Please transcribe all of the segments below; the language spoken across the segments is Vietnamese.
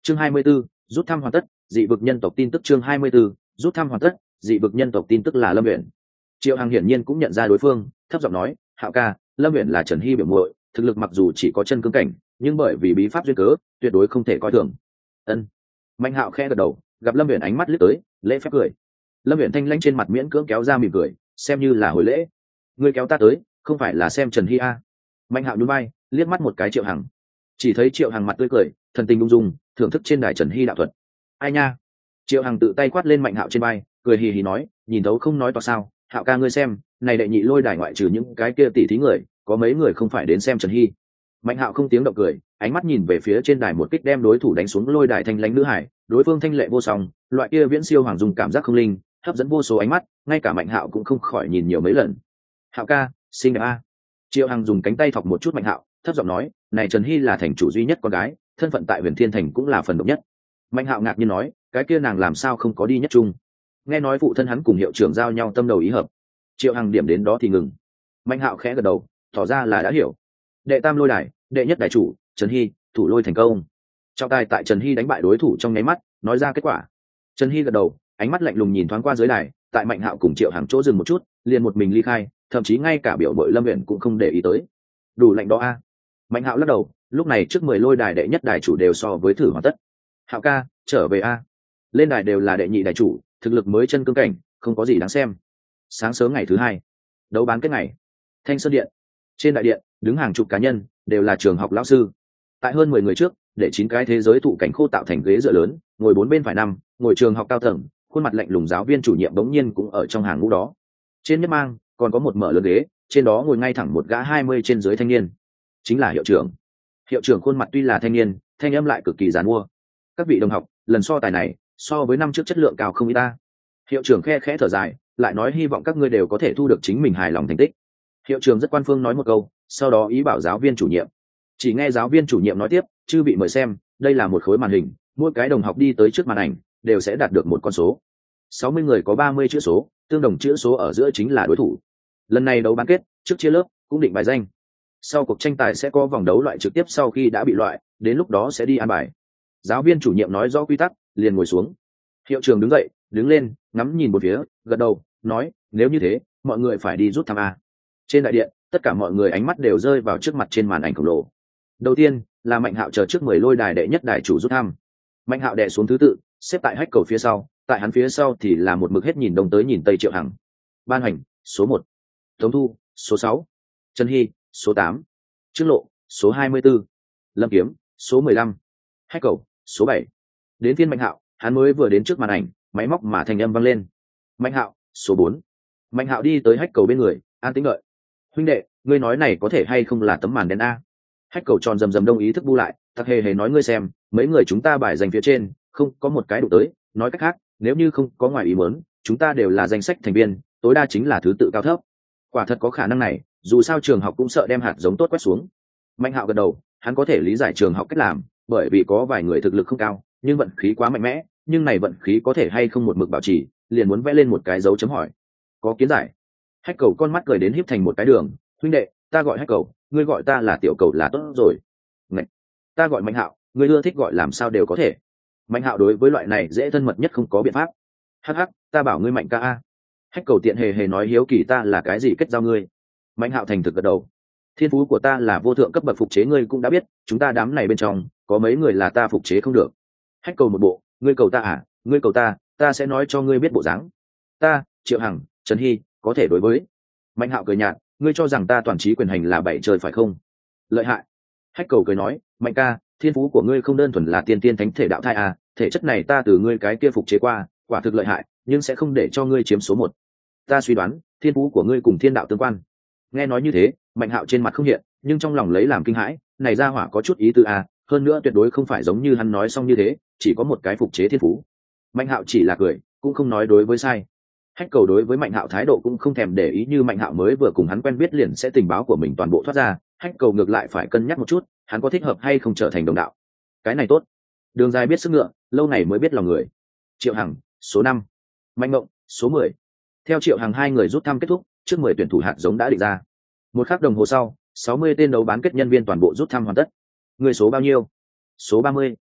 Chương 24, rút thăm hoàn tất, dị vực nhân tộc tin tức. Chương 24, rút thăm hoàn tất, dị vực nhân tộc tin tức là Lâm Uyển. Triệu Hằng hiển nhiên cũng nhận ra đối phương, thấp giọng nói, "Hạo ca, Lâm Uyển là Trần Hy biểu muội, thực lực mặc dù chỉ có chân cương cảnh, nhưng bởi vì bí pháp duyên cớ, tuyệt đối không thể coi thường." Ân. Mạnh Hạo khẽ gật đầu, gặp Lâm Uyển ánh mắt liếc tới, lễ phép cười. Lâm Uyển thanh lãnh trên mặt miễn cưỡng kéo ra mỉm cười, xem như là hồi lễ. "Ngươi kéo ta tới, không phải là xem Trần Hy a?" Mạnh Hạo nhún vai, liếc mắt một cái Triệu Hằng. Chỉ thấy Triệu Hằng mặt tươi cười, thần tình ung dung, thưởng thức trên đài Trần Hy đạo thuật. "Ai nha?" Triệu Hằng tự tay quát lên Mạnh Hạo trên vai, cười hì hì nói, "Nhìn thấu không nói toạc sao? Hạo ca ngươi xem, này đệ nhị lôi đài ngoại trừ những cái kia tỷ thí người, có mấy người không phải đến xem Trần Hy." Mạnh Hạo không tiếng động cười, ánh mắt nhìn về phía trên đài một kích đem đối thủ đánh xuống lôi đài thanh lãnh nữ hải, đối phương thanh lệ vô song, loại kia viễn siêu hoàng dung cảm giác không linh, hấp dẫn vô số ánh mắt, ngay cả Mạnh Hạo cũng không khỏi nhìn nhiều mấy lần. "Hạo ca, xinh đẹp a." Triệu Hằng dùng cánh tay thọc một chút Mạnh Hạo, thấp giọng nói, "Này Trần Hy là thành chủ duy nhất con gái, thân phận tại Huyền Thiên Thành cũng là phần độc nhất." Mạnh Hạo ngạc nhiên nói, "Cái kia nàng làm sao không có đi nhất trung?" Nghe nói phụ thân hắn cùng hiệu trưởng giao nhau tâm đầu ý hợp. Triệu Hằng điểm đến đó thì ngừng. Mạnh Hạo khẽ gật đầu, tỏ ra là đã hiểu. Đệ tam lôi đài, đệ nhất đài chủ Trần Hy, thủ lôi thành công. Trọng tài tại Trần Hy đánh bại đối thủ trong nháy mắt, nói ra kết quả. Trần Hy gật đầu, ánh mắt lạnh lùng nhìn thoáng qua dưới đài, tại Mạnh Hạo cùng Triệu Hằng chỗ dừng một chút, liền một mình ly khai, thậm chí ngay cả biểu bội Lâm Uyển cũng không để ý tới. Đủ lạnh đó a. Mạnh Hạo lắc đầu, lúc này trước 10 lôi đài đệ nhất đài chủ đều so với thử hoàn tất. "Hạo ca, trở về a." Lên đài đều là đệ nhị đài chủ, thực lực mới chân cương cảnh, không có gì đáng xem. Sáng sớm ngày thứ hai, đấu bán kết ngày, Thanh Sơn Điện. Trên đại điện, đứng hàng chục cá nhân, đều là trường học lão sư. Tại hơn 10 người trước, để 9 cái thế giới thụ cảnh khô tạo thành ghế dựa lớn, ngồi 4 bên phải năm, ngồi trường học cao tầng, khuôn mặt lạnh lùng giáo viên chủ nhiệm bỗng nhiên cũng ở trong hàng ngũ đó. Trên nhất mang, còn có một mở lớn ghế, trên đó ngồi ngay thẳng một gã 20 trên dưới thanh niên, chính là hiệu trưởng. Hiệu trưởng khuôn mặt tuy là thanh niên, thanh âm lại cực kỳ giàn mua. "Các vị đồng học, lần so tài này, so với năm trước chất lượng cao không ít ta." Hiệu trưởng khe khẽ thở dài, lại nói, "Hy vọng các ngươi đều có thể thu được chính mình hài lòng thành tích." Hiệu trưởng rất quan phương nói một câu, sau đó ý bảo giáo viên chủ nhiệm. Chỉ nghe giáo viên chủ nhiệm nói tiếp, "Chư vị mời xem, đây là một khối màn hình, mỗi cái đồng học đi tới trước màn ảnh đều sẽ đạt được một con số. 60 người có 30 chữ số, tương đồng chữ số ở giữa chính là đối thủ. Lần này đấu bán kết, trước chia lớp, cũng định bài danh. Sau cuộc tranh tài sẽ có vòng đấu loại trực tiếp sau khi đã bị loại, đến lúc đó sẽ đi an bài." Giáo viên chủ nhiệm nói rõ quy tắc, liền ngồi xuống. Hiệu trưởng đứng dậy, đứng lên, ngắm nhìn một phía, gật đầu, nói, "Nếu như thế, mọi người phải đi rút thăm a." Trên đại điện, tất cả mọi người ánh mắt đều rơi vào trước mặt trên màn ảnh khổng lồ. Đầu tiên là Mạnh Hạo chờ trước 10 lôi đài đệ nhất đài chủ rút thăm. Mạnh Hạo đè xuống thứ tự, xếp tại hách cầu phía sau, tại hắn phía sau thì là một mực hết nhìn đông tới nhìn tây Triệu Hằng. Ban Hành, số 1. Tống Thu, số 6. Trần Hy, số 8. Trương Lộ, số 24. Lâm Kiếm, số 15. Hách cầu, số 7. Đến phiên Mạnh Hạo, hắn mới vừa đến trước màn ảnh, máy móc mà thành âm vang lên. "Mạnh Hạo, số 4." Mạnh Hạo đi tới hách cầu bên người, an tĩnh đợi. "Huynh đệ, ngươi nói này có thể hay không là tấm màn đen a?" Hách cầu tròn rầm rầm đông ý thức bu lại, thật hề hề nói, "Ngươi xem, mấy người chúng ta bài danh phía trên, không có một cái đủ tới, nói cách khác, nếu như không có ngoài ý muốn, chúng ta đều là danh sách thành viên, tối đa chính là thứ tự cao thấp. Quả thật có khả năng này, dù sao trường học cũng sợ đem hạt giống tốt quét xuống." Mạnh Hạo gật đầu, hắn có thể lý giải trường học cách làm, bởi vì có vài người thực lực không cao, nhưng vận khí quá mạnh mẽ, nhưng này vận khí có thể hay không một mực bảo trì, liền muốn vẽ lên một cái dấu chấm hỏi. Có kiến giải. Hách cầu con mắt cười đến híp thành một cái đường, "Huynh đệ, ta gọi Hách cầu, ngươi gọi ta là tiểu cầu là tốt rồi." "Ngạch, ta gọi Mạnh Hạo, ngươi ưa thích gọi làm sao đều có thể." Mạnh Hạo đối với loại này dễ thân mật nhất không có biện pháp. "Hắc hắc, ta bảo ngươi Mạnh ca a." Hách cầu tiện hề hề nói, "Hiếu kỳ ta là cái gì kết giao ngươi?" Mạnh Hạo thành thực gật đầu, "Thiên phú của ta là vô thượng cấp bậc, phục chế ngươi cũng đã biết, chúng ta đám này bên trong có mấy người là ta phục chế không được." Hách cầu một bộ, "Ngươi cầu ta à, ngươi cầu ta, ta sẽ nói cho ngươi biết bộ dáng. Ta, Triệu Hằng, Trần Hy, có thể đối với." Mạnh Hạo cười nhạt, "Ngươi cho rằng ta toàn trí quyền hành là bảy trời phải không? Lợi hại." Hách cầu cười nói, "Mạnh ca, thiên phú của ngươi không đơn thuần là tiên tiên thánh thể đạo thai à, thể chất này ta từ ngươi cái kia phục chế qua, quả thực lợi hại, nhưng sẽ không để cho ngươi chiếm số 1. Ta suy đoán, thiên phú của ngươi cùng thiên đạo tương quan." Nghe nói như thế, Mạnh Hạo trên mặt không hiện, nhưng trong lòng lấy làm kinh hãi, này ra hỏa có chút ý tứ à, hơn nữa tuyệt đối không phải giống như hắn nói xong như thế, chỉ có một cái phục chế thiên phú. Mạnh Hạo chỉ là cười, cũng không nói đối với sai. Hách cầu đối với Mạnh Hạo thái độ cũng không thèm để ý, như Mạnh Hạo mới vừa cùng hắn quen biết liền sẽ tình báo của mình toàn bộ thoát ra, Hách cầu ngược lại phải cân nhắc một chút, hắn có thích hợp hay không trở thành đồng đạo. Cái này tốt. Đường dài biết sức ngựa, lâu này mới biết lòng người. Triệu Hằng, số 5. Mạnh Mộng, số 10. Theo Triệu Hằng hai người rút thăm kết thúc, trước 10 tuyển thủ hạt giống đã định ra. Một khắc đồng hồ sau, 60 tên đấu bán kết nhân viên toàn bộ rút thăm hoàn tất. Người số bao nhiêu? Số 30.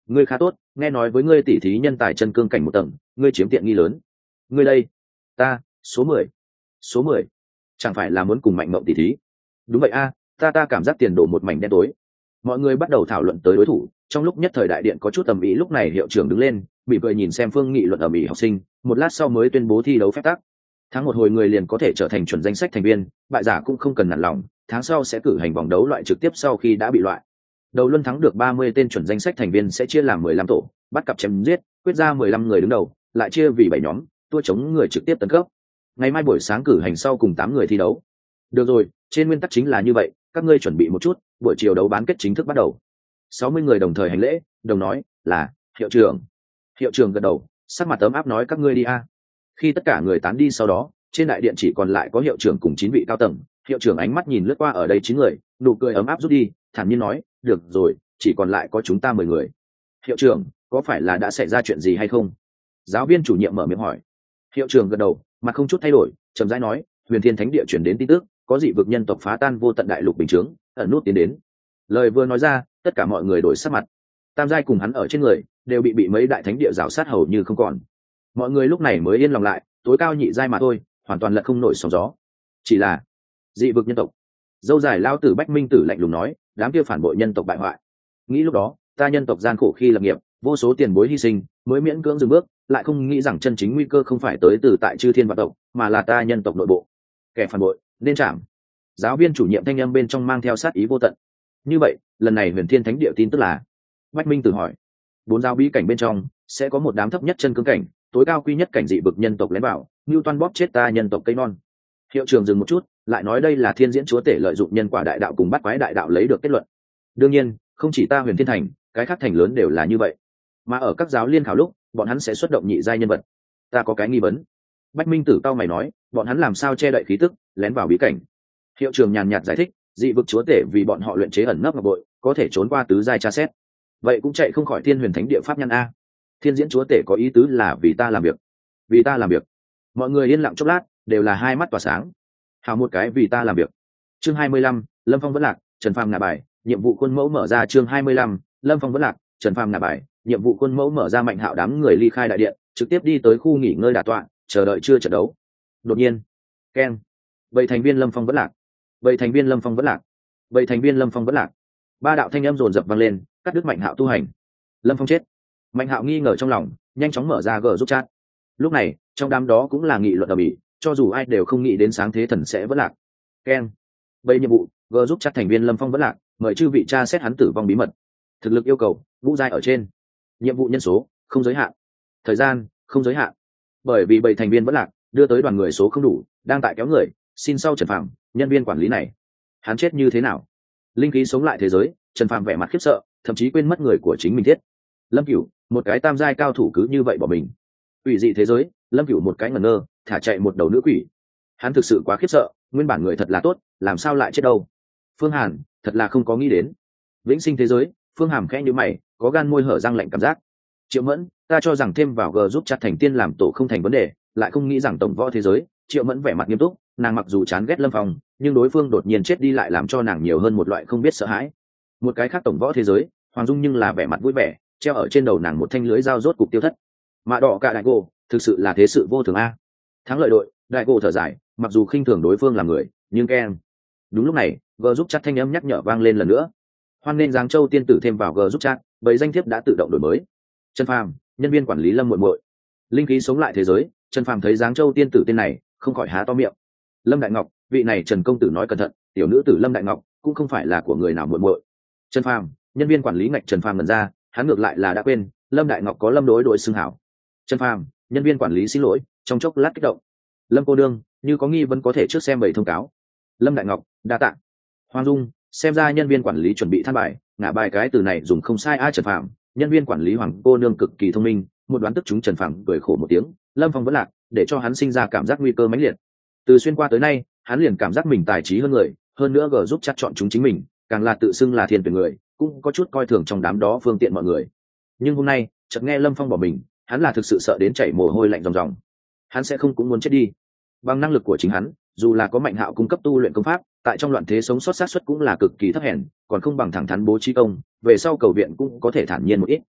ngươi khá tốt, nghe nói với ngươi tỉ thí nhân tài chân cương cảnh một tầng, ngươi chiếm tiện nghi lớn. Ngươi đây, ta số 10. Số 10. Chẳng phải là muốn cùng Mạnh Mộng tỉ thí? Đúng vậy a, ta cảm giác tiền đồ một mảnh đen tối. Mọi người bắt đầu thảo luận tới đối thủ, trong lúc nhất thời đại điện có chút ầm ĩ. Lúc này hiệu trưởng đứng lên, bị cười nhìn xem phương nghị luận ầm ĩ học sinh, một lát sau mới tuyên bố thi đấu phép tắc. Thắng một hồi người liền có thể trở thành chuẩn danh sách thành viên, bại giả cũng không cần nản lòng, tháng sau sẽ cử hành vòng đấu loại trực tiếp sau khi đã bị loại. Đầu luân thắng được 30 tên chuẩn danh sách thành viên sẽ chia làm 15 tổ, bắt cặp chém giết, quyết ra 15 người đứng đầu, lại chia vì 7 nhóm, tua chống người trực tiếp tấn cấp. Ngày mai buổi sáng cử hành sau cùng 8 người thi đấu. Được rồi, trên nguyên tắc chính là như vậy, các ngươi chuẩn bị một chút, buổi chiều đấu bán kết chính thức bắt đầu. 60 người đồng thời hành lễ, đồng nói là hiệu trưởng. Hiệu trưởng gật đầu, sắc mặt ấm áp nói các ngươi đi a. Khi tất cả người tán đi sau đó, trên đại điện chỉ còn lại có hiệu trưởng cùng 9 vị cao tầng. Hiệu trưởng ánh mắt nhìn lướt qua ở đây 9 người, nụ cười ấm áp rút đi, thản nhiên nói, được rồi, chỉ còn lại có chúng ta 10 người. Hiệu trưởng, có phải là đã xảy ra chuyện gì hay không? Giáo viên chủ nhiệm mở miệng hỏi. Hiệu trưởng gật đầu, mặt không chút thay đổi, chậm rãi nói, Huyền Thiên Thánh Địa chuyển đến tin tức, có dị vực nhân tộc phá tan vô tận đại lục bình chướng, ẩn nút tiến đến. Lời vừa nói ra, tất cả mọi người đổi sắc mặt. Tam giai cùng hắn ở trên người đều bị mấy đại thánh địa rào sát hầu như không còn. Mọi người lúc này mới yên lòng lại, tối cao nhị giai mà thôi, hoàn toàn lật không nổi sóng gió. Chỉ là dị vực nhân tộc. Dâu dài lao tử Bách Minh Tử lạnh lùng nói, đám kia phản bội nhân tộc bại hoại. Nghĩ lúc đó, ta nhân tộc gian khổ khi lập nghiệp, vô số tiền bối hy sinh, mới miễn cưỡng dừng bước, lại không nghĩ rằng chân chính nguy cơ không phải tới từ tại chư thiên vạn tộc, mà là ta nhân tộc nội bộ. Kẻ phản bội nên chạm. Giáo viên chủ nhiệm thanh âm bên trong mang theo sát ý vô tận. Như vậy, lần này Huyền Thiên Thánh Địa tin tức là? Bách Minh Tử hỏi. 4 giáo bí cảnh bên trong sẽ có một đám thấp nhất chân cương cảnh, tối cao quy nhất cảnh dị vực nhân tộc lén vào, Newton bóp chết ta nhân tộc cây non. Hiệu trưởng dừng một chút, lại nói đây là Thiên Diễn Chúa Tể lợi dụng nhân quả đại đạo cùng bắt quái đại đạo lấy được kết luận. Đương nhiên, không chỉ ta Huyền Thiên Thành, cái khác thành lớn đều là như vậy. Mà ở các giáo liên khảo lúc, bọn hắn sẽ xuất động nhị giai nhân vật. Ta có cái nghi vấn. Bách Minh Tử cao mày nói, bọn hắn làm sao che đậy khí tức, lén vào bí cảnh? Hiệu trưởng nhàn nhạt giải thích, dị vực chúa tể vì bọn họ luyện chế ẩn nấp ngọc bội, có thể trốn qua tứ giai tra xét. Vậy cũng chạy không khỏi Thiên Huyền Thánh Địa pháp nhân a. Thiên Diễn Chúa Tể có ý tứ là vì ta làm việc. Vì ta làm việc. Mọi người yên lặng chốc lát, đều là hai mắt tỏa sáng. Hào một cái vì ta làm việc. Chương 25, Lâm Phong vẫn lạc, Trần Phàm ngả bài, nhiệm vụ quân mẫu mở ra. Chương 25, Lâm Phong vẫn lạc, Trần Phàm ngả bài, nhiệm vụ quân mẫu mở ra. Mạnh Hạo đám người ly khai đại điện, trực tiếp đi tới khu nghỉ ngơi đả tọa, chờ đợi chưa trận đấu. Đột nhiên, keng. Vậy thành viên Lâm Phong vẫn lạc. Vậy thành viên Lâm Phong vẫn lạc. Vậy thành viên Lâm Phong vẫn lạc. Ba đạo thanh âm dồn dập vang lên, cắt đứt Mạnh Hạo tu hành. Lâm Phong chết. Mạnh Hạo nghi ngờ trong lòng, nhanh chóng mở ra gờ giúp chat. Lúc này, trong đám đó cũng là nghị luận ầm ĩ, cho dù ai đều không nghĩ đến sáng thế thần sẽ vẫn lạc. Keng. Bây nhiệm vụ, gờ giúp chat thành viên Lâm Phong vẫn lạc, mời chư vị tra xét hắn tử vong bí mật. Thực lực yêu cầu, ngũ giai ở trên. Nhiệm vụ nhân số, không giới hạn. Thời gian, không giới hạn. Bởi vì 7 thành viên vẫn lạc, đưa tới đoàn người số không đủ, đang tại kéo người, xin sau Trần Phàm, nhân viên quản lý này. Hắn chết như thế nào? Linh khí sống lại thế giới, Trần Phàm vẻ mặt khiếp sợ, thậm chí quên mất người của chính mình thiết. Lâm Cửu, một cái tam giai cao thủ cứ như vậy bỏ mình. Quỷ dị thế giới, Lâm Cửu một cái ngẩn ngơ, thả chạy một đầu nữ quỷ. Hắn thực sự quá khiếp sợ, nguyên bản người thật là tốt, làm sao lại chết đâu? Phương Hàn, thật là không có nghĩ đến. Vĩnh sinh thế giới, Phương Hàm khẽ nhíu mày, có gan môi hở răng lạnh cảm giác. Triệu Mẫn, ta cho rằng thêm vào G giúp chặt thành tiên làm tổ không thành vấn đề, lại không nghĩ rằng tổng võ thế giới. Triệu Mẫn vẻ mặt nghiêm túc, nàng mặc dù chán ghét Lâm Phong, nhưng đối phương đột nhiên chết đi lại làm cho nàng nhiều hơn một loại không biết sợ hãi. Một cái khác tổng võ thế giới, Hoàng Dung nhưng là vẻ mặt vui vẻ, treo ở trên đầu nàng một thanh lưới dao rốt cục tiêu thất. Mạ đỏ cả đại gỗ, thực sự là thế sự vô thường a. Thắng lợi đội, đại gỗ thở dài, mặc dù khinh thường đối phương là người, nhưng ken. Đúng lúc này, G giúp chat thanh âm nhắc nhở vang lên lần nữa. Hoan nên Giáng Châu tiên tử thêm vào G giúp chat, bởi danh thiếp đã tự động đổi mới. Trần Phàm, nhân viên quản lý Lâm muội muội. Linh khí sống lại thế giới, Trần Phàm thấy Giáng Châu tiên tử tên này, không khỏi há to miệng. Lâm Đại Ngọc, vị này Trần công tử nói cẩn thận, tiểu nữ tử Lâm Đại Ngọc cũng không phải là của người nào muội muội. Trần Phàm, nhân viên quản lý ngạch Trần Phàm ngẩn ra, hắn ngược lại là đã quên, Lâm Đại Ngọc có Lâm đối đội xưng hảo. Trần Phàm, nhân viên quản lý xin lỗi, trong chốc lát kích động. Lâm cô đương, như có nghi vấn có thể trước xem bảy thông cáo. Lâm Đại Ngọc, đa tạ. Hoàng Dung, xem ra nhân viên quản lý chuẩn bị than bài, ngả bài cái từ này dùng không sai. Trần Phàm, nhân viên quản lý Hoàng cô nương cực kỳ thông minh, một đoán tức chúng Trần Phàm cười khổ một tiếng, Lâm Phong vẫn lạc, để cho hắn sinh ra cảm giác nguy cơ mãnh liệt. Từ xuyên qua tới nay, hắn liền cảm giác mình tài trí hơn người, hơn nữa G giúp chắc chọn chúng chính mình, càng là tự xưng là thiên tuyển người, cũng có chút coi thường trong đám đó phương tiện mọi người. Nhưng hôm nay, chợt nghe Lâm Phong bỏ mình, hắn là thực sự sợ đến chảy mồ hôi lạnh ròng ròng. Hắn sẽ không cũng muốn chết đi. Bằng năng lực của chính hắn, dù là có Mạnh Hạo cung cấp tu luyện công pháp, tại trong loạn thế sống sót xác suất cũng là cực kỳ thấp hèn, còn không bằng thẳng thắn bố trí công, về sau cầu viện cũng có thể thản nhiên một ít.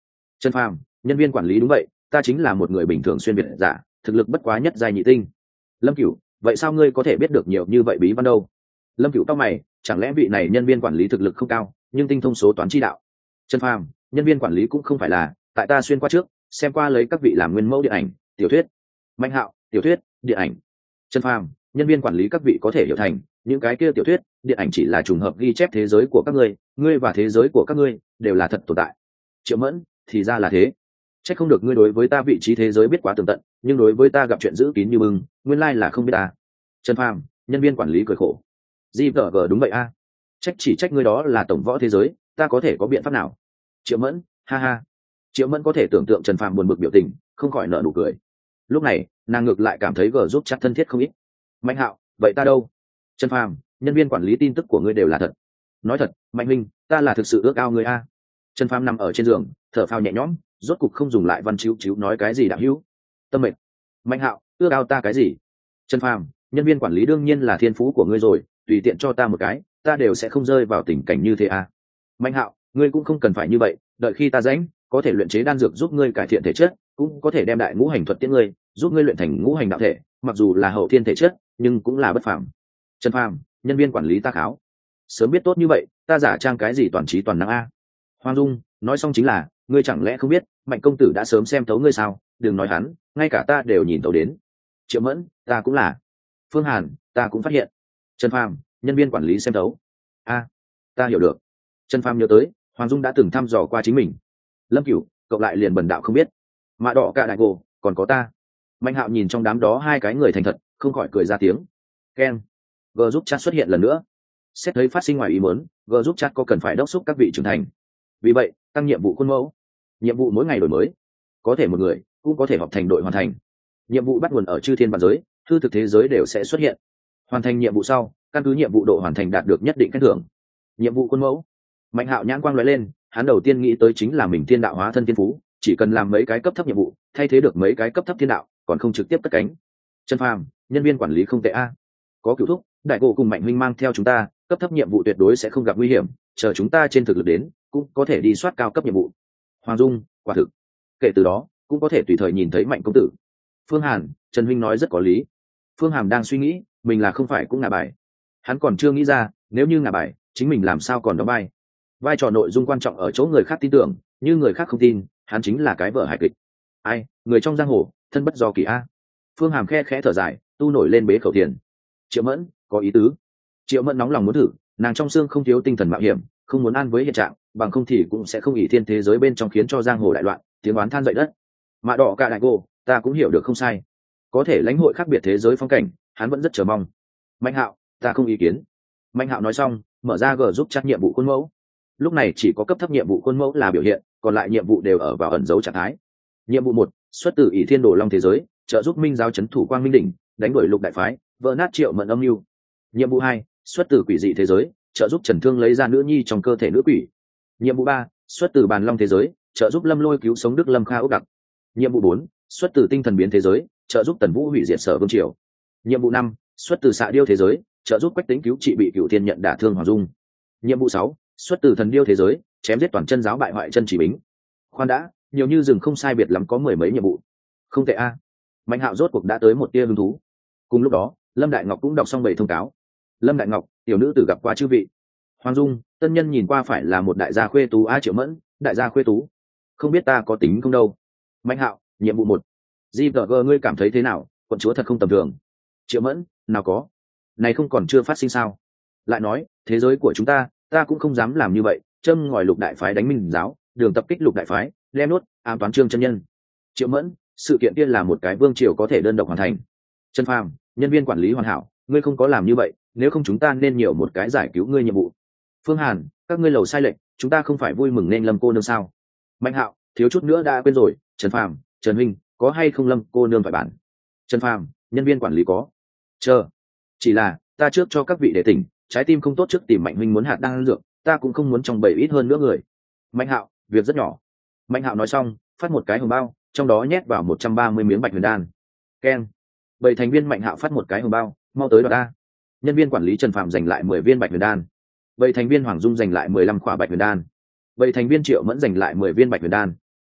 Trần Phàm, nhân viên quản lý đúng vậy, ta chính là một người bình thường xuyên việt giả, thực lực bất quá nhất giai nhị tinh. Lâm Cửu, vậy sao ngươi có thể biết được nhiều như vậy bí văn đâu? Lâm Cửu cao mày, chẳng lẽ vị này nhân viên quản lý thực lực không cao, nhưng tinh thông số toán chi đạo? Trần Phàm, nhân viên quản lý cũng không phải là, tại ta xuyên qua trước, xem qua lấy các vị làm nguyên mẫu điện ảnh, tiểu thuyết. Mạnh Hạo, tiểu thuyết, điện ảnh. Trần Phàm, nhân viên quản lý các vị có thể hiểu thành, những cái kia tiểu thuyết, điện ảnh chỉ là trùng hợp ghi chép thế giới của các ngươi, ngươi và thế giới của các ngươi đều là thật tồn tại. Triệu Mẫn, thì ra là thế. Chắc không được ngươi đối với ta vị trí thế giới biết quá tường tận, nhưng đối với ta gặp chuyện giữ kín như bưng, nguyên lai là không biết ta. Trần Phàm, nhân viên quản lý cười khổ. GVG đúng vậy a. Chỉ trách ngươi đó là tổng võ thế giới, ta có thể có biện pháp nào? Triệu Mẫn, ha ha. Triệu Mẫn có thể tưởng tượng Trần Phàm buồn bực biểu tình, không khỏi nở nụ cười. Lúc này, nàng ngược lại cảm thấy G giúp chắc thân thiết không ít. Mạnh Hạo, vậy ta đâu? Trần Phàm, nhân viên quản lý tin tức của ngươi đều là thật. Nói thật, Mạnh Minh, ta là thực sự ước ao ngươi a. Trần Phàm nằm ở trên giường, thở phào nhẹ nhõm, rốt cục không dùng lại văn chiếu chiếu nói cái gì đạo hữu. Tâm mệnh. Mạnh Hạo, ước ao ta cái gì? Trần Phàm, nhân viên quản lý đương nhiên là thiên phú của ngươi rồi, tùy tiện cho ta một cái, ta đều sẽ không rơi vào tình cảnh như thế a. Mạnh Hạo, ngươi cũng không cần phải như vậy, đợi khi ta rảnh, có thể luyện chế đan dược giúp ngươi cải thiện thể chất, cũng có thể đem đại ngũ hành thuật tiễn ngươi, giúp ngươi luyện thành ngũ hành đạo thể, mặc dù là hậu thiên thể chất, nhưng cũng là bất phàm. Trần Phàm, nhân viên quản lý ta kháo. Sớm biết tốt như vậy, ta giả trang cái gì toàn trí toàn năng a. Hoàng Dung, nói xong chính là, ngươi chẳng lẽ không biết, Mạnh công tử đã sớm xem thấu ngươi sao? Đừng nói hắn, ngay cả ta đều nhìn thấu đến. Triệu Mẫn, ta cũng là. Phương Hàn, ta cũng phát hiện. Trần Phàm, nhân viên quản lý xem thấu. A, ta hiểu được. Trần Phàm nhớ tới, Hoàng Dung đã từng thăm dò qua chính mình. Lâm Cửu, cậu lại liền bần đạo không biết. Mạ Đỏ cả đại gồ, còn có ta. Mạnh Hạo nhìn trong đám đó hai cái người thành thật, không khỏi cười ra tiếng. Ken, G giúp chat xuất hiện lần nữa. Xét thấy phát sinh ngoài ý muốn, G giúp chat có cần phải đốc thúc các vị trưởng thành. Vì vậy, tăng nhiệm vụ khuôn mẫu. Nhiệm vụ mỗi ngày đổi mới. Có thể một người, cũng có thể họp thành đội hoàn thành. Nhiệm vụ bắt nguồn ở chư thiên vạn giới, hư thực thế giới đều sẽ xuất hiện. Hoàn thành nhiệm vụ sau, căn cứ nhiệm vụ độ hoàn thành đạt được nhất định khen thưởng. Nhiệm vụ khuôn mẫu. Mạnh Hạo nhãn quang lóe lên, hắn đầu tiên nghĩ tới chính là mình thiên đạo hóa thân thiên phú, chỉ cần làm mấy cái cấp thấp nhiệm vụ, thay thế được mấy cái cấp thấp thiên đạo, còn không trực tiếp cất cánh. Trần Phàm, nhân viên quản lý không tệ a. Có cửu thúc, đại gỗ cùng Mạnh huynh mang theo chúng ta, cấp thấp nhiệm vụ tuyệt đối sẽ không gặp nguy hiểm, chờ chúng ta trên thực lực đến, cũng có thể đi soát cao cấp nhiệm vụ. Hoàng Dung, quả thực. Kể từ đó, cũng có thể tùy thời nhìn thấy Mạnh công tử. Phương Hàn, Trần huynh nói rất có lý. Phương Hàm đang suy nghĩ, mình là không phải cũng ngả bài. Hắn còn chưa nghĩ ra, nếu như ngả bài, chính mình làm sao còn đóng vai. Vai trò nội dung quan trọng ở chỗ người khác tin tưởng, như người khác không tin, hắn chính là cái vở hài kịch. Ai, người trong giang hồ, thân bất do kỳ a. Phương Hàm khe khẽ thở dài, tu nổi lên bế khẩu tiền. Triệu Mẫn, có ý tứ. Triệu Mẫn nóng lòng muốn thử, nàng trong xương không thiếu tinh thần mạo hiểm, không muốn ăn với hiện trạng, bằng không thì cũng sẽ không ỷ thiên thế giới bên trong khiến cho giang hồ đại loạn, tiếng oán than dậy đất. Mạ Đỏ cả đại cô, ta cũng hiểu được không sai. Có thể lãnh hội khác biệt thế giới phong cảnh, hắn vẫn rất chờ mong. Mạnh Hạo, ta không ý kiến. Mạnh Hạo nói xong, mở ra G giúp chat nhiệm vụ khuôn mẫu. Lúc này chỉ có cấp thấp nhiệm vụ khuôn mẫu là biểu hiện, còn lại nhiệm vụ đều ở vào ẩn dấu trạng thái. Nhiệm vụ 1, xuất từ ỷ thiên đồ long thế giới, trợ giúp minh giáo chấn thủ quang minh đỉnh, đánh đuổi lục đại phái, vỡ nát Triệu Mẫn âm mưu. Nhiệm vụ 2, xuất từ quỷ dị thế giới, trợ giúp Trần Thương lấy ra nữ nhi trong cơ thể nữ quỷ. Nhiệm vụ 3, xuất từ bàn long thế giới, trợ giúp Lâm Lôi cứu sống Đức Lâm Kha ốc đặc. Nhiệm vụ 4, xuất từ tinh thần biến thế giới, trợ giúp Tần Vũ hủy diệt Sở Vương Triều. Nhiệm vụ 5, xuất từ xạ điêu thế giới, trợ giúp Quách Tĩnh cứu trị bị Cửu Thiên nhận đả thương Hoàng Dung. Nhiệm vụ 6, xuất từ thần điêu thế giới, chém giết toàn chân giáo bại hoại chân chỉ bính. Khoan đã, nhiều như rừng không sai biệt lắm có mười mấy nhiệm vụ. Không tệ a. Mạnh Hạo rốt cuộc đã tới một tia hứng thú. Cùng lúc đó, Lâm Đại Ngọc cũng đọc xong 7 thông cáo. Lâm Đại Ngọc, tiểu nữ tử gặp qua chư vị. Hoàng Dung, tân nhân nhìn qua phải là một đại gia khuê tú a. Triệu Mẫn, đại gia khuê tú. Không biết ta có tính không đâu. Mạnh Hạo, nhiệm vụ 1. GVG ngươi cảm thấy thế nào, quận chúa thật không tầm thường. Triệu Mẫn, nào có. Này không còn chưa phát sinh sao. Lại nói, thế giới của chúng ta cũng không dám làm như vậy, châm ngòi lục đại phái đánh minh giáo, đường tập kích lục đại phái, đem nốt, ám toán Trương chân nhân. Triệu Mẫn, sự kiện kia là một cái vương triều có thể đơn độc hoàn thành. Trần Phàm, nhân viên quản lý hoàn hảo, ngươi không có làm như vậy, nếu không chúng ta nên nhiều một cái giải cứu ngươi nhiệm vụ. Phương Hàn, các ngươi lầu sai lệch, chúng ta không phải vui mừng nên Lâm cô nương sao? Mạnh Hạo, thiếu chút nữa đã quên rồi. Trần Phàm, Trần huynh, có hay không Lâm cô nương phải bản? Trần Phàm, nhân viên quản lý có. Chờ, chỉ là ta trước cho các vị để tỉnh, trái tim không tốt trước tìm Mạnh huynh muốn hạt đan dược, ta cũng không muốn trong bầy ít hơn nữa người. Mạnh Hạo, việc rất nhỏ. Mạnh Hạo nói xong, phát một cái hồng bao, trong đó nhét vào 130 miếng bạch huyền đan. Ken, 7 thành viên Mạnh Hạo phát một cái hồng bao, mau tới đoạt ta. Nhân viên quản lý Trần Phàm giành lại 10 viên bạch huyền đan. 7 thành viên Hoàng Dung giành lại 15 khỏa bạch huyền đan. 7 thành viên Triệu Mẫn giành lại 10 viên bạch huyền đan.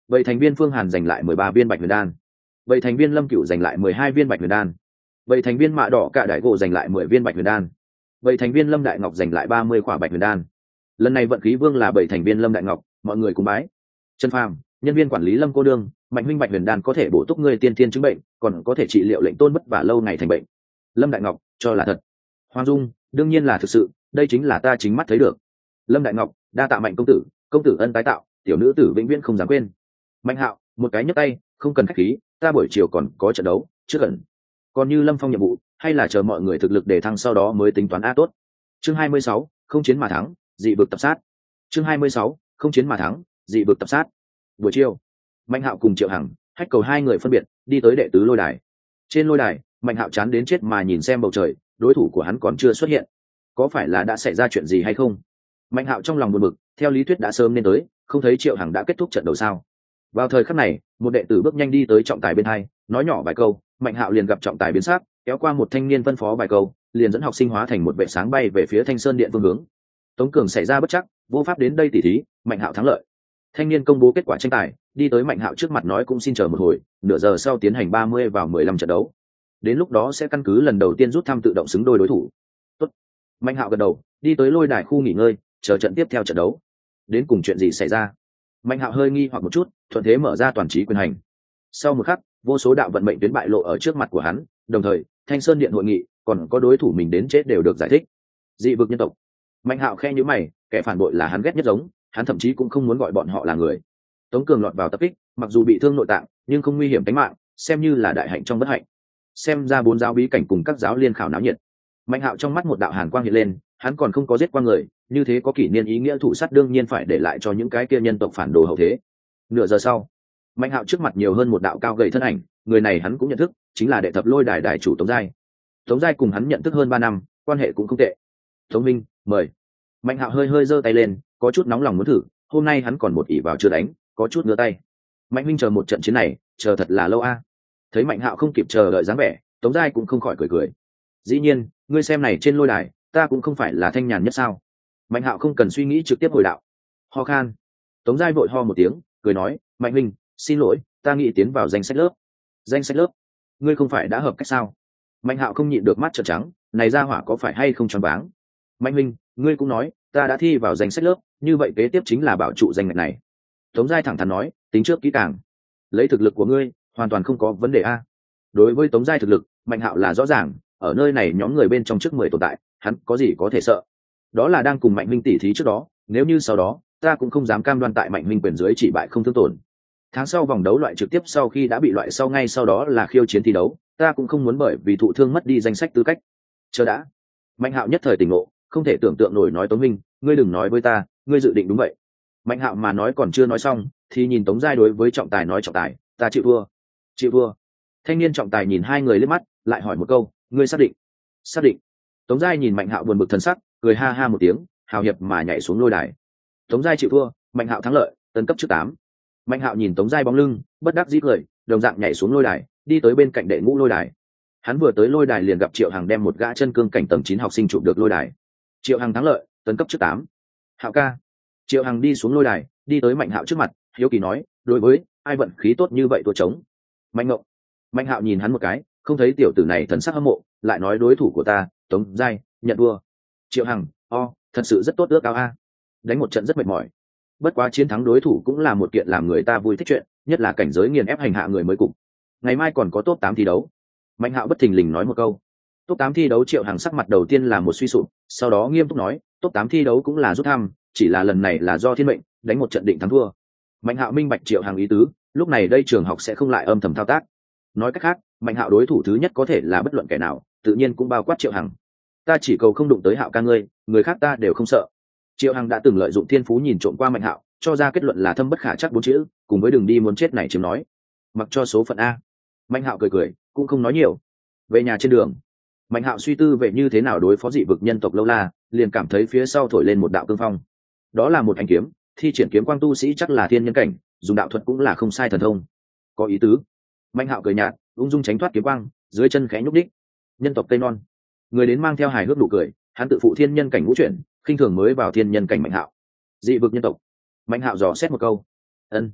vậy thành viên Phương Hàn giành lại 13 viên bạch huyền đan. Vậy thành viên Lâm Cửu giành lại 12 viên bạch huyền đan. Vậy thành viên Mạ Đỏ Cả Đại Gỗ giành lại 10 viên bạch huyền đan. Vậy thành viên Lâm Đại Ngọc giành lại 30 quả bạch huyền đan. Lần này vận khí vương là 7 thành viên Lâm Đại Ngọc, mọi người cùng bái. Trần Phàm, nhân viên quản lý Lâm cô đương, Mạnh huynh bạch huyền đan có thể bổ túc ngươi tiên tiên chứng bệnh, còn có thể trị liệu lệnh tôn bất vả lâu ngày thành bệnh. Lâm Đại Ngọc, cho là thật. Hoàng Dung, đương nhiên là thực sự, đây chính là ta chính mắt thấy được. Lâm Đại Ngọc, đa tạ Mạnh công tử ân tái tạo, tiểu nữ tử vĩnh viễn không dám quên. Mạnh Hạo, một cái nhấc tay, không cần khách khí, ta buổi chiều còn có trận đấu, trước gần. Còn như Lâm Phong nhiệm vụ, hay là chờ mọi người thực lực để thăng sau đó mới tính toán a tốt. Chương 26, không chiến mà thắng, dị vực tập sát. Chương 26, không chiến mà thắng, dị vực tập sát. Buổi chiều, Mạnh Hạo cùng Triệu Hằng, Hách Cầu hai người phân biệt đi tới đệ tứ lôi đài. Trên lôi đài, Mạnh Hạo chán đến chết mà nhìn xem bầu trời, đối thủ của hắn còn chưa xuất hiện, có phải là đã xảy ra chuyện gì hay không? Mạnh Hạo trong lòng buồn bực, theo lý thuyết đã sớm nên tới, không thấy Triệu Hằng đã kết thúc trận đấu sao? Vào thời khắc này, một đệ tử bước nhanh đi tới trọng tài bên hai, nói nhỏ vài câu, Mạnh Hạo liền gặp trọng tài biến sắc, kéo qua một thanh niên phân phó vài câu, liền dẫn học sinh hóa thành một vệ sáng bay về phía Thanh Sơn Điện phương hướng. Tống Cường xảy ra bất chắc, vô pháp đến đây tỉ thí, Mạnh Hạo thắng lợi. Thanh niên công bố kết quả tranh tài, đi tới Mạnh Hạo trước mặt nói cũng xin chờ một hồi, nửa giờ sau tiến hành 30 vào 15 trận đấu. Đến lúc đó sẽ căn cứ lần đầu tiên rút thăm tự động xứng đôi đối thủ. Tốt. Mạnh Hạo gật đầu, đi tới lôi đài khu nghỉ ngơi, chờ trận tiếp theo trận đấu. Đến cùng chuyện gì xảy ra? Mạnh Hạo hơi nghi hoặc một chút, thuận thế mở ra toàn trí quyền hành. Sau một khắc, vô số đạo vận mệnh tuyến bại lộ ở trước mặt của hắn, đồng thời, Thanh Sơn Điện hội nghị, còn có đối thủ mình đến chết đều được giải thích. Dị vực nhân tộc. Mạnh Hạo khe nhíu mày, kẻ phản bội là hắn ghét nhất giống, hắn thậm chí cũng không muốn gọi bọn họ là người. Tống Cường lọt vào tập kích, mặc dù bị thương nội tạng, nhưng không nguy hiểm tính mạng, xem như là đại hạnh trong bất hạnh. Xem ra 4 giáo bí cảnh cùng các giáo liên khảo náo nhiệt. Mạnh Hạo trong mắt một đạo hàn quang hiện lên, hắn còn không có giết qua người, như thế có kỷ niên ý nghĩa thủ sát đương nhiên phải để lại cho những cái kia nhân tộc phản đồ hậu thế. Nửa giờ sau, Mạnh Hạo trước mặt nhiều hơn một đạo cao gầy thân ảnh, người này hắn cũng nhận thức, chính là đệ thập lôi đài đài chủ Tống Giai. Tống Giai cùng hắn nhận thức hơn 3 năm, quan hệ cũng không tệ. Tống Minh, mời. Mạnh Hạo hơi hơi giơ tay lên, có chút nóng lòng muốn thử, hôm nay hắn còn một ỷ vào chưa đánh, có chút ngứa tay. Mạnh Minh chờ một trận chiến này, chờ thật là lâu a. Thấy Mạnh Hạo không kịp chờ đợi dáng vẻ, Tống Giai cũng không khỏi cười cười. Dĩ nhiên, ngươi xem này trên lôi đài, ta cũng không phải là thanh nhàn nhất sao? Mạnh Hạo không cần suy nghĩ trực tiếp hồi đạo. Ho khan. Tống Giai vội ho một tiếng, cười nói, Mạnh Minh, xin lỗi, ta nghĩ tiến vào danh sách lớp. Danh sách lớp? Ngươi không phải đã hợp cách sao? Mạnh Hạo không nhịn được mắt trợn trắng, này ra hỏa có phải hay không choáng váng? Mạnh Minh, ngươi cũng nói, ta đã thi vào danh sách lớp, như vậy kế tiếp chính là bảo trụ danh ngạch này. Tống Giai thẳng thắn nói, tính trước kỹ càng. Lấy thực lực của ngươi, hoàn toàn không có vấn đề a. Đối với Tống Giai thực lực, Mạnh Hạo là rõ ràng, ở nơi này nhóm người bên trong trước 10 tồn tại, hắn có gì có thể sợ? Đó là đang cùng Mạnh Minh tỉ thí trước đó, nếu như sau đó, ta cũng không dám cam đoan tại Mạnh Minh quyền dưới chỉ bại không thương tổn. Tháng sau vòng đấu loại trực tiếp sau khi đã bị loại sau ngay sau đó là khiêu chiến thi đấu, ta cũng không muốn bởi vì thụ thương mất đi danh sách tư cách. Chờ đã. Mạnh Hạo nhất thời tỉnh ngộ, không thể tưởng tượng nổi nói Tống Minh, ngươi đừng nói với ta, ngươi dự định đúng vậy. Mạnh Hạo mà nói còn chưa nói xong, thì nhìn Tống Giai đối với trọng tài nói trọng tài, ta chịu thua. Chịu thua. Thanh niên trọng tài nhìn hai người liếc mắt, lại hỏi một câu, ngươi xác định? Xác định. Tống Giai nhìn Mạnh Hạo buồn bực thần sắc, cười ha ha một tiếng, hào hiệp mà nhảy xuống lôi đài. Tống Giai chịu thua, Mạnh Hạo thắng lợi, tấn cấp trước 8. Mạnh Hạo nhìn Tống Giai bóng lưng, bất đắc dĩ cười, đồng dạng nhảy xuống lôi đài, đi tới bên cạnh đệ ngũ lôi đài. Hắn vừa tới lôi đài liền gặp Triệu Hằng đem một gã chân cương cảnh tầng 9 học sinh chụp được lôi đài. Triệu Hằng thắng lợi, tấn cấp trước 8. Hạo ca. Triệu Hằng đi xuống lôi đài, đi tới Mạnh Hạo trước mặt, hiếu kỳ nói, đối với ai vận khí tốt như vậy thua trống. Mạnh Ngộng. Mạnh Hạo nhìn hắn một cái, không thấy tiểu tử này thần sắc hâm mộ, lại nói đối thủ của ta, Tống Giai, nhận thua. Triệu Hằng, thật sự rất tốt ước ao a. Đánh một trận rất mệt mỏi. Bất quá chiến thắng đối thủ cũng là một kiện làm người ta vui thích chuyện, nhất là cảnh giới nghiền ép hành hạ người mới cục. Ngày mai còn có top 8 thi đấu. Mạnh Hạo bất thình lình nói một câu. Top 8 thi đấu Triệu Hằng sắc mặt đầu tiên là một suy sụp, sau đó nghiêm túc nói, top 8 thi đấu cũng là rút thăm, chỉ là lần này là do thiên mệnh, đánh một trận định thắng thua. Mạnh Hạo minh bạch Triệu Hằng ý tứ, lúc này đây trường học sẽ không lại âm thầm thao tác. Nói cách khác, Mạnh Hạo đối thủ thứ nhất có thể là bất luận kẻ nào, tự nhiên cũng bao quát Triệu Hằng. Ta chỉ cầu không đụng tới Hạo ca ngươi, người khác ta đều không sợ. Triệu Hằng đã từng lợi dụng thiên phú nhìn trộm qua Mạnh Hạo, cho ra kết luận là thâm bất khả trắc 4 chữ, cùng với đường đi muốn chết này chiếm nói. Mặc cho số phận a. Mạnh Hạo cười cười, cũng không nói nhiều. Về nhà trên đường, Mạnh Hạo suy tư về như thế nào đối phó dị vực nhân tộc lâu la, liền cảm thấy phía sau thổi lên một đạo cương phong. Đó là một ánh kiếm, thi triển kiếm quang tu sĩ chắc là thiên nhân cảnh, dùng đạo thuật cũng là không sai thần thông. Có ý tứ. Mạnh Hạo cười nhạt, ung dung tránh thoát kiếm quang, dưới chân khẽ nhúc đích. Nhân tộc Tây Non. Người đến mang theo hài hước nụ cười, hắn tự phụ thiên nhân cảnh ngũ chuyển, khinh thường mới vào thiên nhân cảnh Mạnh Hạo. Dị vực nhân tộc. Mạnh Hạo dò xét một câu. Ân.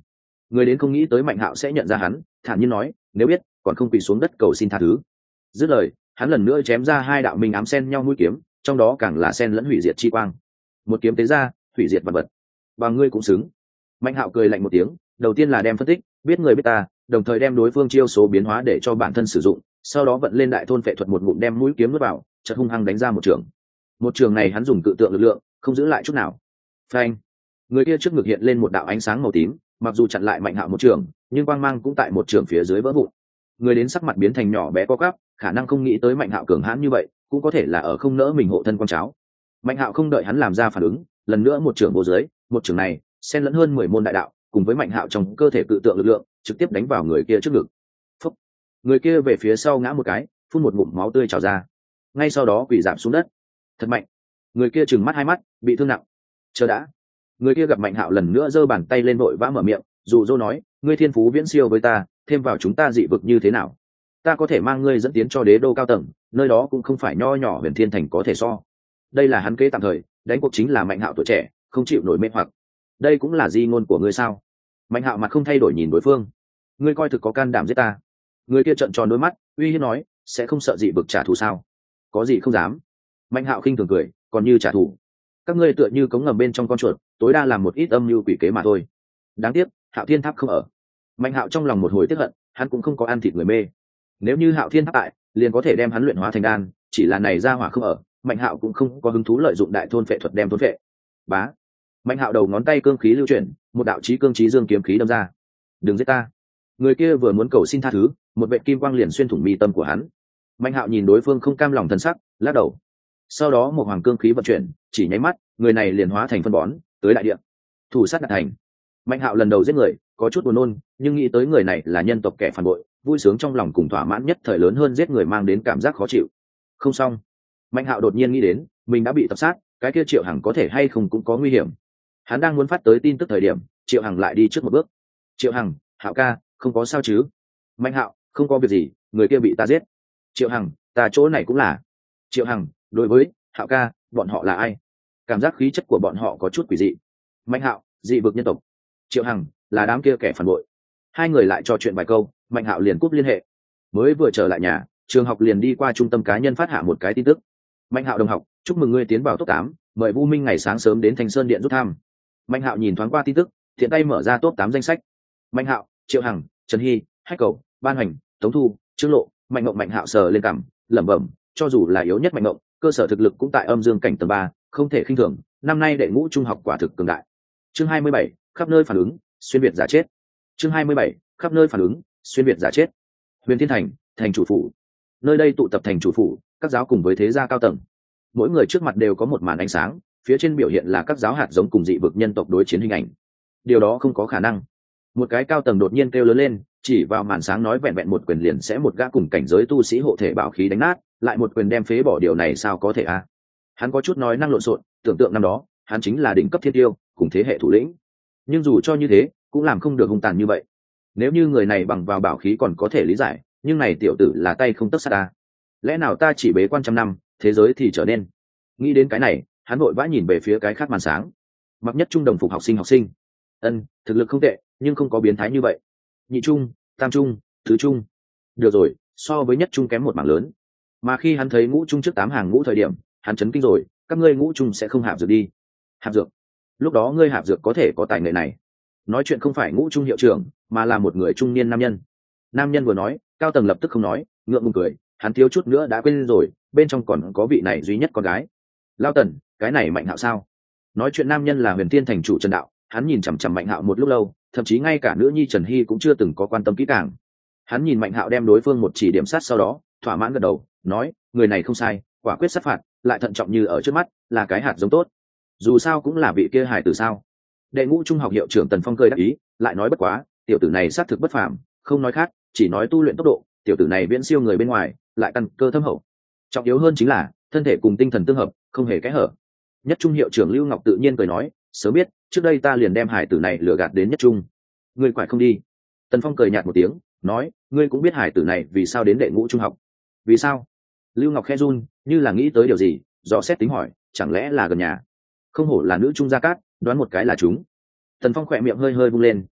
Người đến không nghĩ tới Mạnh Hạo sẽ nhận ra hắn, thản nhiên nói, nếu biết còn không quỳ xuống đất cầu xin tha thứ. Dứt lời, hắn lần nữa chém ra hai đạo minh ám xen nhau mũi kiếm, trong đó càng là xen lẫn hủy diệt chi quang. Một kiếm tế ra, hủy diệt vật vật. Và ngươi cũng xứng. Mạnh Hạo cười lạnh một tiếng, đầu tiên là đem phân tích, biết người biết ta, đồng thời đem đối phương chiêu số biến hóa để cho bản thân sử dụng, sau đó vận lên đại thôn phệ thuật một ngụm đem mũi kiếm nuốt vào, chợt hung hăng đánh ra một trường. Một trường này hắn dùng cự tượng lực lượng, không giữ lại chút nào. Phanh! Người kia trước ngực hiện lên một đạo ánh sáng màu tím, mặc dù chặn lại Mạnh Hạo một trường, nhưng quang mang cũng tại một trường phía dưới vỡ vụn. Người đến sắc mặt biến thành nhỏ bé co quắp, khả năng không nghĩ tới Mạnh Hạo cường hãn như vậy, cũng có thể là ở không nỡ mình hộ thân con cháu. Mạnh Hạo không đợi hắn làm ra phản ứng, lần nữa một trường vô dưới, một trường này xen lẫn hơn 10 môn đại đạo, cùng với Mạnh Hạo trong cơ thể cự tượng lực lượng, trực tiếp đánh vào người kia trước ngực. Phúc! Người kia về phía sau ngã một cái, phun một ngụm máu tươi trào ra. Ngay sau đó quỳ rạp xuống đất. Thật mạnh! Người kia trừng mắt hai mắt, bị thương nặng. Chờ đã! Người kia gặp Mạnh Hạo lần nữa giơ bàn tay lên vội vã mở miệng, dụ dỗ nói, ngươi thiên phú viễn siêu với ta, thêm vào chúng ta dị vực như thế nào? Ta có thể mang ngươi dẫn tiến cho đế đô cao tầng, nơi đó cũng không phải nho nhỏ Huyền Thiên Thành có thể so. Đây là hắn kế tạm thời, đánh cuộc chính là Mạnh Hạo tuổi trẻ, không chịu nổi mê hoặc. Đây cũng là di ngôn của ngươi sao? Mạnh Hạo mặt không thay đổi nhìn đối phương. Ngươi coi thực có can đảm giết ta? Người kia trợn tròn đôi mắt, uy hiếp nói, sẽ không sợ dị vực trả thù sao? Có gì không dám? Mạnh Hạo khinh thường cười, còn như trả thù. Các ngươi tựa như cống ngầm bên trong con chuột, tối đa làm một ít âm mưu quỷ kế mà thôi. Đáng tiếc, Hạo Thiên Tháp không ở. Mạnh Hạo trong lòng một hồi tiếc hận, hắn cũng không có ăn thịt người mê. Nếu như Hạo Thiên Tháp tại, liền có thể đem hắn luyện hóa thành đan, chỉ là này ra hỏa không ở, Mạnh Hạo cũng không có hứng thú lợi dụng đại thôn phệ thuật đem thôn phệ. Bá. Mạnh Hạo đầu ngón tay cương khí lưu chuyển, một đạo chí cương chí dương kiếm khí đâm ra. Đừng giết ta. Người kia vừa muốn cầu xin tha thứ, một vệt kim quang liền xuyên thủng mi tâm của hắn. Mạnh Hạo nhìn đối phương không cam lòng thần sắc, lắc đầu. Sau đó một hoàng cương khí vận chuyển, chỉ nháy mắt, người này liền hóa thành phân bón, tới đại địa. Thủ sát đạt thành. Mạnh Hạo lần đầu giết người, có chút buồn nôn, nhưng nghĩ tới người này là nhân tộc kẻ phản bội, vui sướng trong lòng cùng thỏa mãn nhất thời lớn hơn giết người mang đến cảm giác khó chịu. Không xong. Mạnh Hạo đột nhiên nghĩ đến, mình đã bị tập sát, cái kia Triệu Hằng có thể hay không cũng có nguy hiểm. Hắn đang muốn phát tới tin tức thời điểm, Triệu Hằng lại đi trước một bước. Triệu Hằng, Hạo ca, không có sao chứ? Mạnh Hạo, không có việc gì, người kia bị ta giết. Triệu Hằng, ta chỗ này cũng là. Triệu Hằng, đối với Hạo ca, bọn họ là ai? Cảm giác khí chất của bọn họ có chút quỷ dị. Mạnh Hạo, dị vực nhân tộc. Triệu Hằng, là đám kia kẻ phản bội. Hai người lại trò chuyện vài câu, Mạnh Hạo liền cúp liên hệ. Mới vừa trở lại nhà, trường học liền đi qua trung tâm cá nhân phát hạ một cái tin tức. Mạnh Hạo đồng học, chúc mừng ngươi tiến vào top 8, mời Vu Minh ngày sáng sớm đến Thanh Sơn Điện rút thăm. Mạnh Hạo nhìn thoáng qua tin tức, thiện tay mở ra top 8 danh sách. Mạnh Hạo, Triệu Hằng, Trần Hy, Hách Cầu, Ban Hành, Tống Thu, Trương Lộ, Mạnh Mộng. Mạnh Hạo sờ lên cằm, lẩm bẩm, cho dù là yếu nhất Mạnh Mộng, cơ sở thực lực cũng tại âm dương cảnh tầng 3, không thể khinh thường, năm nay đệ ngũ trung học quả thực cường đại. Chương 27, khắp nơi phản ứng, xuyên việt giả chết. Chương 27, khắp nơi phản ứng, xuyên việt giả chết. Huyền Thiên Thành, thành chủ phủ. Nơi đây tụ tập thành chủ phủ, các giáo cùng với thế gia cao tầng. Mỗi người trước mặt đều có một màn ánh sáng, phía trên biểu hiện là các giáo hạt giống cùng dị vực nhân tộc đối chiến hình ảnh. Điều đó không có khả năng. Một cái cao tầng đột nhiên kêu lớn lên, chỉ vào màn sáng nói vẹn vẹn một quyền liền sẽ một gã cùng cảnh giới tu sĩ hộ thể bảo khí đánh nát, lại một quyền đem phế bỏ, điều này sao có thể a? Hắn có chút nói năng lộn xộn, tưởng tượng năm đó, hắn chính là đỉnh cấp thiên tiêu, cùng thế hệ thủ lĩnh. Nhưng dù cho như thế, cũng làm không được hung tàn như vậy. Nếu như người này bằng vào bảo khí còn có thể lý giải, nhưng này tiểu tử là tay không tấc sắt ta. Lẽ nào ta chỉ bế quan trăm năm, thế giới thì trở nên? Nghĩ đến cái này, hắn vội vã nhìn về phía cái khác màn sáng. Mặc nhất trung đồng phục học sinh. Thực lực không tệ, nhưng không có biến thái như vậy. Nhị trung, tam trung, tứ trung. Được rồi, so với nhất trung kém một mảng lớn. Mà khi hắn thấy ngũ trung trước 8 hàng ngũ thời điểm, hắn chấn kinh rồi, các ngươi ngũ trung sẽ không hạp dược đi. Hạp dược? Lúc đó ngươi hạp dược có thể có tài nghệ này. Nói chuyện không phải ngũ trung hiệu trưởng, mà là một người trung niên nam nhân. Nam nhân vừa nói, cao tầng lập tức không nói, ngượng ngùng cười, hắn thiếu chút nữa đã quên rồi, bên trong còn có vị này duy nhất con gái. Lao Tần, cái này Mạnh Hạo sao? Nói chuyện nam nhân là Huyền Thiên thành chủ Trần Đạo, hắn nhìn chằm chằm Mạnh Hạo một lúc lâu, thậm chí ngay cả nữ nhi Trần Hy cũng chưa từng có quan tâm kỹ càng. Hắn nhìn Mạnh Hạo đem đối phương một chỉ điểm sát, sau đó thỏa mãn gật đầu, nói, người này không sai, quả quyết sát phạt, lại thận trọng như ở trước mắt, là cái hạt giống tốt. Dù sao cũng là vị kia hài tử sao? Đệ ngũ trung học hiệu trưởng Tần Phong cười đáp ý, lại nói bất quá, tiểu tử này xác thực bất phàm, không nói khác, chỉ nói tu luyện tốc độ, tiểu tử này viễn siêu người bên ngoài, lại căn cơ thâm hậu. Trọng yếu hơn chính là thân thể cùng tinh thần tương hợp, không hề kẽ hở. Nhất trung hiệu trưởng Lưu Ngọc tự nhiên cười nói, sớm biết, trước đây ta liền đem hải tử này lừa gạt đến nhất trung. Ngươi quải không đi? Tần Phong cười nhạt một tiếng, nói, ngươi cũng biết hải tử này vì sao đến đệ ngũ trung học? Vì sao? Lưu Ngọc khẽ run, như là nghĩ tới điều gì, dò xét tính hỏi, chẳng lẽ là gần nhà? Không hổ là nữ trung gia cát, đoán một cái là chúng. Tần Phong khỏe miệng hơi hơi vung lên,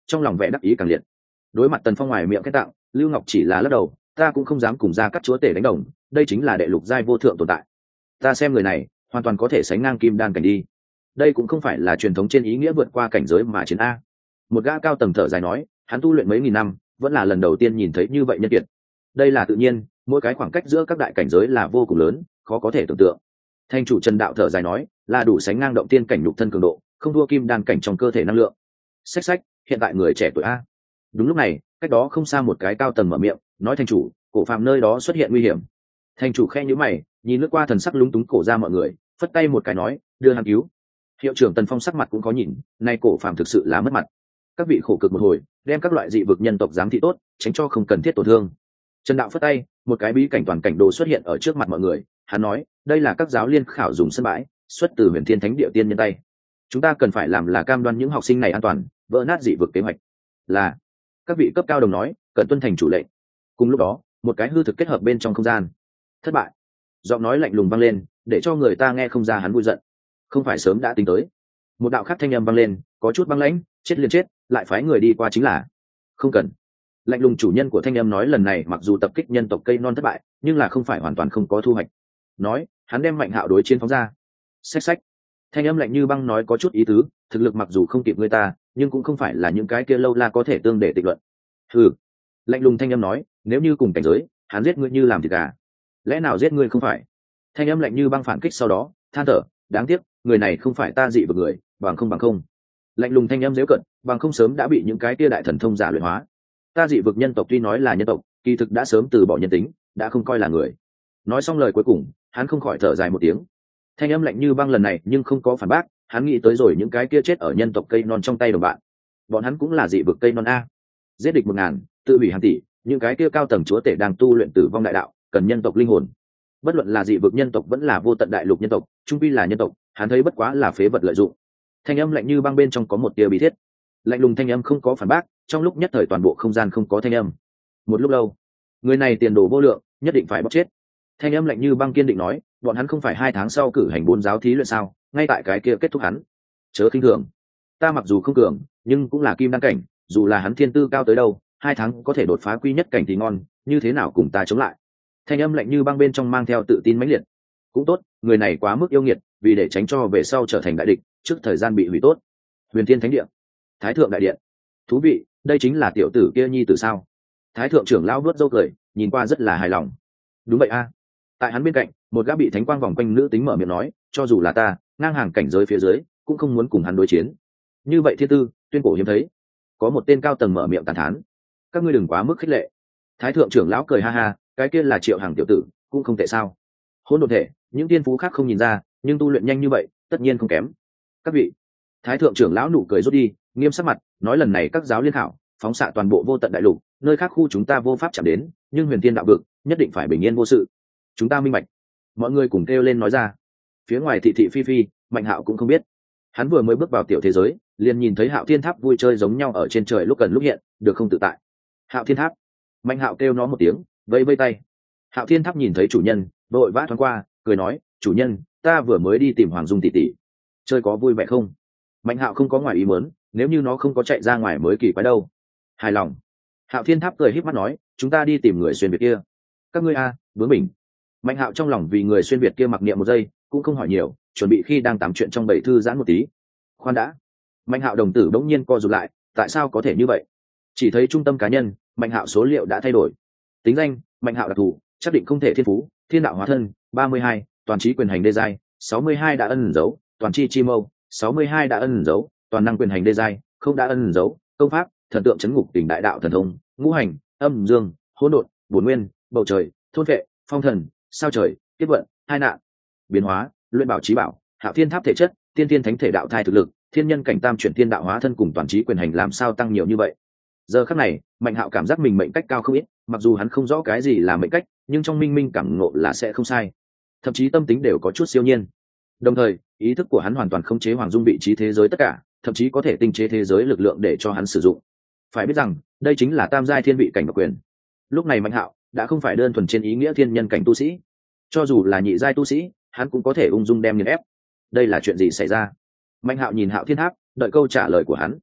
trong lòng vẻ đắc ý càng liệt. Đối mặt Tần Phong ngoài miệng cái tặng, Lưu Ngọc chỉ là lắc đầu, ta cũng không dám cùng ra các chúa tể đánh đồng, đây chính là đệ lục giai vô thượng tồn tại. Ta xem người này hoàn toàn có thể sánh ngang kim đan cảnh đi. Đây cũng không phải là truyền thống trên ý nghĩa vượt qua cảnh giới mà chiến a. Một gã cao tầng thở dài nói, hắn tu luyện mấy nghìn năm, vẫn là lần đầu tiên nhìn thấy như vậy nhân kiệt. Đây là tự nhiên, mỗi cái khoảng cách giữa các đại cảnh giới là vô cùng lớn, khó có thể tưởng tượng. Thành chủ Trần Đạo thở dài nói, là đủ sánh ngang động tiên cảnh nhục thân cường độ, không thua kim đan cảnh trong cơ thể năng lượng. Xách xách, hiện tại người trẻ tuổi a. Đúng lúc này, cách đó không xa một cái cao tầng mở miệng, nói thành chủ, cổ phàm nơi đó xuất hiện nguy hiểm. Thành chủ khe nhíu mày, nhìn lướt qua thần sắc lúng túng cổ ra mọi người, phất tay một cái nói, đưa hắn cứu. Hiệu trưởng Tần Phong sắc mặt cũng có nhìn, nay cổ phàm thực sự là mất mặt. Các vị khổ cực một hồi, đem các loại dị vực nhân tộc giám thị tốt, tránh cho không cần thiết tổn thương. Trần Đạo phất tay, một cái bí cảnh toàn cảnh đồ xuất hiện ở trước mặt mọi người, hắn nói, đây là các giáo liên khảo dùng sân bãi, xuất từ Huyền Thiên Thánh Địa tiên nhân tay. Chúng ta cần phải làm là cam đoan những học sinh này an toàn, vỡ nát dị vực kế hoạch. Là các vị cấp cao đồng nói, cần tuân thành chủ lệnh. Cùng lúc đó, một cái hư thực kết hợp bên trong không gian. Thất bại. Giọng nói lạnh lùng vang lên, để cho người ta nghe không ra hắn vui giận. Không phải sớm đã tính tới. Một đạo khác thanh âm vang lên, có chút băng lãnh, chết liền chết, lại phái người đi qua chính là. Không cần. Lạnh lùng chủ nhân của thanh âm nói lần này mặc dù tập kích nhân tộc cây non thất bại, nhưng là không phải hoàn toàn không có thu hoạch. Nói, hắn đem Mạnh Hạo đối chiến phóng ra. Xách xách. Thanh âm lạnh như băng nói có chút ý tứ, thực lực mặc dù không kịp người ta, nhưng cũng không phải là những cái kia lâu la có thể tương để tịch luận. Hừ. Lạnh lùng thanh âm nói, nếu như cùng cảnh giới, hắn giết ngươi như làm thịt gà. Lẽ nào giết ngươi không phải? Thanh âm lạnh như băng phản kích sau đó, than thở, đáng tiếc, người này không phải ta dị vực người, bằng không. Lạnh lùng thanh âm giễu cận, bằng không sớm đã bị những cái kia đại thần thông giả luyện hóa. Ta dị vực nhân tộc tuy nói là nhân tộc, kỳ thực đã sớm từ bỏ nhân tính, đã không coi là người. Nói xong lời cuối cùng, hắn không khỏi thở dài một tiếng. Thanh âm lạnh như băng lần này nhưng không có phản bác, hắn nghĩ tới rồi những cái kia chết ở nhân tộc cây non trong tay đồng bạn. Bọn hắn cũng là dị vực cây non a. Giết địch 1000, tự hủy hàng tỷ, những cái kia cao tầng chúa tể đang tu luyện tử vong đại đạo, cần nhân tộc linh hồn. Bất luận là dị vực nhân tộc vẫn là vô tận đại lục nhân tộc, trung quy là nhân tộc, hắn thấy bất quá là phế vật lợi dụng. Thanh âm lạnh như băng bên trong có một tia bí thiết. Lạnh lùng thanh âm không có phản bác, trong lúc nhất thời toàn bộ không gian không có thanh âm. Một lúc lâu, người này tiền đồ vô lượng, nhất định phải bóc chết. Thanh âm lạnh như băng kiên định nói, bọn hắn không phải 2 tháng sau cử hành 4 giáo thí luyện sao, ngay tại cái kia kết thúc hắn. Chớ khinh thường. Ta mặc dù không cường, nhưng cũng là kim đan cảnh, dù là hắn thiên tư cao tới đâu, 2 tháng có thể đột phá quy nhất cảnh thì ngon, như thế nào cùng ta chống lại. Thanh âm lạnh như băng bên trong mang theo tự tin mãnh liệt. Cũng tốt, người này quá mức yêu nghiệt, vì để tránh cho về sau trở thành đại địch, trước thời gian bị hủy tốt. Huyền Thiên Thánh Địa, Thái Thượng Đại Điện. Thú vị, đây chính là tiểu tử kia nhi tử sao? Thái thượng trưởng lão vớt râu cười, nhìn qua rất là hài lòng. Đúng vậy a. Tại hắn bên cạnh, một gã bị thánh quang vòng quanh nữ tính mở miệng nói, cho dù là ta, ngang hàng cảnh giới phía dưới, cũng không muốn cùng hắn đối chiến. Như vậy thiên tư, tuyên cổ hiếm thấy. Có một tên cao tầng mở miệng tàn thán. Các ngươi đừng quá mức khích lệ. Thái thượng trưởng lão cười ha ha, cái kia là Triệu Hàng tiểu tử, cũng không tệ sao? Hỗn độn thể, những tiên phú khác không nhìn ra, nhưng tu luyện nhanh như vậy, tất nhiên không kém. Các vị. Thái thượng trưởng lão nụ cười rút đi, nghiêm sắc mặt, nói lần này các giáo liên khảo, phóng xạ toàn bộ vô tận đại lục, nơi khác khu chúng ta vô pháp chạm đến, nhưng Huyền Thiên đạo vực nhất định phải bình yên vô sự. Chúng ta minh bạch. Mọi người cùng kêu lên nói ra. Phía ngoài thị thị phi phi, Mạnh Hạo cũng không biết. Hắn vừa mới bước vào tiểu thế giới, liền nhìn thấy Hạo Thiên Tháp vui chơi giống nhau ở trên trời lúc gần lúc hiện, được không tự tại. Hạo Thiên Tháp. Mạnh Hạo kêu nó một tiếng, vẫy vẫy tay. Hạo Thiên Tháp nhìn thấy chủ nhân, vội vã thoáng qua, cười nói, chủ nhân, ta vừa mới đi tìm Hoàng Dung tỷ tỷ, chơi có vui vẻ không? Mạnh Hạo không có ngoài ý muốn, nếu như nó không có chạy ra ngoài mới kỳ quái đâu. Hài lòng. Hạo Thiên Tháp cười híp mắt nói, chúng ta đi tìm người xuyên việt kia. Các ngươi a, bướng bỉnh. Mạnh Hạo trong lòng vì người xuyên việt kia mặc niệm một giây, cũng không hỏi nhiều, chuẩn bị khi đang tám chuyện trong bầy thư giãn một tí. Khoan đã. Mạnh Hạo đồng tử bỗng nhiên co rụt lại, tại sao có thể như vậy? Chỉ thấy trung tâm cá nhân, Mạnh Hạo số liệu đã thay đổi. Tính danh, Mạnh Hạo đặc thù, chắc định không thể thiên phú, thiên đạo hóa thân, 32, toàn trí quyền hành đê giai, 62 đã ân dấu, toàn chi chi mâu, 62 đã ân dấu, toàn năng quyền hành đê giai, không đã ân dấu, công pháp, thần tượng chấn ngục tình đại đạo thần thông, ngũ hành, âm dương, hỗn độn, bổn nguyên, bầu trời, thôn vệ, phong thần, sao trời, tiếp vận, hai nạn, biến hóa, luyện bảo trí bảo, Hạo Thiên Tháp thể chất, tiên thiên thánh thể đạo thai thực lực, thiên nhân cảnh tam chuyển thiên đạo hóa thân cùng toàn trí quyền hành làm sao tăng nhiều như vậy? Giờ khắc này, Mạnh Hạo cảm giác mình mệnh cách cao không ít, mặc dù hắn không rõ cái gì là mệnh cách, nhưng trong minh minh cảm ngộ là sẽ không sai. Thậm chí tâm tính đều có chút siêu nhiên. Đồng thời, ý thức của hắn hoàn toàn khống chế Hoàng Dung vị trí thế giới tất cả, thậm chí có thể tinh chế thế giới lực lượng để cho hắn sử dụng. Phải biết rằng, đây chính là tam giai thiên vị cảnh độc quyền. Lúc này Mạnh Hạo đã không phải đơn thuần trên ý nghĩa thiên nhân cảnh tu sĩ, cho dù là nhị giai tu sĩ, hắn cũng có thể ung dung đem nghiền ép. Đây là chuyện gì xảy ra? Mạnh Hạo nhìn Hạo Thiên Tháp, đợi câu trả lời của hắn.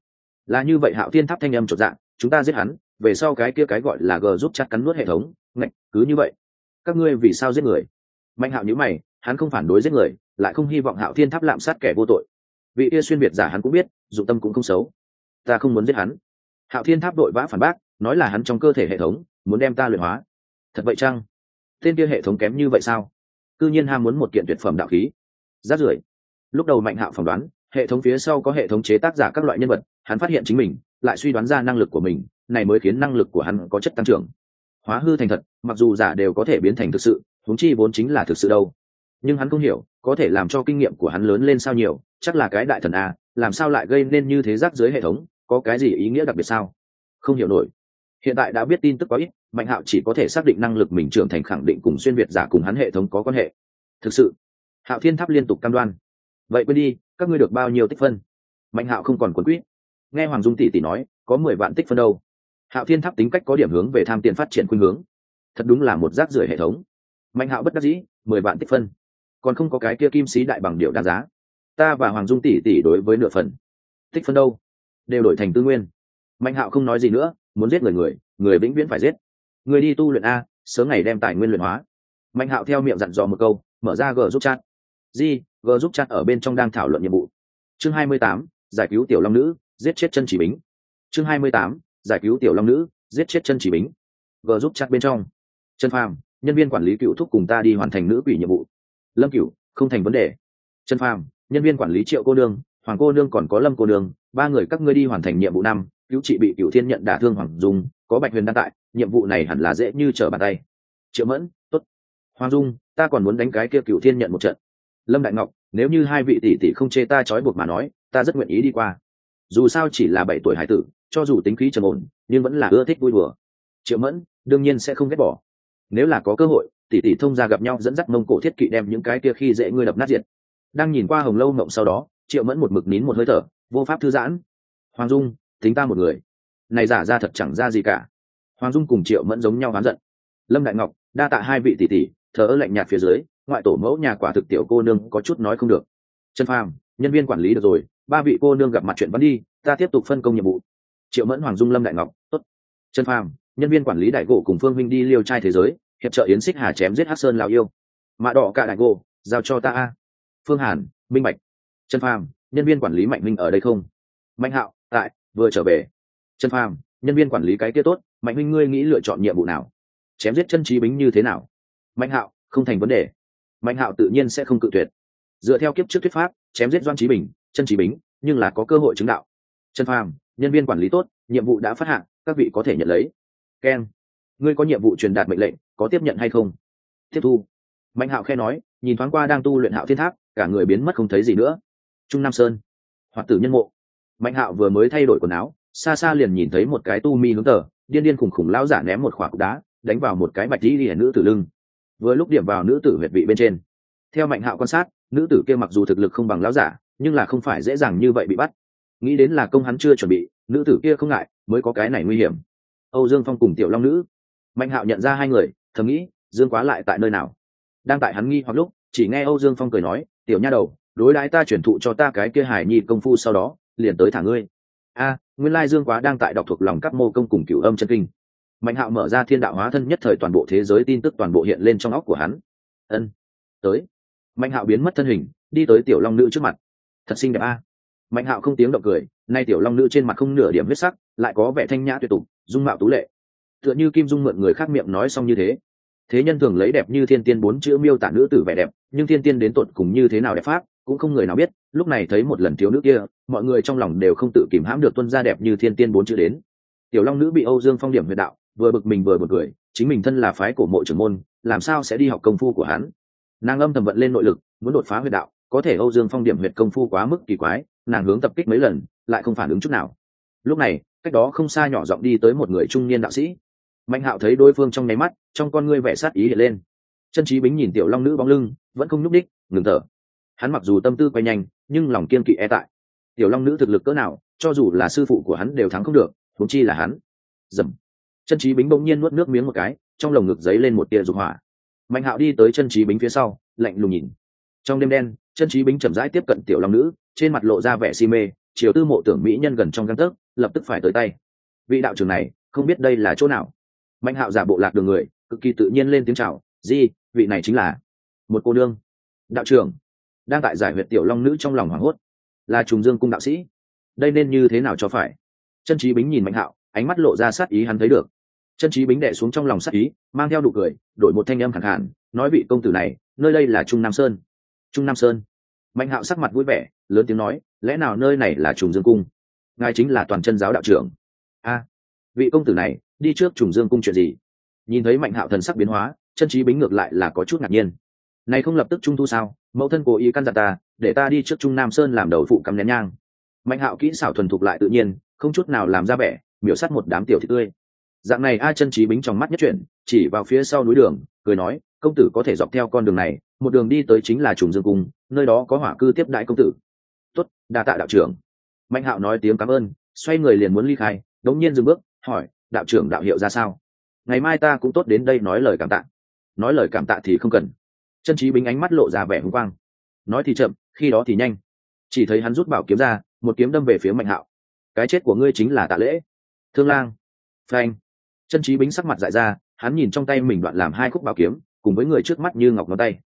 Là như vậy. Hạo Thiên Tháp thanh âm chột dạ, chúng ta giết hắn, về sau cái kia cái gọi là g giúp chặt cắn nuốt hệ thống, ngạch, cứ như vậy. Các ngươi vì sao giết người? Mạnh Hạo nhíu mày, hắn không phản đối giết người, lại không hy vọng Hạo Thiên Tháp lạm sát kẻ vô tội. Vị kia xuyên việt giả hắn cũng biết, dụng tâm cũng không xấu. Ta không muốn giết hắn. Hạo Thiên Tháp đội vã phản bác, nói là hắn trong cơ thể hệ thống muốn đem ta luyện hóa. Thật vậy chăng? Tên kia hệ thống kém như vậy sao? Cư nhiên ham muốn một kiện tuyệt phẩm đạo khí. Rát rưởi. Lúc đầu Mạnh Hạo phỏng đoán hệ thống phía sau có hệ thống chế tác giả các loại nhân vật, hắn phát hiện chính mình lại suy đoán ra năng lực của mình, này mới khiến năng lực của hắn có chất tăng trưởng. Hóa hư thành thật, mặc dù giả đều có thể biến thành thực sự, huống chi vốn chính là thực sự đâu. Nhưng hắn không hiểu, có thể làm cho kinh nghiệm của hắn lớn lên sao nhiều, chắc là cái đại thần a, làm sao lại gây nên như thế rác dưới hệ thống, có cái gì ý nghĩa đặc biệt sao? Không hiểu nổi. Hiện tại đã biết tin tức quá ít, Mạnh Hạo chỉ có thể xác định năng lực mình trưởng thành khẳng định cùng xuyên việt giả cùng hắn hệ thống có quan hệ. Thực sự, Hạo Thiên Tháp liên tục cam đoan. Vậy quên đi, các ngươi được bao nhiêu tích phân? Mạnh Hạo không còn cuốn quýt. Nghe Hoàng Dung tỷ tỷ nói, có 10 vạn tích phân đâu. Hạo Thiên Tháp tính cách có điểm hướng về tham tiền phát triển khuynh hướng. Thật đúng là một rác rưởi hệ thống. Mạnh Hạo bất đắc dĩ, 10 vạn tích phân, còn không có cái kia kim sĩ đại bằng điệu đáng giá. Ta và Hoàng Dung tỷ tỷ đối với nửa phần. Tích phân đâu? Đều đổi thành tư nguyên. Mạnh Hạo không nói gì nữa, muốn giết người vĩnh viễn phải giết. Người đi tu luyện a, sớm ngày đem tài nguyên luyện hóa. Mạnh Hạo theo miệng dặn dò một câu, mở ra G giúp chat. G giúp chat ở bên trong đang thảo luận nhiệm vụ. Chương 28, giải cứu tiểu long nữ, giết chết chân chỉ bính. Chương 28, giải cứu tiểu long nữ, giết chết chân chỉ bính. G giúp chat bên trong. Trần Phàm, nhân viên quản lý Cựu thúc cùng ta đi hoàn thành nữ quỷ nhiệm vụ. Lâm Cửu, không thành vấn đề. Trần Phàm, nhân viên quản lý Triệu cô nương, Hoàng cô nương còn có Lâm cô nương, ba người các ngươi đi hoàn thành nhiệm vụ 5, cứu chị bị Cửu Thiên nhận đả thương Hoàng Dung, có Bạch Huyền đan tại, nhiệm vụ này hẳn là dễ như trở bàn tay. Triệu Mẫn, tốt. Hoàng Dung, ta còn muốn đánh cái kia Cửu Thiên nhận một trận. Lâm Đại Ngọc, nếu như hai vị tỷ tỷ không chê ta trói buộc mà nói, ta rất nguyện ý đi qua. Dù sao chỉ là 7 tuổi hải tử, cho dù tính khí trầm ổn, nhưng vẫn là ưa thích vui đùa. Triệu Mẫn, đương nhiên sẽ không ghét bỏ. Nếu là có cơ hội, tỷ tỷ thông gia gặp nhau dẫn dắt Mông Cổ thiết kỵ đem những cái kia khi dễ ngươi đập nát diệt. Đang nhìn qua Hồng Lâu Mộng sau đó, Triệu Mẫn một mực nín một hơi thở, vô pháp thư giãn. Hoàng Dung, tính ta một người. Này giả ra thật chẳng ra gì cả. Hoàng Dung cùng Triệu Mẫn giống nhau oán giận. Lâm Đại Ngọc, đa tạ hai vị tỷ tỷ, thờ ơ lạnh nhạt phía dưới, ngoại tổ mẫu nhà quả thực tiểu cô nương có chút nói không được. Trần Phàm, nhân viên quản lý được rồi, ba vị cô nương gặp mặt chuyện văn đi, ta tiếp tục phân công nhiệm vụ. Triệu Mẫn, Hoàng Dung, Lâm Đại Ngọc, tốt. Trần Phàm, nhân viên quản lý Đại Gỗ cùng Phương Minh đi liêu trai thế giới, hiệp trợ Yến Xích Hà chém giết Hắc Sơn lão yêu. Mã đỏ cả Đại Gỗ, giao cho ta a. Phương Hàn, minh bạch. Trần Phàm, nhân viên quản lý Mạnh Minh ở đây không? Mạnh Hạo, tại, vừa trở về. Trần Phàm, nhân viên quản lý cái kia tốt, Mạnh Minh ngươi nghĩ lựa chọn nhiệm vụ nào? Chém giết chân trí bính như thế nào? Mạnh Hạo, không thành vấn đề. Mạnh Hạo tự nhiên sẽ không cự tuyệt. Dựa theo kiếp trước thuyết pháp, chém giết Doan Chí Bình, chân trí bính, nhưng là có cơ hội chứng đạo. Trần Phàm, nhân viên quản lý tốt, nhiệm vụ đã phát hạ, các vị có thể nhận lấy. Ken, ngươi có nhiệm vụ truyền đạt mệnh lệnh, có tiếp nhận hay không? Tiếp thu. Mạnh Hạo khẽ nói, nhìn thoáng qua đang tu luyện Hạo Thiên Tháp, cả người biến mất không thấy gì nữa. Trung Nam Sơn, Hoạt Tử Nhân Mộ. Mạnh Hạo vừa mới thay đổi quần áo, xa xa liền nhìn thấy một cái tu mi hướng tờ, điên điên khủng khủng lão giả ném một quả cục đá, đánh vào một cái bạch y liễu nữ tử lưng. Vừa lúc điểm vào nữ tử huyệt vị bên trên. Theo Mạnh Hạo quan sát, nữ tử kia mặc dù thực lực không bằng lão giả, nhưng là không phải dễ dàng như vậy bị bắt. Nghĩ đến là công hắn chưa chuẩn bị, nữ tử kia không ngại, mới có cái này nguy hiểm. Âu Dương Phong cùng Tiểu Long Nữ. Mạnh Hạo nhận ra hai người, thầm nghĩ, Dương Quá lại tại nơi nào? Đang tại hắn nghi hoặc lúc, chỉ nghe Âu Dương Phong cười nói, tiểu nha đầu, đối đãi ta chuyển thụ cho ta cái kia Hải Nhi công phu sau đó, liền tới thả ngươi. A, nguyên lai Dương Quá đang tại đọc thuộc lòng các mô công cùng Cửu Âm chân kinh. Mạnh Hạo mở ra thiên đạo hóa thân, nhất thời toàn bộ thế giới tin tức toàn bộ hiện lên trong óc của hắn. Ân, tới. Mạnh Hạo biến mất thân hình, đi tới Tiểu Long Nữ trước mặt. Thật xinh đẹp a. Mạnh Hạo không tiếng động cười, nay Tiểu Long Nữ trên mặt không nửa điểm huyết sắc, lại có vẻ thanh nhã tuyệt tục, dung mạo tú lệ, tựa như Kim Dung mượn người khác miệng nói xong như thế. Thế nhân thường lấy đẹp như thiên tiên 4 chữ miêu tả nữ tử vẻ đẹp, nhưng thiên tiên đến tột cùng như thế nào đẹp pháp, cũng không người nào biết. Lúc này thấy một lần thiếu nữ kia, mọi người trong lòng đều không tự kìm hãm được tuân ra đẹp như thiên tiên 4 chữ đến. Tiểu Long Nữ bị Âu Dương Phong điểm huyệt đạo, vừa bực mình vừa bực cười, chính mình thân là phái cổ mộ trưởng môn, làm sao sẽ đi học công phu của hắn? Nàng âm thầm vận lên nội lực, muốn đột phá huyệt đạo, có thể Âu Dương Phong điểm huyệt công phu quá mức kỳ quái, nàng hướng tập kích mấy lần, lại không phản ứng chút nào. Lúc này, cách đó không xa nhỏ giọng đi tới một người trung niên đạo sĩ. Mạnh Hạo thấy đối phương trong nháy mắt, trong con ngươi vẻ sát ý hiện lên. Chân Chí Bính nhìn Tiểu Long Nữ bóng lưng, vẫn không nhúc đích, ngừng thở. Hắn mặc dù tâm tư quay nhanh, nhưng lòng kiên kỵ e tại. Tiểu Long Nữ thực lực cỡ nào, cho dù là sư phụ của hắn đều thắng không được, huống chi là hắn. Dầm. Chân Chí Bính bỗng nhiên nuốt nước miếng một cái, trong lồng ngực giấy lên một tia dục hỏa. Mạnh Hạo đi tới Chân Chí Bính phía sau, lạnh lùng nhìn. Trong đêm đen, Chân Chí Bính chậm rãi tiếp cận Tiểu Long Nữ, trên mặt lộ ra vẻ si mê, chiều tư mộ tưởng mỹ nhân gần trong gang tấc, lập tức phải tới tay. Vị đạo trưởng này không biết đây là chỗ nào. Mạnh Hạo giả bộ lạc đường người, cực kỳ tự nhiên lên tiếng chào. Di, vị này chính là một cô nương. Đạo trưởng đang tại giải huyệt tiểu long nữ trong lòng hoảng hốt, là Trùng Dương cung đạo sĩ. Đây nên như thế nào cho phải? Chân Chí Bính nhìn Mạnh Hạo, ánh mắt lộ ra sát ý hắn thấy được. Chân Chí Bính đè xuống trong lòng sát ý, mang theo nụ cười, đổi một thanh âm khàn khàn, nói vị công tử này, nơi đây là Trung Nam Sơn. Trung Nam Sơn. Mạnh Hạo sắc mặt vui vẻ, lớn tiếng nói, lẽ nào nơi này là Trùng Dương cung? Ngài chính là Toàn Chân giáo đạo trưởng. A, vị công tử này đi trước Trùng Dương cung chuyện gì? Nhìn thấy Mạnh Hạo thần sắc biến hóa, Chân Chí Bính ngược lại là có chút ngạc nhiên. Này không lập tức trung thu sao? Mẫu thân cố ý căn dặn ta, để ta đi trước Trung Nam Sơn làm đầu phụ cắm nén nhang. Mạnh Hạo kỹ xảo thuần thục lại tự nhiên, không chút nào làm ra vẻ, miểu sát một đám tiểu thịt tươi. Dạng này Chân Chí Bính trong mắt nhất chuyển, chỉ vào phía sau núi đường, cười nói, công tử có thể dọc theo con đường này, một đường đi tới chính là Trùng Dương cung, nơi đó có hỏa cư tiếp đãi công tử. Tốt, đa tạ đạo trưởng. Mạnh Hạo nói tiếng cảm ơn, xoay người liền muốn ly khai, đống nhiên dừng bước, hỏi, đạo trưởng đạo hiệu ra sao? Ngày mai ta cũng tốt đến đây nói lời cảm tạ. Nói lời cảm tạ thì không cần. Chân Chí Bính ánh mắt lộ ra vẻ hùng quang. Nói thì chậm, khi đó thì nhanh. Chỉ thấy hắn rút bảo kiếm ra, một kiếm đâm về phía Mạnh Hạo. Cái chết của ngươi chính là Tạ Lễ. Thương Lang. Phanh. Chân Chí Bính sắc mặt dại ra, hắn nhìn trong tay mình đoạn làm hai khúc bảo kiếm, cùng với người trước mắt như ngọc ngón tay.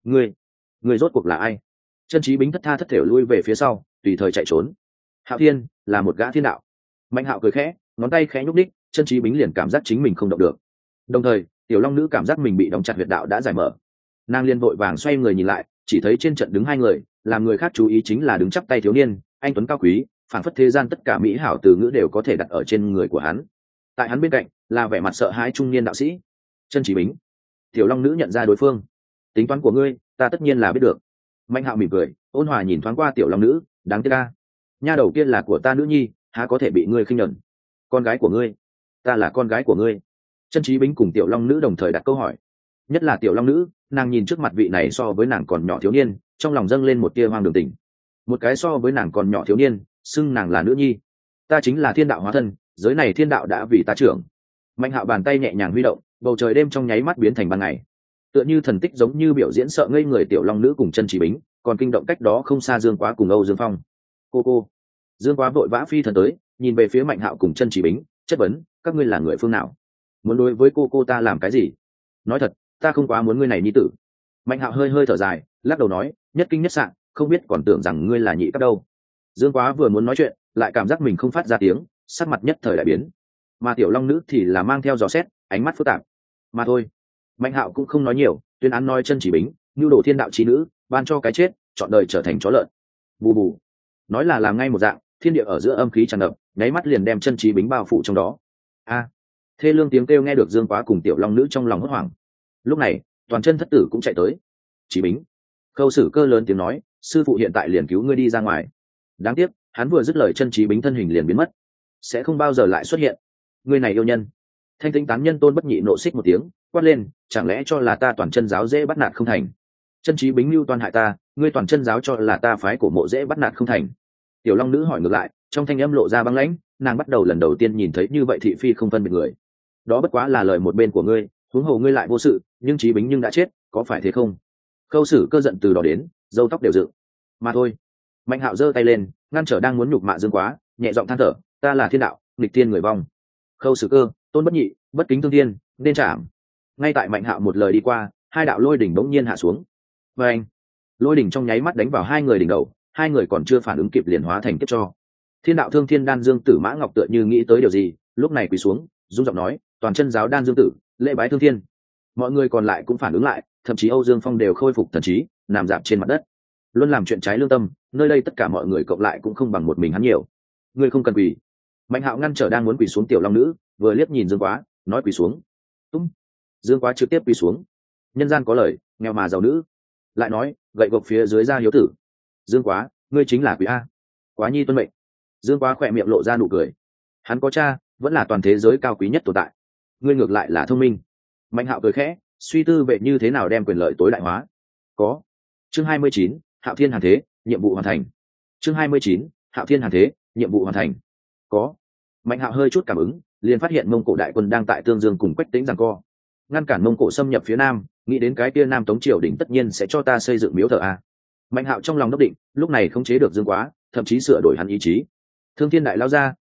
Ngươi rốt cuộc là ai? Chân Chí Bính thất tha thất thểu lui về phía sau, tùy thời chạy trốn. Hạo Thiên là một gã thiên đạo. Mạnh Hạo cười khẽ, ngón tay khẽ nhúc đích, Chân Chí Bính liền cảm giác chính mình không động được. Đồng thời, tiểu long nữ cảm giác mình bị đóng chặt huyệt đạo đã giải mở. Nàng liền vội vàng xoay người nhìn lại, chỉ thấy trên trận đứng hai người, làm người khác chú ý chính là đứng chắp tay thiếu niên, anh tuấn cao quý, phảng phất thế gian tất cả mỹ hảo từ ngữ đều có thể đặt ở trên người của hắn. Tại hắn bên cạnh là vẻ mặt sợ hãi trung niên đạo sĩ. Chân Chí Bính. Tiểu long nữ nhận ra đối phương. Tính toán của ngươi, ta tất nhiên là biết được. Mạnh Hạo mỉm cười, ôn hòa nhìn thoáng qua tiểu long nữ, đáng tiếc a, nha đầu kia là của ta nữ nhi, há có thể bị ngươi khinh nhẫn. Con gái của ngươi? Ta là con gái của ngươi. Chân Chí Bính cùng tiểu long nữ đồng thời đặt câu hỏi. Nhất là tiểu long nữ, nàng nhìn trước mặt vị này so với nàng còn nhỏ thiếu niên, trong lòng dâng lên một tia hoang đường tình. Một cái so với nàng còn nhỏ thiếu niên, xưng nàng là nữ nhi. Ta chính là thiên đạo hóa thân, giới này thiên đạo đã vì ta trưởng. Mạnh Hạo bàn tay nhẹ nhàng huy động, bầu trời đêm trong nháy mắt biến thành ban ngày. Tựa như thần tích giống như biểu diễn sợ ngây người tiểu long nữ cùng Chân Chí Bính, còn kinh động cách đó không xa Dương Quá cùng Âu Dương Phong. Cô. Dương Quá vội vã phi thần tới, nhìn về phía Mạnh Hạo cùng Chân Chí Bính, chất vấn, các ngươi là người phương nào? Muốn đối với cô ta làm cái gì? Nói thật, ta không quá muốn ngươi này nhi tử. Mạnh Hạo hơi hơi thở dài, lắc đầu nói, nhất kinh nhất sạn, không biết còn tưởng rằng ngươi là nhị cấp đâu. Dương Quá vừa muốn nói chuyện, lại cảm giác mình không phát ra tiếng, sắc mặt nhất thời đại biến. Mà tiểu long nữ thì là mang theo dò xét, ánh mắt phức tạp. Mà thôi. Mạnh Hạo cũng không nói nhiều, tuyên án nói Chân Chí Bính, nhu đồ thiên đạo chí nữ, ban cho cái chết, chọn đời trở thành chó lợn. Bù bù. Nói là làm ngay một dạng, thiên địa ở giữa âm khí tràn ngập, nháy mắt liền đem Chân Chí Bính bao phủ trong đó. A. Thê lương tiếng kêu nghe được Dương Quá cùng tiểu long nữ trong lòng hốt hoảng. Lúc này, Toàn Chân thất tử cũng chạy tới. Chí Bính. Khâu Sử Cơ lớn tiếng nói, sư phụ hiện tại liền cứu ngươi đi ra ngoài. Đáng tiếc, hắn vừa dứt lời Chân Chí Bính thân hình liền biến mất, sẽ không bao giờ lại xuất hiện. Ngươi này yêu nhân. Thanh Tĩnh Tán Nhân Tôn bất nhị nộ xích một tiếng, quát lên, chẳng lẽ cho là ta Toàn Chân giáo dễ bắt nạt không thành? Chân Chí Bính mưu toan hại ta, ngươi Toàn Chân giáo cho là ta phái cổ mộ dễ bắt nạt không thành? Tiểu long nữ hỏi ngược lại, trong thanh âm lộ ra băng lãnh, nàng bắt đầu lần đầu tiên nhìn thấy như vậy thị phi không phân biệt người. Đó bất quá là lời một bên của ngươi, huống hồ ngươi lại vô sự, nhưng Chí Bính nhưng đã chết, có phải thế không? Khâu Sử Cơ giận từ đó đến, râu tóc đều dựng. Mà thôi. Mạnh Hạo giơ tay lên, ngăn trở đang muốn nhục mạ Dương Quá, nhẹ giọng than thở, ta là thiên đạo, nghịch thiên người vong. Khâu Sử Cơ, Tôn bất nhị, bất kính thương thiên, nên chạm. Ngay tại Mạnh Hạo một lời đi qua, hai đạo lôi đỉnh bỗng nhiên hạ xuống. Và anh, lôi đỉnh trong nháy mắt đánh vào hai người đỉnh đầu, hai người còn chưa phản ứng kịp liền hóa thành kiếp cho. Thiên đạo Thương Thiên Đan Dương Tử Mã Ngọc tựa như nghĩ tới điều gì, lúc này quỳ xuống, rung giọng nói, Toàn Chân giáo Đan Dương Tử, lễ bái Thương Thiên. Mọi người còn lại cũng phản ứng lại, thậm chí Âu Dương Phong đều khôi phục thần trí, nằm dạp trên mặt đất. Luôn làm chuyện trái lương tâm, nơi đây tất cả mọi người cộng lại cũng không bằng một mình hắn nhiều. Ngươi không cần quỳ. Mạnh Hạo ngăn trở đang muốn quỳ xuống tiểu long nữ, vừa liếc nhìn Dương Quá, nói quỳ xuống. Tung. Dương Quá trực tiếp quỳ xuống. Nhân gian có lời, nghèo mà giàu nữ. Lại nói, gậy gộc phía dưới ra hiếu tử. Dương Quá, ngươi chính là quỷ a. Quá nhi tuân mệnh. Dương Quá khỏe miệng lộ ra nụ cười. Hắn có cha, vẫn là toàn thế giới cao quý nhất tồn tại. Ngươi ngược lại là thông minh. Mạnh Hạo cười khẽ, suy tư về như thế nào đem quyền lợi tối đại hóa. Có. Chương 29, Hạo Thiên Hàn Thế, nhiệm vụ hoàn thành. Chương 29, Hạo Thiên Hàn Thế, nhiệm vụ hoàn thành. Có. Mạnh Hạo hơi chút cảm ứng, liền phát hiện Mông Cổ đại quân đang tại Tương Dương cùng Quách Tĩnh giằng co, ngăn cản Mông Cổ xâm nhập phía nam. Nghĩ đến cái kia Nam Tống triều đình tất nhiên sẽ cho ta xây dựng miếu thờ a. Mạnh Hạo trong lòng đốc định, lúc này không chế được Dương Quá, thậm chí sửa đổi hắn ý chí. Thương Thiên đại lao ra,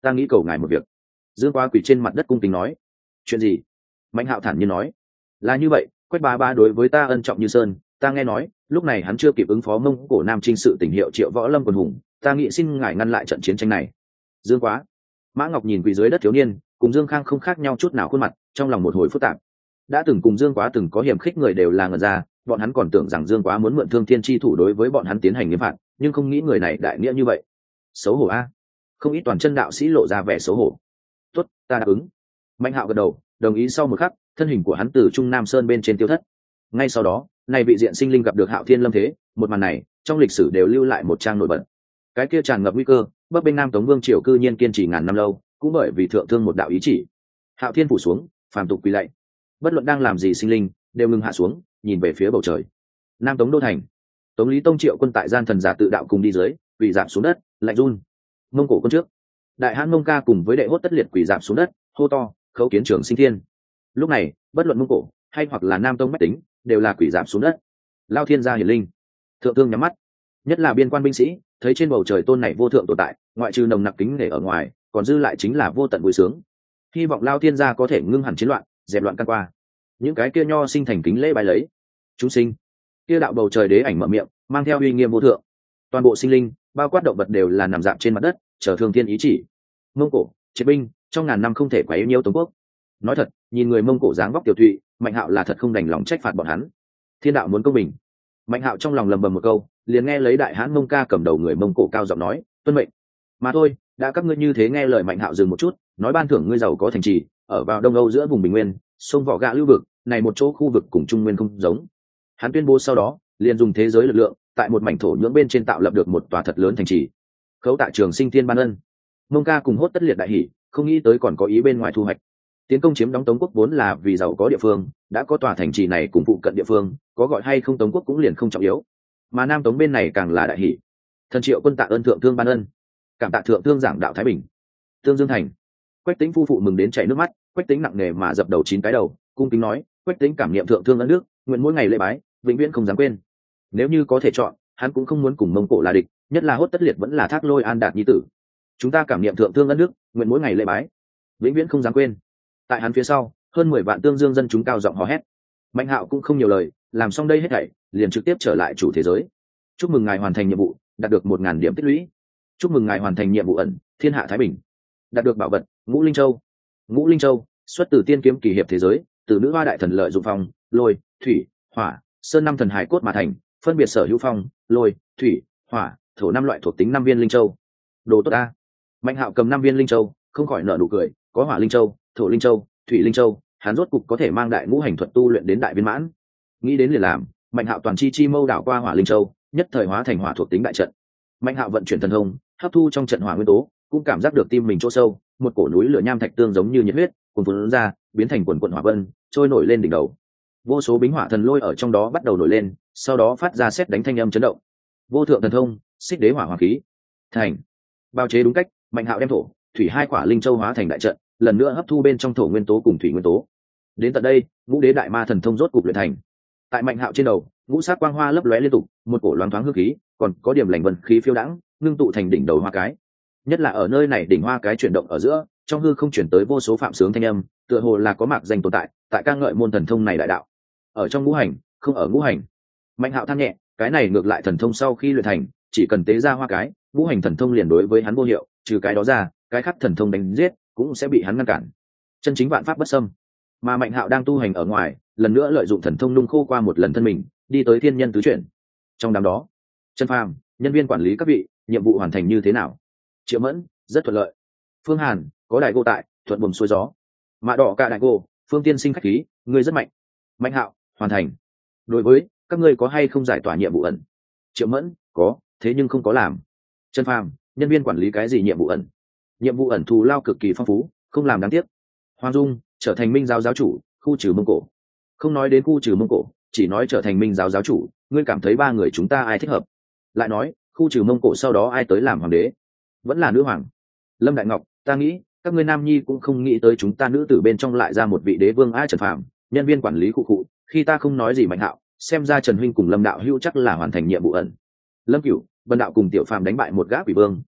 ta nghĩ cầu ngài một việc. Dương Quá quỳ trên mặt đất cung kính nói. Chuyện gì? Mạnh Hạo thản nhiên nói. Là như vậy, Quách bá bá đối với ta ân trọng như sơn, ta nghe nói lúc này hắn chưa kịp ứng phó Mông Cổ Nam Trinh sự tình hiệu Triệu Võ Lâm quần hùng, ta nghĩ xin ngài ngăn lại trận chiến tranh này. Dương Quá. Mã Ngọc nhìn quỳ dưới đất thiếu niên cùng Dương Khang không khác nhau chút nào khuôn mặt, trong lòng một hồi phức tạp. Đã từng cùng Dương Quá từng có hiểm khích người đều là ngẩn ra, bọn hắn còn tưởng rằng Dương Quá muốn mượn Thương Thiên chi thủ đối với bọn hắn tiến hành nghiêm phạt, nhưng không nghĩ người này đại nghĩa như vậy. Xấu hổ a. Không ít toàn chân đạo sĩ lộ ra vẻ xấu hổ. Tốt, ta đáp ứng. Mạnh Hạo gật đầu, đồng ý. Sau một khắc, thân hình của hắn từ Trung Nam Sơn bên trên tiêu thất. Ngay sau đó, này vị diện sinh linh gặp được Hạo Thiên lâm thế, một màn này trong lịch sử đều lưu lại một trang nổi bật. Cái kia tràn ngập nguy cơ, bấp bênh Nam Tống Vương triều cư nhiên kiên trì ngàn năm lâu, cũng bởi vì thượng thương một đạo ý chỉ. Hạo Thiên phủ xuống, phàm tục quỳ lạy. Bất luận đang làm gì sinh linh, đều ngừng hạ xuống, nhìn về phía bầu trời. Nam Tống đô thành, Tống Lý Tông Triệu quân tại gian thần giả tự đạo cùng đi dưới, quỳ rạp xuống đất, lạnh run. Mông Cổ quân trước, Đại Hán Mông Ca cùng với đệ hốt tất liệt quỳ rạp xuống đất, hô to, khấu kiến trưởng sinh thiên. Lúc này, bất luận Mông Cổ hay hoặc là Nam Tông bách tính, đều là quỳ rạp xuống đất. Lao thiên gia hiển linh, thượng thương nhắm mắt. Nhất là biên quan binh sĩ, thấy trên bầu trời tôn này vô thượng tồn tại, ngoại trừ nồng nặc kính nể ở ngoài, còn dư lại chính là vô tận vui sướng. Hy vọng Lao thiên gia có thể ngưng hẳn chiến loạn, dẹp loạn căn qua. Những cái kia nho sinh thành kính lễ bái lấy. Chúng sinh, kia đạo bầu trời đế ảnh mở miệng, mang theo uy nghiêm vô thượng. Toàn bộ sinh linh, bao quát động vật đều là nằm dạp trên mặt đất, chờ thương thiên ý chỉ. Mông Cổ chế binh trong ngàn năm không thể quá yếu nhiêu Tống quốc. Nói thật, nhìn người Mông Cổ dáng vóc tiểu thụy, Mạnh Hạo là thật không đành lòng trách phạt bọn hắn. Thiên đạo muốn công bình. Mạnh Hạo trong lòng lầm bầm một câu, liền nghe lấy Đại Hán Mông Ca cầm đầu người Mông Cổ cao giọng nói, tuân mệnh. Mà thôi, đã các ngươi như thế nghe lời. Mạnh Hạo dừng một chút, nói ban thưởng ngươi giàu có thành trì, ở vào Đông Âu giữa vùng Bình Nguyên, sông Vỏ Gã lưu vực, này một chỗ khu vực cùng Trung Nguyên không giống. Hắn tuyên bố sau đó, liền dùng thế giới lực lượng, tại một mảnh thổ nhưỡng bên trên tạo lập được một tòa thật lớn thành trì. Khấu tạ Trường Sinh Thiên ban ân. Mông Ca cùng hốt tất liệt đại hỉ, không nghĩ tới còn có ý bên ngoài thu hoạch. Tiến công chiếm đóng Tống quốc vốn là vì giàu có địa phương, đã có tòa thành trì này cùng phụ cận địa phương, có gọi hay không Tống quốc cũng liền không trọng yếu. Mà Nam Tống bên này càng là đại hỉ. Thần Triệu quân tạ ơn thượng thương ban ân, cảm tạ thượng thương giảng đạo thái bình. Tương Dương thành, Quách Tĩnh phu phụ mừng đến chảy nước mắt. Quách Tĩnh nặng nề mà dập đầu 9 cái đầu, cung kính nói, Quách Tĩnh cảm niệm thượng thương ân đức, nguyện mỗi ngày lễ bái, vĩnh viễn không dám quên. Nếu như có thể chọn, hắn cũng không muốn cùng Mông Cổ là địch, nhất là hốt tất liệt vẫn là Thác Lôi An Đạt nhi tử. Chúng ta cảm niệm thượng thương ân đức, nguyện mỗi ngày lễ bái, vĩnh viễn không dám quên. Tại hắn phía sau, hơn 10 vạn tương dương dân chúng cao giọng hò hét. Mạnh Hạo cũng không nhiều lời, làm xong đây hết thảy, liền trực tiếp trở lại chủ thế giới. Chúc mừng ngài hoàn thành nhiệm vụ, đạt được 1000 điểm tích lũy. Chúc mừng ngài hoàn thành nhiệm vụ ẩn, thiên hạ thái bình. Đạt được bảo vật, Ngũ Linh Châu. Ngũ Linh Châu xuất từ tiên kiếm kỳ hiệp thế giới, từ nữ hoa đại thần lợi dụng phong, lôi, thủy, hỏa, sơn năm thần hải cốt mà thành, phân biệt sở hữu phong, lôi, thủy, hỏa, thổ 5 loại thuộc tính 5 viên linh châu. Đồ tốt a. Mạnh Hạo cầm 5 viên linh châu, không khỏi nở nụ cười, có hỏa linh châu, thổ linh châu, thủy linh châu, hắn rốt cục có thể mang đại ngũ hành thuật tu luyện đến đại viên mãn. Nghĩ đến liền làm, Mạnh Hạo toàn chi mâu đảo qua hỏa linh châu, nhất thời hóa thành hỏa thuộc tính đại trận. Mạnh Hạo vận chuyển thần thông, hấp thu trong trận hỏa nguyên tố, cũng cảm giác được tim mình chỗ sâu, một cổ núi lửa nham thạch tương giống như nhiệt huyết, cuồn cuộn ra, biến thành quần quần hỏa vân, trôi nổi lên đỉnh đầu. Vô số bính hỏa thần lôi ở trong đó bắt đầu nổi lên, sau đó phát ra sét đánh thanh âm chấn động. Vô thượng thần thông, xích đế hỏa hoàng khí. Thành. Bao chế đúng cách, Mạnh Hạo đem thổ, thủy hai quả linh châu hóa thành đại trận, lần nữa hấp thu bên trong thổ nguyên tố cùng thủy nguyên tố. Đến tận đây, ngũ đế đại ma thần thông rốt cục luyện thành. Tại Mạnh Hạo trên đầu, ngũ sắc quang hoa lấp lóe liên tục, một cổ loáng thoáng hương khí, còn có điểm lành vân khí phiêu đãng, ngưng tụ thành đỉnh đầu hoa cái. Nhất là ở nơi này đỉnh hoa cái chuyển động ở giữa, trong hư không chuyển tới vô số phạm sướng thanh âm, tựa hồ là có mạc danh tồn tại, tại ca ngợi môn thần thông này đại đạo. Ở trong ngũ hành, không ở ngũ hành. Mạnh Hạo than nhẹ, cái này ngược lại thần thông sau khi luyện thành, chỉ cần tế ra hoa cái, ngũ hành thần thông liền đối với hắn vô hiệu, trừ cái đó ra, cái khác thần thông đánh giết cũng sẽ bị hắn ngăn cản. Chân chính vạn pháp bất xâm. Mà Mạnh Hạo đang tu hành ở ngoài, lần nữa lợi dụng thần thông nung khô qua một lần thân mình, đi tới thiên nhân tứ chuyển. Trong đám đó, Trần Phàm, nhân viên quản lý các vị, nhiệm vụ hoàn thành như thế nào? Triệu Mẫn, rất thuận lợi. Phương Hàn, có đại cô tại, thuận buồm xuôi gió. Mã Đỏ cả đại cô, Phương tiên sinh khách khí, ngươi rất mạnh. Mạnh Hạo, hoàn thành. Đối với các ngươi có hay không giải tỏa nhiệm vụ ẩn? Triệu Mẫn, có, thế nhưng không có làm. Trần Phàm, nhân viên quản lý cái gì nhiệm vụ ẩn? Nhiệm vụ ẩn thù lao cực kỳ phong phú, không làm đáng tiếc. Hoàng Dung, trở thành Minh giáo giáo chủ, khu trừ Mông Cổ. Không nói đến khu trừ Mông Cổ, chỉ nói trở thành Minh giáo giáo chủ, ngươi cảm thấy 3 người chúng ta ai thích hợp? Lại nói, khu trừ Mông Cổ sau đó ai tới làm hoàng đế? Vẫn là nữ hoàng. Lâm Đại Ngọc, ta nghĩ các ngươi nam nhi cũng không nghĩ tới chúng ta nữ tử bên trong lại ra một vị đế vương. Trần Phàm, nhân viên quản lý khu cụ, khi ta không nói gì. Mạnh Hạo, xem ra Trần huynh cùng Lâm đạo hữu chắc là hoàn thành nhiệm vụ ẩn. Lâm Cửu, Vân đạo cùng Tiểu Phàm đánh bại một gã quỷ vương,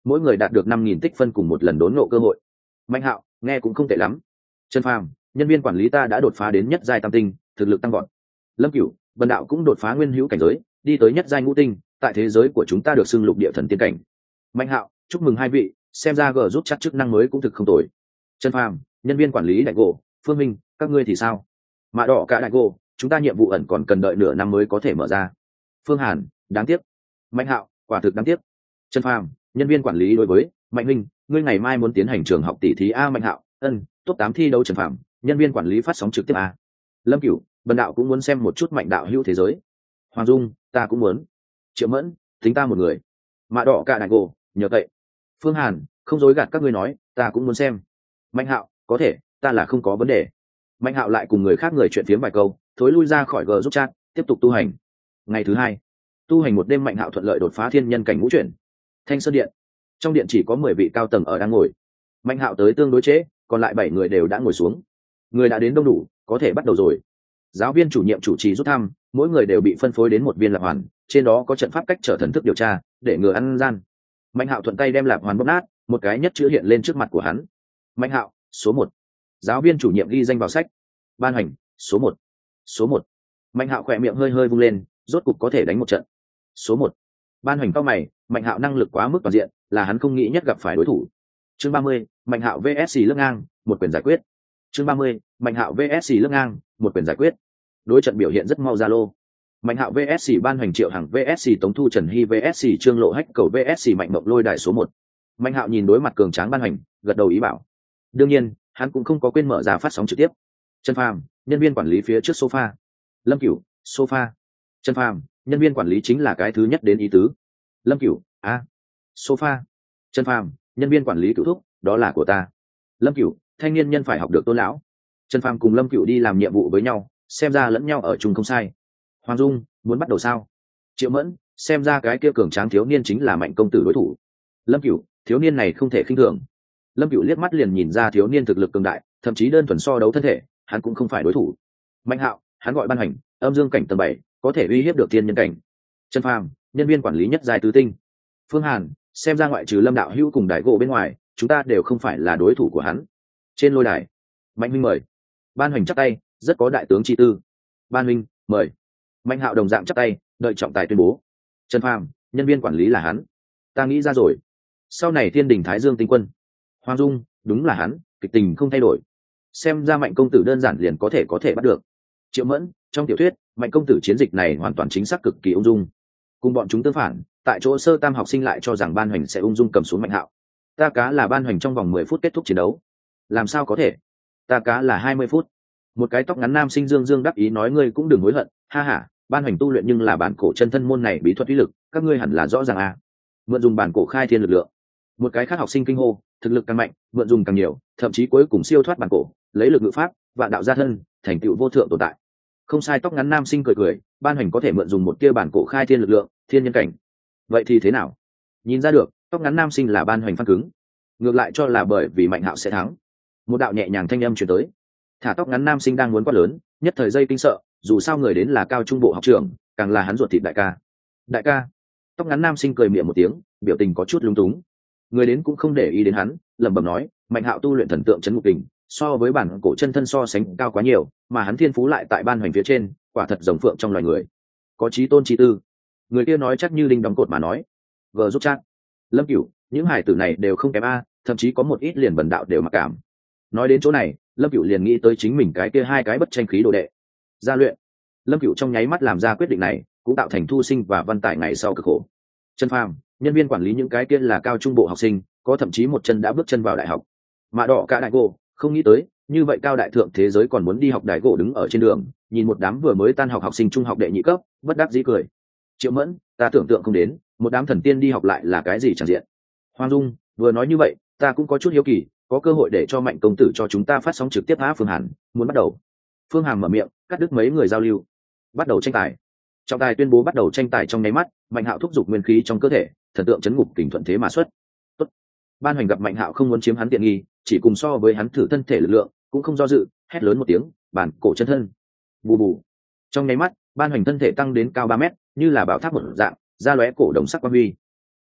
mỗi người đạt được 5.000 tích phân cùng một lần đốn ngộ cơ hội. Mạnh Hạo, nghe cũng không tệ lắm. Trần Phàm, nhân viên quản lý ta đã đột phá đến nhất giai tam tinh, thực lực tăng vọt. Lâm Cửu, Vân Đạo cũng đột phá nguyên hữu cảnh giới, đi tới nhất giai ngũ tinh, tại thế giới của chúng ta được xưng lục địa thần tiên cảnh. Mạnh Hạo, chúc mừng hai vị, xem ra G giúp chắc chức năng mới cũng thực không tồi. Trần Phàm, nhân viên quản lý đại gỗ, Phương Minh, các ngươi thì sao? Mạ Đỏ cả đại gỗ, chúng ta nhiệm vụ ẩn còn cần đợi nửa năm mới có thể mở ra. Phương Hàn, đáng tiếc. Mạnh Hạo, quả thực đáng tiếc. Trần Phàm, nhân viên quản lý đối với Mạnh Minh, ngươi ngày mai muốn tiến hành trường học tỷ thí a. Mạnh Hạo, top 8 thi đấu. Trần Phàm, nhân viên quản lý phát sóng trực tiếp a. Lâm Cửu, Vân Đạo cũng muốn xem một chút Mạnh đạo hữu thế giới. Hoàng Dung, ta cũng muốn. Triệu Mẫn, tính ta một người. Mạ Đỏ cả đại gỗ, nhờ cậy. Phương Hàn, không dối gạt các ngươi nói, ta cũng muốn xem. Mạnh Hạo, có thể, ta là không có vấn đề. Mạnh Hạo lại cùng người khác người chuyện phiếm vài câu, thối lui ra khỏi G giúp chat, tiếp tục tu hành. Ngày thứ hai, tu hành một đêm, Mạnh Hạo thuận lợi đột phá thiên nhân cảnh ngũ chuyển. Thanh Sơn Điện, trong điện chỉ có 10 vị cao tầng ở đang ngồi. Mạnh Hạo tới tương đối trễ, còn lại 7 người đều đã ngồi xuống. Người đã đến đông đủ, có thể bắt đầu rồi. Giáo viên chủ nhiệm chủ trì rút thăm, mỗi người đều bị phân phối đến một viên lạp hoàn, trên đó có trận pháp cách trở thần thức điều tra, để ngừa ăn gian. Mạnh Hạo thuận tay đem lạp hoàn bóp nát, một cái nhất chữ hiện lên trước mặt của hắn. Mạnh Hạo, số 1. Giáo viên chủ nhiệm ghi danh vào sách. Ban hành, số 1. Số 1. Mạnh Hạo khỏe miệng hơi hơi vung lên, rốt cục có thể đánh một trận. Số 1. Ban hành cao mày, Mạnh Hạo năng lực quá mức toàn diện, là hắn không nghĩ nhất gặp phải đối thủ. Chương 30, Mạnh Hạo vs lưng ngang, một quyền giải quyết. Chương 30, Mạnh Hạo vs lưng ngang, một quyền giải quyết. Đối trận biểu hiện rất mau ra lô. Mạnh Hạo vs Ban Hoành Triệu Hằng vs Tống Thu Trần Hy vs Trương Lộ Hách Cầu vs Mạnh Mộng Lôi đại số 1. Mạnh Hạo nhìn đối mặt cường tráng Ban Hoành, gật đầu ý bảo. Đương nhiên, hắn cũng không có quên mở ra phát sóng trực tiếp. Trần Phàm, nhân viên quản lý phía trước sofa. Lâm Cửu, sofa. Trần Phàm, nhân viên quản lý chính là cái thứ nhất đến ý tứ. Lâm Cửu, sofa. Trần Phàm, nhân viên quản lý cửu thúc, đó là của ta. Lâm Cửu, thanh niên nhân phải học được tôn lão. Trần Phàm cùng Lâm Cửu đi làm nhiệm vụ với nhau, xem ra lẫn nhau ở chung không sai. Hoàng Dung, muốn bắt đầu sao? Triệu Mẫn, xem ra cái kia cường tráng thiếu niên chính là Mạnh công tử đối thủ. Lâm Cửu, thiếu niên này không thể khinh thường. Lâm Cửu liếc mắt liền nhìn ra thiếu niên thực lực cường đại, thậm chí đơn thuần so đấu thân thể, hắn cũng không phải đối thủ. Mạnh Hạo, hắn gọi Ban Hành, âm dương cảnh tầng 7, có thể uy hiếp được thiên nhân cảnh. Trần Phàm, nhân viên quản lý nhất giai tứ tinh. Phương Hàn, xem ra ngoại trừ Lâm đạo hữu cùng Đại gỗ bên ngoài, chúng ta đều không phải là đối thủ của hắn. Trên lôi đài, Mạnh huynh mời. Ban Hành chắp tay, rất có đại tướng chi tư. Ban huynh, mời. Mạnh Hạo đồng dạng chắp tay, đợi trọng tài tuyên bố. Trần Phàm, nhân viên quản lý là hắn. Ta nghĩ ra rồi. Sau này Thiên Đình Thái Dương tinh quân. Hoàng Dung, đúng là hắn, kịch tình không thay đổi. Xem ra Mạnh công tử đơn giản liền có thể bắt được. Triệu Mẫn, trong tiểu thuyết, Mạnh công tử chiến dịch này hoàn toàn chính xác cực kỳ ung dung. Cùng bọn chúng tương phản, tại chỗ sơ tam học sinh lại cho rằng Ban Hoành sẽ ung dung cầm xuống Mạnh Hạo. Ta cá là Ban Hoành trong vòng 10 phút kết thúc chiến đấu. Làm sao có thể? Ta cá là 20 phút. Một cái tóc ngắn nam sinh dương dương đắc ý nói, ngươi cũng đừng hối hận, ha ha, Ban Hoành tu luyện nhưng là bản cổ chân thân môn này bí thuật uy lực, các ngươi hẳn là rõ ràng à. Mượn dùng bản cổ khai thiên lực lượng. Một cái khác học sinh kinh hô, thực lực càng mạnh, mượn dùng càng nhiều, thậm chí cuối cùng siêu thoát bản cổ, lấy lực ngự pháp, vạn đạo gia thân, thành tựu vô thượng tồn tại. Không sai, tóc ngắn nam sinh cười cười, Ban Hoành có thể mượn dùng một tia bản cổ khai thiên lực lượng, thiên nhân cảnh. Vậy thì thế nào? Nhìn ra được, tóc ngắn nam sinh là Ban Hoành phan cứng, ngược lại cho là bởi vì Mạnh Hạo sẽ thắng. Một đạo nhẹ nhàng thanh âm truyền tới. Thả tóc ngắn nam sinh đang muốn quát lớn, nhất thời dây kinh sợ, dù sao người đến là cao trung bộ học trưởng, càng là hắn ruột thịt đại ca. Đại ca. Tóc ngắn nam sinh cười miệng một tiếng, biểu tình có chút lúng túng. Người đến cũng không để ý đến hắn, lẩm bẩm nói, Mạnh Hạo tu luyện thần tượng trấn ngục kình, so với bản cổ chân thân so sánh cao quá nhiều, mà hắn thiên phú lại tại Ban Hoành phía trên, quả thật rồng phượng trong loài người, có chí tôn chí tư. Người kia nói chắc như đinh đóng cột mà nói. Vờ giúp chắc. Lâm Cửu, những hải tử này đều không kém a, thậm chí có một ít liền bần đạo đều mặc cảm. Nói đến chỗ này, Lâm Cửu liền nghĩ tới chính mình cái kia hai cái bất tranh khí đồ đệ. Gia luyện. Lâm Cửu trong nháy mắt làm ra quyết định này, cũng tạo thành Thu Sinh và Văn Tài ngày sau cực khổ. Trần Phàm, nhân viên quản lý những cái kia là cao trung bộ học sinh, có thậm chí một chân đã bước chân vào đại học. Mạ Đỏ cả đại gỗ, không nghĩ tới, như vậy cao đại thượng thế giới còn muốn đi học đại gỗ đứng ở trên đường, nhìn một đám vừa mới tan học học sinh trung học đệ nhị cấp, bất đắc dĩ cười. Triệu Mẫn, ta tưởng tượng không đến, một đám thần tiên đi học lại là cái gì chẳng diện. Hoàng Dung, vừa nói như vậy, ta cũng có chút hiếu kỳ, có cơ hội để cho Mạnh công tử cho chúng ta phát sóng trực tiếp hả? Phương Hàn, muốn bắt đầu. Phương Hàn mở miệng, cắt đứt mấy người giao lưu. Bắt đầu tranh tài. Trọng tài tuyên bố bắt đầu tranh tài trong nháy mắt, Mạnh Hạo thúc giục nguyên khí trong cơ thể, thần tượng chấn ngục kình thuận thế mà xuất. Tốt. Ban Hoành gặp Mạnh Hạo không muốn chiếm hắn tiện nghi, chỉ cùng so với hắn thử thân thể lực lượng, cũng không do dự, hét lớn một tiếng, bản cổ chân thân. Bù bù. Trong nháy mắt, Ban Hoành thân thể tăng đến cao 3 mét, như là bảo tháp một dạng, ra lóe cổ đồng sắc quang huy.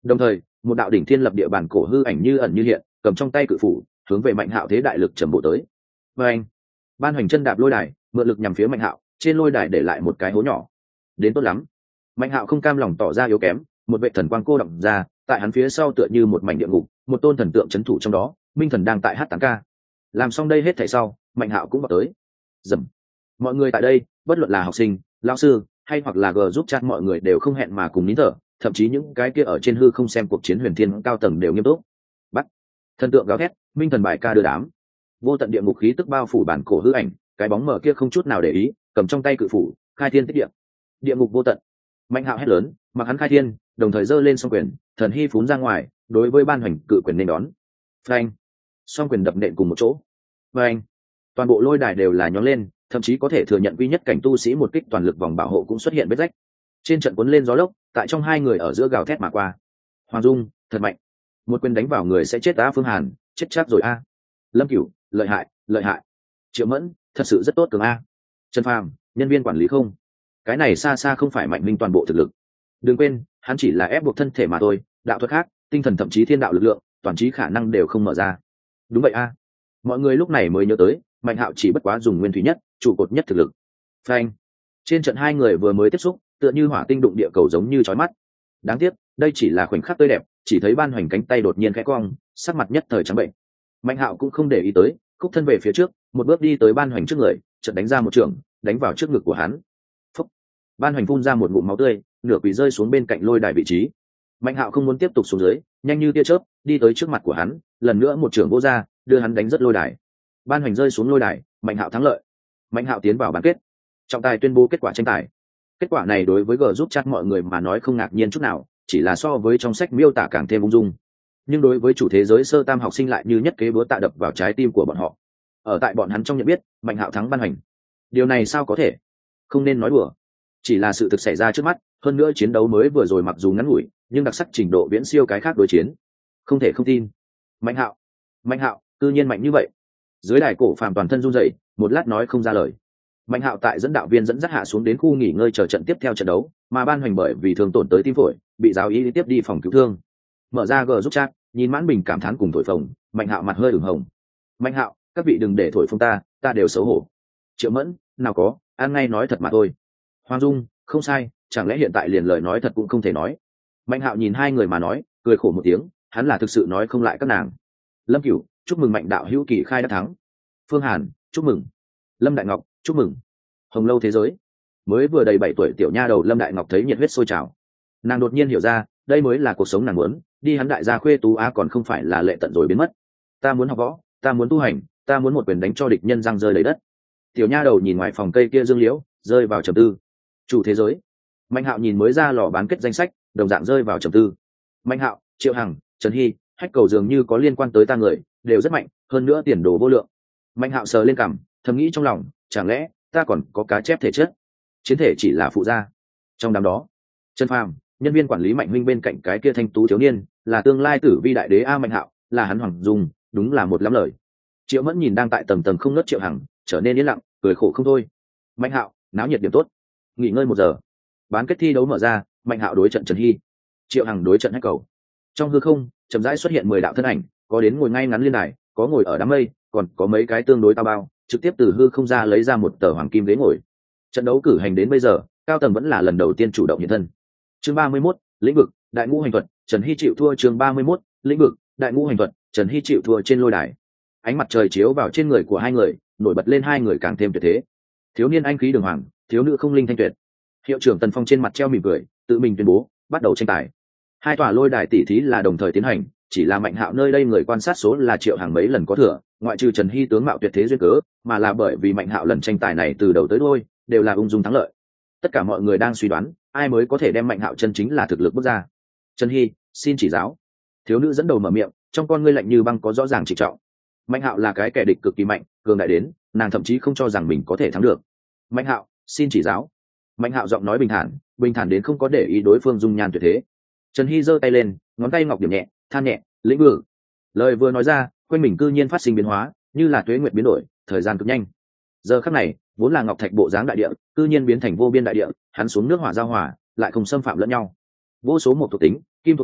Đồng thời một đạo đỉnh thiên lập địa bản cổ hư ảnh như ẩn như hiện, cầm trong tay cự phủ hướng về Mạnh Hạo thế đại lực trầm bộ tới. Và anh ban hoành chân đạp lôi đài, mượn lực nhằm phía Mạnh Hạo, trên lôi đài để lại một cái hố nhỏ. Đến tốt lắm. Mạnh Hạo không cam lòng tỏ ra yếu kém, một vệ thần quang cô động ra, tại hắn phía sau tựa như một mảnh địa ngục, một tôn thần tượng trấn thủ trong đó, minh thần đang tại hát tán ca. Làm xong đây hết thảy sau, Mạnh Hạo cũng vào tới. Dầm. Mọi người tại đây, bất luận là học sinh, lão sư, hay hoặc là giúp chat, mọi người đều không hẹn mà cùng nín thở, thậm chí những cái kia ở trên hư không xem cuộc chiến huyền thiên cao tầng đều nghiêm túc. Bắt. Thần tượng gào thét, minh thần bài ca đưa đám. Vô tận địa ngục khí tức bao phủ bản cổ hư ảnh, cái bóng mờ kia không chút nào để ý, cầm trong tay cự phủ, khai thiên tích địa. Địa ngục vô tận. Mạnh Hạo hét lớn, mặc hắn khai thiên, đồng thời giơ lên song quyền, thần hy phún ra ngoài, đối với ban hoành cự quyền nên đón. Phanh. Song quyền đập nện cùng một chỗ. Phanh. Toàn bộ lôi đài đều là nhón lên, thậm chí có thể thừa nhận quy nhất cảnh tu sĩ một kích toàn lực vòng bảo hộ cũng xuất hiện vết rách. Trên trận cuốn lên gió lốc, tại trong hai người ở giữa gào thét mà qua. Hoàng Dung, thật mạnh. Một quyền đánh vào người sẽ chết á. Phương Hàn, chết chắc rồi a. Lâm Cửu, lợi hại, lợi hại. Triệu Mẫn, thật sự rất tốt cường a. Trần Phàm, nhân viên quản lý không. Cái này xa xa không phải mạnh minh toàn bộ thực lực. Đừng quên, hắn chỉ là ép buộc thân thể mà thôi, đạo thuật khác, tinh thần thậm chí thiên đạo lực lượng, toàn trí khả năng đều không mở ra. Đúng vậy a. Mọi người lúc này mới nhớ tới, Mạnh Hạo chỉ bất quá dùng nguyên thủy nhất, trụ cột nhất thực lực. Phanh. Trên trận hai người vừa mới tiếp xúc, tựa như hỏa tinh đụng địa cầu giống như chói mắt. Đáng tiếc, đây chỉ là khoảnh khắc tươi đẹp, chỉ thấy ban hoành cánh tay đột nhiên khẽ cong, sắc mặt nhất thời trắng bệnh. Mạnh Hạo cũng không để ý tới, khúc thân về phía trước, một bước đi tới ban hoành trước người, chợt đánh ra một chưởng, đánh vào trước ngực của hắn. Phúc. Ban hoành phun ra một ngụm máu tươi, nửa quỳ rơi xuống bên cạnh lôi đài vị trí. Mạnh Hạo không muốn tiếp tục xuống dưới, nhanh như tia chớp đi tới trước mặt của hắn, lần nữa một chưởng vô ra, đưa hắn đánh rất lôi đài. Ban hoành rơi xuống lôi đài, Mạnh Hạo thắng lợi. Mạnh Hạo tiến vào bán kết. Trọng tài tuyên bố kết quả tranh tài. Kết quả này đối với giúp chat mọi người mà nói không ngạc nhiên chút nào, chỉ là so với trong sách miêu tả càng thêm ung dung. Nhưng đối với chủ thế giới sơ tam học sinh lại như nhất kế búa tạ đập vào trái tim của bọn họ. Ở tại bọn hắn trong nhận biết, Mạnh Hạo thắng Ban hoành. Điều này sao có thể? Không nên nói đùa. Chỉ là sự thực xảy ra trước mắt, hơn nữa chiến đấu mới vừa rồi mặc dù ngắn ngủi, nhưng đặc sắc trình độ viễn siêu cái khác đối chiến. Không thể không tin. Mạnh Hạo, tự nhiên mạnh như vậy. Dưới đài cổ phàm toàn thân run rẩy, một lát nói không ra lời. Mạnh Hạo tại dẫn đạo viên dẫn dắt hạ xuống đến khu nghỉ ngơi chờ trận tiếp theo trận đấu, mà Ban hoành bởi vì thương tổn tới tim phổi, bị giáo ý tiếp đi phòng cứu thương. Mở ra giúp chat, nhìn Mãn Bình cảm thán cùng thổi phồng, Mạnh Hạo mặt hơi ửng hồng. Mạnh Hạo, các vị đừng để thổi phồng ta đều xấu hổ. Triệu Mẫn, nào có, ăn ngay nói thật mà thôi. Hoàng Dung, không sai, chẳng lẽ hiện tại liền lời nói thật cũng không thể nói. Mạnh Hạo nhìn hai người mà nói, cười khổ một tiếng, hắn là thực sự nói không lại các nàng. Lâm Cửu, chúc mừng Mạnh đạo hữu kỳ khai đã thắng. Phương Hàn, chúc mừng. Lâm Đại Ngọc, chúc mừng. Hồng Lâu thế giới. Mới vừa đầy 7 tuổi tiểu nha đầu Lâm Đại Ngọc thấy nhiệt huyết sôi trào. Nàng đột nhiên hiểu ra, đây mới là cuộc sống nàng muốn, đi hắn đại gia khuê tú á còn không phải là lệ tận rồi biến mất. Ta muốn học võ, ta muốn tu hành, ta muốn một quyền đánh cho địch nhân răng rơi lấy đất. Tiểu nha đầu nhìn ngoài phòng cây kia dương liễu, rơi vào trầm tư. Chủ thế giới. Mạnh Hạo nhìn mới ra lò bán kết danh sách, đồng dạng rơi vào trầm tư. Mạnh Hạo, Triệu Hằng, Trần Hy, Hách Cầu dường như có liên quan tới ta người, đều rất mạnh, hơn nữa tiền đồ vô lượng. Mạnh Hạo sờ lên cằm, thầm nghĩ trong lòng, chẳng lẽ ta còn có cá chép thể chất? Chiến thể chỉ là phụ gia. Trong đám đó, Trần Phàm, nhân viên quản lý Mạnh huynh bên cạnh cái kia thanh tú thiếu niên, là tương lai tử vi đại đế a. Mạnh Hạo, là hắn Hoàng Dung, đúng là một lắm lời. Triệu Mẫn nhìn đang tại tầng tầng không ngớt Triệu Hằng, trở nên yên lặng, cười khổ không thôi. Mạnh Hạo, náo nhiệt điểm tốt. Nghỉ ngơi 1 giờ. Bán kết thi đấu mở ra, Mạnh Hạo đối trận Trần Hy, Triệu Hằng đối trận Hách Cầu. Trong hư không chậm rãi xuất hiện 10 đạo thân ảnh, có đến ngồi ngay ngắn liên đài, có ngồi ở đám mây, còn có mấy cái tương đối tao bao trực tiếp từ hư không ra lấy ra một tờ hoàng kim ghế ngồi. Trận đấu cử hành đến bây giờ, cao tầng vẫn là lần đầu tiên chủ động hiện thân. Chương 31, lĩnh vực đại ngũ hành thuật, Trần Hy chịu thua. Chương 31, lĩnh vực đại ngũ hành thuật, Trần Hy chịu thua. Trên lôi đài, ánh mặt trời chiếu vào trên người của hai người, nổi bật lên hai người càng thêm tuyệt thế. Thiếu niên anh khí đường hoàng, thiếu nữ không linh thanh tuyệt. Hiệu trưởng Tần Phong trên mặt treo mỉm cười, tự mình tuyên bố bắt đầu tranh tài. Hai tòa lôi đài tỷ thí là đồng thời tiến hành, chỉ là Mạnh Hạo nơi đây người quan sát số là Triệu Hàng mấy lần có thừa, ngoại trừ Trần Hy tướng mạo tuyệt thế duyên cớ, mà là bởi vì Mạnh Hạo lần tranh tài này từ đầu tới đuôi đều là ung dung thắng lợi. Tất cả mọi người đang suy đoán, ai mới có thể đem Mạnh Hạo chân chính là thực lực bước ra. Trần Hy, xin chỉ giáo. Thiếu nữ dẫn đầu mở miệng, trong con ngươi lạnh như băng có rõ ràng trịnh trọng. Mạnh Hạo là cái kẻ địch cực kỳ mạnh, cường đại đến, nàng thậm chí không cho rằng mình có thể thắng được. Mạnh Hạo, xin chỉ giáo. Mạnh Hạo giọng nói bình thản đến không có để ý đối phương dung nhan tuyệt thế. Trần Hy giơ tay lên, ngón tay ngọc điểm nhẹ, than nhẹ, lĩnh vực. Lời vừa nói ra, quanh mình cư nhiên phát sinh biến hóa, như là tuế nguyệt biến đổi, thời gian cực nhanh. Giờ khắc này, vốn là ngọc thạch bộ dáng đại địa, cư nhiên biến thành vô biên đại địa, hắn xuống nước hỏa giao hòa, lại không xâm phạm lẫn nhau. Vô số một thuộc tính, kim thuộc tính,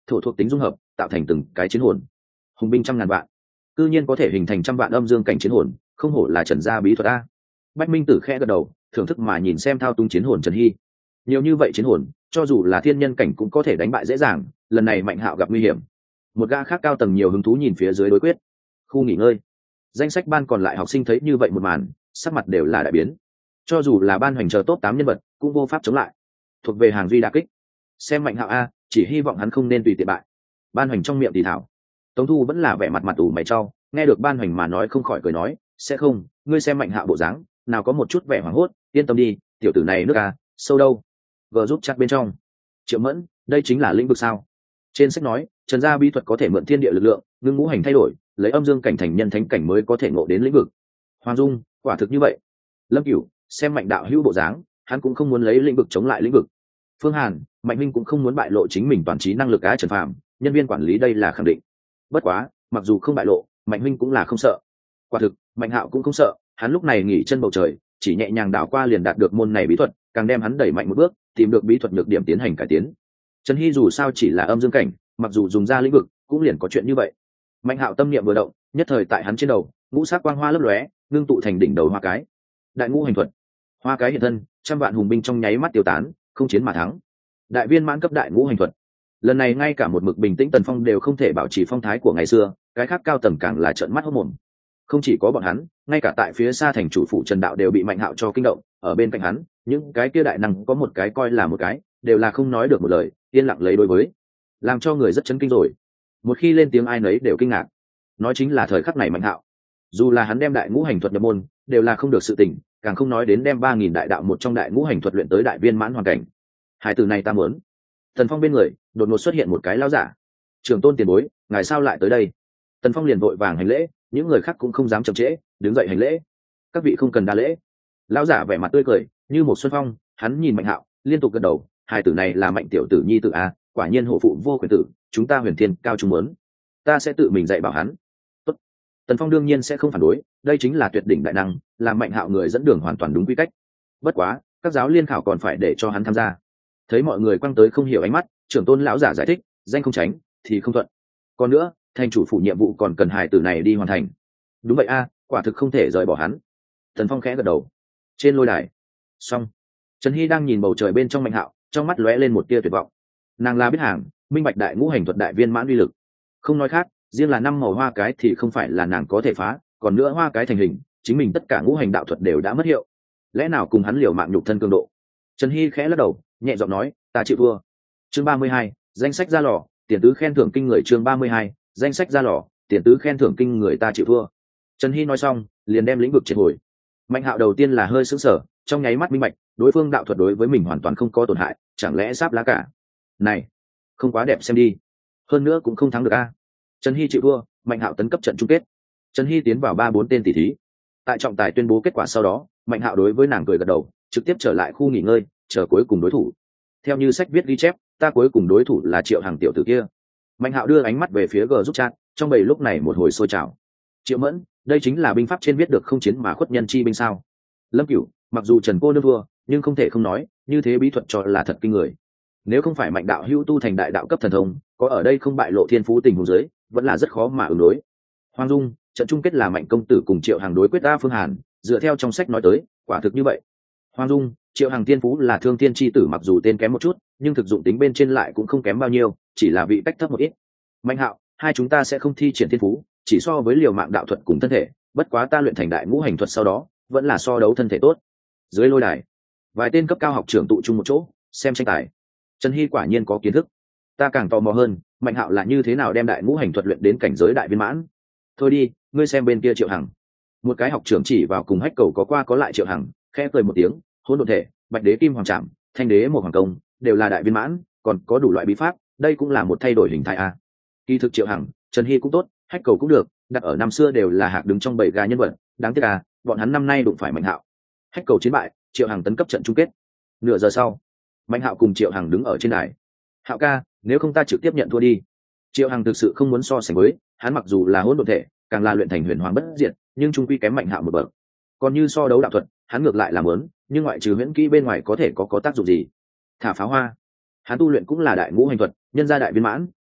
thổ thuộc tính dung hợp tạo thành từng cái chiến hồn, hùng binh trăm ngàn vạn, cư nhiên có thể hình thành trăm vạn âm dương cảnh chiến hồn, không hổ là Trần gia bí thuật a. Bách Minh Tử khẽ gật đầu, thưởng thức mà nhìn xem thao túng chiến hồn Trần Hy. Nhiều như vậy chiến hồn, cho dù là thiên nhân cảnh cũng có thể đánh bại dễ dàng, lần này Mạnh Hạo gặp nguy hiểm. Một gã khác cao tầng nhiều hứng thú nhìn phía dưới đối quyết. Khu nghỉ ngơi, danh sách ban còn lại học sinh thấy như vậy một màn, sắc mặt đều là đại biến. Cho dù là ban hoành chờ top 8 nhân vật, cũng vô pháp chống lại. Thuộc về hàng duy đả kích. Xem Mạnh Hạo a, chỉ hy vọng hắn không nên tùy tiện bại. Ban hoành trong miệng thì thảo. Tống Thu vẫn là vẻ mặt ủ mày trao, nghe được ban hoành mà nói không khỏi cười nói, sẽ không, ngươi xem Mạnh Hạo bộ dáng, nào có một chút vẻ hoảng hốt, yên tâm đi, tiểu tử này nước a, sâu đâu. Vờ giúp chat bên trong. Triệu Mẫn, đây chính là lĩnh vực sao? Trên sách nói, Trần gia bí thuật có thể mượn thiên địa lực lượng, ngưng ngũ hành thay đổi, lấy âm dương cảnh thành nhân thánh cảnh mới có thể ngộ đến lĩnh vực. Hoàng Dung, quả thực như vậy. Lâm Cửu, xem Mạnh đạo hữu bộ dáng, hắn cũng không muốn lấy lĩnh vực chống lại lĩnh vực. Phương Hàn, Mạnh Minh cũng không muốn bại lộ chính mình toàn trí năng lực á. Trần Phàm, nhân viên quản lý đây là khẳng định. Bất quá, mặc dù không bại lộ, Mạnh Minh cũng là không sợ. Quả thực, Mạnh Hạo cũng không sợ, hắn lúc này nghỉ chân bầu trời, chỉ nhẹ nhàng đảo qua liền đạt được môn này bí thuật, càng đem hắn đẩy mạnh một bước, tìm được bí thuật nhược điểm tiến hành cải tiến. Trần Hy dù sao chỉ là âm dương cảnh, mặc dù dùng ra lĩnh vực, cũng liền có chuyện như vậy. Mạnh Hạo tâm niệm vừa động, nhất thời tại hắn trên đầu, ngũ sắc quang hoa lấp lóe, ngưng tụ thành đỉnh đầu hoa cái. Đại ngũ hành thuật, hoa cái hiện thân, trăm vạn hùng binh trong nháy mắt tiêu tán, không chiến mà thắng. Đại viên mãn cấp đại ngũ hành thuật. Lần này ngay cả một mực bình tĩnh Tần Phong đều không thể bảo trì phong thái của ngày xưa, cái khác cao tầng càng là trợn mắt hốt mồm. Không chỉ có bọn hắn, ngay cả tại phía xa thành chủ phủ Trần Đạo đều bị Mạnh Hạo cho kinh động, ở bên cạnh hắn, những cái kia đại năng có một cái coi là một cái, đều là không nói được một lời, yên lặng lấy đối với, làm cho người rất chấn kinh rồi. Một khi lên tiếng ai nấy đều kinh ngạc. Nói chính là thời khắc này Mạnh Hạo, dù là hắn đem đại ngũ hành thuật nhập môn, đều là không được sự tỉnh, càng không nói đến đem 3000 đại đạo một trong đại ngũ hành thuật luyện tới đại viên mãn hoàn cảnh. Hai từ này ta muốn. Tần Phong bên người, đột ngột xuất hiện một cái lão giả. Trưởng tôn tiền bối, ngài sao lại tới đây? Tần Phong liền vội vàng hành lễ, những người khác cũng không dám chậm trễ, đứng dậy hành lễ. Các vị không cần đa lễ. Lão giả vẻ mặt tươi cười, như một xuân phong, hắn nhìn Mạnh Hạo, liên tục gật đầu, hai tử này là Mạnh tiểu tử nhi tử a, quả nhiên hổ phụ vô quyền tử, chúng ta Huyền Thiên cao trung muốn, ta sẽ tự mình dạy bảo hắn. Tốt. Tần Phong đương nhiên sẽ không phản đối, đây chính là tuyệt đỉnh đại năng, làm Mạnh Hạo người dẫn đường hoàn toàn đúng quy cách. Bất quá, các giáo liên khảo còn phải để cho hắn tham gia. Thấy mọi người quăng tới không hiểu ánh mắt, trưởng tôn lão giả giải thích, danh không tránh thì không thuận. Còn nữa, thành chủ phụ nhiệm vụ còn cần hài tử này đi hoàn thành. Đúng vậy a, quả thực không thể rời bỏ hắn. Tần Phong khẽ gật đầu. Trên lôi đài, xong. Trần Hy đang nhìn bầu trời bên trong Mạnh Hạo, trong mắt lóe lên một tia tuyệt vọng. Nàng là biết hàng, minh bạch đại ngũ hành thuật đại viên mãn uy lực. Không nói khác, riêng là 5 màu hoa cái thì không phải là nàng có thể phá, còn nữa hoa cái thành hình, chính mình tất cả ngũ hành đạo thuật đều đã mất hiệu. Lẽ nào cùng hắn liều mạng nhục thân cường độ? Trần Hy khẽ lắc đầu, nhẹ giọng nói, ta chịu thua. Chương 32, danh sách ra lò, tiền tứ khen thưởng kinh người. Chương 32, danh sách ra lò, tiền tứ khen thưởng kinh người, ta chịu thua. Trần Hy nói xong, liền đem lĩnh vực triệt hồi. Mạnh Hạo đầu tiên là hơi sững sờ, trong nháy mắt minh bạch, đối phương đạo thuật đối với mình hoàn toàn không có tổn hại, chẳng lẽ sáp lá cả? Này, không quá đẹp xem đi. Hơn nữa cũng không thắng được a. Trần Hy chịu thua, Mạnh Hạo tấn cấp trận chung kết. Trần Hy tiến vào 3-4 tên tỷ thí. Tại trọng tài tuyên bố kết quả sau đó, Mạnh Hạo đối với nàng cười gật đầu, trực tiếp trở lại khu nghỉ ngơi, chờ cuối cùng đối thủ. Theo như sách viết ghi chép, ta cuối cùng đối thủ là Triệu Hằng tiểu tử kia. Mạnh Hạo đưa ánh mắt về phía G giúp chat, trong bầy lúc này một hồi sôi trào. Triệu Mẫn, đây chính là binh pháp trên viết được không chiến mà khuất nhân chi binh sao? Lâm Cửu, mặc dù Trần cô nương thua, nhưng không thể không nói, như thế bí thuật cho là thật kinh người. Nếu không phải Mạnh đạo hữu tu thành đại đạo cấp thần thông, có ở đây không bại lộ thiên phú tình huống dưới, vẫn là rất khó mà ứng đối. Hoàng Dung, trận chung kết là Mạnh công tử cùng Triệu Hằng đối quyết ta Phương Hàn, dựa theo trong sách nói tới, quả thực như vậy. Hoàng Dung, Triệu Hằng thiên phú là thương thiên chi tử, mặc dù tên kém một chút, nhưng thực dụng tính bên trên lại cũng không kém bao nhiêu, chỉ là vị cách thấp một ít. Mạnh Hạo, hai chúng ta sẽ không thi triển thiên phú, chỉ so với liều mạng đạo thuật cùng thân thể, bất quá ta luyện thành đại ngũ hành thuật sau đó, vẫn là so đấu thân thể tốt. Dưới lôi đài, vài tên cấp cao học trưởng tụ chung một chỗ, xem tranh tài. Trần Hy quả nhiên có kiến thức. Ta càng tò mò hơn, Mạnh Hạo là như thế nào đem đại ngũ hành thuật luyện đến cảnh giới đại viên mãn. Thôi đi, ngươi xem bên kia Triệu Hằng. Một cái học trưởng chỉ vào cùng hách cầu có qua có lại Triệu Hằng, khẽ cười một tiếng, hỗn độn thể, bạch đế kim hoàng trảm, thanh đế một hoàng công, đều là đại viên mãn, còn có đủ loại bí pháp, đây cũng là một thay đổi hình thái a. Kỳ thực Triệu Hằng, Trần Hy cũng tốt, hách cầu cũng được, đặt ở năm xưa đều là hạc đứng trong bầy gà nhân vật, đáng tiếc à, bọn hắn năm nay đụng phải Mạnh Hạo. Hách cầu chiến bại, Triệu Hằng tấn cấp trận chung kết. Nửa giờ sau, Mạnh Hạo cùng Triệu Hằng đứng ở trên đài. Hạo ca, nếu không ta trực tiếp nhận thua đi. Triệu Hằng thực sự không muốn so sánh với, hắn mặc dù là hỗn độn thể, càng là luyện thành huyền hoàng bất diệt, nhưng chung quy kém Mạnh Hạo một bậc. Còn như so đấu đạo thuật, hắn ngược lại là muốn, nhưng ngoại trừ huyễn kỹ bên ngoài có thể có tác dụng gì? Thả pháo hoa. Hắn tu luyện cũng là đại ngũ hành thuật, nhân gia đại viên mãn,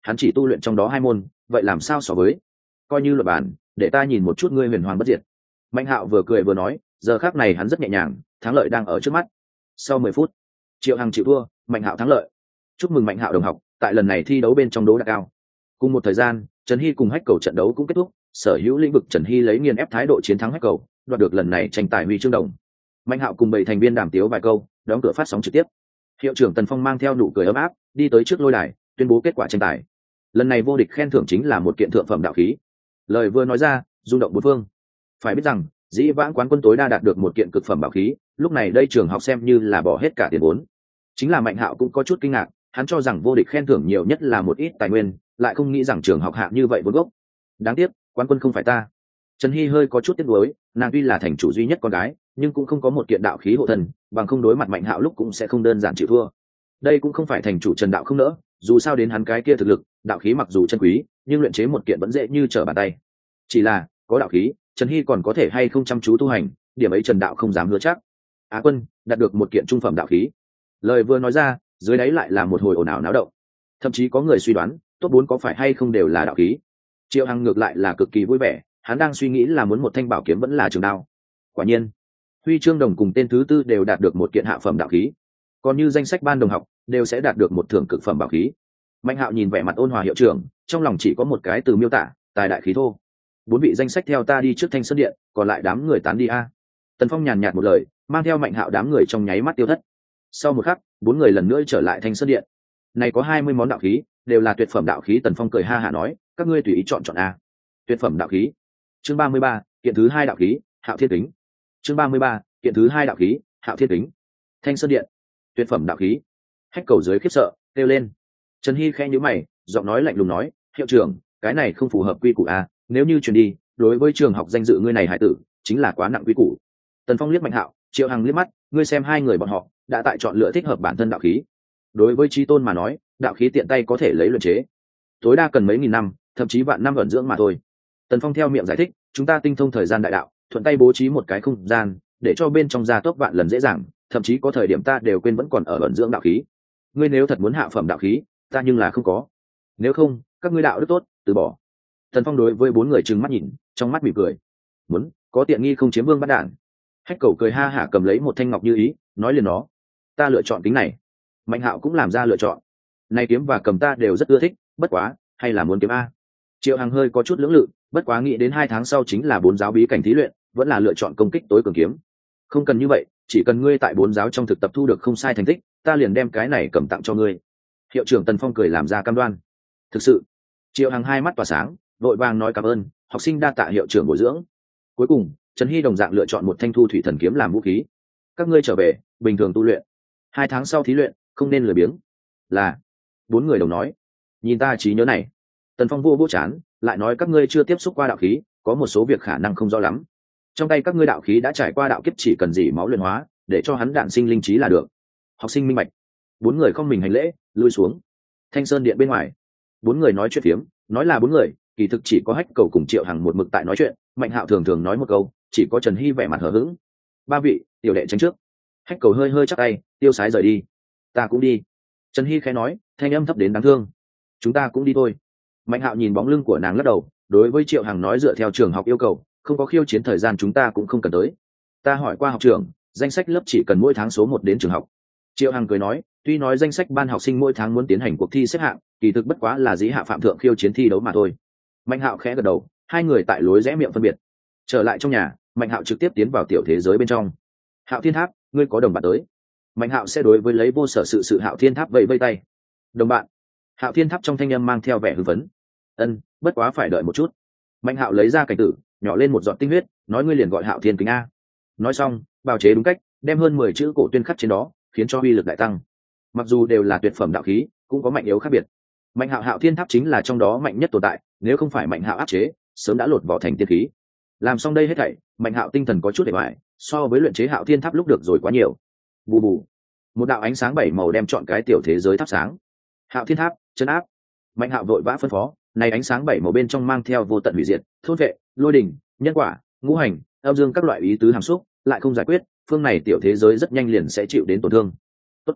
hắn chỉ tu luyện trong đó 2 môn, vậy làm sao so với? Coi như luật bản, để ta nhìn một chút ngươi huyền hoàng bất diệt. Mạnh Hạo vừa cười vừa nói, giờ khắc này hắn rất nhẹ nhàng, thắng lợi đang ở trước mắt. Sau 10 phút, Triệu Hằng chịu thua, Mạnh Hạo thắng lợi. Chúc mừng Mạnh Hạo đồng học, tại lần này thi đấu bên trong đấu đạt cao. Cùng một thời gian, Trần Hy cùng Hách Cầu trận đấu cũng kết thúc, sở hữu lĩnh vực Trần Hy lấy nghiền ép thái độ chiến thắng Hách Cầu, đoạt được lần này tranh tài huy chương đồng. Mạnh Hạo cùng 7 thành viên đàm tiếu vài câu, đóng cửa phát sóng trực tiếp. Hiệu trưởng Tần Phong mang theo nụ cười ấm áp, đi tới trước lôi đài, tuyên bố kết quả tranh tài. Lần này vô địch khen thưởng chính là một kiện thượng phẩm đạo khí. Lời vừa nói ra, rung động bốn phương. Phải biết rằng, dĩ vãng quán quân tối đa đạt được một kiện cực phẩm bảo khí, lúc này đây trường học xem như là bỏ hết cả tiền vốn. Chính là Mạnh Hạo cũng có chút kinh ngạc, hắn cho rằng vô địch khen thưởng nhiều nhất là một ít tài nguyên, lại không nghĩ rằng trường học hạ như vậy vốn gốc. Đáng tiếc, quán quân không phải ta. Trần Hy hơi có chút tiếc nuối, nàng tuy là thành chủ duy nhất con gái, nhưng cũng không có một kiện đạo khí hộ thân, bằng không đối mặt Mạnh Hạo lúc cũng sẽ không đơn giản chịu thua. Đây cũng không phải thành chủ Trần Đạo không nỡ, dù sao đến hắn cái kia thực lực, đạo khí mặc dù chân quý, nhưng luyện chế một kiện vẫn dễ như trở bàn tay. Chỉ là, có đạo khí, Trần Hy còn có thể hay không chăm chú tu hành, điểm ấy Trần Đạo không dám hứa chắc. Á quân đạt được một kiện trung phẩm đạo khí. Lời vừa nói ra, dưới đáy lại là một hồi ồn ào náo động. Thậm chí có người suy đoán, top 4 có phải hay không đều là đạo khí. Triệu Hằng ngược lại là cực kỳ vui vẻ, hắn đang suy nghĩ là muốn một thanh bảo kiếm vẫn là trường đao. Quả nhiên, huy chương đồng cùng tên thứ tư đều đạt được một kiện hạ phẩm đạo khí. Còn như danh sách ban đồng học đều sẽ đạt được một thưởng cực phẩm bảo khí. Mạnh Hạo nhìn vẻ mặt ôn hòa hiệu trưởng, trong lòng chỉ có một cái từ miêu tả, tài đại khí thô. 4 vị danh sách theo ta đi trước Thanh Sơn Điện, còn lại đám người tán đi a. Tần Phong nhàn nhạt một lời, mang theo Mạnh Hạo đám người trong nháy mắt tiêu thất. Sau một khắc, 4 người lần nữa trở lại Thanh Sơn Điện. Này có 20 món đạo khí, đều là tuyệt phẩm đạo khí. Tần Phong cười ha hả nói, các ngươi tùy ý chọn a. Tuyệt phẩm đạo khí. Chương 33, kiện thứ 2 đạo khí, Hạo Thiên Kính. Chương 33, kiện thứ 2 đạo khí, Hạo Thiên Kính. Thanh Sơn Điện, tuyệt phẩm đạo khí. Hách Cầu dưới khiếp sợ, kêu lên. Trần Hy khẽ nhíu mày, giọng nói lạnh lùng nói, hiệu trưởng, cái này không phù hợp quy củ a, nếu như truyền đi, đối với trường học danh dự ngươi này hải tử, chính là quá nặng quy củ. Tần Phong liếc Mạnh Hạo, Triệu Hằng liếc mắt, ngươi xem hai người bọn họ đã tại chọn lựa thích hợp bản thân đạo khí. Đối với Chí Tôn mà nói, đạo khí tiện tay có thể lấy luyện chế, tối đa cần mấy nghìn năm, thậm chí vạn năm ẩn dưỡng mà thôi. Tần Phong theo miệng giải thích, chúng ta tinh thông thời gian đại đạo, thuận tay bố trí một cái không gian, để cho bên trong gia tốc vạn lần dễ dàng, thậm chí có thời điểm ta đều quên vẫn còn ở ẩn dưỡng đạo khí. Ngươi nếu thật muốn hạ phẩm đạo khí, ta nhưng là không có. Nếu không, các ngươi đạo đức tốt, từ bỏ. Tần Phong đối với 4 người trừng mắt nhìn, trong mắt mỉm cười. Muốn, có tiện nghi không chiếm vương bắt đạn. Hách Cầu cười ha hả cầm lấy một thanh ngọc như ý, nói liền nó. Ta lựa chọn kính này. Mạnh Hạo cũng làm ra lựa chọn. Này kiếm và cầm ta đều rất ưa thích, bất quá, hay là muốn kiếm a. Triệu Hằng hơi có chút lưỡng lự, bất quá nghĩ đến 2 tháng sau chính là 4 giáo bí cảnh thí luyện, vẫn là lựa chọn công kích tối cường kiếm. Không cần như vậy, chỉ cần ngươi tại 4 giáo trong thực tập thu được không sai thành tích, ta liền đem cái này cầm tặng cho ngươi. Hiệu trưởng Tần Phong cười làm ra cam đoan. Thực sự. Triệu Hằng hai mắt tỏa sáng, vội vàng nói cảm ơn, học sinh đa tạ hiệu trưởng bồi dưỡng. Cuối cùng, Trần Hy đồng dạng lựa chọn một thanh thu thủy thần kiếm làm vũ khí. Các ngươi trở về, bình thường tu luyện. 2 tháng sau thí luyện, không nên lười biếng. Là. 4 người đồng nói. Nhìn ta trí nhớ này. Tần Phong vô chán, lại nói các ngươi chưa tiếp xúc qua đạo khí, có một số việc khả năng không rõ lắm. Trong tay các ngươi đạo khí đã trải qua đạo kiếp, chỉ cần dỉ máu luyện hóa, để cho hắn đạn sinh linh trí là được. Học sinh minh bạch. 4 người không mình hành lễ, lui xuống. Thanh Sơn Điện bên ngoài, 4 người nói chuyện phiếm, nói là 4 người, kỳ thực chỉ có Hách Cầu cùng Triệu Hằng một mực tại nói chuyện. Mạnh Hạo thường thường nói một câu, chỉ có Trần Hy vẻ mặt hờ hững. 3 vị, tiểu đệ tránh trước. Hách Cầu hơi chắc tay, tiêu sái rời đi. Ta cũng đi. Trần Hy khẽ nói, thanh âm thấp đến đáng thương. Chúng ta cũng đi thôi. Mạnh Hạo nhìn bóng lưng của nàng lắc đầu, đối với Triệu Hằng nói dựa theo trường học yêu cầu, không có khiêu chiến thời gian chúng ta cũng không cần tới. Ta hỏi qua học trưởng, danh sách lớp chỉ cần mỗi tháng số 1 đến trường học. Triệu Hằng cười nói, tuy nói danh sách ban học sinh mỗi tháng muốn tiến hành cuộc thi xếp hạng, kỳ thực bất quá là dĩ hạ phạm thượng khiêu chiến thi đấu mà thôi. Mạnh Hạo khẽ gật đầu, hai người tại lối rẽ miệng phân biệt. Trở lại trong nhà, Mạnh Hạo trực tiếp tiến vào tiểu thế giới bên trong. Hạo Thiên Tháp, ngươi có đồng bạn tới. Mạnh Hạo sẽ đối với lấy vô sở sự Hạo Thiên Tháp vẫy vây tay. Đồng bạn. Hạo Thiên Tháp trong thanh âm mang theo vẻ hưng phấn. Bất quá phải đợi một chút. Mạnh Hạo lấy ra cảnh tử, nhỏ lên một giọt tinh huyết, nói ngươi liền gọi Hạo Thiên Kính a. Nói xong, bào chế đúng cách, đem hơn 10 chữ cổ tuyên khắc trên đó, khiến cho uy lực đại tăng. Mặc dù đều là tuyệt phẩm đạo khí, cũng có mạnh yếu khác biệt. Mạnh Hạo Hạo Thiên Tháp chính là trong đó mạnh nhất tồn tại, nếu không phải Mạnh Hạo áp chế, sớm đã lột vỏ thành tiên khí. Làm xong đây hết thảy, Mạnh Hạo tinh thần có chút để bại, so với luyện chế Hạo Thiên Tháp lúc được rồi quá nhiều. Bù bù. Một đạo ánh sáng 7 màu đem trọn cái tiểu thế giới thắp sáng. Hạo Thiên Tháp, trấn áp. Mạnh Hạo vội vã phân phó, này ánh sáng 7 màu bên trong mang theo vô tận hủy diệt, thôn vệ, lôi đình, nhân quả, ngũ hành, âm dương các loại ý tứ hàm xúc, lại không giải quyết, phương này tiểu thế giới rất nhanh liền sẽ chịu đến tổn thương. Tốt.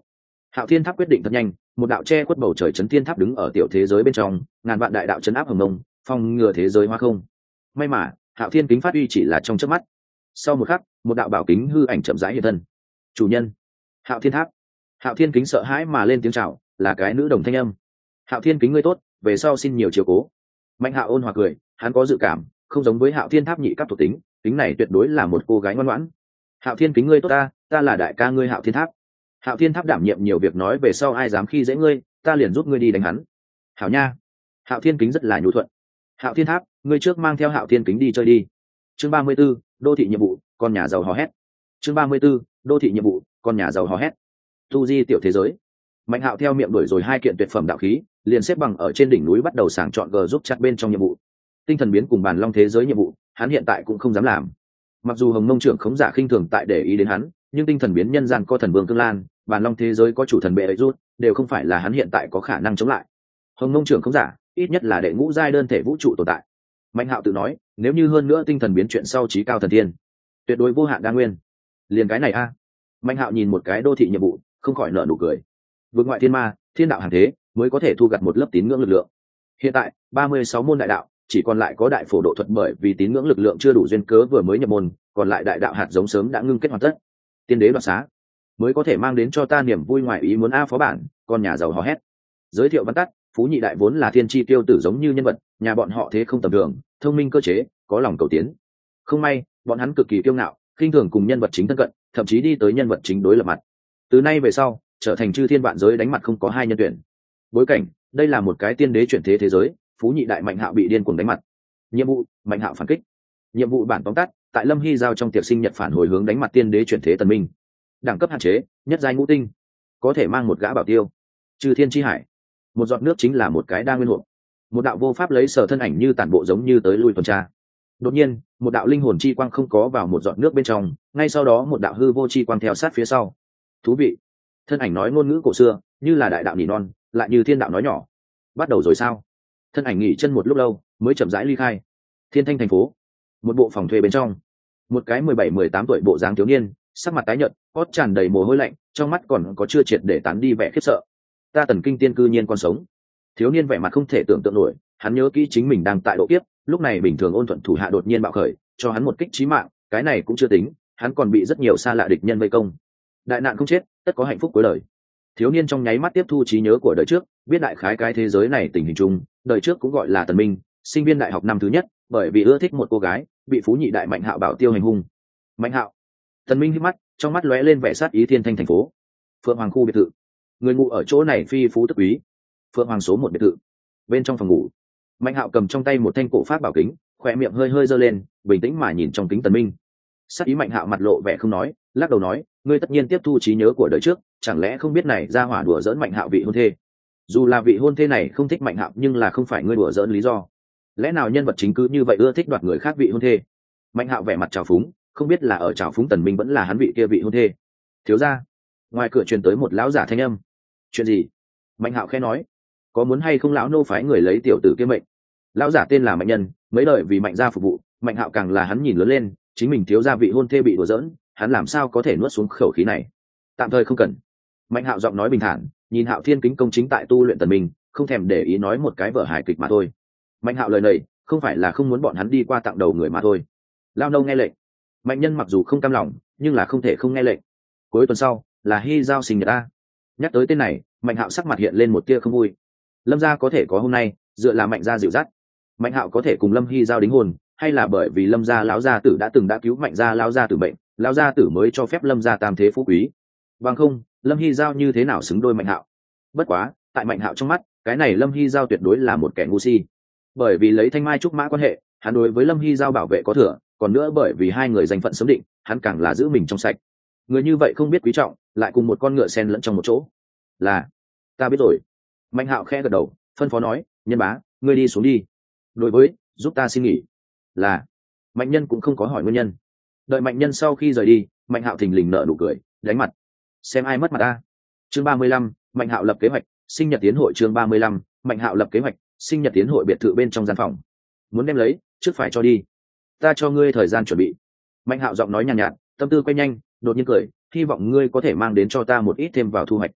Hạo Thiên Tháp quyết định thật nhanh, một đạo che khuất bầu trời chấn thiên tháp đứng ở tiểu thế giới bên trong, ngàn vạn đại đạo chấn áp hồng mông, phòng ngừa thế giới hoa không. May mà Hạo Thiên kính phát uy chỉ là trong chớp mắt. Sau một khắc, một đạo bảo kính hư ảnh chậm rãi hiện thân. Chủ nhân, Hạo Thiên Tháp. Hạo Thiên kính sợ hãi mà lên tiếng chào, là cái nữ đồng thanh âm. Hạo Thiên kính ngươi tốt, về sau xin nhiều chiếu cố. Mạnh Hạo ôn hòa cười, hắn có dự cảm, không giống với Hạo Thiên Tháp nhị cấp thuộc tính, kính này tuyệt đối là một cô gái ngoan ngoãn. Hạo Thiên kính ngươi tốt ta là đại ca ngươi Hạo Thiên Tháp. Hạo Thiên Tháp đảm nhiệm nhiều việc, nói về sau ai dám khi dễ ngươi, ta liền giúp ngươi đi đánh hắn. Hảo nha. Hạo Thiên kính rất là nhu thuận. Hạo Thiên Tháp, ngươi trước mang theo Hạo Thiên kính đi chơi đi. Chương 34, đô thị nhiệm vụ, con nhà giàu hò hét. Chương 34, đô thị nhiệm vụ, con nhà giàu hò hét. Tu di tiểu thế giới. Mạnh Hạo theo miệng đuổi rồi 2 kiện tuyệt phẩm đạo khí, liền xếp bằng ở trên đỉnh núi bắt đầu sàng chọn g giúp chặt bên trong nhiệm vụ. Tinh thần biến cùng bàn long thế giới nhiệm vụ, hắn hiện tại cũng không dám làm. Mặc dù Hồng Mông trưởng khống giả khinh thường tại để ý đến hắn, nhưng tinh thần biến nhân gian có thần vương Cương Lan, bàn long thế giới có chủ thần bệ ấy rút, đều không phải là hắn hiện tại có khả năng chống lại. Hồng Mông trưởng khống giả, ít nhất là đệ ngũ giai đơn thể vũ trụ tồn tại. Mạnh Hạo tự nói, nếu như hơn nữa tinh thần biến chuyện sau trí cao thần tiên, tuyệt đối vô hạn đa nguyên. Liền cái này Mạnh Hạo nhìn một cái đô thị nhiệm vụ, không khỏi nở nụ cười. Vượt ngoại thiên ma, thiên đạo hàng thế, mới có thể thu gặt một lớp tín ngưỡng lực lượng. Hiện tại 36 môn đại đạo, chỉ còn lại có đại phổ độ thuật, bởi vì tín ngưỡng lực lượng chưa đủ duyên cớ vừa mới nhập môn, còn lại đại đạo hạt giống sớm đã ngưng kết hoàn tất. Tiên đế đoạt xá, mới có thể mang đến cho ta niềm vui ngoài ý muốn phó bản, con nhà giàu hò hét. Giới thiệu văn tắt, Phú Nhị Đại vốn là thiên chi tiêu tử giống như nhân vật, nhà bọn họ thế không tầm thường, thông minh cơ chế, có lòng cầu tiến. Không may, bọn hắn cực kỳ kiêu ngạo, khinh thường cùng nhân vật chính thân cận, thậm chí đi tới nhân vật chính đối lập mặt. Từ nay về sau, trở thành chư thiên vạn giới đánh mặt không có hai nhân tuyển. Bối cảnh, đây là một cái tiên đế chuyển thế thế giới, Phú Nhị Đại Mạnh Hạo bị điên cuồng đánh mặt. Nhiệm vụ, Mạnh Hạo phản kích. Nhiệm vụ bản tóm tắt, tại Lâm Hy giao trong tiệc sinh nhật phản hồi hướng đánh mặt tiên đế chuyển thế Tần Minh. Đẳng cấp hạn chế, nhất giai ngũ tinh, có thể mang một gã bảo tiêu. Trừ thiên chi hải, một giọt nước chính là một cái đa nguyên hộp. Một đạo vô pháp lấy sở thân ảnh như tản bộ giống như tới lui tuần tra. Đột nhiên, một đạo linh hồn chi quang không có vào một giọt nước bên trong, ngay sau đó một đạo hư vô chi quang theo sát phía sau. Thú vị. Thân ảnh nói ngôn ngữ cổ xưa, như là đại đạo nỉ non, lại như thiên đạo nói nhỏ. Bắt đầu rồi sao? Thân ảnh nghỉ chân một lúc lâu, mới chậm rãi ly khai. Thiên Thanh thành phố, một bộ phòng thuê bên trong, một cái 17-18 tuổi bộ dáng thiếu niên, sắc mặt tái nhợt, hót tràn đầy mồ hôi lạnh, trong mắt còn có chưa triệt để tán đi vẻ khiếp sợ. Ta Tần Kinh Tiên cư nhiên còn sống. Thiếu niên vẻ mặt không thể tưởng tượng nổi, hắn nhớ kỹ chính mình đang tại độ kiếp, lúc này bình thường ôn thuận thủ hạ đột nhiên bạo khởi, cho hắn một kích chí mạng, cái này cũng chưa tính, hắn còn bị rất nhiều xa lạ địch nhân vây công. Đại nạn không chết, tất có hạnh phúc cuối đời. Thiếu niên trong nháy mắt tiếp thu trí nhớ của đời trước, biết đại khái cái thế giới này tình hình chung, đời trước cũng gọi là Tần Minh, sinh viên đại học năm thứ nhất, bởi vì ưa thích một cô gái, bị Phú Nhị Đại Mạnh Hạo bảo tiêu hành hung. Mạnh Hạo. Tần Minh hít mắt, trong mắt lóe lên vẻ sát ý. Thiên Thanh thành phố, Phượng Hoàng khu biệt thự, người ngủ ở chỗ này phi phú tức quý. Phượng Hoàng số 1 biệt thự, bên trong phòng ngủ, Mạnh Hạo cầm trong tay một thanh cổ pháp bảo kính, khỏe miệng hơi hơi giơ lên, bình tĩnh mà nhìn trong kính Tần Minh. Sát ý Mạnh Hạo mặt lộ vẻ không nói, lắc đầu nói, ngươi tất nhiên tiếp thu trí nhớ của đời trước, chẳng lẽ không biết này ra hỏa đùa giỡn Mạnh Hạo vị hôn thê? Dù là vị hôn thê này không thích Mạnh Hạo, nhưng là không phải ngươi đùa giỡn lý do. Lẽ nào nhân vật chính cứ như vậy ưa thích đoạt người khác vị hôn thê? Mạnh Hạo vẻ mặt trào phúng, không biết là ở trào phúng Tần Minh vẫn là hắn vị kia vị hôn thê. Thiếu gia, ngoài cửa truyền tới một lão giả thanh âm. Chuyện gì? Mạnh Hạo khẽ nói, có muốn hay không lão nô phái người lấy tiểu tử kia mệnh? Lão giả tên là Mạnh Nhân, mấy đời vì Mạnh gia phục vụ, Mạnh Hạo càng là hắn nhìn lớn lên, chính mình thiếu gia vị hôn thê bị đùa giỡn, hắn làm sao có thể nuốt xuống khẩu khí này? Tạm thời không cần. Mạnh Hạo giọng nói bình thản, nhìn Hạo Thiên kính công chính tại tu luyện Tần Minh, không thèm để ý nói một cái vở hài kịch mà thôi. Mạnh Hạo lời này, không phải là không muốn bọn hắn đi qua tặng đầu người mà thôi. Lao nâu nghe lệnh. Mạnh Nhân mặc dù không cam lòng, nhưng là không thể không nghe lệnh. Cuối tuần sau là Hy giao sinh nhật ta. Nhắc tới tên này, Mạnh Hạo sắc mặt hiện lên một tia không vui. Lâm gia có thể có hôm nay, dựa là Mạnh gia dịu dắt. Mạnh Hạo có thể cùng Lâm Hy giao đính hôn, hay là bởi vì Lâm gia lão gia tử đã cứu Mạnh gia lão gia tử bệnh, lão gia tử mới cho phép Lâm gia tam thế phú quý. Bằng không, Lâm Hy giao như thế nào xứng đôi Mạnh Hạo? Bất quá, tại Mạnh Hạo trong mắt, cái này Lâm Hy giao tuyệt đối là một kẻ ngu si. Bởi vì lấy Thanh Mai trúc mã quan hệ, hắn đối với Lâm Hy giao bảo vệ có thừa, còn nữa bởi vì hai người danh phận sớm định, hắn càng là giữ mình trong sạch. Người như vậy không biết quý trọng, lại cùng một con ngựa sen lẫn trong một chỗ. Là, ta biết rồi. Mạnh Hạo khẽ gật đầu, phân phó nói, Nhân bá, ngươi đi xuống đi. Đối với, giúp ta xin nghỉ. Là. Mạnh Nhân cũng không có hỏi nguyên nhân. Đợi Mạnh Nhân sau khi rời đi, Mạnh Hạo thình lình nở nụ cười, đánh mặt. Xem ai mất mặt ta. Chương 35, Mạnh Hạo lập kế hoạch, sinh nhật tiến hội. Chương 35, Mạnh Hạo lập kế hoạch, sinh nhật tiến hội biệt thự bên trong gian phòng. Muốn đem lấy, trước phải cho đi. Ta cho ngươi thời gian chuẩn bị. Mạnh Hạo giọng nói nhàn nhạt, tâm tư quay nhanh, đột nhiên cười, hy vọng ngươi có thể mang đến cho ta một ít thêm vào thu hoạch.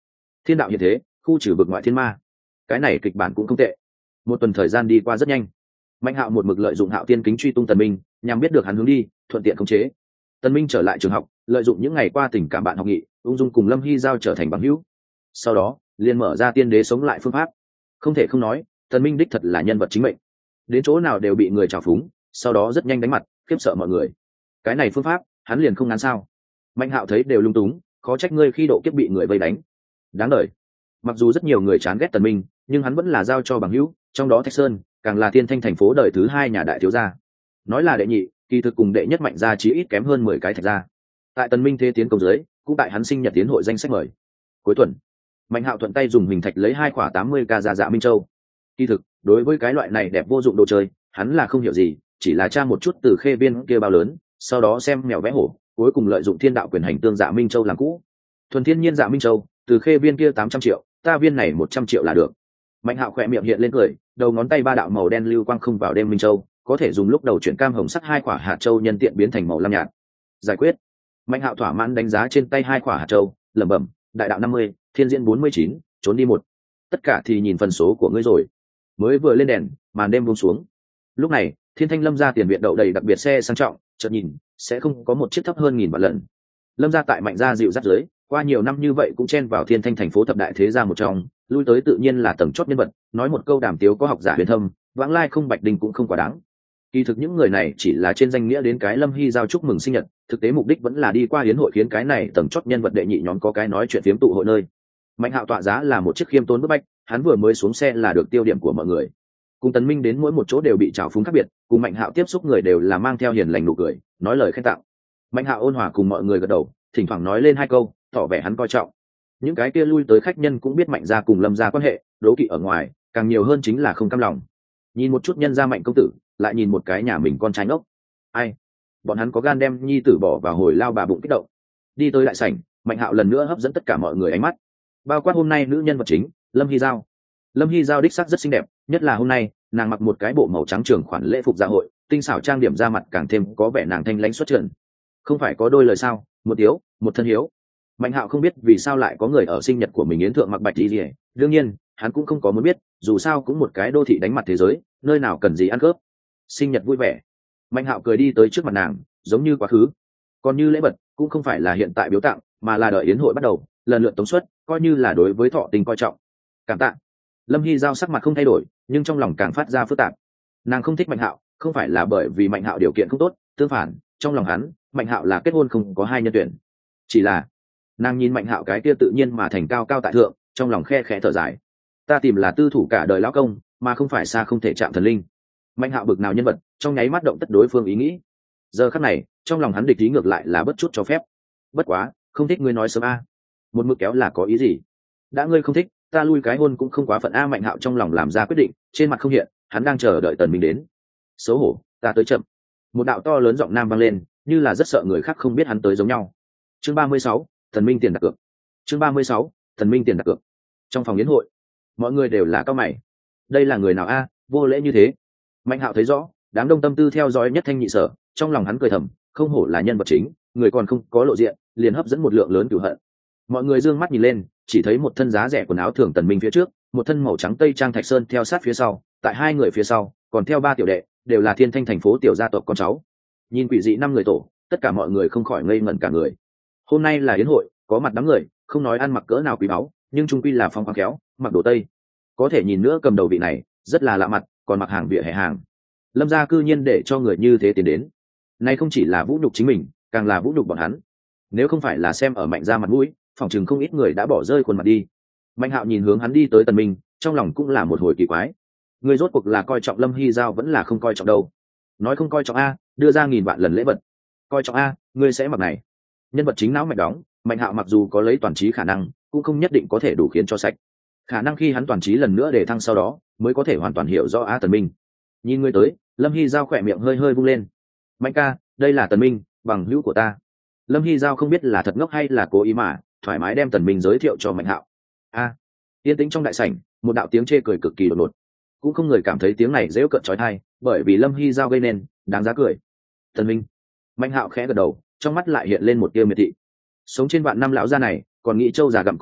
Thiên đạo hiện thế, khu trừ vực ngoại thiên ma. Cái này kịch bản cũng không tệ. Một tuần thời gian đi qua rất nhanh. Mạnh Hạo một mực lợi dụng Hạo Tiên kính truy tung Tần Minh, nhằm biết được hắn hướng đi, thuận tiện khống chế. Tần Minh trở lại trường học, lợi dụng những ngày qua tình cảm bạn học nghị, ung dung cùng Lâm Hy giao trở thành bằng hữu. Sau đó, liền mở ra tiên đế sống lại phương pháp. Không thể không nói, Tần Minh đích thật là nhân vật chính mệnh. Đến chỗ nào đều bị người trào phúng, sau đó rất nhanh đánh mặt, khiếp sợ mọi người. Cái này phương pháp, hắn liền không ngán sao? Mạnh Hạo thấy đều lung túng, khó trách ngươi khi độ kiếp bị người vây đánh. Đáng đời. Mặc dù rất nhiều người chán ghét Tần Minh, nhưng hắn vẫn là giao cho bằng hữu, trong đó Thạch Sơn, càng là Thiên Thanh thành phố đời thứ 2 nhà đại thiếu gia. Nói là đệ nhị, kỳ thực cùng đệ nhất Mạnh gia chí ít kém hơn 10 cái Thạch gia. Tại Tần Minh thế tiến công dưới, cũng tại hắn sinh nhật tiến hội danh sách mời. Cuối tuần, Mạnh Hạo thuận tay dùng hình thạch lấy 2 quả 80k ra Dạ Minh Châu. Kỳ thực, đối với cái loại này đẹp vô dụng đồ chơi, hắn là không hiểu gì, chỉ là tra một chút từ khê viên kia bao lớn, sau đó xem mèo vẽ hổ, cuối cùng lợi dụng thiên đạo quyền hành tương Dạ Minh Châu làm cũ. Thuần thiên nhiên Dạ Minh Châu, từ khê viên kia 800 triệu, ta viên này 100 triệu là được. Mạnh Hạo khẽ miệng hiện lên cười, đầu ngón tay ba đạo màu đen lưu quang không vào đêm minh châu, có thể dùng lúc đầu chuyển cam hồng sắc 2 quả hạt châu nhân tiện biến thành màu lam nhạt. Giải quyết. Mạnh Hạo thỏa mãn đánh giá trên tay 2 quả hạt châu, lẩm bẩm, đại đạo 50, thiên diễn 49, trốn đi một. Tất cả thì nhìn phần số của ngươi rồi. Mới vừa lên đèn, màn đêm buông xuống. Lúc này, Thiên Thanh Lâm gia tiền viện đậu đầy đặc biệt xe sang trọng, chợt nhìn, sẽ không có một chiếc thấp hơn 1000 vạn lần. Lâm gia tại Mạnh gia dịu dắt dưới, qua nhiều năm như vậy cũng chen vào Thiên Thanh thành phố thập đại thế gia một trong, lui tới tự nhiên là tầng chót nhân vật, nói một câu đàm tiếu có học giả huyền thâm, vãng lai không bạch đình cũng không quá đáng. Kỳ thực những người này chỉ là trên danh nghĩa đến cái Lâm Hy giao chúc mừng sinh nhật, thực tế mục đích vẫn là đi qua hiến hội khiến cái này tầng chót nhân vật đệ nhị nhóm có cái nói chuyện phiếm tụ hội nơi. Mạnh Hạo tọa giá là một chiếc khiêm tốn bức bách, hắn vừa mới xuống xe là được tiêu điểm của mọi người. Cùng Tần Minh đến mỗi một chỗ đều bị trào phúng khác biệt, cùng Mạnh Hạo tiếp xúc người đều là mang theo hiền lành nụ cười, nói lời khen tặng. Mạnh Hạo ôn hòa cùng mọi người gật đầu, thỉnh thoảng nói lên 2 câu, tỏ vẻ hắn coi trọng. Những cái kia lui tới khách nhân cũng biết Mạnh gia cùng Lâm gia quan hệ, đố kỵ ở ngoài, càng nhiều hơn chính là không cam lòng. Nhìn một chút nhân gia Mạnh công tử, lại nhìn một cái nhà mình con trai ngốc. Ai? Bọn hắn có gan đem nhi tử bỏ vào hồi lao bà bụng kích động. Đi tới đại sảnh, Mạnh Hạo lần nữa hấp dẫn tất cả mọi người ánh mắt. Bao quát hôm nay nữ nhân vật chính, Lâm Hy Giao. Lâm Hy Giao đích sắc rất xinh đẹp, nhất là hôm nay, nàng mặc một cái bộ màu trắng trường khoản lễ phục dạ hội, tinh xảo trang điểm ra mặt càng thêm có vẻ nàng thanh lãnh xuất trần. Không phải có đôi lời sao, một yếu, một thân hiếu. Mạnh Hạo không biết vì sao lại có người ở sinh nhật của mình yến thượng mặc bạch y lìa, đương nhiên hắn cũng không có muốn biết, dù sao cũng một cái đô thị đánh mặt thế giới, nơi nào cần gì ăn cướp. Sinh nhật vui vẻ. Mạnh Hạo cười đi tới trước mặt nàng, giống như quá khứ. Còn như lễ vật, cũng không phải là hiện tại biếu tặng, mà là đợi yến hội bắt đầu, lần lượt tống suất, coi như là đối với thọ tình coi trọng. Cảm tạ. Lâm Hy Giao sắc mặt không thay đổi, nhưng trong lòng càng phát ra phức tạp. Nàng không thích Mạnh Hạo, không phải là bởi vì Mạnh Hạo điều kiện không tốt, tương phản, trong lòng hắn, Mạnh Hạo là kết hôn không có 2 nhân tuyển. Chỉ là nàng nhìn Mạnh Hạo cái kia tự nhiên mà thành cao cao tại thượng, trong lòng khe khẽ thở dài. Ta tìm là tư thủ cả đời lão công, mà không phải xa không thể chạm thần linh. Mạnh Hạo bực nào nhân vật, trong nháy mắt động tất đối phương ý nghĩ. Giờ khắc này, trong lòng hắn địch ý ngược lại là bất chút cho phép. Bất quá, không thích ngươi nói sớm a. Một mực kéo là có ý gì? Đã ngươi không thích, ta lui cái hôn cũng không quá phận a. Mạnh Hạo trong lòng làm ra quyết định, trên mặt không hiện, hắn đang chờ đợi Tần Minh đến. Xấu hổ, ta tới chậm. Một đạo to lớn giọng nam vang lên, như là rất sợ người khác không biết hắn tới giống nhau. Chương 36, Thần Minh tiền đặt cược. Chương 36, Thần Minh tiền đặt cược. Trong phòng yến hội, mọi người đều là cao mày. Đây là người nào a, vô lễ như thế. Mạnh Hạo thấy rõ, đám đông tâm tư theo dõi nhất thanh nhị sở, trong lòng hắn cười thầm, không hổ là nhân vật chính, người còn không có lộ diện, liền hấp dẫn một lượng lớn cửu hận. Mọi người dương mắt nhìn lên, chỉ thấy một thân giá rẻ quần áo thường Tần Minh phía trước, một thân màu trắng tây trang Thạch Sơn theo sát phía sau, tại 2 người phía sau, còn theo 3 tiểu đệ, đều là Thiên Thanh thành phố tiểu gia tộc con cháu. Nhìn quỷ dị 5 người tổ, tất cả mọi người không khỏi ngây ngẩn cả người. Hôm nay là yến hội, có mặt đám người, không nói ăn mặc cỡ nào quý báu, nhưng trung quy là phong khoáng khéo, mặc đồ tây. Có thể nhìn nữa cầm đầu vị này, rất là lạ mặt, còn mặc hàng vỉa hè hàng. Lâm gia cư nhiên để cho người như thế tiến đến. Này không chỉ là vũ nhục chính mình, càng là vũ nhục bọn hắn. Nếu không phải là xem ở Mạnh gia mặt mũi, phòng chừng không ít người đã bỏ rơi khuôn mặt đi. Mạnh Hạo nhìn hướng hắn đi tới Tần Minh, trong lòng cũng là một hồi kỳ quái. Người rốt cuộc là coi trọng Lâm Hy Giao vẫn là không coi trọng đâu? Nói không coi trọng a, đưa ra 1000 vạn lần lễ vật. Coi trọng a, ngươi sẽ mặc này. Nhân vật chính não mạch đóng, Mạnh Hạo mặc dù có lấy toàn trí khả năng, cũng không nhất định có thể đủ khiến cho sạch. Khả năng khi hắn toàn trí lần nữa để thăng sau đó, mới có thể hoàn toàn hiểu rõ a Tần Minh. Nhìn ngươi tới, Lâm Hy Giao khỏe miệng hơi hơi vung lên. Mạnh ca, đây là Tần Minh, bằng hữu của ta. Lâm Hy Giao không biết là thật ngốc hay là cố ý mà, thoải mái đem Tần Minh giới thiệu cho Mạnh Hạo. A, yên tĩnh trong đại sảnh, một đạo tiếng chê cười cực kỳ đột ngột. Cũng không người cảm thấy tiếng này dễ cợt chói tai, bởi vì Lâm Hy Giao gây nên, đáng giá cười. Tần Minh. Mạnh Hạo khẽ gật đầu, trong mắt lại hiện lên một tia miệt thị. Sống trên vạn năm lão gia này, còn nghĩ trâu già gặm cỏ non,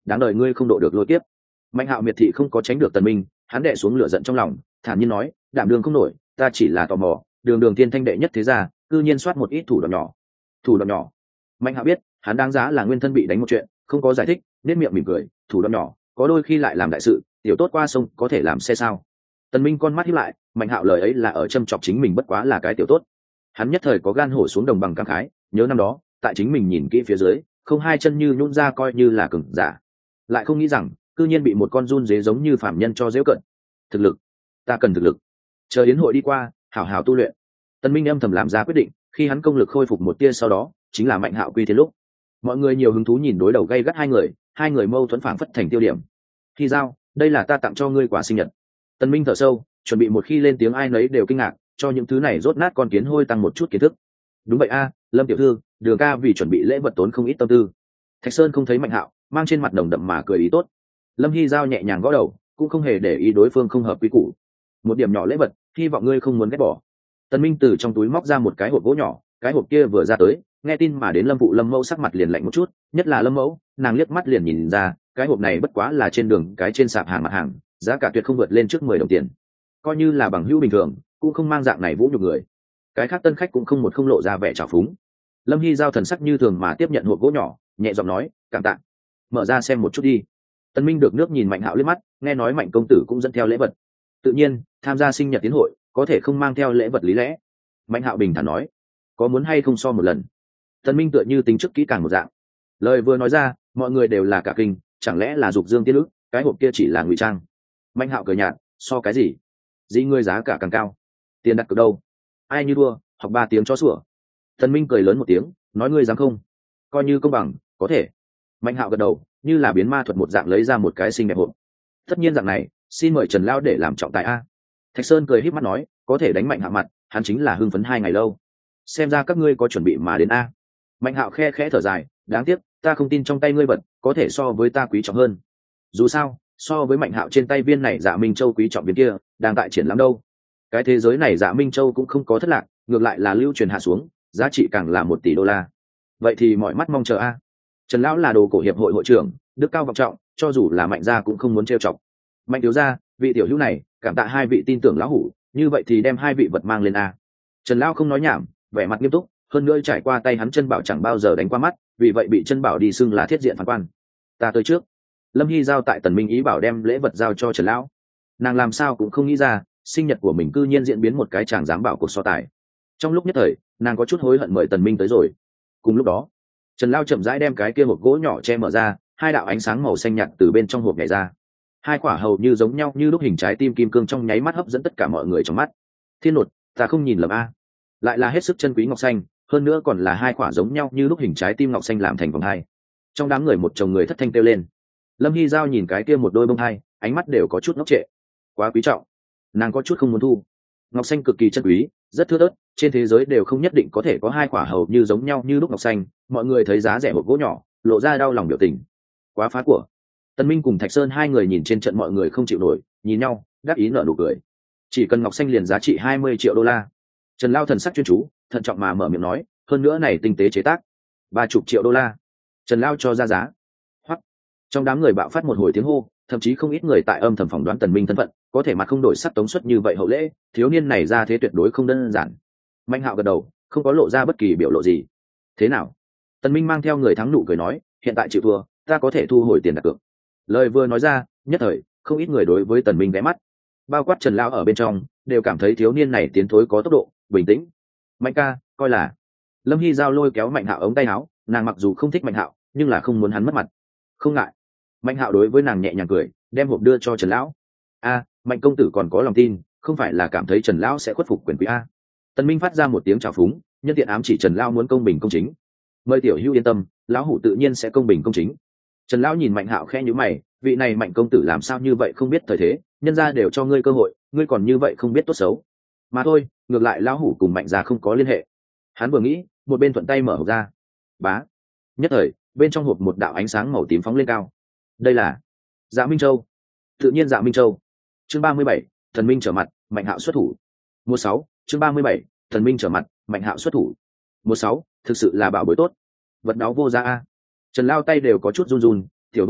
đáng đời ngươi không độ được lôi kiếp. Mạnh Hạo miệt thị không có tránh được Tần Minh, hắn đè xuống lửa giận trong lòng, thản nhiên nói, đảm đường không nổi, ta chỉ là tò mò, đường tiên thanh đệ nhất thế gia, cư nhiên soát một ít thủ đoạn nhỏ. Thủ đoạn nhỏ? Mạnh Hạo biết, hắn đáng giá là nguyên thân bị đánh một chuyện, không có giải thích, nét miệng mỉm cười, thủ đoạn nhỏ, có đôi khi lại làm đại sự, tiểu tốt qua sông có thể làm xe sao? Tần Minh con mắt híp lại, Mạnh Hạo lời ấy là ở châm chọc chính mình bất quá là cái tiểu tốt. Hắn nhất thời có gan hổ xuống đồng bằng cam khái, nhớ năm đó, tại chính mình nhìn kỹ phía dưới, không hai chân như nhũn ra coi như là cường giả, lại không nghĩ rằng cư nhiên bị một con run dế giống như phạm nhân cho dễ cận. Thực lực, ta cần thực lực. Chờ yến hội đi qua, hảo hảo tu luyện. Tần Minh âm thầm làm ra quyết định, khi hắn công lực khôi phục một tia sau đó, chính là Mạnh Hạo quy thiên lúc. Mọi người nhiều hứng thú nhìn đối đầu gay gắt hai người mâu thuẫn phảng phất thành tiêu điểm. Khi giao, đây là ta tặng cho ngươi quà sinh nhật. Tần Minh thở sâu, chuẩn bị một khi lên tiếng ai nấy đều kinh ngạc, cho những thứ này rốt nát con kiến hôi tăng một chút kiến thức. Đúng vậy a, Lâm tiểu thư, Đường ca vì chuẩn bị lễ vật tốn không ít tâm tư. Thạch Sơn không thấy Mạnh Hạo, mang trên mặt đồng đậm mà cười ý tốt. Lâm Hy giao nhẹ nhàng gõ đầu, cũng không hề để ý đối phương không hợp quy củ. Một điểm nhỏ lễ vật, hy vọng ngươi không muốn ghét bỏ. Tần Minh từ trong túi móc ra một cái hộp gỗ nhỏ, cái hộp kia vừa ra tới, nghe tin mà đến Lâm Phụ Lâm Mẫu sắc mặt liền lạnh một chút, nhất là Lâm Mẫu, nàng liếc mắt liền nhìn ra, cái hộp này bất quá là trên đường cái trên sạp hàng mặt hàng, giá cả tuyệt không vượt lên trước 10 đồng tiền. Coi như là bằng hữu bình thường, cũng không mang dạng này vũ nhục người. Cái khác tân khách cũng không lộ ra vẻ trào phúng. Lâm Hy giao thần sắc như thường mà tiếp nhận hộp gỗ nhỏ, nhẹ giọng nói, cảm tạ. Mở ra xem một chút đi. Tần Minh được nước nhìn Mạnh Hạo liếc mắt, nghe nói Mạnh công tử cũng dẫn theo lễ vật. Tự nhiên, tham gia sinh nhật tiến hội, có thể không mang theo lễ vật lý lẽ. Mạnh Hạo bình thản nói, có muốn hay không so một lần. Tần Minh tựa như tính trước kỹ càng một dạng. Lời vừa nói ra, mọi người đều là cả kinh, chẳng lẽ là dục dương tiên ức, cái hộp kia chỉ là ngụy trang. Mạnh Hạo cười nhạt, so cái gì? Dĩ ngươi giá cả càng cao. Tiền đặt cược đâu? Ai như thua, học 3 tiếng cho sủa. Tần Minh cười lớn một tiếng, nói ngươi dám không? Coi như công bằng, có thể. Mạnh Hạo gật đầu, như là biến ma thuật một dạng lấy ra một cái xinh đẹp hộp. Tất nhiên dạng này, xin mời Trần Lão để làm trọng tài a. Thạch Sơn cười híp mắt nói, có thể đánh Mạnh Hạo mặt, hắn chính là hưng phấn 2 ngày lâu. Xem ra các ngươi có chuẩn bị mà đến a. Mạnh Hạo khe khẽ thở dài, đáng tiếc, ta không tin trong tay ngươi vật có thể so với ta quý trọng hơn. Dù sao, so với Mạnh Hạo trên tay viên này Dạ Minh Châu quý trọng viên kia, đang tại triển lãm đâu. Cái thế giới này Dạ Minh Châu cũng không có thất lạc, ngược lại là lưu truyền hạ xuống, giá trị càng là 1 tỷ đô la. Vậy thì mọi mắt mong chờ a. Trần Lão là đồ cổ hiệp hội hội trưởng, đức cao vọng trọng, cho dù là Mạnh gia cũng không muốn trêu chọc. Mạnh thiếu gia, vị tiểu hữu này, cảm tạ hai vị tin tưởng lão hủ, như vậy thì đem hai vị vật mang lên a. Trần Lão không nói nhảm, vẻ mặt nghiêm túc, hơn nữa trải qua tay hắn chân bảo chẳng bao giờ đánh qua mắt, vì vậy bị chân bảo đi xưng là thiết diện phán quan. Ta tới trước. Lâm Hy giao tại Tần Minh ý bảo đem lễ vật giao cho Trần Lão. Nàng làm sao cũng không nghĩ ra, sinh nhật của mình cư nhiên diễn biến một cái chàng dám bảo cuộc so tài. Trong lúc nhất thời, nàng có chút hối hận mời Tần Minh tới rồi. Cùng lúc đó, Trần Lão chậm rãi đem cái kia hộp gỗ nhỏ che mở ra, hai đạo ánh sáng màu xanh nhạt từ bên trong hộp nhảy ra. Hai quả hầu như giống nhau như lúc hình trái tim kim cương trong nháy mắt hấp dẫn tất cả mọi người trong mắt. Thiên nột, ta không nhìn lầm a. Lại là hết sức chân quý ngọc xanh, hơn nữa còn là hai quả giống nhau như lúc hình trái tim ngọc xanh làm thành vòng hai. Trong đám người một chồng người thất thanh kêu lên. Lâm Hy giao nhìn cái kia một đôi bông hai, ánh mắt đều có chút ngốc trệ. Quá quý trọng, nàng có chút không muốn thu. Ngọc xanh cực kỳ chân quý, rất thưa thớt, trên thế giới đều không nhất định có thể có hai quả hầu như giống nhau như lúc ngọc xanh. Mọi người thấy giá rẻ hộp gỗ nhỏ, lộ ra đau lòng biểu tình. Quá phá của. Tân Minh cùng Thạch Sơn hai người nhìn trên trận mọi người không chịu nổi, nhìn nhau, đáp ý nở nụ cười. Chỉ cần ngọc xanh liền giá trị 20 triệu đô la. Trần Lao thần sắc chuyên chú, thận trọng mà mở miệng nói, hơn nữa này tinh tế chế tác, 30 triệu đô la. Trần Lao cho ra giá. Hoắc. Trong đám người bạo phát một hồi tiếng hô, thậm chí không ít người tại âm thầm phỏng đoán Tần Minh thân phận, có thể mặt không đổi sắc tống suất như vậy hậu lễ, thiếu niên này ra thế tuyệt đối không đơn giản. Mạnh Hạo gật đầu, không có lộ ra bất kỳ biểu lộ gì. Thế nào? Tần Minh mang theo người thắng nụ cười nói, hiện tại chịu thua, ta có thể thu hồi tiền đặt cược. Lời vừa nói ra, nhất thời không ít người đối với Tần Minh ghé mắt, bao quát Trần Lão ở bên trong, đều cảm thấy thiếu niên này tiến thối có tốc độ, bình tĩnh. Mạnh ca, coi là. Lâm Hy giao lôi kéo Mạnh Hạo ống tay áo, nàng mặc dù không thích Mạnh Hạo, nhưng là không muốn hắn mất mặt. Không ngại. Mạnh Hạo đối với nàng nhẹ nhàng cười, đem hộp đưa cho Trần Lão. A, Mạnh công tử còn có lòng tin, không phải là cảm thấy Trần Lão sẽ khuất phục quyền quý a. Tần Minh phát ra một tiếng chào phúng, nhân tiện ám chỉ Trần Lão muốn công bình công chính. Mời tiểu hữu yên tâm, lão hủ tự nhiên sẽ công bình công chính. Trần Lão nhìn Mạnh Hạo khẽ nhíu mày, vị này Mạnh công tử làm sao như vậy không biết thời thế, nhân gia đều cho ngươi cơ hội, ngươi còn như vậy không biết tốt xấu. Mà thôi, ngược lại lão hủ cùng Mạnh gia không có liên hệ. Hắn vừa nghĩ, một bên thuận tay mở hộp ra. Bá. Nhất thời, bên trong hộp một đạo ánh sáng màu tím phóng lên cao. Đây là Dạ Minh Châu. Tự nhiên Dạ Minh Châu. Chương 37, Thần Minh trở mặt, Mạnh Hạo xuất thủ. 16, chương 37, Thần Minh trở mặt, Mạnh Hạo xuất thủ. 16, thực sự là bảo bối tốt. Vật đó vô giá a. Trần Lao tay đều có chút run run, "Tiểu Vương,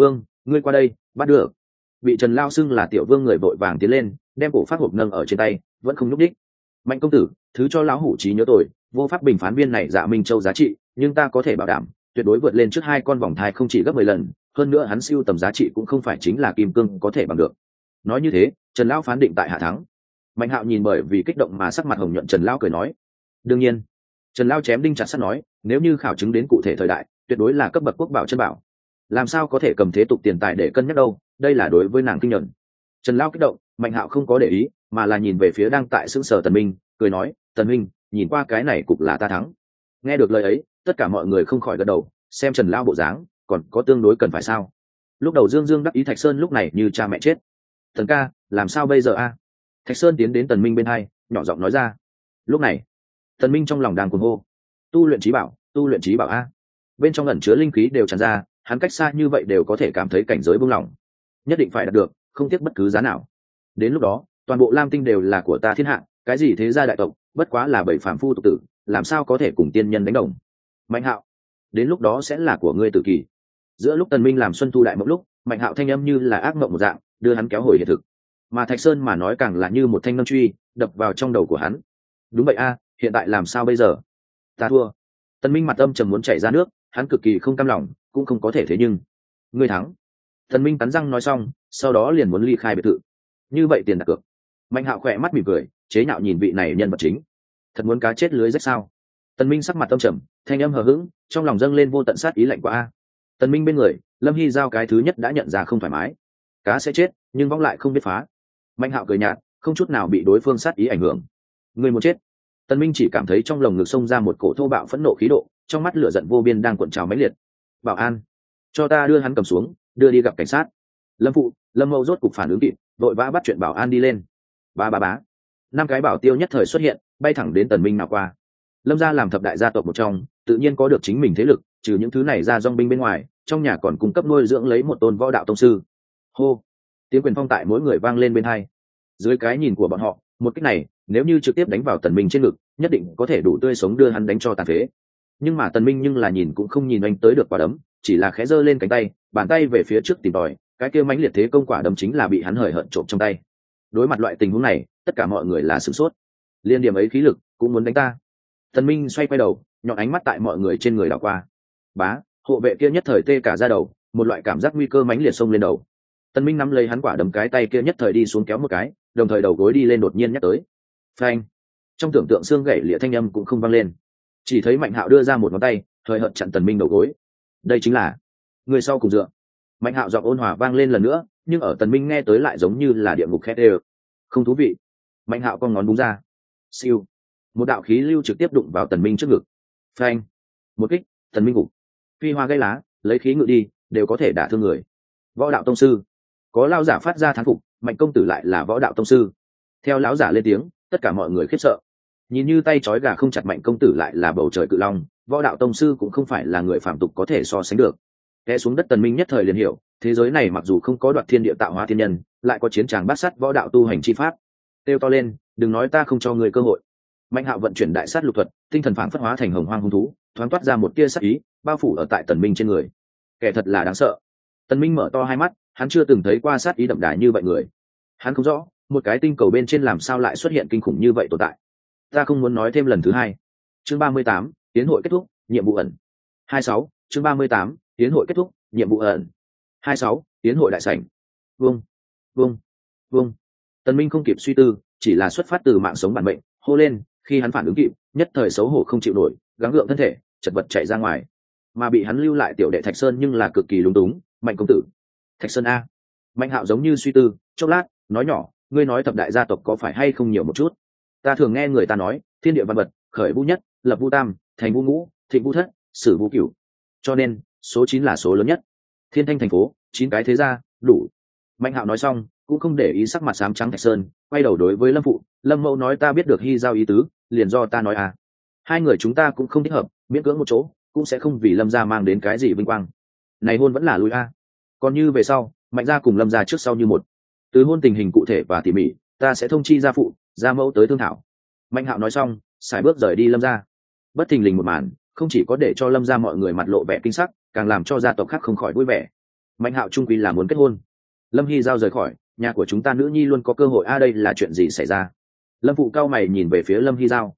ngươi qua đây bắt được. Bị Trần Lao xưng là tiểu vương người vội vàng tiến lên, đem cổ phát hộp nâng ở trên tay, vẫn không nhúc đích. Mạnh công tử, thứ cho lão hủ trí nhớ tội, vô pháp bình phán viên này Dạ Minh Châu giá trị, nhưng ta có thể bảo đảm tuyệt đối vượt lên trước 2 con vòng thai không chỉ gấp 10 lần, hơn nữa hắn siêu tầm giá trị cũng không phải chính là kim cương có thể bằng được. Nói như thế, Trần Lão phán định tại hạ thắng. Mạnh Hạo nhìn bởi vì kích động mà sắc mặt hồng nhuận Trần Lão cười nói, đương nhiên. Trần Lão chém đinh chặt sắt nói, nếu như khảo chứng đến cụ thể thời đại, tuyệt đối là cấp bậc quốc bảo chân bảo, làm sao có thể cầm thế tục tiền tài để cân nhắc đâu, đây là đối với nàng kinh nhuận. Trần Lão kích động, Mạnh Hạo không có để ý, mà là nhìn về phía đang tại sững sờ Tần Minh, cười nói, Tần Minh, nhìn qua cái này cục là ta thắng. Nghe được lời ấy, tất cả mọi người không khỏi gật đầu, xem Trần Lão bộ dáng, còn có tương đối cần phải sao? Lúc đầu Dương Dương đắc ý Thạch Sơn lúc này như cha mẹ chết. Thần ca, làm sao bây giờ a? Thạch Sơn tiến đến Tần Minh bên hai, nhỏ giọng nói ra. Lúc này, Tần Minh trong lòng đang cuồng hô, tu luyện trí bảo, tu luyện trí bảo a. Bên trong ẩn chứa linh khí đều tràn ra, hắn cách xa như vậy đều có thể cảm thấy cảnh giới buông lỏng. Nhất định phải đạt được, không tiếc bất cứ giá nào. Đến lúc đó, toàn bộ Lam Tinh đều là của ta thiên hạ, cái gì thế gia đại tộc, bất quá là bảy phàm phu tục tử, làm sao có thể cùng tiên nhân đánh đồng. Mạnh Hạo, đến lúc đó sẽ là của ngươi tự kỳ. Giữa lúc Tần Minh làm xuân thu đại mộng lúc, Mạnh Hạo thanh âm như là ác mộng một dạng, đưa hắn kéo hồi hiện thực. Mà Thạch Sơn mà nói càng là như một thanh nâng truy, đập vào trong đầu của hắn. Đúng vậy a, hiện tại làm sao bây giờ? Ta thua. Tần Minh mặt âm trầm muốn chảy ra nước, hắn cực kỳ không cam lòng, cũng không có thể thế nhưng ngươi thắng. Tần Minh cắn răng nói xong, sau đó liền muốn ly khai biệt thự. Như vậy tiền đặt cược. Mạnh Hạo khỏe mắt mỉm cười, chế nhạo nhìn vị này nhân vật chính. Thật muốn cá chết lưới rách sao? Tần Minh sắc mặt âm trầm, thanh âm hờ hững, trong lòng dâng lên vô tận sát ý lạnh quá a. Tần Minh bên người, Lâm Hy giao cái thứ nhất đã nhận ra không thoải mái. Cá sẽ chết, nhưng võng lại không biết phá. Mạnh Hạo cười nhạt, không chút nào bị đối phương sát ý ảnh hưởng. Người muốn chết. Tần Minh chỉ cảm thấy trong lồng ngực xông ra một cổ thô bạo phẫn nộ khí độ, trong mắt lửa giận vô biên đang cuộn trào mãnh liệt. Bảo an, cho ta đưa hắn cầm xuống, đưa đi gặp cảnh sát. Lâm phụ, Lâm Mậu rốt cục phản ứng kịp, vội vã bắt chuyện bảo an đi lên. Bá. 5 cái bảo tiêu nhất thời xuất hiện, bay thẳng đến Tần Minh nào qua. Lâm gia làm thập đại gia tộc một trong, tự nhiên có được chính mình thế lực, trừ những thứ này ra dòng binh bên ngoài, trong nhà còn cung cấp nuôi dưỡng lấy một tôn võ đạo tông sư. Hô, tiếng quyền phong tại mỗi người vang lên bên hai. Dưới cái nhìn của bọn họ, một kích này nếu như trực tiếp đánh vào Tần Minh trên ngực, nhất định có thể đủ tươi sống đưa hắn đánh cho tàn phế. Nhưng mà Tần Minh nhưng là nhìn cũng không nhìn anh tới được quả đấm, chỉ là khẽ giơ lên cánh tay, bàn tay về phía trước tìm tòi, cái kia mãnh liệt thế công quả đấm chính là bị hắn hời hợt trộm trong tay. Đối mặt loại tình huống này, tất cả mọi người là sửng sốt. Liên điểm ấy khí lực cũng muốn đánh ta? Tần Minh xoay quay đầu, nhọn ánh mắt tại mọi người trên người đảo qua. Bá, hộ vệ kia nhất thời tê cả da đầu, một loại cảm giác nguy cơ mãnh liệt xông lên đầu. Tần Minh nắm lấy hắn quả đấm, cái tay kia nhất thời đi xuống kéo một cái, đồng thời đầu gối đi lên đột nhiên nhắc tới. Phanh! Trong tưởng tượng xương gãy lìa thanh âm cũng không vang lên, chỉ thấy Mạnh Hạo đưa ra một ngón tay, hơi hợt chặn Tần Minh đầu gối. Đây chính là người sau cùng dựa. Mạnh Hạo giọng ôn hòa vang lên lần nữa, nhưng ở Tần Minh nghe tới lại giống như là địa ngục khét ê. Không thú vị. Mạnh Hạo con ngón đúng ra. Siêu. Một đạo khí lưu trực tiếp đụng vào Tần Minh trước ngực. Phanh! Một kích, Tần Minh gục. Phi hoa gây lá, lấy khí ngự đi, đều có thể đả thương người. Võ đạo tông sư. Có lão giả phát ra thán phục, Mạnh công tử lại là võ đạo tông sư. Theo lão giả lên tiếng, tất cả mọi người khiếp sợ. Nhìn như tay trói gà không chặt Mạnh công tử lại là bầu trời cự long, võ đạo tông sư cũng không phải là người phàm tục có thể so sánh được. Té xuống đất Tần Minh nhất thời liền hiểu, thế giới này mặc dù không có đoạt thiên địa tạo hóa thiên nhân, lại có chiến tràng bát sát võ đạo tu hành chi pháp. Kêu to lên, đừng nói ta không cho người cơ hội. Mạnh Hạo vận chuyển đại sát lục thuật, tinh thần phảng phất hóa thành hồng hoang hung thú, thoáng toát ra một tia sát ý, bao phủ ở tại Tần Minh trên người. Kẻ thật là đáng sợ. Tần Minh mở to hai mắt, hắn chưa từng thấy qua sát ý đậm đà như vậy người. Hắn không rõ, một cái tinh cầu bên trên làm sao lại xuất hiện kinh khủng như vậy tồn tại. Ta không muốn nói thêm lần thứ hai. Chương 38, tiến hội kết thúc, nhiệm vụ ẩn. 26, chương 38, tiến hội kết thúc, nhiệm vụ ẩn. 26, tiến hội đại sảnh. Vung. Tần Minh không kịp suy tư, chỉ là xuất phát từ mạng sống bản mệnh, hô lên, khi hắn phản ứng kịp, nhất thời xấu hổ không chịu nổi, gắng gượng thân thể, chật vật chạy ra ngoài. Mà bị hắn lưu lại tiểu đệ Thạch Sơn nhưng là cực kỳ lúng túng, Mạnh công tử. Thạch Sơn a. Mạnh Hạo giống như suy tư, chốc lát, nói nhỏ, ngươi nói thập đại gia tộc có phải hay không nhiều một chút? Ta thường nghe người ta nói, thiên địa văn vật, khởi vũ nhất, lập vũ tam, thành vũ ngũ, thịnh vũ thất, sử vũ cửu. Cho nên, số 9 là số lớn nhất. Thiên Thanh thành phố, 9 cái thế gia, đủ. Mạnh Hạo nói xong, cũng không để ý sắc mặt xám trắng Thạch Sơn, quay đầu đối với Lâm phụ, Lâm Mẫu nói ta biết được Hy giao ý tứ, liền do ta nói à. Hai người chúng ta cũng không thích hợp, miễn cưỡng một chỗ, cũng sẽ không vì Lâm gia mang đến cái gì vinh quang. Này hôn vẫn là lui a. Còn như về sau, Mạnh gia cùng Lâm gia trước sau như một. Từ hôn tình hình cụ thể và tỉ mỉ, ta sẽ thông chi gia phụ, gia mẫu tới thương thảo. Mạnh Hạo nói xong, sải bước rời đi Lâm gia. Bất thình lình một màn, không chỉ có để cho Lâm gia mọi người mặt lộ vẻ kinh sắc, càng làm cho gia tộc khác không khỏi vui vẻ. Mạnh Hạo trung quy là muốn kết hôn. Lâm Hy giao rời khỏi nhà của chúng ta, nữ nhi luôn có cơ hội. Đây là chuyện gì xảy ra? Lâm phụ cao mày nhìn về phía Lâm Hy giao.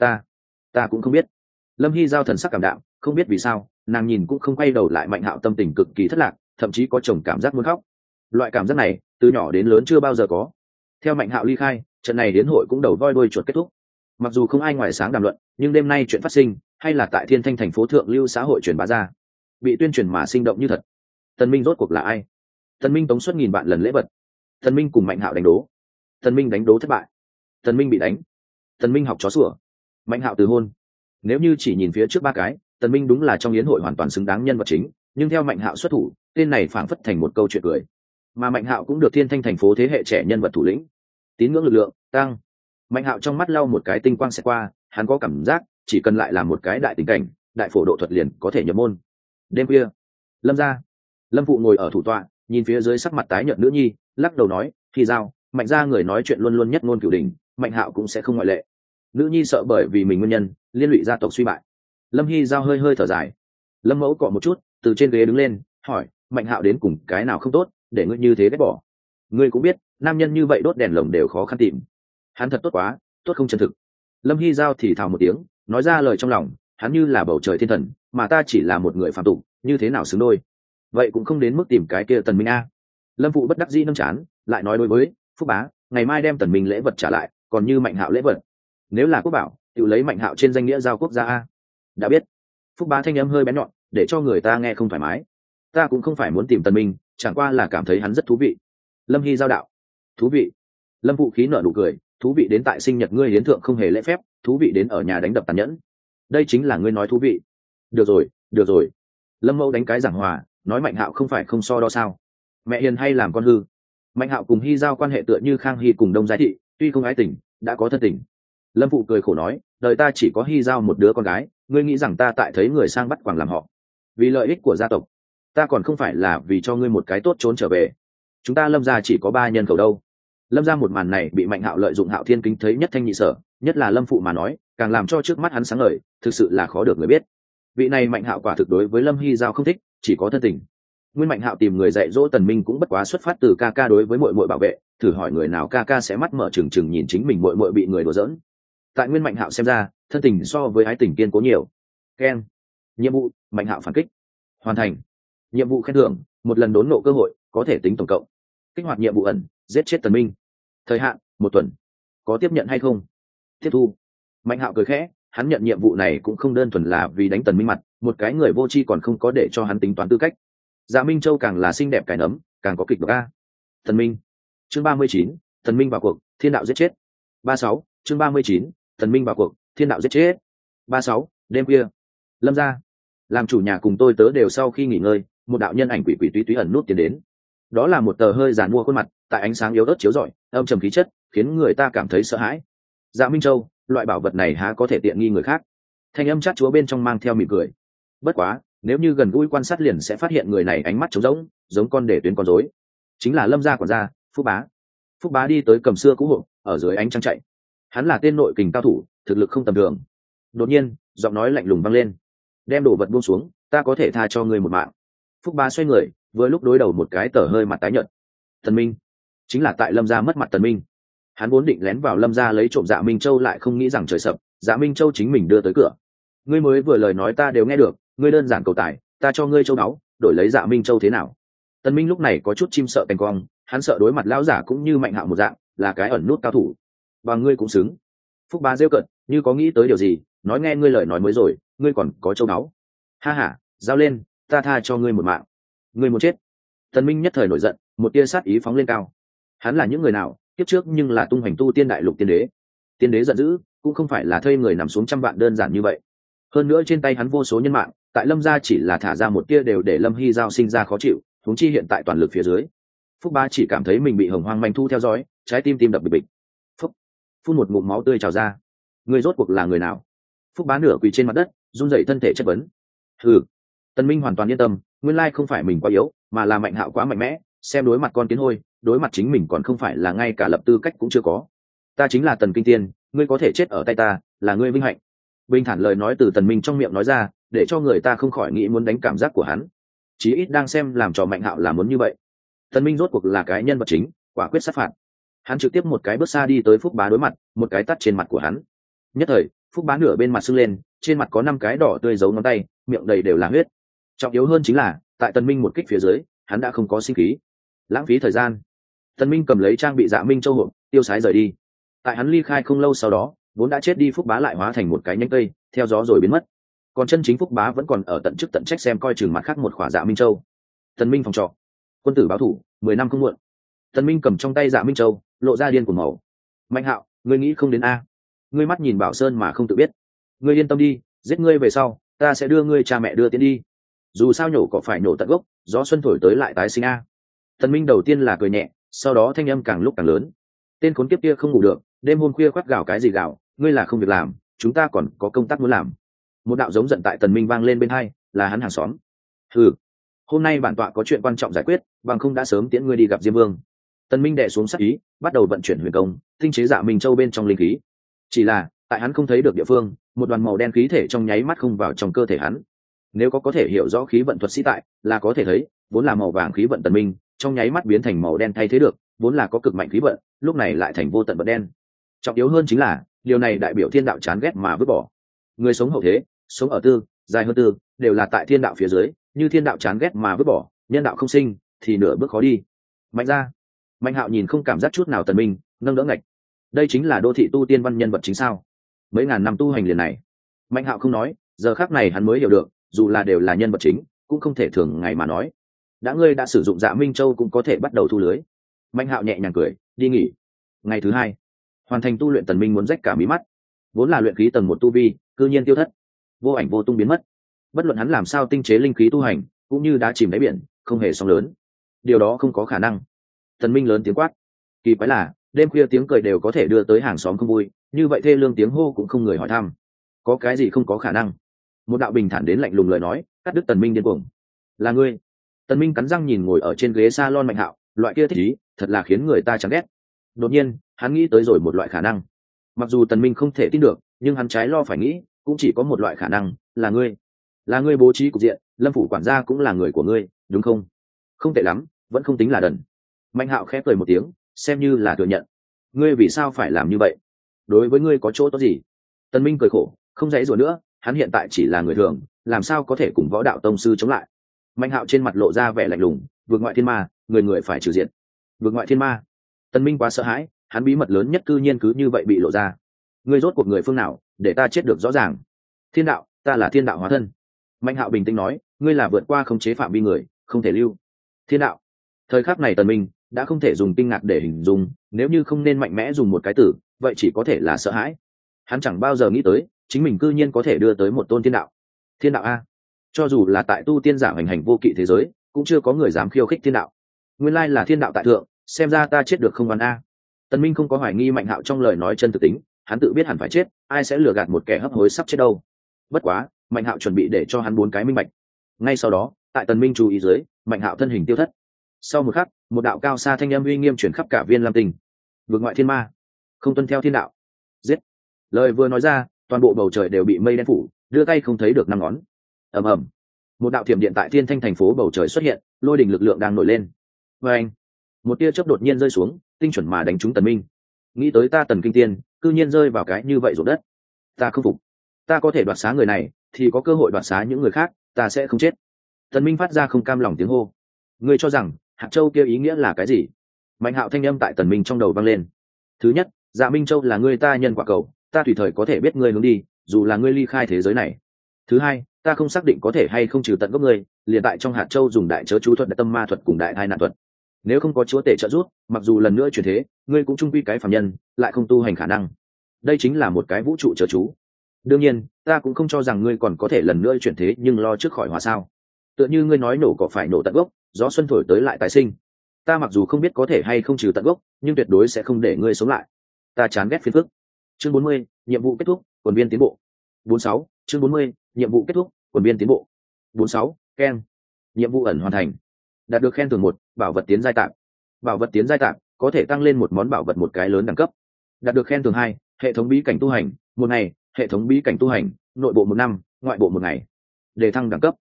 Ta cũng không biết. Lâm Hy giao thần sắc cảm đạm, không biết vì sao nàng nhìn cũng không quay đầu lại. Mạnh Hạo tâm tình cực kỳ thất lạc, thậm chí có chồng cảm giác muốn khóc. Loại cảm giác này từ nhỏ đến lớn chưa bao giờ có. Theo Mạnh Hạo ly khai, trận này đến hội cũng đầu voi đuôi chuột kết thúc. Mặc dù không ai ngoài sáng đàm luận, nhưng đêm nay chuyện phát sinh hay là tại Thiên Thanh thành phố thượng lưu xã hội truyền bá ra, bị tuyên truyền mà sinh động như thật. Tần Minh rốt cuộc là ai? Tần Minh tống suất nghìn vạn lần lễ vật. Tần Minh cùng Mạnh Hạo đánh đố. Tần Minh đánh đố thất bại. Tần Minh bị đánh. Tần Minh học chó sủa. Mạnh Hạo từ hôn. Nếu như chỉ nhìn phía trước ba cái, Tần Minh đúng là trong yến hội hoàn toàn xứng đáng nhân vật chính, nhưng theo Mạnh Hạo xuất thủ, tên này phảng phất thành một câu chuyện cười. Mà Mạnh Hạo cũng được Thiên Thanh thành phố thế hệ trẻ nhân vật thủ lĩnh. Tín ngưỡng lực lượng tăng. Mạnh Hạo trong mắt lau một cái tinh quang sẽ qua, hắn có cảm giác chỉ cần lại làm một cái đại tình cảnh, đại phổ độ thuật liền có thể nhập môn. Đêm khuya, Lâm gia, Lâm phụ ngồi ở thủ tọa, nhìn phía dưới sắc mặt tái nhợt nữ nhi, lắc đầu nói, thì giao, Mạnh gia người nói chuyện luôn luôn nhất ngôn cửu đỉnh, Mạnh Hạo cũng sẽ không ngoại lệ. Nữ nhi sợ bởi vì mình nguyên nhân liên lụy gia tộc suy bại. Lâm Hy giao hơi hơi thở dài. Lâm mẫu cọ một chút, từ trên ghế đứng lên, hỏi, Mạnh Hạo đến cùng cái nào không tốt để ngươi như thế ghét bỏ? Ngươi cũng biết, nam nhân như vậy đốt đèn lồng đều khó khăn tìm. Hắn thật tốt quá, tốt không chân thực. Lâm Hy giao thì thào một tiếng, nói ra lời trong lòng, hắn như là bầu trời thiên thần, mà ta chỉ là một người phàm tục, như thế nào xứng đôi? Vậy cũng không đến mức tìm cái kia Tần Minh a. Lâm phụ bất đắc dĩ nâng chán, lại nói đối với Phúc bá, ngày mai đem Tần Minh lễ vật trả lại, còn như Mạnh Hạo lễ vật, nếu là quốc bảo, tự lấy Mạnh Hạo trên danh nghĩa giao quốc gia a. Đã biết. Phúc bá thanh âm hơi bén nhọn, để cho người ta nghe không thoải mái. Ta cũng không phải muốn tìm Tần Minh, chẳng qua là cảm thấy hắn rất thú vị. Lâm Hy giao đạo. Thú vị. Lâm phụ khí nở nụ cười, thú vị đến tại sinh nhật ngươi hiến thượng không hề lễ phép, thú vị đến ở nhà đánh đập tàn nhẫn. Đây chính là ngươi nói thú vị. Được rồi. Lâm mẫu đánh cái giảng hòa, nói Mạnh Hạo không phải không so đo sao? Mẹ hiền hay làm con hư? Mạnh Hạo cùng Hy giao quan hệ tựa như Khang Hy cùng Đông Giai thị, tuy không ái tình, đã có thân tình. Lâm phụ cười khổ nói, đời ta chỉ có Hy giao một đứa con gái, ngươi nghĩ rằng ta tại thấy người sang bắt quàng làm họ? Vì lợi ích của gia tộc, ta còn không phải là vì cho ngươi một cái tốt trốn trở về. Chúng ta Lâm gia chỉ có 3 nhân khẩu đâu. Lâm gia một màn này bị Mạnh Hạo lợi dụng Hạo Thiên kính thấy nhất thanh nhị sở, nhất là Lâm phụ mà nói, càng làm cho trước mắt hắn sáng ngời, thực sự là khó được người biết. Vị này Mạnh Hạo quả thực đối với Lâm Hy giao không thích, chỉ có thân tình. Nguyên Mạnh Hạo tìm người dạy dỗ Tần Minh cũng bất quá xuất phát từ ca ca đối với muội muội bảo vệ, thử hỏi người nào ca ca sẽ mắt mở trừng trừng nhìn chính mình muội muội bị người đùa giỡn. Tại Nguyên Mạnh Hạo xem ra, thân tình so với ái tình kiên cố nhiều. Ken. Nhiệm vụ, Mạnh Hạo phản kích. Hoàn thành. Nhiệm vụ khen thưởng, một lần đốn nộ cơ hội, có thể tính tổng cộng. Kích hoạt nhiệm vụ ẩn, giết chết Tần Minh. Thời hạn, 1 tuần. Có tiếp nhận hay không? Tiếp thu. Mạnh Hạo cười khẽ, hắn nhận nhiệm vụ này cũng không đơn thuần là vì đánh Tần Minh mặt, một cái người vô tri còn không có để cho hắn tính toán tư cách. Dạ Minh Châu càng là xinh đẹp cái nấm, càng có kịch độc a. Tần Minh. Chương 39, Tần Minh vào cuộc, thiên đạo giết chết. 36, chương 39, Tần Minh vào cuộc, thiên đạo giết chết. 36, đêm khuya. Lâm gia. Làm chủ nhà cùng tôi tớ đều sau khi nghỉ ngơi, một đạo nhân ảnh quỷ quỷ túy túy ẩn nút tiến đến. Đó là một tờ hơi giàn mua khuôn mặt, tại ánh sáng yếu ớt chiếu rọi, âm trầm khí chất, khiến người ta cảm thấy sợ hãi. Dạ Minh Châu, loại bảo vật này há có thể tiện nghi người khác? Thanh âm chát chúa bên trong mang theo mỉm cười. Bất quá, nếu như gần gũi quan sát liền sẽ phát hiện người này ánh mắt trống rỗng, giống con để tuyến con rối. Chính là Lâm gia quản gia, Phúc bá. Phúc bá đi tới cầm xưa cũ hộp, ở dưới ánh trăng chạy. Hắn là tên nội kình cao thủ, thực lực không tầm thường. Đột nhiên, giọng nói lạnh lùng vang lên. Đem đồ vật buông xuống, ta có thể tha cho ngươi một mạng. Phúc bá xoay người, vừa lúc đối đầu một cái tờ hơi mặt tái nhợt. Tần Minh. Chính là tại Lâm gia mất mặt Tần Minh. Hắn vốn định lén vào Lâm gia lấy trộm Dạ Minh Châu, lại không nghĩ rằng trời sập, Dạ Minh Châu chính mình đưa tới cửa. Ngươi mới vừa lời nói ta đều nghe được, ngươi đơn giản cầu tài, ta cho ngươi châu đáo, đổi lấy Dạ Minh Châu thế nào? Tần Minh lúc này có chút chim sợ cành cong, hắn sợ đối mặt lão giả cũng như Mạnh Hạo một dạng, là cái ẩn nút cao thủ. Và ngươi cũng xứng. Phúc bá rêu cợt, như có nghĩ tới điều gì, nói nghe ngươi lời nói mới rồi, ngươi còn có châu đáo. Ha ha, giao lên, ta tha cho ngươi một mạng. Ngươi muốn chết. Tần Minh nhất thời nổi giận, một tia sát ý phóng lên cao. Hắn là những người nào, kiếp trước nhưng là tung hoành tu tiên đại lục tiên đế. Tiên đế giận dữ, cũng không phải là thuê người nằm xuống trăm vạn đơn giản như vậy. Hơn nữa trên tay hắn vô số nhân mạng, tại Lâm gia chỉ là thả ra một tia đều để Lâm Hy giao sinh ra khó chịu, huống chi hiện tại toàn lực phía dưới. Phúc bá chỉ cảm thấy mình bị hồng hoang manh thu theo dõi, trái tim tim đập bịch bịch. Phúc, phun một ngụm máu tươi trào ra. Người rốt cuộc là người nào? Phúc bá nửa quỳ trên mặt đất, run rẩy thân thể chất vấn. Hừ. Tần Minh hoàn toàn yên tâm, nguyên lai không phải mình quá yếu, mà là Mạnh Hạo quá mạnh mẽ, xem đối mặt con kiến hôi, đối mặt chính mình còn không phải là ngay cả lập tư cách cũng chưa có. Ta chính là Tần Kinh Tiên, ngươi có thể chết ở tay ta, là ngươi vinh hạnh. Bình thản lời nói từ Tần Minh trong miệng nói ra, để cho người ta không khỏi nghĩ muốn đánh cảm giác của hắn. chí ít đang xem làm trò Mạnh Hạo là muốn như vậy. Tần Minh rốt cuộc là cái nhân vật chính, quả quyết sát phạt. Hắn trực tiếp một cái bước xa đi tới Phúc Bá đối mặt, một cái tát trên mặt của hắn. Nhất thời, Phúc Bá nửa bên mặt sưng lên, trên mặt có 5 cái đỏ tươi dấu ngón tay, miệng đầy đều là huyết. Trọng yếu hơn chính là, tại Tần Minh một kích phía dưới, hắn đã không có sinh khí. Lãng phí thời gian. Tần Minh cầm lấy trang bị Dạ Minh Châu hộp, tiêu sái rời đi. Tại hắn ly khai không lâu sau đó, vốn đã chết đi Phúc Bá lại hóa thành một cái nhánh cây, theo gió rồi biến mất. Còn chân chính Phúc Bá vẫn còn ở tận chức tận trách xem coi chừng mặt khác một khỏa Dạ Minh Châu. Tần Minh phòng trọ. Quân tử báo thủ, 10 năm không muộn. Tần Minh cầm trong tay Dạ Minh Châu, lộ ra điên cuồng màu. Mạnh Hạo, ngươi nghĩ không đến a? Ngươi mắt nhìn Bảo Sơn mà không tự biết. Ngươi yên tâm đi, giết ngươi về sau, ta sẽ đưa ngươi cha mẹ đưa tiến đi. Dù sao nhổ cỏ phải nhổ tận gốc, gió xuân thổi tới lại tái sinh a. Tần Minh đầu tiên là cười nhẹ, sau đó thanh âm càng lúc càng lớn. Tên khốn kiếp kia không ngủ được, đêm hôm khuya khoắt gào cái gì gào, ngươi là không việc làm, chúng ta còn có công tác muốn làm. Một đạo giống giận tại Tần Minh vang lên bên hai, là hắn hàng xóm. Hừ, hôm nay bản tọa có chuyện quan trọng giải quyết, bằng không đã sớm tiễn ngươi đi gặp Diêm Vương. Tần Minh đè xuống sát ý, bắt đầu vận chuyển huyền công, tinh chế Dạ Minh Châu bên trong linh khí. Chỉ là, tại hắn không thấy được địa phương, một đoàn màu đen khí thể trong nháy mắt không vào trong cơ thể hắn. Nếu có thể hiểu rõ khí vận thuật sĩ tại, là có thể thấy, vốn là màu vàng khí vận Tần Minh, trong nháy mắt biến thành màu đen thay thế được, vốn là có cực mạnh khí vận, lúc này lại thành vô tận vận đen. Trọng yếu hơn chính là, điều này đại biểu thiên đạo chán ghét mà vứt bỏ. Người sống hậu thế, sống ở tư, dài hơn tư, đều là tại thiên đạo phía dưới, như thiên đạo chán ghét mà vứt bỏ, nhân đạo không sinh, thì nửa bước khó đi. Mạnh ra. Mạnh Hạo nhìn không cảm giác chút nào Tần Minh, nâng đỡ ngạch. Đây chính là đô thị tu tiên văn nhân vật chính sao? Mấy ngàn năm tu hành liền này. Mạnh Hạo không nói, giờ khắc này hắn mới hiểu được, dù là đều là nhân vật chính, cũng không thể thường ngày mà nói. Ngươi đã sử dụng Dạ Minh Châu cũng có thể bắt đầu thu lưới. Mạnh Hạo nhẹ nhàng cười, đi nghỉ. Ngày thứ 2, hoàn thành tu luyện Tần Minh muốn rách cả mí mắt. Vốn là luyện khí tầng 1 tu vi, cư nhiên tiêu thất, vô ảnh vô tung biến mất. Bất luận hắn làm sao tinh chế linh khí tu hành, cũng như đã chìm đáy biển, không hề sóng lớn. Điều đó không có khả năng. Tần Minh lớn tiếng quát. Kỳ quái là, đêm khuya tiếng cười đều có thể đưa tới hàng xóm không vui, như vậy thê lương tiếng hô cũng không người hỏi thăm. Có cái gì không có khả năng? Một đạo bình thản đến lạnh lùng lời nói, cắt đứt Tần Minh điên cuồng. Là ngươi? Tần Minh cắn răng nhìn ngồi ở trên ghế salon Mạnh Hạo, loại kia thích ý, thật là khiến người ta chán ghét. Đột nhiên, hắn nghĩ tới rồi một loại khả năng. Mặc dù Tần Minh không thể tin được, nhưng hắn trái lo phải nghĩ, cũng chỉ có một loại khả năng, là ngươi. Là ngươi bố trí cục diện, Lâm phủ quản gia cũng là người của ngươi, đúng không? Không tệ lắm, vẫn không tính là đần. Mạnh Hạo khẽ cười một tiếng, xem như là thừa nhận. Ngươi vì sao phải làm như vậy? Đối với ngươi có chỗ tốt gì? Tần Minh cười khổ, không dãy rủa nữa, hắn hiện tại chỉ là người thường, làm sao có thể cùng võ đạo tông sư chống lại? Mạnh Hạo trên mặt lộ ra vẻ lạnh lùng, vượt ngoại thiên ma, người người phải trừ diện. Vượt ngoại thiên ma. Tần Minh quá sợ hãi, hắn bí mật lớn nhất cư nhiên cứ như vậy bị lộ ra. Ngươi rốt cuộc người phương nào, để ta chết được rõ ràng. Thiên đạo, ta là thiên đạo hóa thân. Mạnh Hạo bình tĩnh nói, ngươi là vượt qua khống chế phạm vi người, không thể lưu. Thiên đạo. Thời khắc này Tần Minh đã không thể dùng kinh ngạc để hình dung, nếu như không nên mạnh mẽ dùng một cái từ, vậy chỉ có thể là sợ hãi. Hắn chẳng bao giờ nghĩ tới, chính mình cư nhiên có thể đưa tới một tôn thiên đạo. Thiên đạo a? Cho dù là tại tu tiên giả hành hành vô kỵ thế giới, cũng chưa có người dám khiêu khích thiên đạo. Nguyên lai là thiên đạo tại thượng, xem ra ta chết được không oan a. Tần Minh không có hoài nghi Mạnh Hạo trong lời nói chân thực tính, hắn tự biết hẳn phải chết, ai sẽ lừa gạt một kẻ hấp hối sắp chết đâu. Bất quá, Mạnh Hạo chuẩn bị để cho hắn 4 cái minh bạch. Ngay sau đó, tại Tần Minh chú ý dưới, Mạnh Hạo thân hình tiêu thất. Sau một khắc, một đạo cao xa thanh âm uy nghiêm truyền khắp cả Viên Lam Tinh. Vượt ngoại thiên ma, không tuân theo thiên đạo, giết. Lời vừa nói ra, toàn bộ bầu trời đều bị mây đen phủ, đưa tay không thấy được 5 ngón. Ầm ầm, một đạo thiểm điện tại Thiên Thanh thành phố bầu trời xuất hiện, lôi đỉnh lực lượng đang nổi lên. Và anh, một tia chớp đột nhiên rơi xuống, tinh chuẩn mà đánh trúng Tần Minh. Nghĩ tới ta Tần Kinh Tiên, cư nhiên rơi vào cái như vậy rồi đất. Ta không phục, ta có thể đoạt xá người này, thì có cơ hội đoạt xá những người khác, ta sẽ không chết. Tần Minh phát ra không cam lòng tiếng hô. Ngươi cho rằng hạt châu kia ý nghĩa là cái gì? Mạnh Hạo thanh âm tại Tần Minh trong đầu vang lên. Thứ nhất, Dạ Minh Châu là ngươi ta nhân quả cầu, ta tùy thời có thể biết ngươi hướng đi, dù là ngươi ly khai thế giới này. Thứ hai, ta không xác định có thể hay không trừ tận gốc ngươi, liền tại trong hạt châu dùng đại chớ chú thuật, đại tâm ma thuật cùng đại thai nạn thuật. Nếu không có chúa tể trợ giúp, mặc dù lần nữa chuyển thế, ngươi cũng trung quy cái phàm nhân, lại không tu hành khả năng. Đây chính là một cái vũ trụ chớ chú. Đương nhiên, ta cũng không cho rằng ngươi còn có thể lần nữa chuyển thế, nhưng lo trước khỏi hòa sao. Tựa như ngươi nói nổ cỏ phải nổ tận gốc, gió xuân thổi tới lại tái sinh. Ta mặc dù không biết có thể hay không trừ tận gốc, nhưng tuyệt đối sẽ không để ngươi sống lại. Ta chán ghét phiền phức. Chương 40, nhiệm vụ kết thúc, quần viên tiến bộ. 46, chương 40, nhiệm vụ kết thúc, quần viên tiến bộ. 46, keng. Nhiệm vụ ẩn hoàn thành. Đạt được khen thưởng 1, bảo vật tiến giai tạm. Bảo vật tiến giai tạm có thể tăng lên một món bảo vật một cái lớn đẳng cấp. Đạt được khen thưởng 2, hệ thống bí cảnh tu hành, 1 ngày, hệ thống bí cảnh tu hành, nội bộ 1 năm, ngoại bộ 1 ngày. Đề thăng đẳng cấp.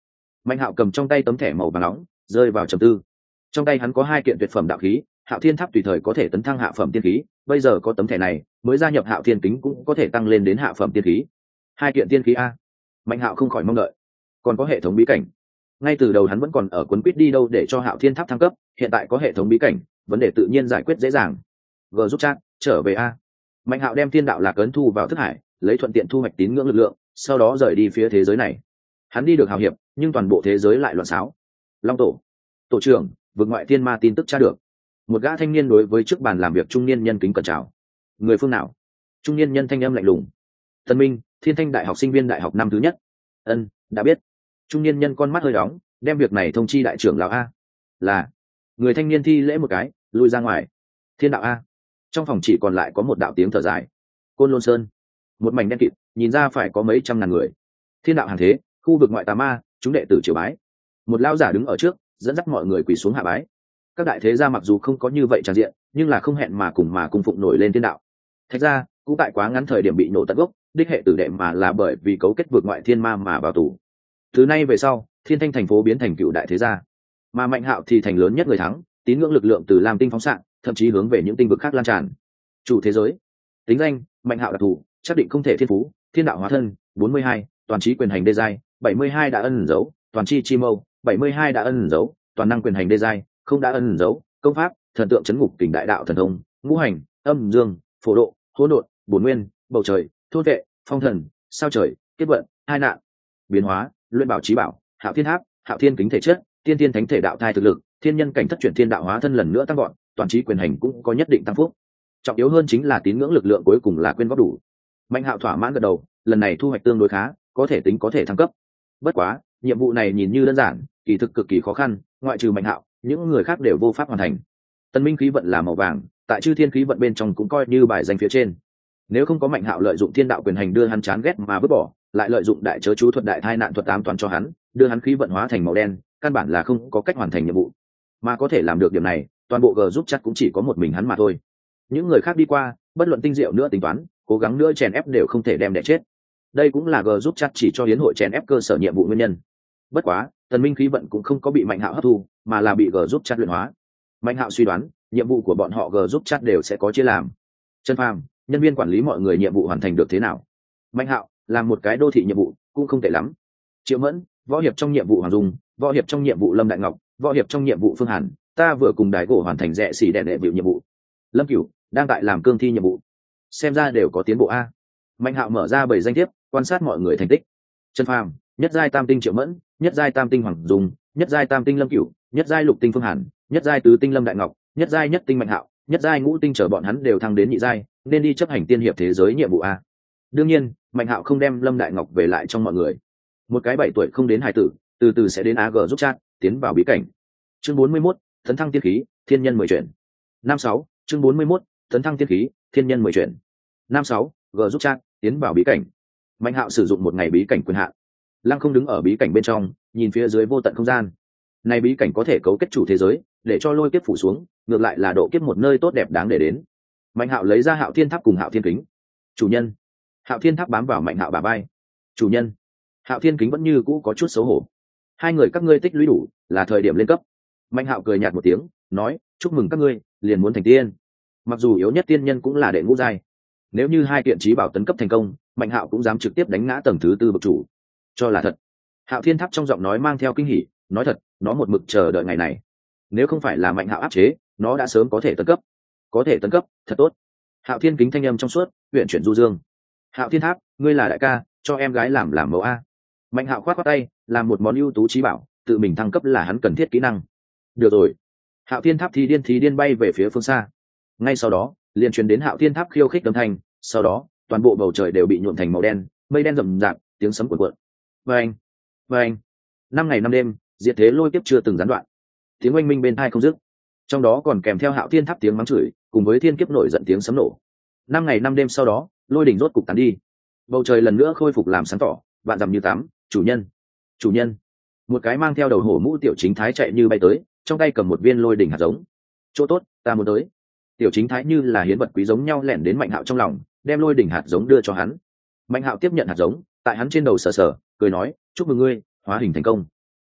Mạnh Hạo cầm trong tay tấm thẻ màu vàng nóng, rơi vào trầm tư. Trong tay hắn có 2 kiện tuyệt phẩm đạo khí, Hạo Thiên Tháp tùy thời có thể tấn thăng hạ phẩm tiên khí, bây giờ có tấm thẻ này, mới gia nhập Hạo Thiên Kính cũng có thể tăng lên đến hạ phẩm tiên khí. 2 kiện tiên khí a. Mạnh Hạo không khỏi mong đợi. Còn có hệ thống bí cảnh. Ngay từ đầu hắn vẫn còn ở cuốn quýt đi đâu để cho Hạo Thiên Tháp thăng cấp, hiện tại có hệ thống bí cảnh, vấn đề tự nhiên giải quyết dễ dàng. G giúp chat, trở về a. Mạnh Hạo đem Thiên đạo lạc ấn thu vào thức hải, lấy thuận tiện thu hoạch tín ngưỡng lực lượng, sau đó rời đi phía thế giới này. Hắn đi được hào hiệp, nhưng toàn bộ thế giới lại loạn xáo. Long tổ, tổ trưởng, vượt ngoại thiên ma tin tức tra được. Một gã thanh niên đối với trước bàn làm việc trung niên nhân kính cẩn chào. Người phương nào? Trung niên nhân thanh âm lạnh lùng. Tân Minh, Thiên Thanh đại học sinh viên đại học năm thứ nhất. Ân, đã biết. Trung niên nhân con mắt hơi đóng, đem việc này thông chi đại trưởng lão a. Là. Người thanh niên thi lễ một cái, lui ra ngoài. Thiên đạo a. Trong phòng chỉ còn lại có một đạo tiếng thở dài. Côn Lôn Sơn, một mảnh đen kịt, nhìn ra phải có mấy trăm ngàn người. Thiên đạo hàng thế, khu vực ngoại tà ma, chúng đệ tử triều bái. Một lão giả đứng ở trước, dẫn dắt mọi người quỳ xuống hạ bái. Các đại thế gia mặc dù không có như vậy tràn diện, nhưng là không hẹn mà cung phụng nổi lên thiên đạo. Thạch gia cũng tại quá ngắn thời điểm bị nổ tận gốc, đích hệ tử đệ mà là bởi vì cấu kết vượt ngoại thiên ma mà vào tù. Từ nay về sau, Thiên Thanh thành phố biến thành cựu đại thế gia, mà Mạnh Hạo thì thành lớn nhất người thắng, tín ngưỡng lực lượng từ Lam Tinh phóng xạ, thậm chí hướng về những tinh vực khác lan tràn. Chủ thế giới, tính danh Mạnh Hạo đặc thù, xác định không thể thiên phú, thiên đạo hóa thân 42, toàn trí quyền hành đê giai 72 đã ân dấu, toàn chi chi mâu 72 đã ân dấu, toàn năng quyền hành đê giai không đã ân dấu, công pháp thần tượng chấn ngục kình đại đạo thần thông, ngũ hành âm dương phổ độ hỗn độn bổn nguyên bầu trời thôn vệ phong thần sao trời kết vận hai nạn biến hóa luyện bảo trí bảo Hạo Thiên Tháp, Hạo Thiên Kính thể chất, tiên tiên thánh thể đạo thai thực lực, thiên nhân cảnh thất chuyển thiên đạo hóa thân lần nữa tăng gọn, toàn trí quyền hành cũng có nhất định tăng phúc. Trọng yếu hơn chính là tín ngưỡng lực lượng cuối cùng là quyên góp đủ. Mạnh Hạo thỏa mãn gật đầu, lần này thu hoạch tương đối khá, có thể tính có thể thăng cấp. Bất quá, nhiệm vụ này nhìn như đơn giản, kỳ thực cực kỳ khó khăn, ngoại trừ Mạnh Hạo, những người khác đều vô pháp hoàn thành. Tân Minh khí vận là màu vàng, tại chư thiên khí vận bên trong cũng coi như bài danh phía trên. Nếu không có Mạnh Hạo lợi dụng thiên đạo quyền hành đưa hắn chán ghét mà vứt bỏ, lại lợi dụng đại chớ chú thuật đại thai nạn thuật ám toàn cho hắn, đưa hắn khí vận hóa thành màu đen, căn bản là không có cách hoàn thành nhiệm vụ. Mà có thể làm được điểm này, toàn bộ G giúp chắc cũng chỉ có một mình hắn mà thôi. Những người khác đi qua, bất luận tinh diệu nữa tính toán, cố gắng nữa chèn ép đều không thể đem đẻ chết. Đây cũng là G giúp chắc chỉ cho hiến hội chèn ép cơ sở nhiệm vụ nguyên nhân. Bất quá, Tần Minh khí vận cũng không có bị Mạnh Hạo hấp thu, mà là bị G giúp chắc luyện hóa. Mạnh Hạo suy đoán, nhiệm vụ của bọn họ G giúp chắc đều sẽ có chia làm. Trần Phàm, nhân viên quản lý mọi người nhiệm vụ hoàn thành được thế nào? Mạnh Hạo, làm một cái đô thị nhiệm vụ cũng không tệ lắm. Triệu Mẫn, võ hiệp trong nhiệm vụ Hoàng Dung, võ hiệp trong nhiệm vụ Lâm Đại Ngọc, võ hiệp trong nhiệm vụ Phương Hàn, ta vừa cùng Đài Gỗ hoàn thành rẻ xỉ đẻ đệ nhiệm vụ. Lâm Cửu đang tại làm cương thi nhiệm vụ, xem ra đều có tiến bộ a. Mạnh Hạo mở ra 7 danh thiếp, quan sát mọi người thành tích. Trần Phàm, nhất giai tam tinh Triệu Mẫn, nhất giai tam tinh Hoàng Dung, nhất giai tam tinh Lâm Cửu, nhất giai lục tinh Phương Hàn, nhất giai tứ tinh Lâm Đại Ngọc, nhất giai nhất tinh Mạnh Hạo, nhất giai ngũ tinh chờ bọn hắn đều thăng đến nhị giai, nên đi chấp hành tiên hiệp thế giới nhiệm vụ a. Đương nhiên, Mạnh Hạo không đem Lâm Đại Ngọc về lại trong mọi người. Một cái 7 tuổi không đến hài tử, từ từ sẽ đến AG giúp chat, tiến vào bí cảnh. Chương 41, tấn thăng tiên khí, thiên nhân 10 chuyển. Năm 6, chương 41, tấn thăng tiên khí, thiên nhân 10 chuyển. Năm 6, G giúp chat, tiến vào bí cảnh. Mạnh Hạo sử dụng một ngày bí cảnh quyền hạn. Lăng không đứng ở bí cảnh bên trong, nhìn phía dưới vô tận không gian. Này bí cảnh có thể cấu kết chủ thế giới, để cho lôi kiếp phủ xuống, ngược lại là độ kiếp một nơi tốt đẹp đáng để đến. Mạnh Hạo lấy ra Hạo Thiên Tháp cùng Hạo Thiên Kính. Chủ nhân. Hạo Thiên Tháp bám vào Mạnh Hạo bả vai. Chủ nhân. Hạo Thiên Kính vẫn như cũ có chút xấu hổ. Hai người các ngươi tích lũy đủ, là thời điểm lên cấp. Mạnh Hạo cười nhạt một tiếng, nói, chúc mừng các ngươi, liền muốn thành tiên. Mặc dù yếu nhất tiên nhân cũng là đệ ngũ giai. Nếu như hai kiện trí bảo tấn cấp thành công, Mạnh Hạo cũng dám trực tiếp đánh ngã tầng thứ 4 bậc chủ. Cho là thật. Hạo Thiên Tháp trong giọng nói mang theo kinh hỉ, nói thật, nó một mực chờ đợi ngày này. Nếu không phải là Mạnh Hạo áp chế, nó đã sớm có thể tấn cấp. Có thể tấn cấp, thật tốt. Hạo Thiên Kính thanh âm trong suốt, uyển chuyển du dương. Hạo Thiên Tháp, ngươi là đại ca, cho em gái làm mẫu a. Mạnh Hạo khoát khoát tay, làm một món ưu tú trí bảo, tự mình thăng cấp là hắn cần thiết kỹ năng. Được rồi. Hạo Thiên Tháp thì điên bay về phía phương xa. Ngay sau đó, liền truyền đến Hạo Thiên Tháp khiêu khích âm thanh, sau đó, toàn bộ bầu trời đều bị nhuộm thành màu đen, mây đen rậm rạp, tiếng sấm cuộn cuộn. Vâng. 5 ngày 5 đêm, diệt thế lôi kiếp chưa từng gián đoạn. Tiếng oanh minh bên tai không dứt. Trong đó còn kèm theo Hạo Thiên Tháp tiếng mắng chửi, cùng với thiên kiếp nổi giận tiếng sấm nổ. 5 ngày 5 đêm sau đó, lôi đỉnh rốt cục tán đi. Bầu trời lần nữa khôi phục làm sáng tỏ, vạn dặm như tắm, chủ nhân. Một cái mang theo đầu hổ mũ tiểu chính thái chạy như bay tới, trong tay cầm một viên lôi đỉnh hạt giống. Chỗ tốt, ta muốn tới. Tiểu chính thái như là hiến vật quý giống nhau lẻn đến Mạnh Hạo trong lòng, đem lôi đỉnh hạt giống đưa cho hắn. Mạnh Hạo tiếp nhận hạt giống, tại hắn trên đầu sờ sờ, cười nói, chúc mừng ngươi, hóa hình thành công.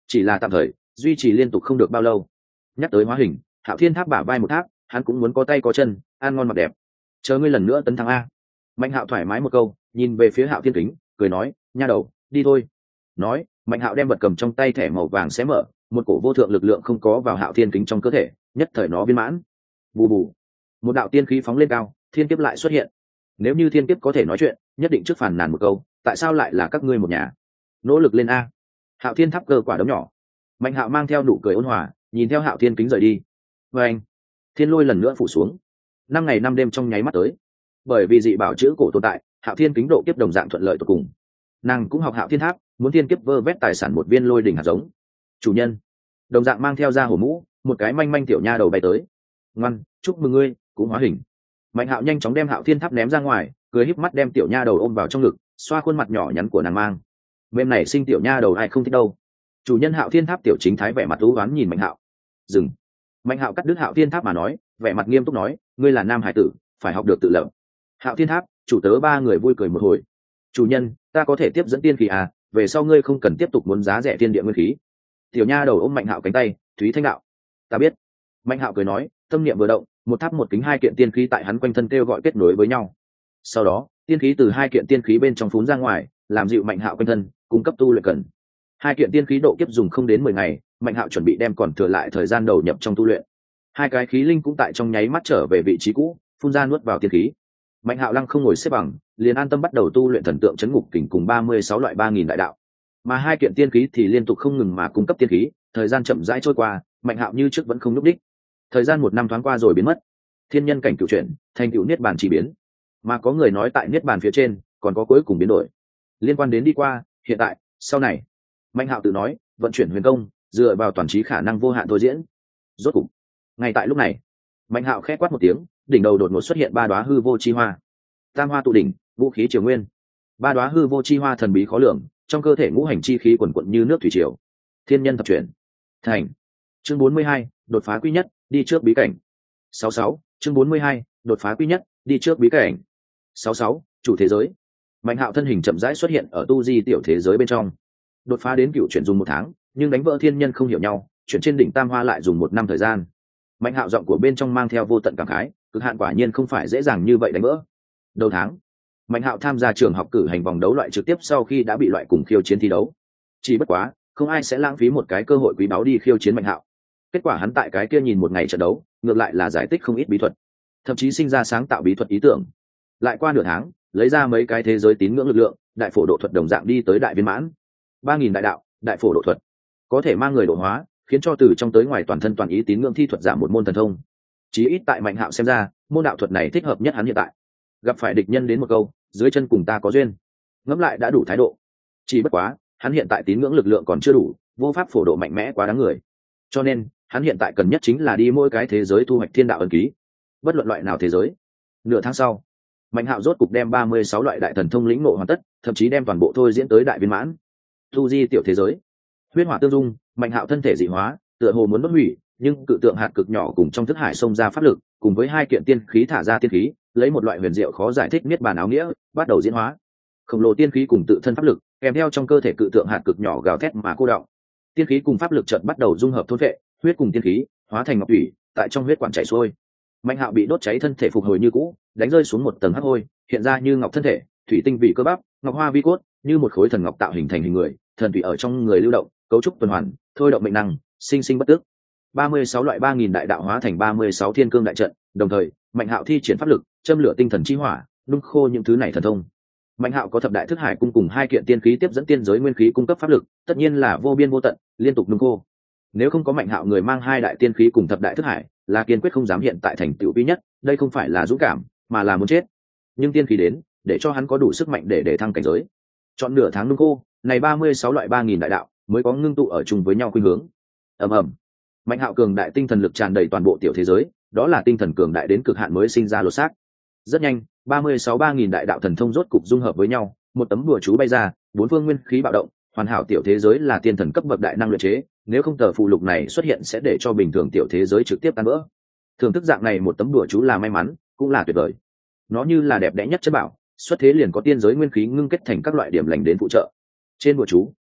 chỉ là tạm thời, duy trì liên tục không được bao lâu. Nhắc tới hóa hình, Hạo Thiên Tháp bả vai một tháp, hắn cũng muốn có tay có chân, ăn ngon mặc đẹp. Chờ ngươi lần nữa tấn thăng a. Mạnh Hạo thoải mái một câu, nhìn về phía Hạo Thiên Kính, cười nói, nha đầu, đi thôi. Nói, Mạnh Hạo đem vật cầm trong tay thẻ màu vàng xé mở, một cổ vô thượng lực lượng không có vào Hạo Thiên Kính trong cơ thể, nhất thời nó viên mãn. Bù bù, một đạo tiên khí phóng lên cao, thiên kiếp lại xuất hiện. Nếu như thiên kiếp có thể nói chuyện, nhất định trước phàn nàn một câu, tại sao lại là các ngươi một nhà? Nỗ lực lên a. Hạo Thiên Tháp cơ quả đấm nhỏ. Mạnh Hạo mang theo nụ cười ôn hòa, nhìn theo Hạo Thiên Kính rời đi. Và anh, thiên lôi lần nữa phủ xuống. 5 ngày 5 đêm trong nháy mắt tới. Bởi vì dị bảo chữ cổ tồn tại, Hạo Thiên Kính độ kiếp đồng dạng thuận lợi tột cùng. Nàng cũng học Hạo Thiên Tháp, muốn thiên kiếp vơ vét tài sản một viên lôi đỉnh hạt giống. Chủ nhân, đồng dạng mang theo ra hổ mũ, một cái manh manh tiểu nha đầu bay tới. Ngoan, chúc mừng ngươi, cũng hóa hình. Mạnh Hạo nhanh chóng đem Hạo Thiên Tháp ném ra ngoài, cười híp mắt đem tiểu nha đầu ôm vào trong ngực, xoa khuôn mặt nhỏ nhắn của nàng mang. Mềm này sinh tiểu nha đầu ai không thích đâu. Chủ nhân Hạo Thiên Tháp tiểu chính thái vẻ mặt u oán nhìn Mạnh Hạo. Dừng. Mạnh Hạo cắt đứt Hạo Thiên Tháp mà nói, vẻ mặt nghiêm túc nói, ngươi là nam hải tử, phải học được tự lập. Hạo Thiên Tháp, chủ tớ ba người vui cười một hồi. Chủ nhân, ta có thể tiếp dẫn tiên khí à, về sau ngươi không cần tiếp tục muốn giá rẻ tiên địa nguyên khí. Tiểu nha đầu ôm Mạnh Hạo cánh tay, Thúy Thanh đạo, ta biết. Mạnh Hạo cười nói, tâm niệm vừa động, một tháp một kính hai kiện tiên khí tại hắn quanh thân kêu gọi kết nối với nhau. Sau đó, tiên khí từ hai kiện tiên khí bên trong phún ra ngoài, làm dịu Mạnh Hạo quanh thân, cung cấp tu luyện cần. Hai kiện tiên khí độ kiếp dùng không đến 10 ngày, Mạnh Hạo chuẩn bị đem còn thừa lại thời gian đầu nhập trong tu luyện. Hai cái khí linh cũng tại trong nháy mắt trở về vị trí cũ, phun ra nuốt vào tiên khí. Mạnh Hạo lăng không ngồi xếp bằng, liền an tâm bắt đầu tu luyện thần tượng chấn ngục kình cùng 36 loại 3000 đại đạo. Mà hai kiện tiên khí thì liên tục không ngừng mà cung cấp tiên khí, thời gian chậm rãi trôi qua, Mạnh Hạo như trước vẫn không lúc đích. Thời gian 1 năm thoáng qua rồi biến mất. Thiên nhân cảnh cửu chuyển, thành cửu niết bàn chỉ biến. Mà có người nói tại niết bàn phía trên, còn có cuối cùng biến đổi. Liên quan đến đi qua, hiện tại, sau này. Mạnh Hạo tự nói, vận chuyển huyền công, dựa vào toàn trí khả năng vô hạn thôi diễn. Rốt cục, ngay tại lúc này, Mạnh Hạo khẽ quát một tiếng, đỉnh đầu đột ngột xuất hiện 3 đóa hư vô chi hoa. Tam hoa tụ đỉnh, vũ khí triều nguyên. 3 đóa hư vô chi hoa thần bí khó lường, trong cơ thể ngũ hành chi khí quần quận như nước thủy triều. Thiên nhân thập chuyển. Thành. Chương 42, đột phá quý nhất, đi trước bí cảnh. 66, chương 42, đột phá quý nhất, đi trước bí cảnh. 66, chủ thế giới. Mạnh Hạo thân hình chậm rãi xuất hiện ở tu di tiểu thế giới bên trong. Đột phá đến cựu chuyển dùng 1 tháng, nhưng đánh vỡ thiên nhân không hiểu nhau, chuyển trên đỉnh tam hoa lại dùng 1 năm thời gian. Mạnh Hạo giọng của bên trong mang theo vô tận cảm khái, cực hạn quả nhiên không phải dễ dàng như vậy đánh vỡ. Đầu tháng, Mạnh Hạo tham gia trường học cử hành vòng đấu loại trực tiếp sau khi đã bị loại cùng khiêu chiến thi đấu. Chỉ bất quá, không ai sẽ lãng phí một cái cơ hội quý báu đi khiêu chiến Mạnh Hạo. Kết quả hắn tại cái kia nhìn một ngày trận đấu, ngược lại là giải tích không ít bí thuật, thậm chí sinh ra sáng tạo bí thuật ý tưởng. Lại qua nửa tháng, lấy ra mấy cái thế giới tín ngưỡng lực lượng, đại phổ độ thuật đồng dạng đi tới đại viên mãn. 3000 đại đạo, đại phổ độ thuật, có thể mang người độ hóa, khiến cho từ trong tới ngoài toàn thân toàn ý tín ngưỡng thi thuật giảm một môn thần thông. Chí ít tại Mạnh Hạo xem ra, môn đạo thuật này thích hợp nhất hắn hiện tại. Gặp phải địch nhân đến một câu, dưới chân cùng ta có duyên, ngẫm lại đã đủ thái độ. Chỉ bất quá, hắn hiện tại tín ngưỡng lực lượng còn chưa đủ, vô pháp phổ độ mạnh mẽ quá đáng người. Cho nên, hắn hiện tại cần nhất chính là đi mỗi cái thế giới thu hoạch thiên đạo ấn ký, bất luận loại nào thế giới. Nửa tháng sau, Mạnh Hạo rốt cục đem 36 loại đại thần thông lĩnh ngộ hoàn tất, thậm chí đem toàn bộ thôi diễn tới đại viên mãn. Tu di tiểu thế giới, huyết hỏa tương dung, Mạnh Hạo thân thể dị hóa, tựa hồ muốn đốt hủy, nhưng cự tượng hạt cực nhỏ cùng trong thức hải xông ra pháp lực, cùng với hai kiện tiên khí thả ra tiên khí, lấy một loại huyền diệu khó giải thích niết bàn áo nghĩa, bắt đầu diễn hóa. Khổng lồ tiên khí cùng tự thân pháp lực, kèm theo trong cơ thể cự tượng hạt cực nhỏ gào thét mà cô đọng. Tiên khí cùng pháp lực chợt bắt đầu dung hợp thôn vệ, huyết cùng tiên khí hóa thành ngọc thủy, tại trong huyết quản chảy xuôi. Mạnh Hạo bị đốt cháy thân thể phục hồi như cũ, đánh rơi xuống một tầng hắc hôi, hiện ra như ngọc thân thể, thủy tinh vị cơ bắp, ngọc hoa vi cốt, như một khối thần ngọc tạo hình thành hình người, thần thủy ở trong người lưu động, cấu trúc tuần hoàn, thôi động mệnh năng, sinh sinh bất tức. 36 loại 3000 đại đạo hóa thành 36 thiên cương đại trận, đồng thời, Mạnh Hạo thi triển pháp lực, châm lửa tinh thần chi hỏa, nung khô những thứ này thần thông. Mạnh Hạo có thập đại thức hải cung cùng hai kiện tiên khí tiếp dẫn tiên giới nguyên khí cung cấp pháp lực, tất nhiên là vô biên vô tận, liên tục nung khô. Nếu không có Mạnh Hạo người mang hai đại tiên khí cùng thập đại thức hải, là kiên quyết không dám hiện tại thành tựu duy nhất, đây không phải là dũng cảm, mà là muốn chết. Nhưng tiên khí đến, để cho hắn có đủ sức mạnh để thăng cảnh giới. Chọn nửa tháng nung khô, này 36 loại 3000 đại đạo mới có ngưng tụ ở chung với nhau khuynh hướng. Ầm ầm. Mạnh Hạo cường đại tinh thần lực tràn đầy toàn bộ tiểu thế giới, đó là tinh thần cường đại đến cực hạn mới sinh ra lột xác. Rất nhanh, 36-3000 đại đạo thần thông rốt cục dung hợp với nhau, một tấm đùa chú bay ra, bốn phương nguyên khí bạo động, hoàn hảo tiểu thế giới là tiên thần cấp bậc đại năng luyện chế, nếu không tờ phụ lục này xuất hiện sẽ để cho bình thường tiểu thế giới trực tiếp tan vỡ. Thưởng thức dạng này một tấm đùa chú là may mắn, cũng là tuyệt vời. Nó như là đẹp đẽ nhất chất bảo, xuất thế liền có tiên giới nguyên khí ngưng kết thành các loại điểm lành đến phụ trợ. Trên đùa chú,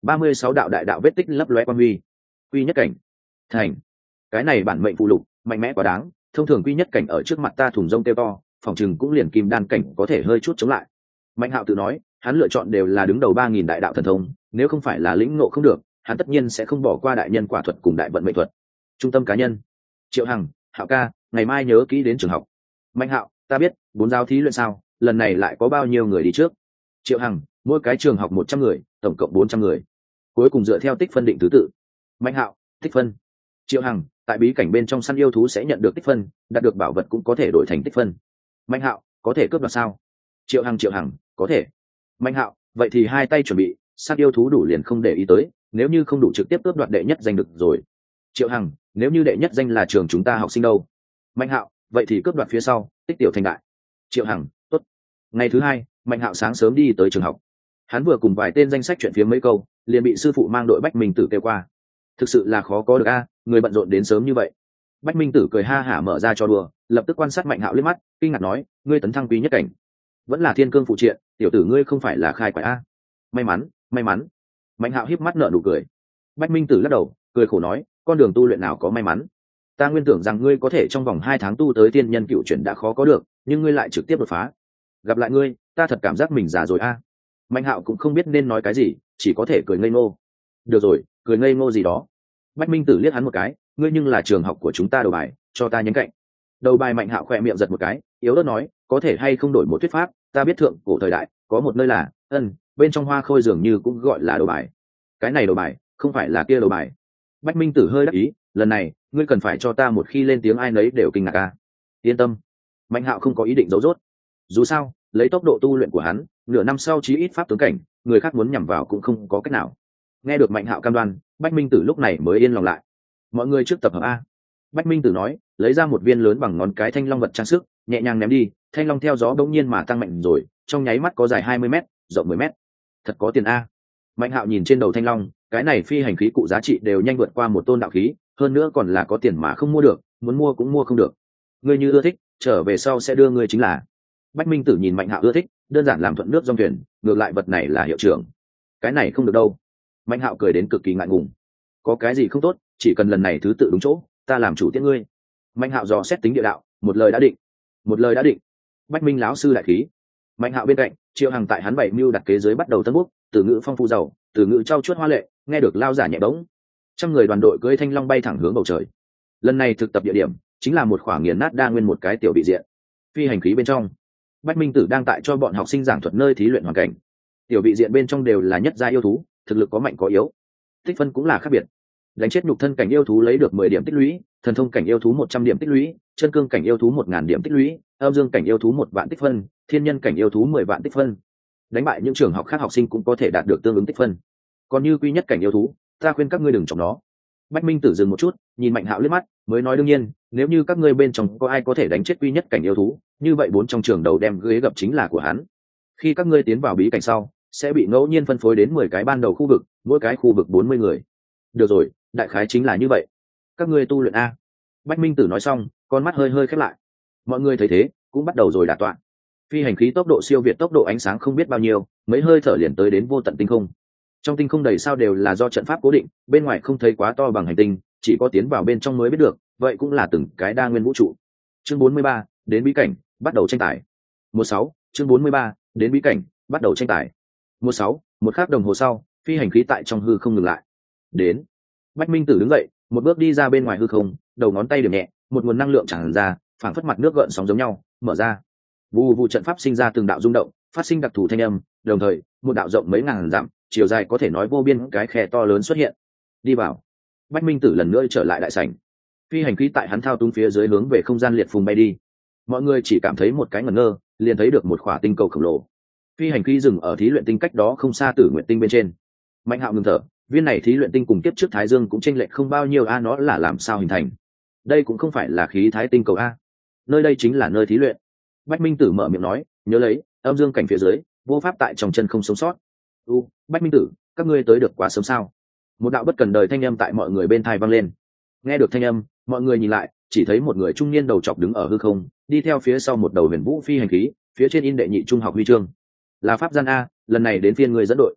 36 đạo đại đạo vết tích lấp lóe quan huy. Quy nhất cảnh thành. Cái này bản mệnh phụ lục mạnh mẽ quá đáng, thông thường quy nhất cảnh ở trước mặt ta thùng rông kêu to, phòng chừng cũng liền kim đan cảnh có thể hơi chút chống lại. Mạnh Hạo tự nói, hắn lựa chọn đều là đứng đầu 3000 đại đạo thần thông, nếu không phải là lĩnh ngộ không được, hắn tất nhiên sẽ không bỏ qua đại nhân quả thuật cùng đại vận mệnh thuật. Trung tâm cá nhân. Triệu Hằng, Hạo ca, ngày mai nhớ kỹ đến trường học. Mạnh Hạo, ta biết, 4 giáo thí luyện sao, lần này lại có bao nhiêu người đi trước? Triệu Hằng, mỗi cái trường học 100 người, tổng cộng 400 người. Cuối cùng dựa theo tích phân định thứ tự. Mạnh Hạo, tích phân. Triệu Hằng, tại bí cảnh bên trong săn yêu thú sẽ nhận được tích phân, đạt được bảo vật cũng có thể đổi thành tích phân. Mạnh Hạo, có thể cướp đoạt sao? Triệu Hằng, có thể. Mạnh Hạo, vậy thì hai tay chuẩn bị, săn yêu thú đủ liền không để ý tới, nếu như không đủ trực tiếp cướp đoạt đệ nhất danh được rồi. Triệu Hằng, nếu như đệ nhất danh là trường chúng ta học sinh đâu? Mạnh Hạo, vậy thì cướp đoạt phía sau, tích tiểu thành đại. Triệu Hằng, tốt. Ngày thứ hai, Mạnh Hạo sáng sớm đi tới trường học. Hắn vừa cùng vài tên danh sách chuyện phía mấy câu, liền bị sư phụ mang đội Bách Minh Tử kêu qua. Thực sự là khó có được a, người bận rộn đến sớm như vậy. Bách Minh Tử cười ha hả mở ra cho đùa, lập tức quan sát Mạnh Hạo liếc mắt, kinh ngạc nói, ngươi tấn thăng quý nhất cảnh, vẫn là thiên cương phụ triện, tiểu tử ngươi không phải là khai quái a? May mắn, may mắn. Mạnh Hạo híp mắt nở nụ cười. Bách Minh Tử lắc đầu, cười khổ nói, con đường tu luyện nào có may mắn? Ta nguyên tưởng rằng ngươi có thể trong vòng 2 tháng tu tới tiên nhân cựu chuyển đã khó có được, nhưng ngươi lại trực tiếp đột phá. Gặp lại ngươi, ta thật cảm giác mình già rồi a. Mạnh Hạo cũng không biết nên nói cái gì, chỉ có thể cười ngây ngô. Được rồi, cười ngây ngô gì đó. Bách Minh Tử liếc hắn một cái, ngươi nhưng là trường học của chúng ta đầu bài, cho ta nhấn cạnh. Đầu bài. Mạnh Hạo khỏe miệng giật một cái, yếu ớt nói, có thể hay không đổi một thuyết pháp, ta biết thượng cổ thời đại có một nơi là bên trong hoa khôi dường như cũng gọi là đầu bài. Cái này đầu bài không phải là kia đầu bài. Bách Minh Tử hơi đắc ý, lần này ngươi cần phải cho ta một khi lên tiếng ai nấy đều kinh ngạc a. Yên tâm. Mạnh Hạo không có ý định giấu dốt. Dù sao, lấy tốc độ tu luyện của hắn, nửa năm sau chí ít pháp tướng cảnh, người khác muốn nhằm vào cũng không có cách nào. Nghe được Mạnh Hạo cam đoan, Bách Minh Tử lúc này mới yên lòng lại. Mọi người trước tập hợp a. Bách Minh Tử nói, lấy ra một viên lớn bằng ngón cái thanh long vật trang sức, nhẹ nhàng ném đi, thanh long theo gió bỗng nhiên mà tăng mạnh rồi, trong nháy mắt có dài 20 m, rộng 10 m. Thật có tiền a. Mạnh Hạo nhìn trên đầu thanh long, cái này phi hành khí cụ giá trị đều nhanh vượt qua một tôn đạo khí, hơn nữa còn là có tiền mà không mua được, muốn mua cũng mua không được. Ngươi như ưa thích, trở về sau sẽ đưa ngươi chính là. Bách Minh Tử nhìn Mạnh Hạo ưa thích, đơn giản làm thuận nước dòng thuyền, ngược lại vật này là hiệu trưởng. Cái này không được đâu. Mạnh Hạo cười đến cực kỳ ngại ngùng. Có cái gì không tốt, chỉ cần lần này thứ tự đúng chỗ, ta làm chủ tiễn ngươi. Mạnh Hạo dò xét tính địa đạo, một lời đã định. Một lời đã định. Bách Minh lão sư đại khí. Mạnh Hạo bên cạnh, Triệu Hằng tại hắn bảy mưu đặt kế dưới bắt đầu tân bút, từ ngữ phong phú giàu, từ ngữ trau chuốt hoa lệ, nghe được lao giả nhẹ bỗng. Trăm người đoàn đội cưỡi thanh long bay thẳng hướng bầu trời. Lần này thực tập địa điểm chính là một khoảng nghiền nát đa nguyên một cái tiểu vị diện. Phi hành khí bên trong, Bách Minh Tử đang tại cho bọn học sinh giảng thuật nơi thí luyện hoàn cảnh. Tiểu vị diện bên trong đều là nhất gia yêu thú, thực lực có mạnh có yếu, tích phân cũng là khác biệt. Đánh chết nhục thân cảnh yêu thú lấy được 10 điểm tích lũy, thần thông cảnh yêu thú 100 điểm tích lũy, chân cương cảnh yêu thú 1000 điểm tích lũy, âm dương cảnh yêu thú 1 vạn tích phân, thiên nhân cảnh yêu thú 10 vạn tích phân. Đánh bại những trường học khác học sinh cũng có thể đạt được tương ứng tích phân. Còn như quy nhất cảnh yêu thú, ta khuyên các ngươi đừng chọc nó. Bách Minh Tử dừng một chút, nhìn Mạnh Hạo liếc mắt, mới nói đương nhiên, nếu như các ngươi bên trong có ai có thể đánh chết quy nhất cảnh yêu thú, như vậy 4 trong trường đầu đem ghế gập chính là của hắn. Khi các ngươi tiến vào bí cảnh sau, sẽ bị ngẫu nhiên phân phối đến 10 cái ban đầu khu vực, mỗi cái khu vực 40 người. Được rồi, đại khái chính là như vậy. Các ngươi tu luyện a. Bách Minh Tử nói xong, con mắt hơi hơi khép lại. Mọi người thấy thế, cũng bắt đầu rồi đả tọa. Phi hành khí tốc độ siêu việt tốc độ ánh sáng không biết bao nhiêu, mấy hơi thở liền tới đến vô tận tinh không. Trong tinh không đầy sao đều là do trận pháp cố định, bên ngoài không thấy quá to bằng hành tinh, chỉ có tiến vào bên trong mới biết được, vậy cũng là từng cái đa nguyên vũ trụ. Chương 43, đến bí cảnh, bắt đầu tranh tài. 16, chương 43, đến bí cảnh, bắt đầu tranh tài. 16, một khắc đồng hồ sau, phi hành khí tại trong hư không ngừng lại. Đến. Bách Minh Tử đứng dậy, một bước đi ra bên ngoài hư không, đầu ngón tay điểm nhẹ, một nguồn năng lượng tràn ra, phảng phất mặt nước gợn sóng giống nhau, mở ra. Vù vù trận pháp sinh ra từng đạo rung động, phát sinh đặc thù thanh âm, đồng thời, một đạo rộng mấy ngàn dặm, chiều dài có thể nói vô biên cái khe to lớn xuất hiện. Đi vào. Bách Minh Tử lần nữa trở lại đại sảnh. Phi hành khí tại hắn thao túng phía dưới hướng về không gian liệt phùng bay đi. Mọi người chỉ cảm thấy một cái ngẩn ngơ, liền thấy được một khỏa tinh cầu khổng lồ. Phi hành khí dừng ở thí luyện tinh cách đó không xa Tử Nguyệt tinh bên trên. Mạnh Hạo ngừng thở, viên này thí luyện tinh cùng kiếp trước Thái Dương cũng chênh lệch không bao nhiêu a, nó là làm sao hình thành? Đây cũng không phải là khí thái tinh cầu a. Nơi đây chính là nơi thí luyện. Bách Minh Tử mở miệng nói, nhớ lấy, âm dương cảnh phía dưới, vô pháp tại trong chân không sống sót. Bách Minh Tử, các ngươi tới được quá sớm sao? Một đạo bất cần đời thanh âm tại mọi người bên tai vang lên. Nghe được thanh âm, mọi người nhìn lại, chỉ thấy một người trung niên đầu trọc đứng ở hư không, đi theo phía sau một đầu huyền vũ phi hành khí, phía trên in đệ nhị trung học huy chương. Là pháp gian a, lần này đến phiên người dẫn đội.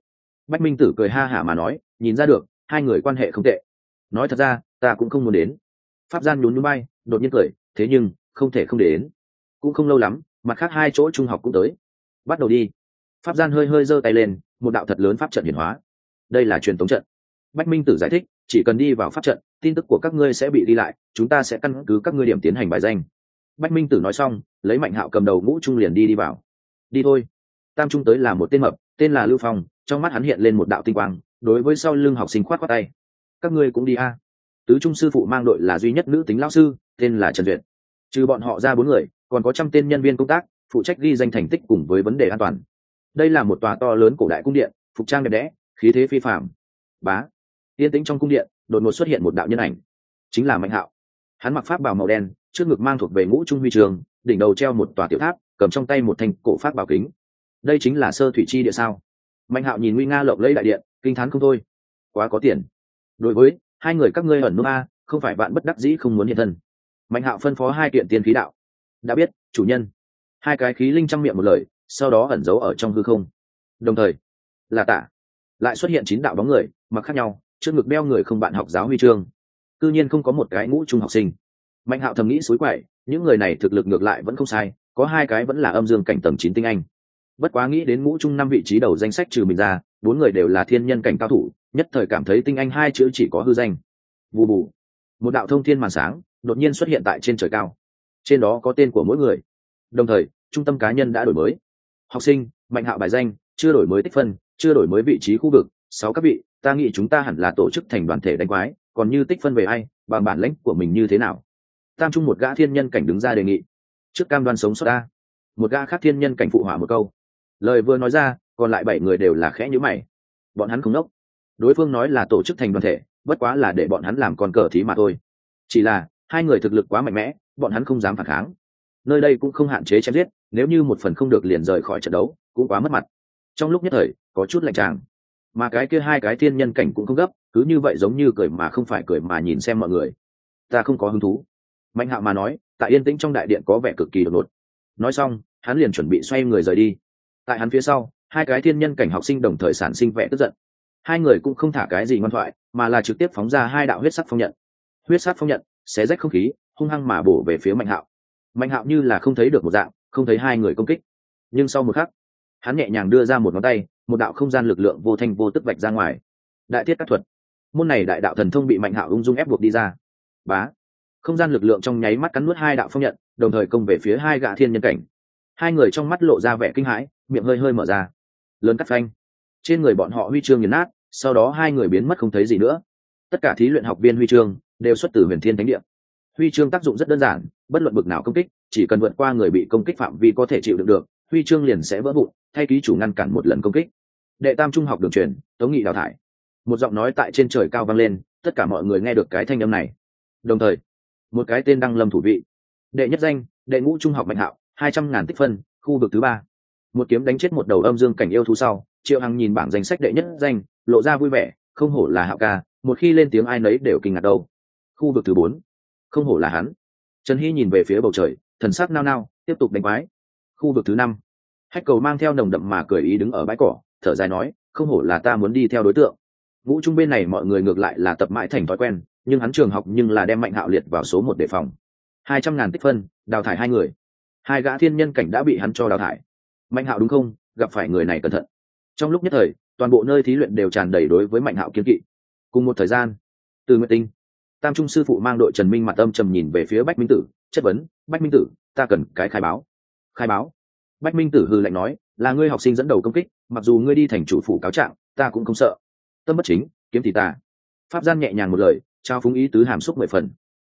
Bách Minh Tử cười ha hả mà nói, nhìn ra được hai người quan hệ không tệ. Nói thật ra ta cũng không muốn đến. Pháp Gian nhún nhún bay, đột nhiên cười, thế nhưng không thể không đến. Cũng không lâu lắm, mặt khác hai chỗ trung học cũng tới. Bắt đầu đi. Pháp Gian hơi hơi giơ tay lên, một đạo thật lớn pháp trận hiển hóa. Đây là truyền tống trận. Bách Minh Tử giải thích, chỉ cần đi vào pháp trận, tin tức của các ngươi sẽ bị ghi lại, chúng ta sẽ căn cứ các ngươi điểm tiến hành bài danh. Bách Minh Tử nói xong, lấy Mạnh Hạo cầm đầu ngũ trung liền đi vào. Đi thôi. Tam trung tới là một tên mập, tên là Lưu Phong, trong mắt hắn hiện lên một đạo tinh quang, đối với sau lưng học sinh khoát khoát tay. Các ngươi cũng đi a. Tứ trung sư phụ mang đội là duy nhất nữ tính lão sư, tên là Trần Duyệt. Trừ bọn họ ra 4 người, còn có trăm tên nhân viên công tác, phụ trách ghi danh thành tích cùng với vấn đề an toàn. Đây là một tòa to lớn cổ đại cung điện, phục trang đẹp đẽ, khí thế phi phàm. Bá. Yên tĩnh trong cung điện, đột ngột xuất hiện một đạo nhân ảnh, chính là Mạnh Hạo. Hắn mặc pháp bào màu đen, trước ngực mang thuộc về ngũ trung huy trường, đỉnh đầu treo một tòa tiểu tháp, cầm trong tay một thanh cổ pháp bảo kính. Đây chính là Sơ Thủy Chi địa sao? Mạnh Hạo nhìn nguy nga lộng lẫy đại điện, kinh thán không thôi. Quá có tiền. Đối với hai người các ngươi ẩn núp a, không phải bạn bất đắc dĩ không muốn hiện thân. Mạnh Hạo phân phó hai kiện tiên khí đạo. Đã biết, chủ nhân. Hai cái khí linh trăm miệng một lời, sau đó ẩn giấu ở trong hư không. Đồng thời, là Tả lại xuất hiện 9 đạo bóng người, mặc khác nhau, trước ngực đeo người không bạn học giáo huy chương. Cư nhiên không có một cái ngũ trung học sinh. Mạnh Hạo thầm nghĩ suối quậy, những người này thực lực ngược lại vẫn không sai, có 2 cái vẫn là âm dương cảnh tầng 9 tinh anh. Bất quá nghĩ đến ngũ trung 5 vị trí đầu danh sách trừ mình ra, 4 người đều là thiên nhân cảnh cao thủ, nhất thời cảm thấy tinh anh 2 chữ chỉ có hư danh. Vù vù, một đạo thông thiên màn sáng đột nhiên xuất hiện tại trên trời cao, trên đó có tên của mỗi người. Đồng thời trung tâm cá nhân đã đổi mới. Học sinh Mạnh Hạo bài danh chưa đổi mới tích phân, chưa đổi mới vị trí khu vực 6 các vị, ta nghĩ chúng ta hẳn là tổ chức thành đoàn thể đánh quái, còn như tích phân về ai, bằng bản lĩnh của mình như thế nào. Tam trung một gã thiên nhân cảnh đứng ra đề nghị. Trước cam đoan sống sót ta. Một gã khác thiên nhân cảnh phụ họa một câu. Lời vừa nói ra, còn lại 7 người đều là khẽ nhíu mày. Bọn hắn không ngốc. Đối phương nói là tổ chức thành đoàn thể, bất quá là để bọn hắn làm con cờ thí mà thôi. Chỉ là hai người thực lực quá mạnh mẽ, bọn hắn không dám phản kháng. Nơi đây cũng không hạn chế chém giết, nếu như một phần không được liền rời khỏi trận đấu, cũng quá mất mặt. Trong lúc nhất thời, có chút lạnh tràng. Mà cái kia 2 cái thiên nhân cảnh cũng không gấp, cứ như vậy giống như cười mà không phải cười mà nhìn xem mọi người. Ta không có hứng thú. Mạnh Hạo mà nói, tại yên tĩnh trong đại điện có vẻ cực kỳ đột ngột. Nói xong, hắn liền chuẩn bị xoay người rời đi. Tại hắn phía sau, 2 cái thiên nhân cảnh học sinh đồng thời sản sinh vẻ tức giận. Hai người cũng không thả cái gì ngoan thoại, mà là trực tiếp phóng ra 2 đạo huyết sắc phong nhận. Huyết sắc phong nhận xé rách không khí, hung hăng mà bổ về phía Mạnh Hạo. Mạnh Hạo như là không thấy được một dạng, không thấy 2 người công kích. Nhưng sau một khắc, hắn nhẹ nhàng đưa ra một ngón tay, một đạo không gian lực lượng vô thanh vô tức vạch ra ngoài. Đại thiết các thuật. Môn này đại đạo thần thông bị Mạnh Hạo ung dung ép buộc đi ra. Bá. Không gian lực lượng trong nháy mắt cắn nuốt 2 đạo phong nhận, đồng thời công về phía 2 gã thiên nhân cảnh. 2 người trong mắt lộ ra vẻ kinh hãi, miệng hơi hơi mở ra. Lớn cắt phanh. Trên người bọn họ huy chương nghiền nát, sau đó 2 người biến mất không thấy gì nữa. Tất cả thí luyện học viên huy chương đều xuất từ Huyền Thiên Thánh Địa. Huy chương tác dụng rất đơn giản, bất luận bực nào công kích, chỉ cần vượt qua người bị công kích phạm vi có thể chịu đựng được, huy chương liền sẽ vỡ vụn, thay ký chủ ngăn cản một lần công kích. Đệ tam trung học đường truyền, Tống Nghị đào thải. Một giọng nói tại trên trời cao vang lên, tất cả mọi người nghe được cái thanh âm này. Đồng thời, một cái tên đăng lâm thủ vị. Đệ nhất danh, đệ ngũ trung học Mạnh Hạo, 200.000 tích phân, khu vực thứ 3. Một kiếm đánh chết một đầu âm dương cảnh yêu thú sau, Triệu Hằng nhìn bảng danh sách đệ nhất danh, lộ ra vui vẻ, không hổ là Hạo ca, một khi lên tiếng ai nấy đều kinh ngạc đâu. Khu vực thứ 4, không hổ là hắn. Trần Hy nhìn về phía bầu trời, thần sắc nao nao, tiếp tục đánh quái. Khu vực thứ 5, Hách Cầu mang theo nồng đậm mà cười ý đứng ở bãi cỏ, thở dài nói, không hổ là ta muốn đi theo đối tượng. Ngũ trung bên này mọi người ngược lại là tập mãi thành thói quen, nhưng hắn trường học nhưng là đem Mạnh Hạo liệt vào số 1 đề phòng. 200.000 tích phân, đào thải 2 người. 2 gã thiên nhân cảnh đã bị hắn cho đào thải. Mạnh Hạo đúng không? Gặp phải người này cẩn thận. Trong lúc nhất thời, toàn bộ nơi thí luyện đều tràn đầy đối với Mạnh Hạo kiên kỵ. Cùng một thời gian, Từ Nguyệt Tinh, tam trung sư phụ mang đội Trần Minh mặt âm trầm nhìn về phía Bách Minh Tử, chất vấn, Bách Minh Tử, ta cần cái khai báo. Khai báo? Bách Minh Tử hừ lạnh nói, là ngươi học sinh dẫn đầu công kích, mặc dù ngươi đi thành chủ phủ cáo trạng, ta cũng không sợ. Tâm bất chính, kiếm thì ta. Pháp Gian nhẹ nhàng một lời, trao phúng ý tứ hàm xúc 10 phần.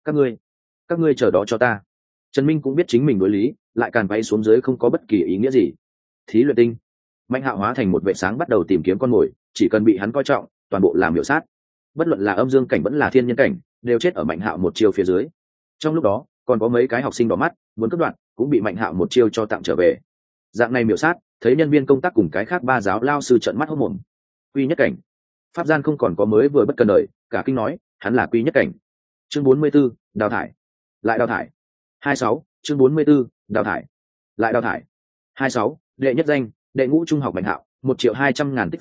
Các ngươi chờ đó cho ta. Trần Minh cũng biết chính mình đối lý, lại càn bay xuống dưới không có bất kỳ ý nghĩa gì. Thí luyện tinh, Mạnh Hạo hóa thành một vệ sáng bắt đầu tìm kiếm con mồi, chỉ cần bị hắn coi trọng, toàn bộ làm miểu sát. Bất luận là âm dương cảnh vẫn là thiên nhân cảnh, đều chết ở Mạnh Hạo một chiêu phía dưới. Trong lúc đó, còn có mấy cái học sinh đỏ mắt, muốn cắt đoạn, cũng bị Mạnh Hạo một chiêu cho tặng trở về. Dạng này miểu sát, thấy nhân viên công tác cùng cái khác 3 giáo lao sư trợn mắt hốt mồm. Quy nhất cảnh. Pháp Gian không còn có mới vừa bất cần đời, cả kinh nói, hắn là quy nhất cảnh. Chương 44, đào thải. Lại đào thải. 26, chương 44, đào thải. Lại đào thải. 26, đệ nhất danh, đệ ngũ trung học Mạnh Hạo, 1.200.000 tích phân,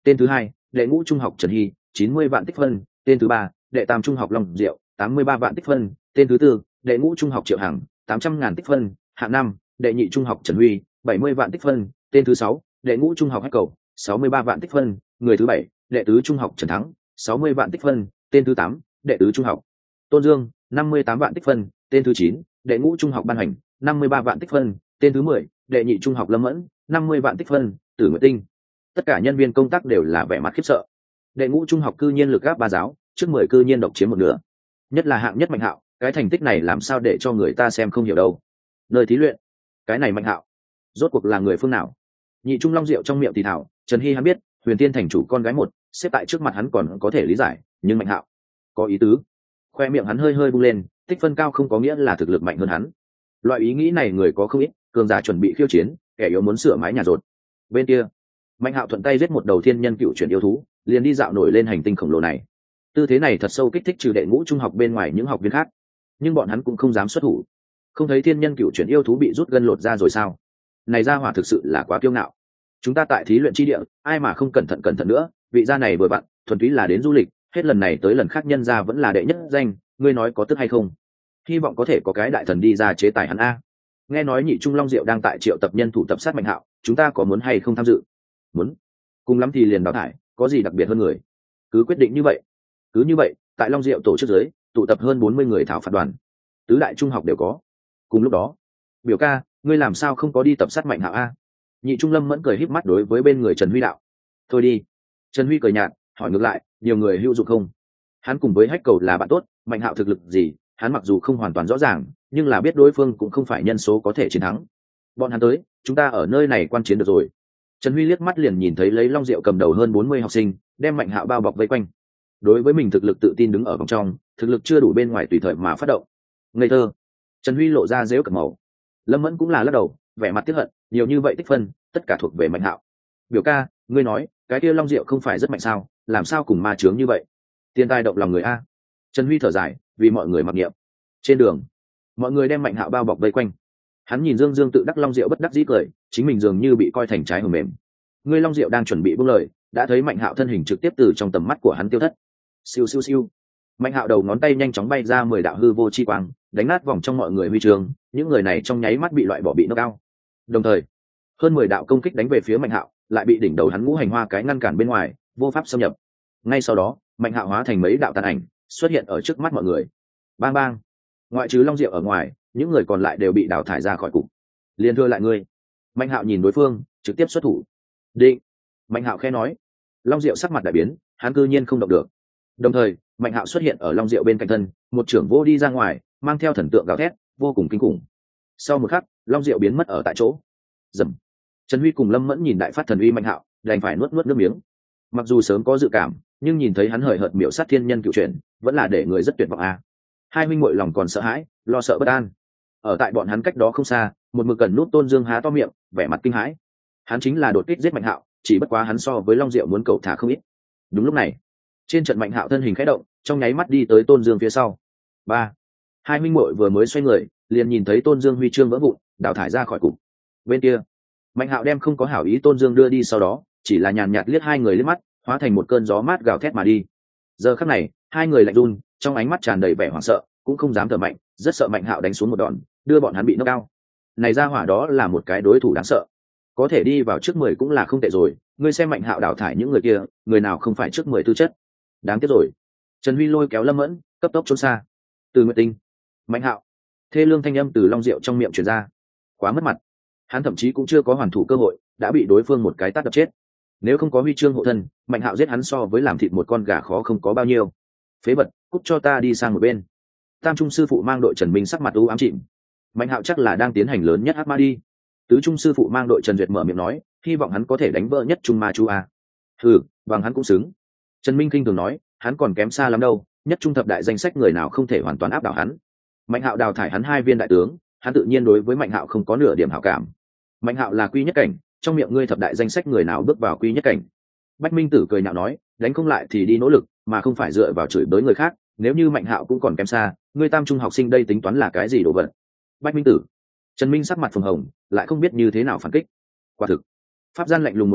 tên thứ hai đệ ngũ trung học Trần Hy 90 vạn tích phân, tên thứ ba đệ tam trung học Long Diệu 83 vạn tích phân, tên thứ tư đệ ngũ trung học Triệu Hằng 800.000 tích phân, hạng năm đệ nhị trung học Trần Huy 70 vạn tích phân, tên thứ sáu đệ ngũ trung học Hách Cầu 63 vạn tích phân, người thứ bảy đệ tứ trung học Trần Thắng 60 vạn tích phân, tên thứ tám đệ tứ trung học Tôn Dương 58 vạn tích phân, tên thứ chín đệ ngũ trung học Ban Hành 53 vạn tích phân, tên thứ 10 đệ nhị trung học Lâm Mẫn 50 vạn tích phân, Tử Nguyệt Tinh. Tất cả nhân viên công tác đều là vẻ mặt khiếp sợ. Đệ ngũ trung học cư nhiên lực gáp ba giáo, trước 10 cư nhiên độc chiếm một nửa. Nhất là hạng nhất Mạnh Hạo, cái thành tích này làm sao để cho người ta xem không hiểu đâu. Nơi thí luyện, cái này Mạnh Hạo, rốt cuộc là người phương nào? Nhị trung Long Diệu trong miệng thì thảo, Trần Hy hắn biết, Huyền Tiên thành chủ con gái một, xếp tại trước mặt hắn còn có thể lý giải, nhưng Mạnh Hạo có ý tứ. Khoe miệng hắn hơi hơi bung lên, tích phân cao không có nghĩa là thực lực mạnh hơn hắn. Loại ý nghĩ này người có không ít, cường giả chuẩn bị khiêu chiến, kẻ yếu muốn sửa mái nhà rột. Bên kia, Mạnh Hạo thuận tay giết một đầu thiên nhân cựu chuyển yêu thú, liền đi dạo nổi lên hành tinh khổng lồ này. Tư thế này thật sâu kích thích trừ đệ ngũ trung học bên ngoài những học viên khác, nhưng bọn hắn cũng không dám xuất thủ. Không thấy thiên nhân cựu chuyển yêu thú bị rút gân lột ra rồi sao? Này gia hỏa thực sự là quá kiêu ngạo. Chúng ta tại thí luyện chi địa, ai mà không cẩn thận nữa, vị gia này vừa vặn, thuần túy là đến du lịch, hết lần này tới lần khác nhân gia vẫn là đệ nhất danh, ngươi nói có tức hay không? Hy vọng có thể có cái đại thần đi ra chế tài hắn a. Nghe nói nhị trung Long Diệu đang tại triệu tập nhân thủ tập sát Mạnh Hạo, chúng ta có muốn hay không tham dự? Muốn. Cùng lắm thì liền đào thải, có gì đặc biệt hơn người? Cứ quyết định như vậy. Cứ như vậy, tại Long Diệu tổ chức dưới, tụ tập hơn 40 người thảo phạt đoàn. Tứ đại trung học đều có. Cùng lúc đó, biểu ca, ngươi làm sao không có đi tập sát Mạnh Hạo a? Nhị trung Lâm Mẫn cười híp mắt đối với bên người Trần Huy đạo. Thôi đi. Trần Huy cười nhạt, hỏi ngược lại, nhiều người hữu dụng không? Hắn cùng với Hách Cầu là bạn tốt, Mạnh Hạo thực lực gì, hắn mặc dù không hoàn toàn rõ ràng, nhưng là biết đối phương cũng không phải nhân số có thể chiến thắng. Bọn hắn tới, chúng ta ở nơi này quan chiến được rồi. Trần Huy liếc mắt liền nhìn thấy lấy Long Diệu cầm đầu hơn 40 học sinh, đem Mạnh Hạo bao bọc vây quanh. Đối với mình thực lực tự tin đứng ở vòng trong, thực lực chưa đủ bên ngoài tùy thời mà phát động. Ngây thơ. Trần Huy lộ ra giễu cợt màu. Lâm Mẫn cũng là lắc đầu, vẻ mặt tiếc hận, nhiều như vậy tích phân, tất cả thuộc về Mạnh Hạo. Biểu ca, ngươi nói, cái kia Long Diệu không phải rất mạnh sao, làm sao cùng ma chướng như vậy? Tiên tai động lòng người a. Trần Huy thở dài, vì mọi người mặc niệm. Trên đường, mọi người đem Mạnh Hạo bao bọc vây quanh. Hắn nhìn Dương Dương tự đắc Long Diệu bất đắc dĩ cười, chính mình dường như bị coi thành trái hầm mềm. Ngươi Long Diệu đang chuẩn bị buông lời, đã thấy Mạnh Hạo thân hình trực tiếp từ trong tầm mắt của hắn tiêu thất. Siêu siêu siêu. Mạnh Hạo đầu ngón tay nhanh chóng bay ra 10 đạo hư vô chi quang, đánh nát vòng trong mọi người huy trường, những người này trong nháy mắt bị loại bỏ bị knock out. Đồng thời, hơn 10 đạo công kích đánh về phía Mạnh Hạo, lại bị đỉnh đầu hắn ngũ hành hoa cái ngăn cản bên ngoài, vô pháp xâm nhập. Ngay sau đó, Mạnh Hạo hóa thành mấy đạo tàn ảnh, xuất hiện ở trước mắt mọi người. Bang bang. Ngoại trừ Long Diệu ở ngoài, những người còn lại đều bị đào thải ra khỏi cục. Liên thưa lại ngươi. Mạnh Hạo nhìn đối phương, trực tiếp xuất thủ. Định. Mạnh Hạo khẽ nói. Long Diệu sắc mặt đại biến, hắn cư nhiên không động được. Đồng thời, Mạnh Hạo xuất hiện ở Long Diệu bên cạnh thân, một trưởng vô đi ra ngoài, mang theo thần tượng gào thét, vô cùng kinh khủng. Sau một khắc, Long Diệu biến mất ở tại chỗ. Rầm. Trần Huy cùng Lâm Mẫn nhìn đại phát thần uy Mạnh Hạo, đành phải nuốt nước miếng. Mặc dù sớm có dự cảm, nhưng nhìn thấy hắn hời hợt miểu sát thiên nhân cựu chuyển, vẫn là để người rất tuyệt vọng a. Hai huynh muội lòng còn sợ hãi, lo sợ bất an. Ở tại bọn hắn cách đó không xa, một mực gần nút Tôn Dương há to miệng, vẻ mặt kinh hãi. Hắn chính là đột kích giết Mạnh Hạo, chỉ bất quá hắn so với Long Diệu muốn cầu thả không ít. Đúng lúc này, trên trận Mạnh Hạo thân hình khẽ động, trong nháy mắt đi tới Tôn Dương phía sau. Ba. Hai huynh muội vừa mới xoay người, liền nhìn thấy Tôn Dương huy chương vỡ vụn, đào thải ra khỏi cục. Bên kia, Mạnh Hạo đem không có hảo ý Tôn Dương đưa đi sau đó, chỉ là nhàn nhạt liếc hai người liếc mắt, hóa thành một cơn gió mát gào thét mà đi. Giờ khắc này, hai người lạnh run, trong ánh mắt tràn đầy vẻ hoảng sợ, cũng không dám thở mạnh, rất sợ Mạnh Hạo đánh xuống một đòn, đưa bọn hắn bị knock out. Này ra hỏa đó là một cái đối thủ đáng sợ. Có thể đi vào trước 10 cũng là không tệ rồi, ngươi xem Mạnh Hạo đào thải những người kia, người nào không phải trước 10 tư chất. Đáng tiếc rồi. Trần Huy lôi kéo Lâm Mẫn, cấp tốc trốn xa. Từ Nguyệt Tinh, Mạnh Hạo. Thê lương thanh âm từ Long Diệu trong miệng truyền ra. Quá mất mặt. Hắn thậm chí cũng chưa có hoàn thủ cơ hội, đã bị đối phương một cái tát đập chết. Nếu không có huy chương hộ thân, Mạnh Hạo giết hắn so với làm thịt một con gà khó không có bao nhiêu. Phế vật, cút cho ta đi sang một bên. Tam trung sư phụ mang đội Trần Minh sắc mặt u ám chìm. Mạnh Hạo chắc là đang tiến hành lớn nhất hắc ma đi. Tứ trung sư phụ mang đội Trần Duyệt mở miệng nói, hy vọng hắn có thể đánh vỡ nhất trung ma chu a. Bằng hắn cũng xứng. Trần Minh kinh thường nói, hắn còn kém xa lắm đâu, nhất trung thập đại danh sách người nào không thể hoàn toàn áp đảo hắn. Mạnh Hạo đào thải hắn hai viên đại tướng, hắn tự nhiên đối với Mạnh Hạo không có nửa điểm hảo cảm. Mạnh Hạo là quy nhất cảnh, trong miệng ngươi thập đại danh sách người nào bước vào quy nhất cảnh. Bách Minh Tử cười nhạo nói, đánh không lại thì đi nỗ lực, mà không phải dựa vào chửi bới người khác, nếu như Mạnh Hạo cũng còn kém xa, ngươi tam trung học sinh đây tính toán là cái gì đồ vật. Bách Minh Tử. Trần Minh sắc mặt phồng hồng, lại không biết như thế nào phản kích. Quả thực, pháp gian lạnh lùng một lời,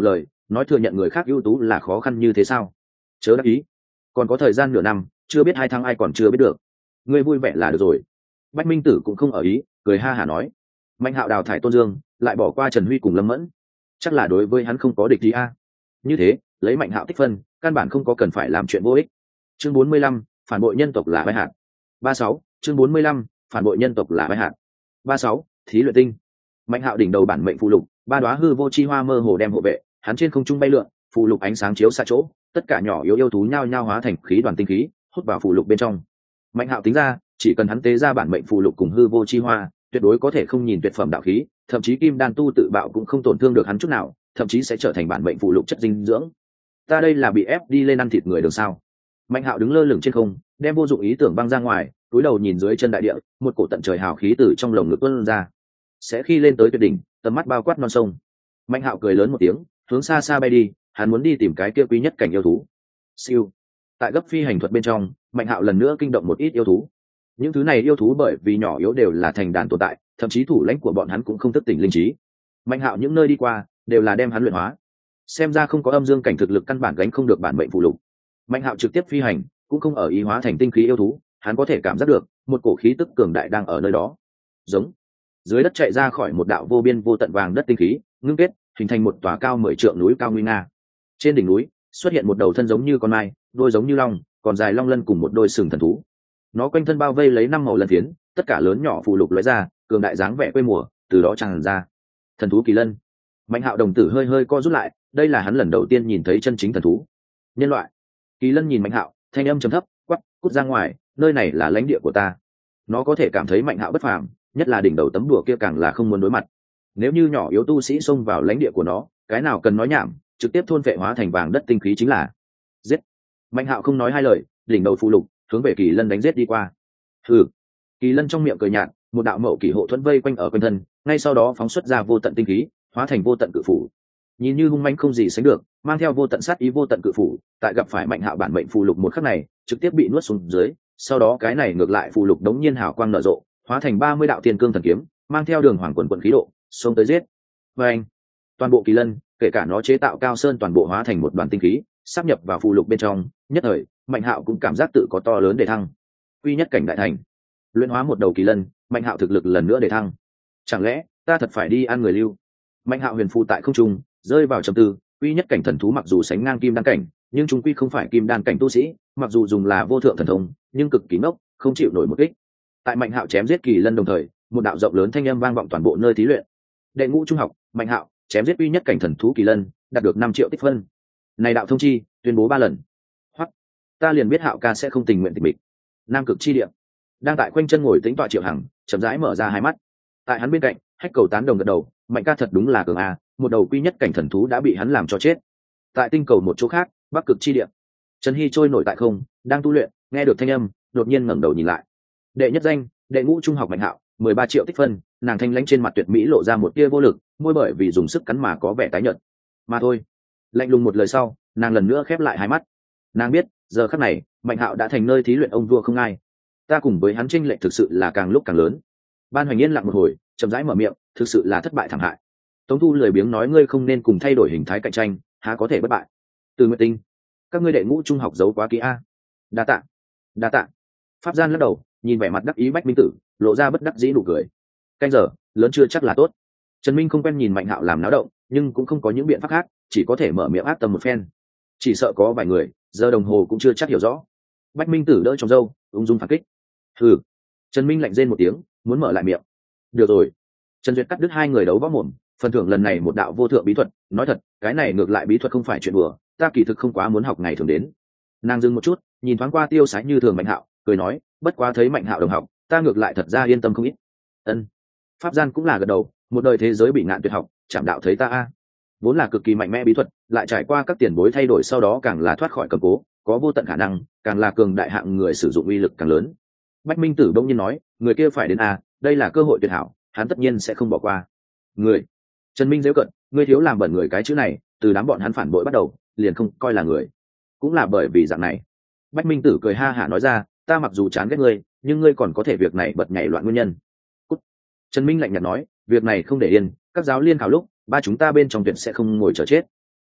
nói thừa nhận người khác ưu tú là khó khăn như thế sao? Chớ đắc ý, còn có thời gian nửa năm, chưa biết 2 tháng ai còn chưa biết được. Ngươi vui vẻ là được rồi. Bách Minh Tử cũng không ở ý, cười ha hả nói. Mạnh Hạo đào thải Tôn Dương, lại bỏ qua Trần Huy cùng Lâm Mẫn, chắc là đối với hắn không có địch gì a. Như thế, lấy Mạnh Hạo tích phân, căn bản không có cần phải làm chuyện vô ích. Chương 45, phản bội nhân tộc là vai hạt. 36, chương 45, phản bội nhân tộc là vai hạt. 36, thí luyện tinh. Mạnh Hạo đỉnh đầu bản mệnh phù lục, 3 đóa hư vô chi hoa mơ hồ đem hộ vệ, hắn trên không trung bay lượn, phù lục ánh sáng chiếu xạ chỗ, tất cả nhỏ yếu yêu thú nhao nhao hóa thành khí đoàn tinh khí, hút vào phù lục bên trong. Mạnh Hạo tính ra, chỉ cần hắn tế ra bản mệnh phù lục cùng hư vô chi hoa, tuyệt đối có thể không nhìn tuyệt phẩm đạo khí, thậm chí kim đan tu tự bạo cũng không tổn thương được hắn chút nào, thậm chí sẽ trở thành bản mệnh phù lục chất dinh dưỡng. Ta đây là bị ép đi lên ăn thịt người được sao? Mạnh Hạo đứng lơ lửng trên không, đem vô dụng ý tưởng băng ra ngoài, cúi đầu nhìn dưới chân đại địa, một cổ tận trời hào khí từ trong lồng ngực tuôn ra. Sẽ khi lên tới tuyệt đỉnh, tầm mắt bao quát non sông. Mạnh Hạo cười lớn một tiếng, hướng xa xa bay đi, hắn muốn đi tìm cái kia quý nhất cảnh yêu thú. Siêu. Tại gấp phi hành thuật bên trong, Mạnh Hạo lần nữa kinh động một ít yêu thú. Những thứ này yêu thú bởi vì nhỏ yếu đều là thành đàn tồn tại, thậm chí thủ lãnh của bọn hắn cũng không thức tỉnh linh trí. Mạnh Hạo những nơi đi qua đều là đem hắn luyện hóa. Xem ra không có âm dương cảnh thực lực căn bản gánh không được bản mệnh phụ lục. Mạnh Hạo trực tiếp phi hành, cũng không ở ý hóa thành tinh khí yêu thú, hắn có thể cảm giác được một cổ khí tức cường đại đang ở nơi đó. Giống. Dưới đất chạy ra khỏi một đạo vô biên vô tận vàng đất tinh khí, ngưng kết, hình thành một tòa cao 10 trượng núi cao nguy nga. Trên đỉnh núi xuất hiện một đầu thân giống như con mai, đôi giống như long, còn dài long lân cùng một đôi sừng thần thú. Nó quanh thân bao vây lấy 5 màu lân phiến, tất cả lớn nhỏ phù lục lóe ra, cường đại dáng vẻ quê mùa từ đó tràn ra. Thần thú kỳ lân. Mạnh Hạo đồng tử hơi hơi co rút lại, đây là hắn lần đầu tiên nhìn thấy chân chính thần thú. Nhân loại. Kỳ lân nhìn Mạnh Hạo, thanh âm trầm thấp, quắc, cút ra ngoài, nơi này là lãnh địa của ta. Nó có thể cảm thấy Mạnh Hạo bất phàm, nhất là đỉnh đầu tấm đùa kia càng là không muốn đối mặt. Nếu như nhỏ yếu tu sĩ xông vào lãnh địa của nó, cái nào cần nói nhảm, trực tiếp thôn phệ hóa thành vàng đất tinh khí chính là. Giết. Mạnh Hạo không nói hai lời, đỉnh đầu phù lục hướng về Kỳ lân đánh giết đi qua. Hừ. Kỳ lân trong miệng cười nhạt, một đạo mậu kỷ hộ thuẫn vây quanh ở quanh thân, ngay sau đó phóng xuất ra vô tận tinh khí, hóa thành vô tận cự phủ. Nhìn như hung manh không gì sánh được, mang theo vô tận sát ý vô tận cự phủ, tại gặp phải Mạnh Hạo bản mệnh phù lục một khắc này, trực tiếp bị nuốt xuống dưới, sau đó cái này ngược lại phù lục đống nhiên hào quang nở rộ, hóa thành 30 đạo tiên cương thần kiếm, mang theo đường hoàng quần quần khí độ, xông tới giết. Và anh, toàn bộ Kỳ lân, kể cả nó chế tạo cao sơn toàn bộ hóa thành một đoàn tinh khí, sáp nhập vào phù lục bên trong, nhất thời, Mạnh Hạo cũng cảm giác tự có to lớn để thăng. Quy nhất cảnh đại thành, luyện hóa một đầu Kỳ lân, Mạnh Hạo thực lực lần nữa để thăng. Chẳng lẽ ta thật phải đi ăn người lưu? Mạnh Hạo huyền phù tại không trung, rơi vào trầm tư. Quy nhất cảnh thần thú mặc dù sánh ngang kim đan cảnh, nhưng chúng quy không phải kim đan cảnh tu sĩ, mặc dù dùng là vô thượng thần thông, nhưng cực kỳ ngốc, không chịu nổi một kích. Tại Mạnh Hạo chém giết Kỳ lân đồng thời, một đạo rộng lớn thanh âm vang vọng toàn bộ nơi thí luyện. Đệ ngũ trung học, Mạnh Hạo chém giết quy nhất cảnh thần thú Kỳ lân, đạt được 5 triệu tích phân. Này đạo thông chi, tuyên bố 3 lần. Hoặc, ta liền biết Hạo ca sẽ không tình nguyện tịch mịch. Nam cực chi địa. Đang tại quanh chân ngồi tĩnh tọa Triệu Hằng, chậm rãi mở ra hai mắt. Tại hắn bên cạnh, Hách Cầu tán đồng gật đầu, Mạnh ca thật đúng là cường a, một đầu quy nhất cảnh thần thú đã bị hắn làm cho chết. Tại tinh cầu một chỗ khác, Bắc cực chi địa, Trần Hy trôi nổi tại không, đang tu luyện, nghe được thanh âm, đột nhiên ngẩng đầu nhìn lại. Đệ nhất danh, đệ ngũ trung học Mạnh Hạo, 13 triệu tích phân, nàng thanh lãnh trên mặt tuyệt mỹ lộ ra một tia vô lực, môi bởi vì dùng sức cắn mà có vẻ tái nhợt. Mà thôi. Lạnh lùng một lời sau, nàng lần nữa khép lại hai mắt. Nàng biết, giờ khắc này, Mạnh Hạo đã thành nơi thí luyện ông vua không ai. Ta cùng với hắn chênh lệch thực sự là càng lúc càng lớn. Ban Hoành yên lặng một hồi, chậm rãi mở miệng, thực sự là thất bại thảm hại. Tống Thu lười biếng nói ngươi không nên cùng thay đổi hình thái cạnh tranh, há có thể bất bại. Từ Nguyệt Tinh, các ngươi đệ ngũ trung học giấu quá kỹ a. Đa tạ, đa tạ. Pháp Gian lắc đầu, nhìn vẻ mặt đắc ý Bách Minh Tử, lộ ra bất đắc dĩ nụ cười. Canh giờ lớn chưa chắc là tốt. Trần Minh không quen nhìn Mạnh Hạo làm náo động, nhưng cũng không có những biện pháp khác, chỉ có thể mở miệng ác tâm một phen. Chỉ sợ có vài người, giờ đồng hồ cũng chưa chắc hiểu rõ. Bách Minh Tử đỡ trong râu, ung dung phản kích. Hừ. Trần Minh lạnh rên một tiếng, muốn mở lại miệng. Được rồi. Trần Duyệt cắt đứt hai người đấu võ mồm, phần thưởng lần này một đạo vô thượng bí thuật, nói thật, cái này ngược lại bí thuật không phải chuyện đùa, ta kỳ thực không quá muốn học ngày thường đến. Nàng dừng một chút, nhìn thoáng qua tiêu sái như thường Mạnh Hạo, cười nói, bất quá thấy Mạnh Hạo đồng học, ta ngược lại thật ra yên tâm không ít. Ân. Pháp Gian cũng là gật đầu, một đời thế giới bị ngạn tuyệt học, chạm đạo thấy ta a. Vốn là cực kỳ mạnh mẽ bí thuật, lại trải qua các tiền bối thay đổi sau đó càng là thoát khỏi cầm cố, có vô tận khả năng, càng là cường đại hạng người sử dụng uy lực càng lớn. Bách Minh Tử bỗng nhiên nói, người kia phải đến a, đây là cơ hội tuyệt hảo, hắn tất nhiên sẽ không bỏ qua. Người. Trần Minh giễu cận, ngươi thiếu làm bẩn người cái chữ này, từ đám bọn hắn phản bội bắt đầu, liền không coi là người. Cũng là bởi vì dạng này. Bách Minh Tử cười ha hả nói ra, ta mặc dù chán ghét ngươi, nhưng ngươi còn có thể việc này bật nhảy loạn nguyên nhân. Cút. Trần Minh lạnh nhạt nói, việc này không để yên, các giáo liên khảo lúc, ba chúng ta bên trong tuyển sẽ không ngồi chờ chết.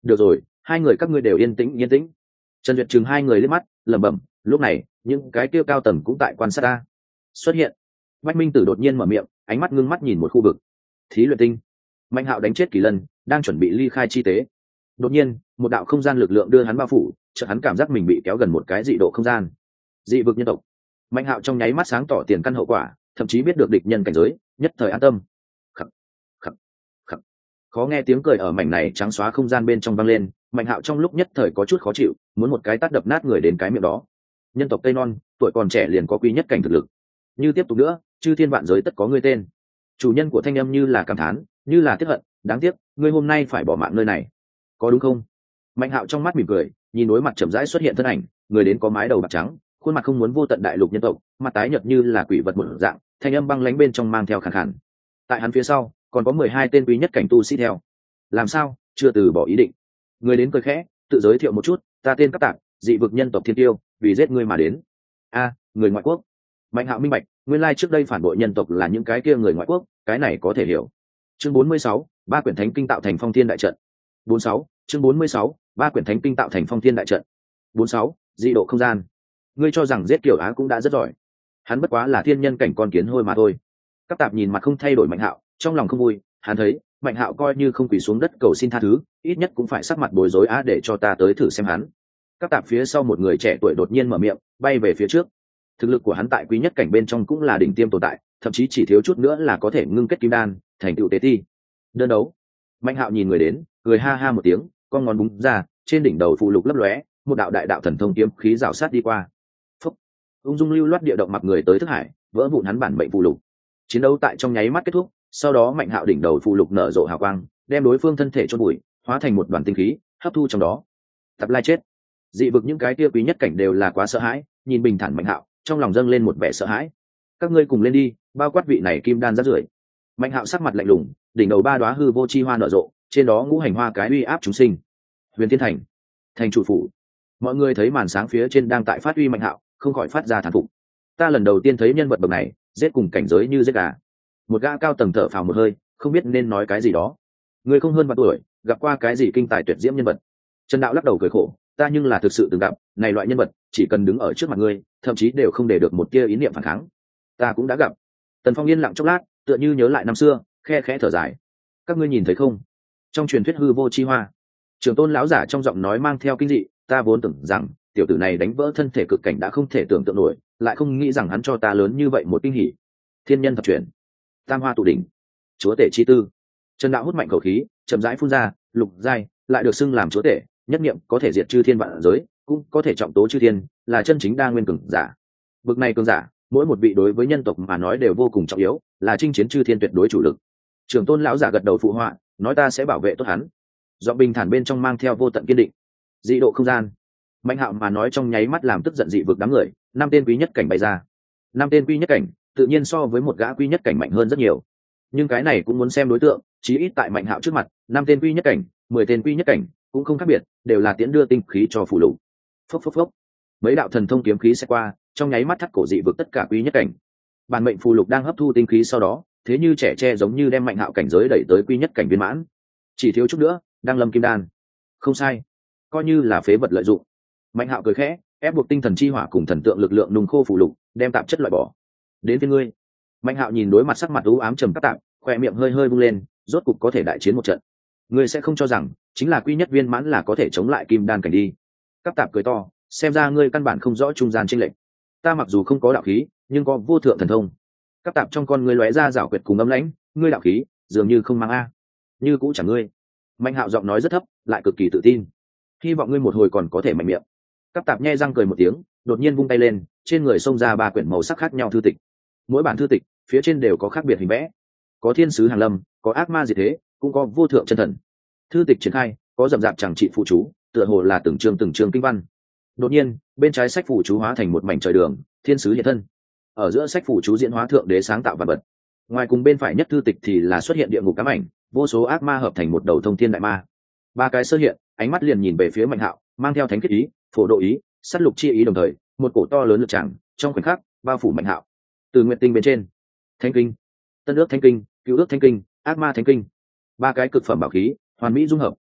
được rồi, hai người các ngươi đều yên tĩnh yên tĩnh. Trần Duyệt chừng hai người liếc mắt lẩm bẩm. Lúc này những cái kia cao tầng cũng tại quan sát ta. Xuất hiện. Bách Minh Tử đột nhiên mở miệng, ánh mắt ngưng mắt nhìn một khu vực. Thí luyện tinh. Mạnh Hạo đánh chết Kỳ Lân, đang chuẩn bị ly khai chi tế. Đột nhiên một đạo không gian lực lượng đưa hắn bao phủ, chợt hắn cảm giác mình bị kéo gần một cái dị độ không gian. Dị vực nhân tộc. Mạnh Hạo trong nháy mắt sáng tỏ tiền căn hậu quả, thậm chí biết được địch nhân cảnh giới, nhất thời an tâm. Khắc, khắc, khắc. Khó nghe tiếng cười ở mảnh này trắng xóa không gian bên trong vang lên. Mạnh Hạo trong lúc nhất thời có chút khó chịu, muốn một cái tát đập nát người đến cái miệng đó. Nhân tộc Tây Non, tuổi còn trẻ liền có quý nhất cảnh thực lực. Như tiếp tục nữa, chư thiên vạn giới tất có ngươi tên. Chủ nhân của thanh âm như là cảm thán, như là tiếc hận, đáng tiếc, ngươi hôm nay phải bỏ mạng nơi này, có đúng không? Mạnh Hạo trong mắt mỉm cười, nhìn đối mặt chậm rãi xuất hiện thân ảnh, người đến có mái đầu bạc trắng, khuôn mặt không muốn vô tận đại lục nhân tộc, mặt tái nhợt như là quỷ vật một dạng, thanh âm băng lãnh bên trong mang theo khàn khàn. Tại hắn phía sau, còn có 12 tên quý nhất cảnh tu sĩ theo. Làm sao, chưa từ bỏ ý định? Người đến cười khẽ, tự giới thiệu một chút, ta tên Cấp Tạc, dị vực nhân tộc Thiên Tiêu, vì giết ngươi mà đến. A, người ngoại quốc. Mạnh Hạo minh bạch, nguyên lai trước đây phản bội nhân tộc là những cái kia người ngoại quốc, cái này có thể hiểu. Chương 46, ba quyển thánh kinh tạo thành phong thiên đại trận. 46, chương 46, ba quyển thánh kinh tạo thành phong thiên đại trận. 46, dị độ không gian. Ngươi cho rằng giết Kiều Á cũng đã rất giỏi. Hắn bất quá là thiên nhân cảnh con kiến hôi mà thôi. Các tạp nhìn mặt không thay đổi Mạnh Hạo, trong lòng không vui, hắn thấy, Mạnh Hạo coi như không quỳ xuống đất cầu xin tha thứ, ít nhất cũng phải sắc mặt bối rối á để cho ta tới thử xem hắn. Các tạp phía sau một người trẻ tuổi đột nhiên mở miệng, bay về phía trước. Thực lực của hắn tại quý nhất cảnh bên trong cũng là đỉnh tiêm tồn tại, thậm chí chỉ thiếu chút nữa là có thể ngưng kết kim đan, thành tựu tế ti. Đơn đấu. Mạnh Hạo nhìn người đến, cười ha ha một tiếng, con ngón búng ra, trên đỉnh đầu phụ lục lấp lóe, một đạo đại đạo thần thông kiếm khí rào sát đi qua. Phúc. Ung dung lưu loát địa động mặc người tới thức hải, vỡ vụn hắn bản mệnh phụ lục. Chiến đấu tại trong nháy mắt kết thúc, sau đó Mạnh Hạo đỉnh đầu phụ lục nở rộ hào quang, đem đối phương thân thể chôn bụi, hóa thành một đoàn tinh khí, hấp thu trong đó. Tập lai chết. Dị vực những cái kia quý nhất cảnh đều là quá sợ hãi, nhìn bình thản Mạnh Hạo, trong lòng dâng lên một vẻ sợ hãi. Các ngươi cùng lên đi, bao quát vị này kim đan rác rưởi. Mạnh Hạo sắc mặt lạnh lùng, đỉnh đầu ba đóa hư vô chi hoa nở rộ, trên đó ngũ hành hoa cái uy áp chúng sinh. Huyền Thiên Thành, thành chủ phủ. Mọi người thấy màn sáng phía trên đang tại phát uy Mạnh Hạo, không khỏi phát ra thán phục. Ta lần đầu tiên thấy nhân vật bậc này, giết cùng cảnh giới như giết gà. Một gã cao tầng thở phào một hơi, không biết nên nói cái gì đó. Người không hơn vạn tuổi, gặp qua cái gì kinh tài tuyệt diễm nhân vật? Trần Đạo lắc đầu cười khổ, ta nhưng là thực sự từng gặp, này loại nhân vật, chỉ cần đứng ở trước mặt ngươi, thậm chí đều không để được một tia ý niệm phản kháng. Ta cũng đã gặp. Tần Phong yên lặng chốc lát, tựa như nhớ lại năm xưa, khe khẽ thở dài. Các ngươi nhìn thấy không? Trong truyền thuyết hư vô chi hoa, Trường Tôn lão giả trong giọng nói mang theo kinh dị, ta vốn tưởng rằng tiểu tử này đánh vỡ thân thể cực cảnh đã không thể tưởng tượng nổi, lại không nghĩ rằng hắn cho ta lớn như vậy một kinh hỉ. Thiên nhân thập truyền, Tam hoa tụ đỉnh, chúa tể chi tư. Trần Đạo hút mạnh khẩu khí, chậm rãi phun ra, lục giai, lại được xưng làm chúa tể, nhất niệm có thể diệt chư thiên vạn giới, cũng có thể trọng tố chư thiên, là chân chính đa nguyên cường giả. Bực này cường giả, mỗi một vị đối với nhân tộc mà nói đều vô cùng trọng yếu, là chinh chiến chư thiên tuyệt đối chủ lực. Trường Tôn lão giả gật đầu phụ họa, nói ta sẽ bảo vệ tốt hắn. Giọng bình thản bên trong mang theo vô tận kiên định. Dị độ không gian. Mạnh Hạo mà nói trong nháy mắt làm tức giận dị vực đám người, năm tên quý nhất cảnh bày ra. Năm tên quý nhất cảnh, tự nhiên so với một gã quý nhất cảnh mạnh hơn rất nhiều. Nhưng cái này cũng muốn xem đối tượng, chí ít tại Mạnh Hạo trước mặt, năm tên quý nhất cảnh, 10 tên quý nhất cảnh, cũng không khác biệt, đều là tiễn đưa tinh khí cho phụ lục. Phốc phốc phốc. Mấy đạo thần thông kiếm khí sẽ qua, trong nháy mắt thắt cổ dị vực tất cả quý nhất cảnh. Bản mệnh phù lục đang hấp thu tinh khí sau đó, thế như trẻ tre giống như đem Mạnh Hạo cảnh giới đẩy tới quý nhất cảnh viên mãn. Chỉ thiếu chút nữa, đang lâm kim đan. Không sai, coi như là phế vật lợi dụng. Mạnh Hạo cười khẽ, ép buộc tinh thần chi hỏa cùng thần tượng lực lượng nung khô phù lục, đem tạp chất loại bỏ. Đến với ngươi. Mạnh Hạo nhìn đối mặt sắc mặt u ám trầm các tạm, khoe miệng hơi hơi vung lên, rốt cục có thể đại chiến một trận. Ngươi sẽ không cho rằng chính là quý nhất viên mãn là có thể chống lại kim đan cảnh đi. Các tạp cười to, xem ra ngươi căn bản không rõ trung gian chênh lệch. Ta mặc dù không có đạo khí, nhưng có vô thượng thần thông. Các tạp trong con ngươi lóe ra rảo quyệt cùng âm lãnh, ngươi đạo khí dường như không mang a. Như cũ chẳng ngươi. Mạnh Hạo giọng nói rất thấp, lại cực kỳ tự tin. Hy vọng ngươi một hồi còn có thể mạnh miệng. Các tạp nhe răng cười một tiếng, đột nhiên vung tay lên, trên người xông ra ba quyển màu sắc khác nhau thư tịch. Mỗi bản thư tịch phía trên đều có khác biệt hình vẽ, có thiên sứ hàng lâm, có ác ma diệt thế, cũng có vô thượng chân thần. Thư tịch triển khai, có rậm rạp chẳng trị phụ chú, tựa hồ là từng chương kinh văn. Đột nhiên, bên trái sách phụ chú hóa thành một mảnh trời đường, thiên sứ hiện thân. Ở giữa sách phụ chú diễn hóa thượng đế sáng tạo và vật. Ngoài cùng bên phải nhất thư tịch thì là xuất hiện địa ngục ám ảnh, vô số ác ma hợp thành một đầu thông thiên đại ma. Ba cái sơ hiện, ánh mắt liền nhìn về phía Mạnh Hạo, mang theo thánh khiết ý, phổ độ ý, sát lục chi ý đồng thời, một cổ to lớn lực tràng, trong khoảnh khắc bao phủ Mạnh Hạo. Từ nguyện tinh bên trên, thánh kinh, tân ước thánh kinh, cựu ước thánh kinh, ác ma thánh kinh, ba cái cực phẩm bảo khí, hoàn mỹ dung hợp,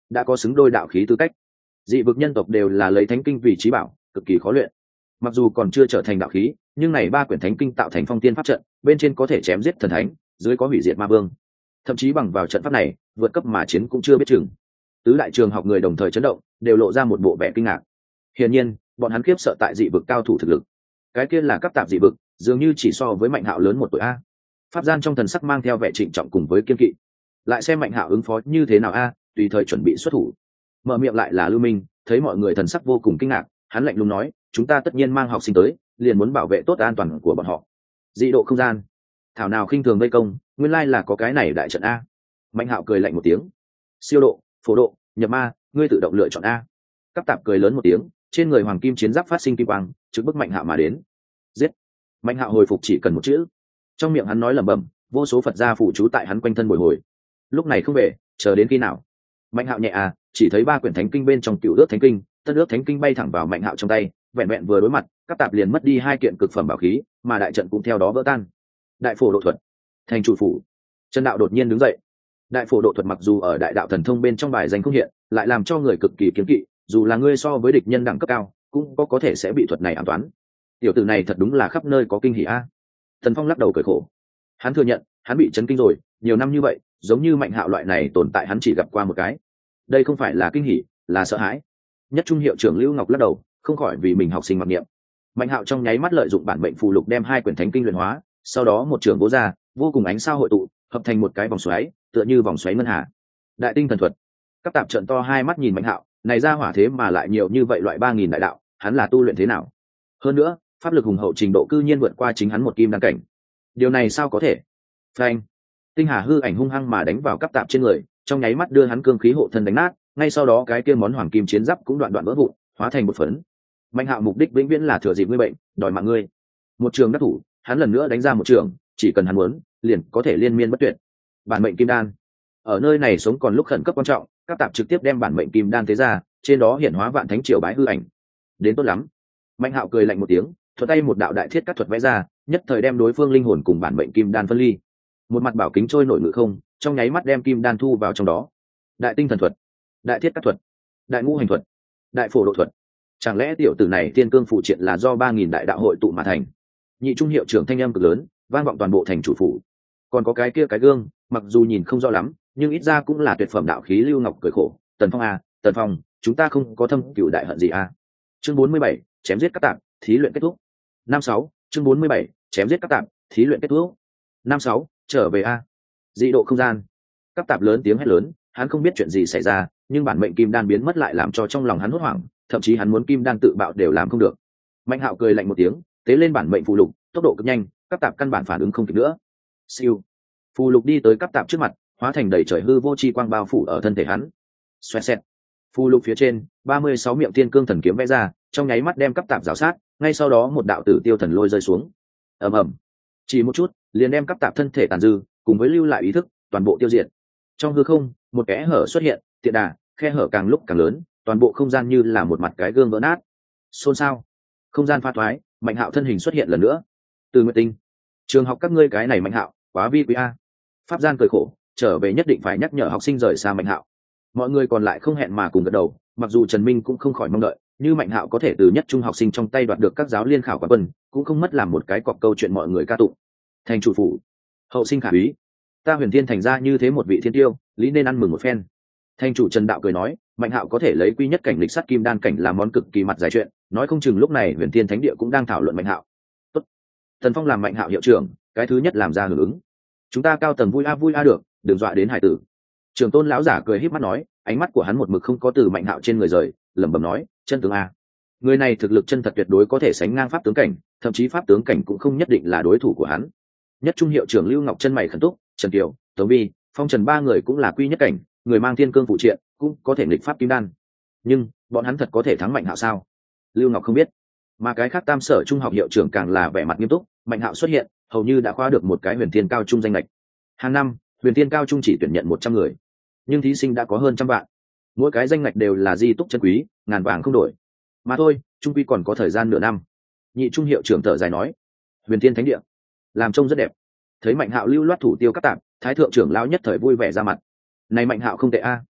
đã có xứng đôi đạo khí tư cách. Dị vực nhân tộc đều là lấy thánh kinh vì trí bảo, cực kỳ khó luyện. Mặc dù còn chưa trở thành đạo khí, nhưng này 3 quyển thánh kinh tạo thành phong tiên pháp trận, bên trên có thể chém giết thần thánh, dưới có hủy diệt ma vương. Thậm chí bằng vào trận pháp này, vượt cấp mà chiến cũng chưa biết chừng. Tứ đại trường học người đồng thời chấn động, đều lộ ra một bộ vẻ kinh ngạc. Hiển nhiên, bọn hắn khiếp sợ tại dị vực cao thủ thực lực. Cái kia là cấp tạp dị vực, dường như chỉ so với Mạnh Hạo lớn 1 tuổi a. Pháp Gian trong thần sắc mang theo vẻ trịnh trọng cùng với kiên kỵ. Lại xem Mạnh Hạo ứng phó như thế nào a, tùy thời chuẩn bị xuất thủ. Mở miệng lại là Lưu Minh, thấy mọi người thần sắc vô cùng kinh ngạc, hắn lạnh lùng nói, chúng ta tất nhiên mang học sinh tới, liền muốn bảo vệ tốt an toàn của bọn họ. Dị độ không gian, thảo nào khinh thường vây công, nguyên lai là có cái này đại trận a. Mạnh Hạo cười lạnh một tiếng. Siêu độ, phổ độ, nhập ma, ngươi tự động lựa chọn a. Cấp tạp cười lớn một tiếng, trên người hoàng kim chiến giáp phát sinh kim quang, trực bức Mạnh Hạo mà đến. Giết. Mạnh Hạo hồi phục chỉ cần một chữ. Trong miệng hắn nói lẩm bẩm, vô số Phật gia phụ trú tại hắn quanh thân bồi hồi. Lúc này không về, chờ đến khi nào? Mạnh Hạo nhẹ à, chỉ thấy 3 quyển thánh kinh bên trong Cựu ước thánh kinh, Tân ước thánh kinh bay thẳng vào Mạnh Hạo trong tay, vẹn vẹn vừa đối mặt, các tạp liền mất đi 2 kiện cực phẩm bảo khí, mà đại trận cũng theo đó vỡ tan. Đại phổ độ thuật, thành chủ phủ. Trần Đạo đột nhiên đứng dậy. Đại phổ độ thuật mặc dù ở đại đạo thần thông bên trong bài danh không hiện, lại làm cho người cực kỳ kiêng kỵ, dù là ngươi so với địch nhân đẳng cấp cao, cũng có thể sẽ bị thuật này ám toán. Tiểu tử này thật đúng là khắp nơi có kinh hỉ a. Thần Phong lắc đầu cười khổ. Hắn thừa nhận, hắn bị chấn kinh rồi, nhiều năm như vậy, giống như Mạnh Hạo loại này tồn tại hắn chỉ gặp qua một cái. Đây không phải là kinh hỉ, là sợ hãi. Nhất trung hiệu trưởng Lưu Ngọc lắc đầu, không khỏi vì mình học sinh mặc niệm. Mạnh Hạo trong nháy mắt lợi dụng bản mệnh phù lục đem 2 quyển thánh kinh luyện hóa, sau đó một trường vỗ ra, vô cùng ánh sao hội tụ, hợp thành một cái vòng xoáy, tựa như vòng xoáy ngân hà. Đại tinh thần thuật. Các tạp trận to hai mắt nhìn Mạnh Hạo, này ra hỏa thế mà lại nhiều như vậy loại 3000 đại đạo, hắn là tu luyện thế nào? Hơn nữa, pháp lực hùng hậu trình độ cư nhiên vượt qua chính hắn một kim đăng cảnh. Điều này sao có thể? Phanh! Tinh hà hư ảnh hung hăng mà đánh vào cấp tạp trên người, trong nháy mắt đưa hắn cương khí hộ thân đánh nát, ngay sau đó cái kia món hoàng kim chiến giáp cũng đoạn đoạn vỡ vụn, hóa thành một phấn. Mạnh Hạo mục đích vĩnh viễn là thừa dịp ngươi bệnh, đòi mạng ngươi. Một trường đắc thủ, hắn lần nữa đánh ra một trường, chỉ cần hắn muốn, liền có thể liên miên bất tuyệt. Bản mệnh kim đan. Ở nơi này sống còn lúc khẩn cấp quan trọng, các tạp trực tiếp đem bản mệnh kim đan tế ra, trên đó hiển hóa vạn thánh triều bái hư ảnh. Đến tốt lắm. Mạnh Hạo cười lạnh một tiếng, thuận tay một đạo đại thiết cắt thuật vẽ ra, nhất thời đem đối phương linh hồn cùng bản mệnh kim đan phân ly. Một mặt bảo kính trôi nổi ngự không, trong nháy mắt đem kim đan thu vào trong đó. Đại tinh thần thuật, đại thiết cắt thuật, đại ngũ hành thuật, đại phổ độ thuật. Chẳng lẽ tiểu tử này tiên cương phụ triện là do 3000 đại đạo hội tụ mà thành? Nhị trung hiệu trưởng thanh âm cực lớn, vang vọng toàn bộ thành chủ phủ. Còn có cái kia cái gương, mặc dù nhìn không rõ lắm, nhưng ít ra cũng là tuyệt phẩm đạo khí. Lưu Ngọc cười khổ, Tần Phong à, Tần Phong, chúng ta không có thâm cửu đại hận gì à? Chương 47, chém giết các tạp, thí luyện kết thúc. 56, chương 47, chém giết các tạp, thí luyện kết thúc. 56, trở về a. Dị độ không gian. Các tạp lớn tiếng hét lớn, hắn không biết chuyện gì xảy ra, nhưng bản mệnh kim đan biến mất lại làm cho trong lòng hắn hốt hoảng, thậm chí hắn muốn kim đan tự bạo đều làm không được. Mạnh Hạo cười lạnh một tiếng, tế lên bản mệnh phù lục, tốc độ cực nhanh, các tạp căn bản phản ứng không kịp nữa. Siêu. Phù lục đi tới các tạp trước mặt, hóa thành đầy trời hư vô chi quang bao phủ ở thân thể hắn. Xoẹt xẹt. Phù lục phía trên, 36 miệng tiên cương thần kiếm vẽ ra, trong nháy mắt đem các tạp rào sát, ngay sau đó một đạo tử tiêu thần lôi rơi xuống. Ầm ầm. Chỉ một chút, liền đem các tạp thân thể tàn dư, cùng với lưu lại ý thức, toàn bộ tiêu diệt. Trong hư không, một kẽ hở xuất hiện, tiện đà, khe hở càng lúc càng lớn, toàn bộ không gian như là một mặt cái gương vỡ nát. Xôn xao. Không gian pha thoái, Mạnh Hạo thân hình xuất hiện lần nữa. Từ Nguyệt Tinh, trường học các ngươi cái này Mạnh Hạo, quá vi quý a. Pháp Gian cười khổ, trở về nhất định phải nhắc nhở học sinh rời xa Mạnh Hạo. Mọi người còn lại không hẹn mà cùng gật đầu, mặc dù Trần Minh cũng không khỏi mong đợi, như Mạnh Hạo có thể từ nhất trung học sinh trong tay đoạt được các giáo liên khảo quán quân, cũng không mất làm một cái cọc câu chuyện mọi người ca tụng. Thành chủ phủ, hậu sinh khả úy, ta Huyền Thiên thành ra như thế một vị thiên tiêu, lý nên ăn mừng một phen. Thành chủ Trần Đạo cười nói, Mạnh Hạo có thể lấy quy nhất cảnh lịch sắt kim đan cảnh làm món cực kỳ mặt dài chuyện, nói không chừng lúc này Huyền Thiên thánh địa cũng đang thảo luận Mạnh Hạo. Tốt. Thần Phong làm Mạnh Hạo hiệu trưởng, cái thứ nhất làm ra hưởng ứng. Chúng ta cao tầng vui a được, đừng dọa đến hải tử. Trường Tôn lão giả cười híp mắt nói, ánh mắt của hắn một mực không có từ Mạnh Hạo trên người rời, lẩm bẩm nói, chân tướng a. Người này thực lực chân thật tuyệt đối có thể sánh ngang pháp tướng cảnh, thậm chí pháp tướng cảnh cũng không nhất định là đối thủ của hắn. Nhất trung hiệu trưởng Lưu Ngọc chân mày khẩn túc, Trần Kiều, Tống Vi, Phong Trần ba người cũng là quy nhất cảnh, người mang thiên cương phụ triện, cũng có thể nghịch pháp kim đan. Nhưng bọn hắn thật có thể thắng Mạnh Hạo sao? Lưu Ngọc không biết. Mà cái khác tam sở trung học hiệu trưởng càng là vẻ mặt nghiêm túc, Mạnh Hạo xuất hiện, hầu như đã khóa được một cái Huyền Thiên cao trung danh lệch. Hàng năm, Huyền Thiên cao trung chỉ tuyển nhận 100 người, nhưng thí sinh đã có hơn trăm vạn. Mỗi cái danh lệch đều là di túc chân quý, ngàn vàng không đổi. Mà thôi, trung quy còn có thời gian nửa năm. Nhị trung hiệu trưởng thở dài nói, Huyền Thiên thánh địa, làm trông rất đẹp. Thấy Mạnh Hạo lưu loát thủ tiêu các tạp, thái thượng trưởng lão nhất thời vui vẻ ra mặt. Này Mạnh Hạo không tệ a.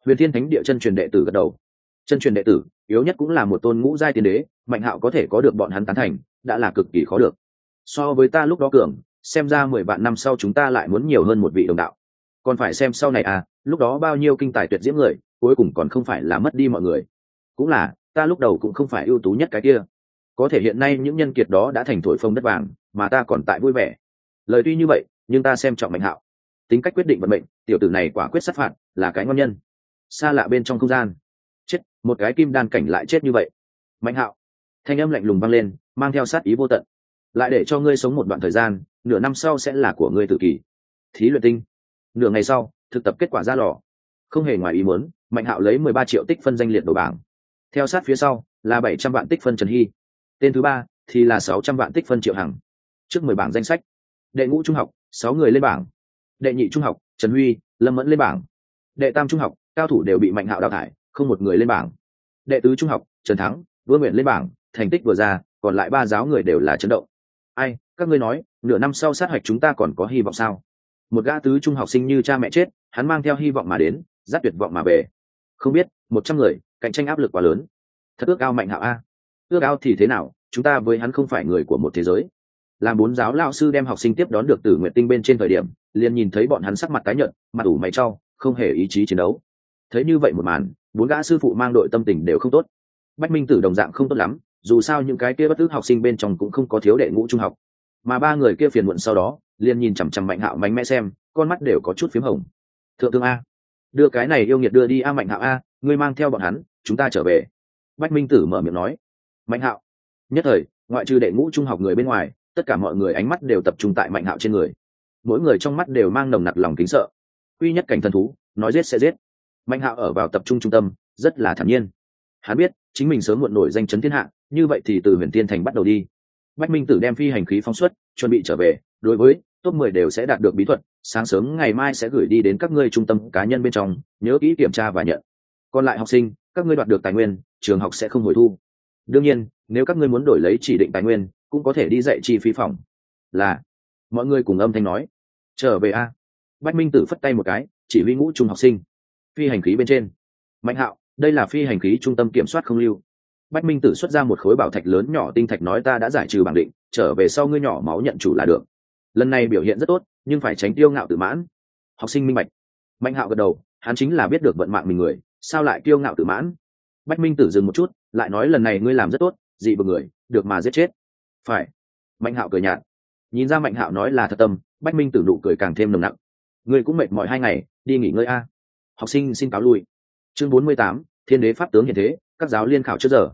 Huyền Thiên Thánh Địa chân truyền đệ tử gật đầu. Chân truyền đệ tử yếu nhất cũng là một tôn ngũ giai tiên đế, Mạnh Hạo có thể có được bọn hắn tán thành đã là cực kỳ khó được. So với ta lúc đó cường, xem ra 10 vạn năm sau chúng ta lại muốn nhiều hơn một vị đồng đạo. Còn phải xem sau này à, lúc đó bao nhiêu kinh tài tuyệt diễm người, cuối cùng còn không phải là mất đi mọi người. Cũng là, ta lúc đầu cũng không phải ưu tú nhất cái kia. Có thể hiện nay những nhân kiệt đó đã thành thổi phồng đất vàng, mà ta còn tại vui vẻ. Lời tuy như vậy, nhưng ta xem trọng Mạnh Hạo. Tính cách quyết định vận mệnh, tiểu tử này quả quyết sát phạt, là cái ngon nhân. Xa lạ bên trong không gian. Chết, một cái kim đan cảnh lại chết như vậy. Mạnh Hạo, thanh âm lạnh lùng vang lên, mang theo sát ý vô tận. Lại để cho ngươi sống một đoạn thời gian, nửa năm sau sẽ là của ngươi tự kỷ. Thí luyện tinh. Nửa ngày sau, thực tập kết quả ra lò. Không hề ngoài ý muốn, Mạnh Hạo lấy 13 triệu tích phân danh liệt đầu bảng. Theo sát phía sau là 700 vạn tích phân Trần Hy. Tên thứ ba thì là 600 vạn tích phân Triệu Hằng. Trước 10 bảng danh sách, đệ ngũ trung học 6 người lên bảng, đệ nhị trung học Trần Huy, Lâm Mẫn lên bảng, đệ tam trung học cao thủ đều bị Mạnh Hạo đào thải, không một người lên bảng. Đệ tứ trung học Trần Thắng, Vương Nguyện lên bảng, thành tích vừa ra, còn lại 3 giáo người đều là chấn động. Ai, các ngươi nói, nửa năm sau sát hạch chúng ta còn có hy vọng sao? Một gã tứ trung học sinh như cha mẹ chết, hắn mang theo hy vọng mà đến, dắt tuyệt vọng mà về. Không biết, 100 người, cạnh tranh áp lực quá lớn. Thật ước ao Mạnh Hạo a. Ước ao thì thế nào, chúng ta với hắn không phải người của một thế giới. Làm 4 giáo lão sư đem học sinh tiếp đón được từ Nguyệt Tinh bên trên thời điểm, liền nhìn thấy bọn hắn sắc mặt tái nhợt, mặt ủ mày chau, không hề ý chí chiến đấu. Thấy như vậy một màn, 4 gã sư phụ mang đội tâm tình đều không tốt. Bách Minh Tử đồng dạng không tốt lắm, dù sao những cái kia bất tức học sinh bên trong cũng không có thiếu đệ ngũ trung học, mà 3 người kia phiền muộn sau đó, liền nhìn chằm chằm Mạnh Hạo mánh mẽ xem, con mắt đều có chút phím hồng. Thượng tướng a, đưa cái này yêu nghiệt đưa đi a. Mạnh Hạo a, ngươi mang theo bọn hắn, chúng ta trở về. Bách Minh Tử mở miệng nói. Mạnh Hạo. Nhất thời, ngoại trừ đệ ngũ trung học người bên ngoài, tất cả mọi người ánh mắt đều tập trung tại Mạnh Hạo trên người. Mỗi người trong mắt đều mang nồng nặc lòng kính sợ. Quy nhất cảnh thần thú, nói giết sẽ giết. Mạnh Hạo ở vào tập trung trung tâm, rất là thản nhiên. Hắn biết, chính mình sớm muộn nổi danh chấn thiên hạ, như vậy thì từ Huyền Tiên Thành bắt đầu đi. Bách Minh Tử đem phi hành khí phóng xuất, chuẩn bị trở về, đối với top 10 đều sẽ đạt được bí thuật, sáng sớm ngày mai sẽ gửi đi đến các ngươi trung tâm cá nhân bên trong, nhớ kỹ kiểm tra và nhận. Còn lại học sinh, các ngươi đoạt được tài nguyên, trường học sẽ không hồi thu. Đương nhiên, nếu các ngươi muốn đổi lấy chỉ định tài nguyên, cũng có thể đi dạy chi phí phòng. Là, mọi người cùng âm thanh nói. Trở về a. Bách Minh Tử phất tay một cái, chỉ huy ngũ trung học sinh. Phi hành khí bên trên. Mạnh Hạo, đây là phi hành khí trung tâm kiểm soát không lưu. Bách Minh Tử xuất ra một khối bảo thạch lớn nhỏ tinh thạch nói ta đã giải trừ bảng định, trở về sau ngươi nhỏ máu nhận chủ là được. Lần này biểu hiện rất tốt, nhưng phải tránh tiêu ngạo tự mãn. Học sinh minh bạch. Mạnh Hạo gật đầu, hắn chính là biết được vận mạng mình người, sao lại kiêu ngạo tự mãn. Bách Minh Tử dừng một chút, lại nói lần này ngươi làm rất tốt, dị vực người, được mà giết chết. Phải. Mạnh Hạo cười nhạt. Nhìn ra Mạnh Hạo nói là thật tâm, Bách Minh Tử nụ cười càng thêm nồng nặng. Ngươi cũng mệt mỏi 2 ngày, đi nghỉ ngơi a. Học sinh xin cáo lui. Chương 48, Thiên đế pháp tướng hiện thế, các giáo liên khảo trước giờ.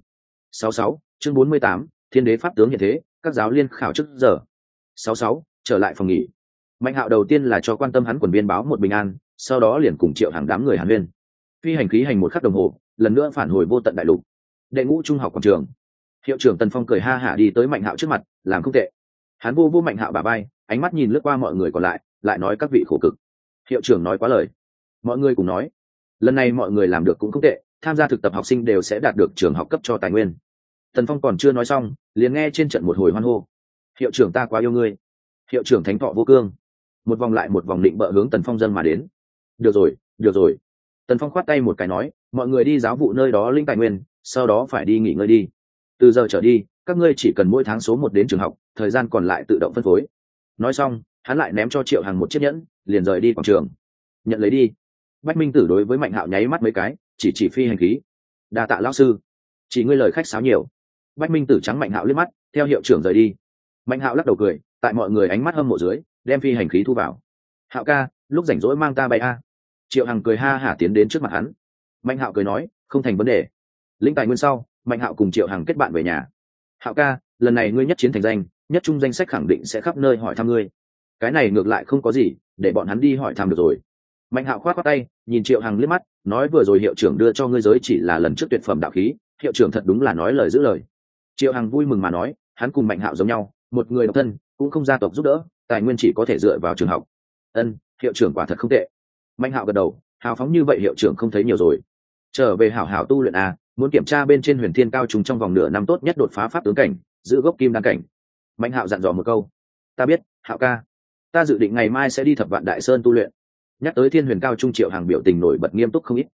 66, chương 48, Thiên đế pháp tướng hiện thế, các giáo liên khảo trước giờ. 66, trở lại phòng nghỉ. Mạnh Hạo đầu tiên là cho quan tâm hắn quần viên báo một bình an, sau đó liền cùng Triệu Hàng đám người hàn huyên. Phi hành khí hành 1 khắc đồng hồ, lần nữa phản hồi vô tận đại lục. Đệ ngũ trung học quảng trường. Hiệu trưởng Tần Phong cười ha hả đi tới Mạnh Hạo trước mặt, làm không tệ. Hắn vô Mạnh Hạo bả vai, ánh mắt nhìn lướt qua mọi người còn lại, lại nói các vị khổ cực. Hiệu trưởng nói quá lời. Mọi người cùng nói, lần này mọi người làm được cũng không tệ, tham gia thực tập học sinh đều sẽ đạt được trường học cấp cho tài nguyên. Tần Phong còn chưa nói xong, liền nghe trên trận một hồi hoan hô. Hiệu trưởng ta quá yêu ngươi. Hiệu trưởng Thánh Thọ Vô Cương. Một vòng lại một vòng định bợ hướng Tần Phong dâng mà đến. Được rồi, được rồi. Tần Phong khoát tay một cái nói, mọi người đi giáo vụ nơi đó linh tài nguyên, sau đó phải đi nghỉ ngơi đi. Từ giờ trở đi, các ngươi chỉ cần mỗi tháng số 1 đến trường học, thời gian còn lại tự động phân phối. Nói xong, hắn lại ném cho Triệu Hằng một chiếc nhẫn, liền rời đi quảng trường. Nhận lấy đi. Bách Minh Tử đối với Mạnh Hạo nháy mắt mấy cái, chỉ phi hành khí. Đa tạ lão sư. Chỉ ngươi lời khách sáo nhiều. Bách Minh Tử trắng Mạnh Hạo liếc mắt, theo hiệu trưởng rời đi. Mạnh Hạo lắc đầu cười, tại mọi người ánh mắt hâm mộ dưới, đem phi hành khí thu vào. Hạo ca, lúc rảnh rỗi mang ta bay a. Triệu Hằng cười ha hả tiến đến trước mặt hắn. Mạnh Hạo cười nói, không thành vấn đề. Lĩnh tài nguyên sau, Mạnh Hạo cùng Triệu Hằng kết bạn về nhà. Hạo ca, lần này ngươi nhất chiến thành danh, nhất trung danh sách khẳng định sẽ khắp nơi hỏi thăm ngươi. Cái này ngược lại không có gì, để bọn hắn đi hỏi thăm được rồi. Mạnh Hạo khoát tay, nhìn Triệu Hằng liếc mắt, nói vừa rồi hiệu trưởng đưa cho ngươi giới chỉ là lần trước tuyệt phẩm đạo khí, hiệu trưởng thật đúng là nói lời giữ lời. Triệu Hằng vui mừng mà nói, hắn cùng Mạnh Hạo giống nhau, một người độc thân, cũng không gia tộc giúp đỡ, tài nguyên chỉ có thể dựa vào trường học. Ân, hiệu trưởng quả thật không tệ. Mạnh Hạo gật đầu, hào phóng như vậy hiệu trưởng không thấy nhiều rồi. Trở về hảo hảo tu luyện à, muốn kiểm tra bên trên Huyền Thiên cao trùng trong vòng nửa năm tốt nhất đột phá pháp tướng cảnh, giữ gốc kim đan cảnh. Mạnh Hạo dặn dò một câu. Ta biết, Hạo ca. Ta dự định ngày mai sẽ đi Thập Vạn Đại Sơn tu luyện. Nhắc tới Thiên Huyền cao trung, Triệu Hằng biểu tình nổi bật nghiêm túc không ít.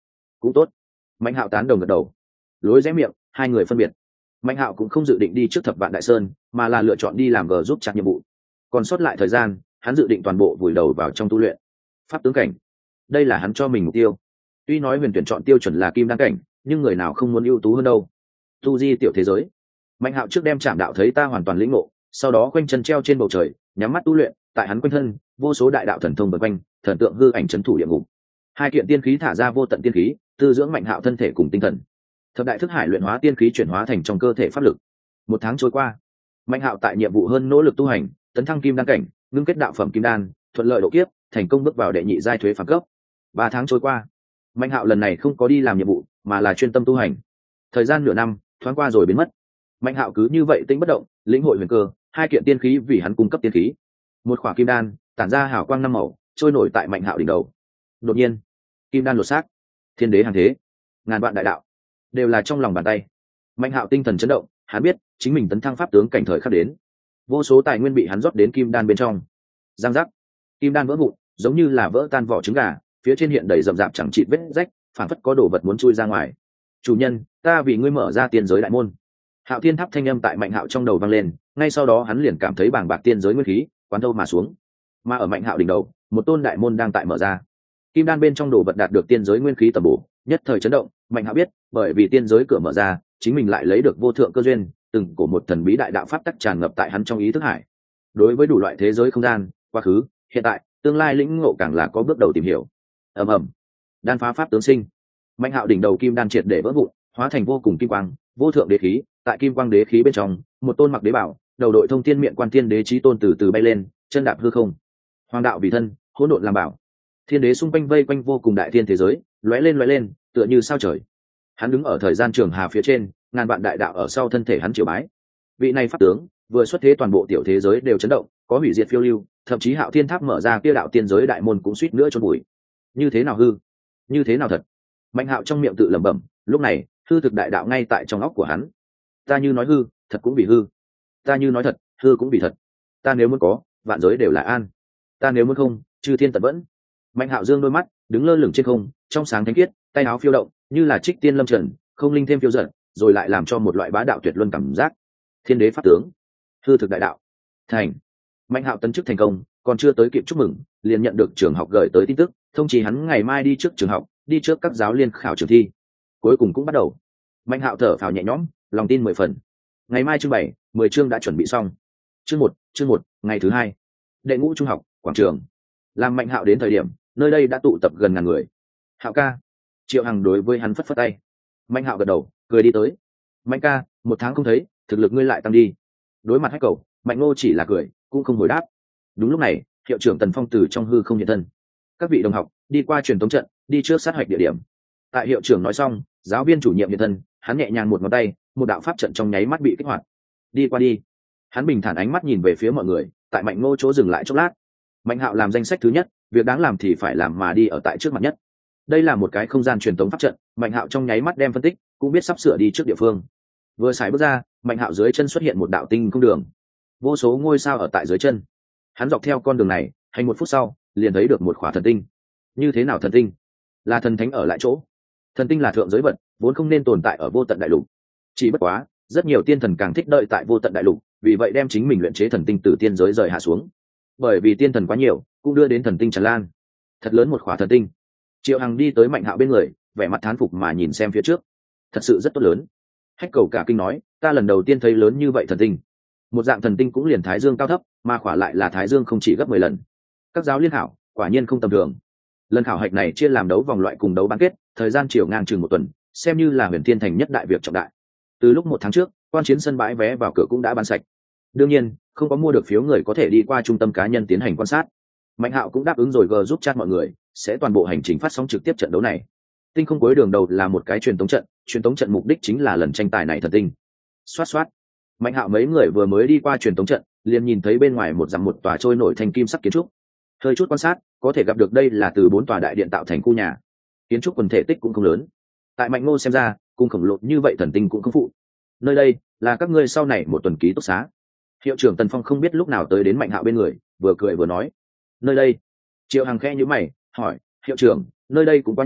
cũng tốt. Mạnh Hạo tán đồng gật đầu. Lối rẽ miệng, hai người phân biệt. Mạnh Hạo cũng không dự định đi trước Thập Vạn Đại Sơn, mà là lựa chọn đi làm gờ giúp chặt nhiệm vụ. Còn sót lại thời gian, hắn dự định toàn bộ vùi đầu vào trong tu luyện pháp tướng cảnh. Đây là hắn cho mình mục tiêu. Tuy nói Huyền tuyển chọn tiêu chuẩn là kim đăng cảnh, nhưng người nào không muốn ưu tú hơn đâu. Tu di tiểu thế giới. Mạnh Hạo trước đem Trảm Đạo thấy ta hoàn toàn lĩnh ngộ, sau đó quanh chân treo trên bầu trời, nhắm mắt tu luyện, tại hắn quanh thân, vô số đại đạo thần thông vần quanh, thần tượng hư ảnh trấn thủ địa ngục. Hai kiện tiên khí thả ra vô tận tiên khí, tư dưỡng Mạnh Hạo thân thể cùng tinh thần. Thập đại thức hải luyện hóa tiên khí chuyển hóa thành trong cơ thể pháp lực. Một tháng trôi qua, Mạnh Hạo tại nhiệm vụ hơn nỗ lực tu hành, tấn thăng kim đan cảnh, ngưng kết đạo phẩm kim đan, thuận lợi độ kiếp, thành công bước vào đệ nhị giai thuế phàm cấp. 3 tháng trôi qua, Mạnh Hạo lần này không có đi làm nhiệm vụ, mà là chuyên tâm tu hành. Thời gian nửa năm thoáng qua rồi biến mất. Mạnh Hạo cứ như vậy tĩnh bất động, lĩnh hội huyền cơ, hai kiện tiên khí vì hắn cung cấp tiên khí. Một khỏa kim đan tản ra hào quang năm màu, trôi nổi tại Mạnh Hạo đỉnh đầu. Đột nhiên, kim đan lột xác, thiên đế hàng thế, ngàn vạn đại đạo đều là trong lòng bàn tay. Mạnh Hạo tinh thần chấn động, hắn biết chính mình tấn thăng pháp tướng cảnh thời khắc đến. Vô số tài nguyên bị hắn rót đến kim đan bên trong. Giang giác, kim đan vỡ vụn, giống như là vỡ tan vỏ trứng gà, phía trên hiện đầy rậm rạp chẳng chịt vết rách, phản phất có đồ vật muốn chui ra ngoài. Chủ nhân, ta vì ngươi mở ra tiên giới đại môn. Hạo Thiên Tháp thanh âm tại Mạnh Hạo trong đầu vang lên, ngay sau đó hắn liền cảm thấy bàng bạc tiên giới nguyên khí quán thâu mà xuống. Mà ở Mạnh Hạo đỉnh đầu, một tôn đại môn đang tại mở ra. Kim đan bên trong đồ vật đạt được tiên giới nguyên khí tầm bổ, nhất thời chấn động. Mạnh Hạo biết, bởi vì tiên giới cửa mở ra, chính mình lại lấy được vô thượng cơ duyên, từng của một thần bí đại đạo pháp tắc tràn ngập tại hắn trong ý thức hải. Đối với đủ loại thế giới không gian, quá khứ, hiện tại, tương lai lĩnh ngộ càng là có bước đầu tìm hiểu. Ầm ầm, đan phá pháp tướng sinh. Mạnh Hạo đỉnh đầu kim đan triệt để vỡ vụn, hóa thành vô cùng kim quang, vô thượng đế khí. Tại kim quang đế khí bên trong, một tôn mặc đế bảo, đầu đội thông thiên miệng quan thiên đế chí tôn từ từ bay lên, chân đạp hư không. Hoàng đạo vì thân, hỗn độn làm bảo. Thiên đế xung quanh vây quanh vô cùng đại thiên thế giới, lóe lên, tựa như sao trời. Hắn đứng ở thời gian trường hà phía trên, ngàn vạn đại đạo ở sau thân thể hắn triều bái. Vị này pháp tướng, vừa xuất thế toàn bộ tiểu thế giới đều chấn động, có hủy diệt phiêu lưu, thậm chí Hạo Thiên Tháp mở ra kia đạo tiên giới đại môn cũng suýt nữa chôn bụi. Như thế nào hư, như thế nào thật? Mạnh Hạo trong miệng tự lẩm bẩm, lúc này, hư thực đại đạo ngay tại trong óc của hắn. Ta như nói hư, thật cũng bị hư. Ta như nói thật, hư cũng bị thật. Ta nếu muốn có, vạn giới đều là an. Ta nếu muốn không, chư thiên tận vẫn. Mạnh Hạo dương đôi mắt, đứng lơ lửng trên không, trong sáng thánh khiết, tay áo phiêu động, như là trích tiên lâm trần, không linh thêm phiêu dật, rồi lại làm cho một loại bá đạo tuyệt luân cảm giác. Thiên đế pháp tướng, hư thực đại đạo, thành. Mạnh Hạo tấn chức thành công, còn chưa tới kịp chúc mừng, liền nhận được trường học gửi tới tin tức, thông chỉ hắn ngày mai đi trước trường học, đi trước các giáo liên khảo trường thi. Cuối cùng cũng bắt đầu. Mạnh Hạo thở phào nhẹ nhõm, lòng tin 10 phần. Ngày mai chương 7, 10 chương đã chuẩn bị xong. Chương một, ngày thứ 2. Đệ ngũ trung học, quảng trường. Làm Mạnh Hạo đến thời điểm, nơi đây đã tụ tập gần ngàn người. Hạo ca. Triệu Hằng đối với hắn phất phất tay. Mạnh Hạo gật đầu, cười đi tới. Mạnh ca, 1 tháng không thấy, thực lực ngươi lại tăng đi. Đối mặt Hách Cầu, Mạnh Ngô chỉ là cười, cũng không hồi đáp. Đúng lúc này, hiệu trưởng Tần Phong từ trong hư không hiện thân. Các vị đồng học, đi qua truyền tống trận, đi trước sát hoạch địa điểm. Tại hiệu trưởng nói xong, giáo viên chủ nhiệm hiện thân, hắn nhẹ nhàng một ngón tay, một đạo pháp trận trong nháy mắt bị kích hoạt. Đi qua đi. Hắn bình thản ánh mắt nhìn về phía mọi người, tại Mạnh Ngô chỗ dừng lại chốc lát. Mạnh Hạo làm danh sách thứ nhất, việc đáng làm thì phải làm mà đi ở tại trước mặt nhất. Đây là một cái không gian truyền tống pháp trận, Mạnh Hạo trong nháy mắt đem phân tích, cũng biết sắp sửa đi trước địa phương. Vừa xài bước ra, Mạnh Hạo dưới chân xuất hiện một đạo tinh không đường, vô số ngôi sao ở tại dưới chân. Hắn dọc theo con đường này, hành 1 phút sau, liền thấy được một khỏa thần tinh. Như thế nào thần tinh? Là thần thánh ở lại chỗ. Thần tinh là thượng giới vật, vốn không nên tồn tại ở vô tận đại lục. Chỉ bất quá, rất nhiều tiên thần càng thích đợi tại vô tận đại lục, vì vậy đem chính mình luyện chế thần tinh từ tiên giới rời hạ xuống. Bởi vì tiên thần quá nhiều, cũng đưa đến thần tinh tràn lan. Thật lớn một khỏa thần tinh. Triệu Hằng đi tới Mạnh Hạo bên người, vẻ mặt thán phục mà nhìn xem phía trước. Thật sự rất tốt lớn. Hách Cầu cả kinh nói, ta lần đầu tiên thấy lớn như vậy thần tinh. Một dạng thần tinh cũng liền thái dương cao thấp, mà khỏa lại là thái dương không chỉ gấp 10 lần. Các giáo liên khảo, quả nhiên không tầm thường. Lần khảo hạch này chia làm đấu vòng loại cùng đấu bán kết, thời gian chiều ngang chừng 1 tuần, xem như là Huyền Thiên Thành nhất đại việc trọng đại. Từ lúc 1 tháng trước, quan chiến sân bãi vé vào cửa cũng đã bán sạch. Đương nhiên, không có mua được phiếu người có thể đi qua trung tâm cá nhân tiến hành quan sát. Mạnh Hạo cũng đáp ứng rồi giúp chat mọi người, sẽ toàn bộ hành trình phát sóng trực tiếp trận đấu này. Tinh không cuối đường đầu là một cái truyền tống trận mục đích chính là lần tranh tài này thần tinh. Xoát xoát. Mạnh Hạo mấy người vừa mới đi qua truyền tống trận, liền nhìn thấy bên ngoài một dặm một tòa trôi nổi thành kim sắc kiến trúc. Hơi chút quan sát, có thể gặp được đây là từ 4 tòa đại điện tạo thành khu nhà. Kiến trúc quần thể tích cũng không lớn. Tại Mạnh Ngô xem ra, cung khổng lồ như vậy thần tinh cũng không phụ. Nơi đây là các ngươi sau này 1 tuần ký túc xá. Hiệu trưởng Tần Phong không biết lúc nào tới đến Mạnh Hạo bên người, vừa cười vừa nói. Nơi đây. Triệu Hằng khẽ nhíu mày, hỏi, hiệu trưởng, nơi đây cũng quá nhỏ,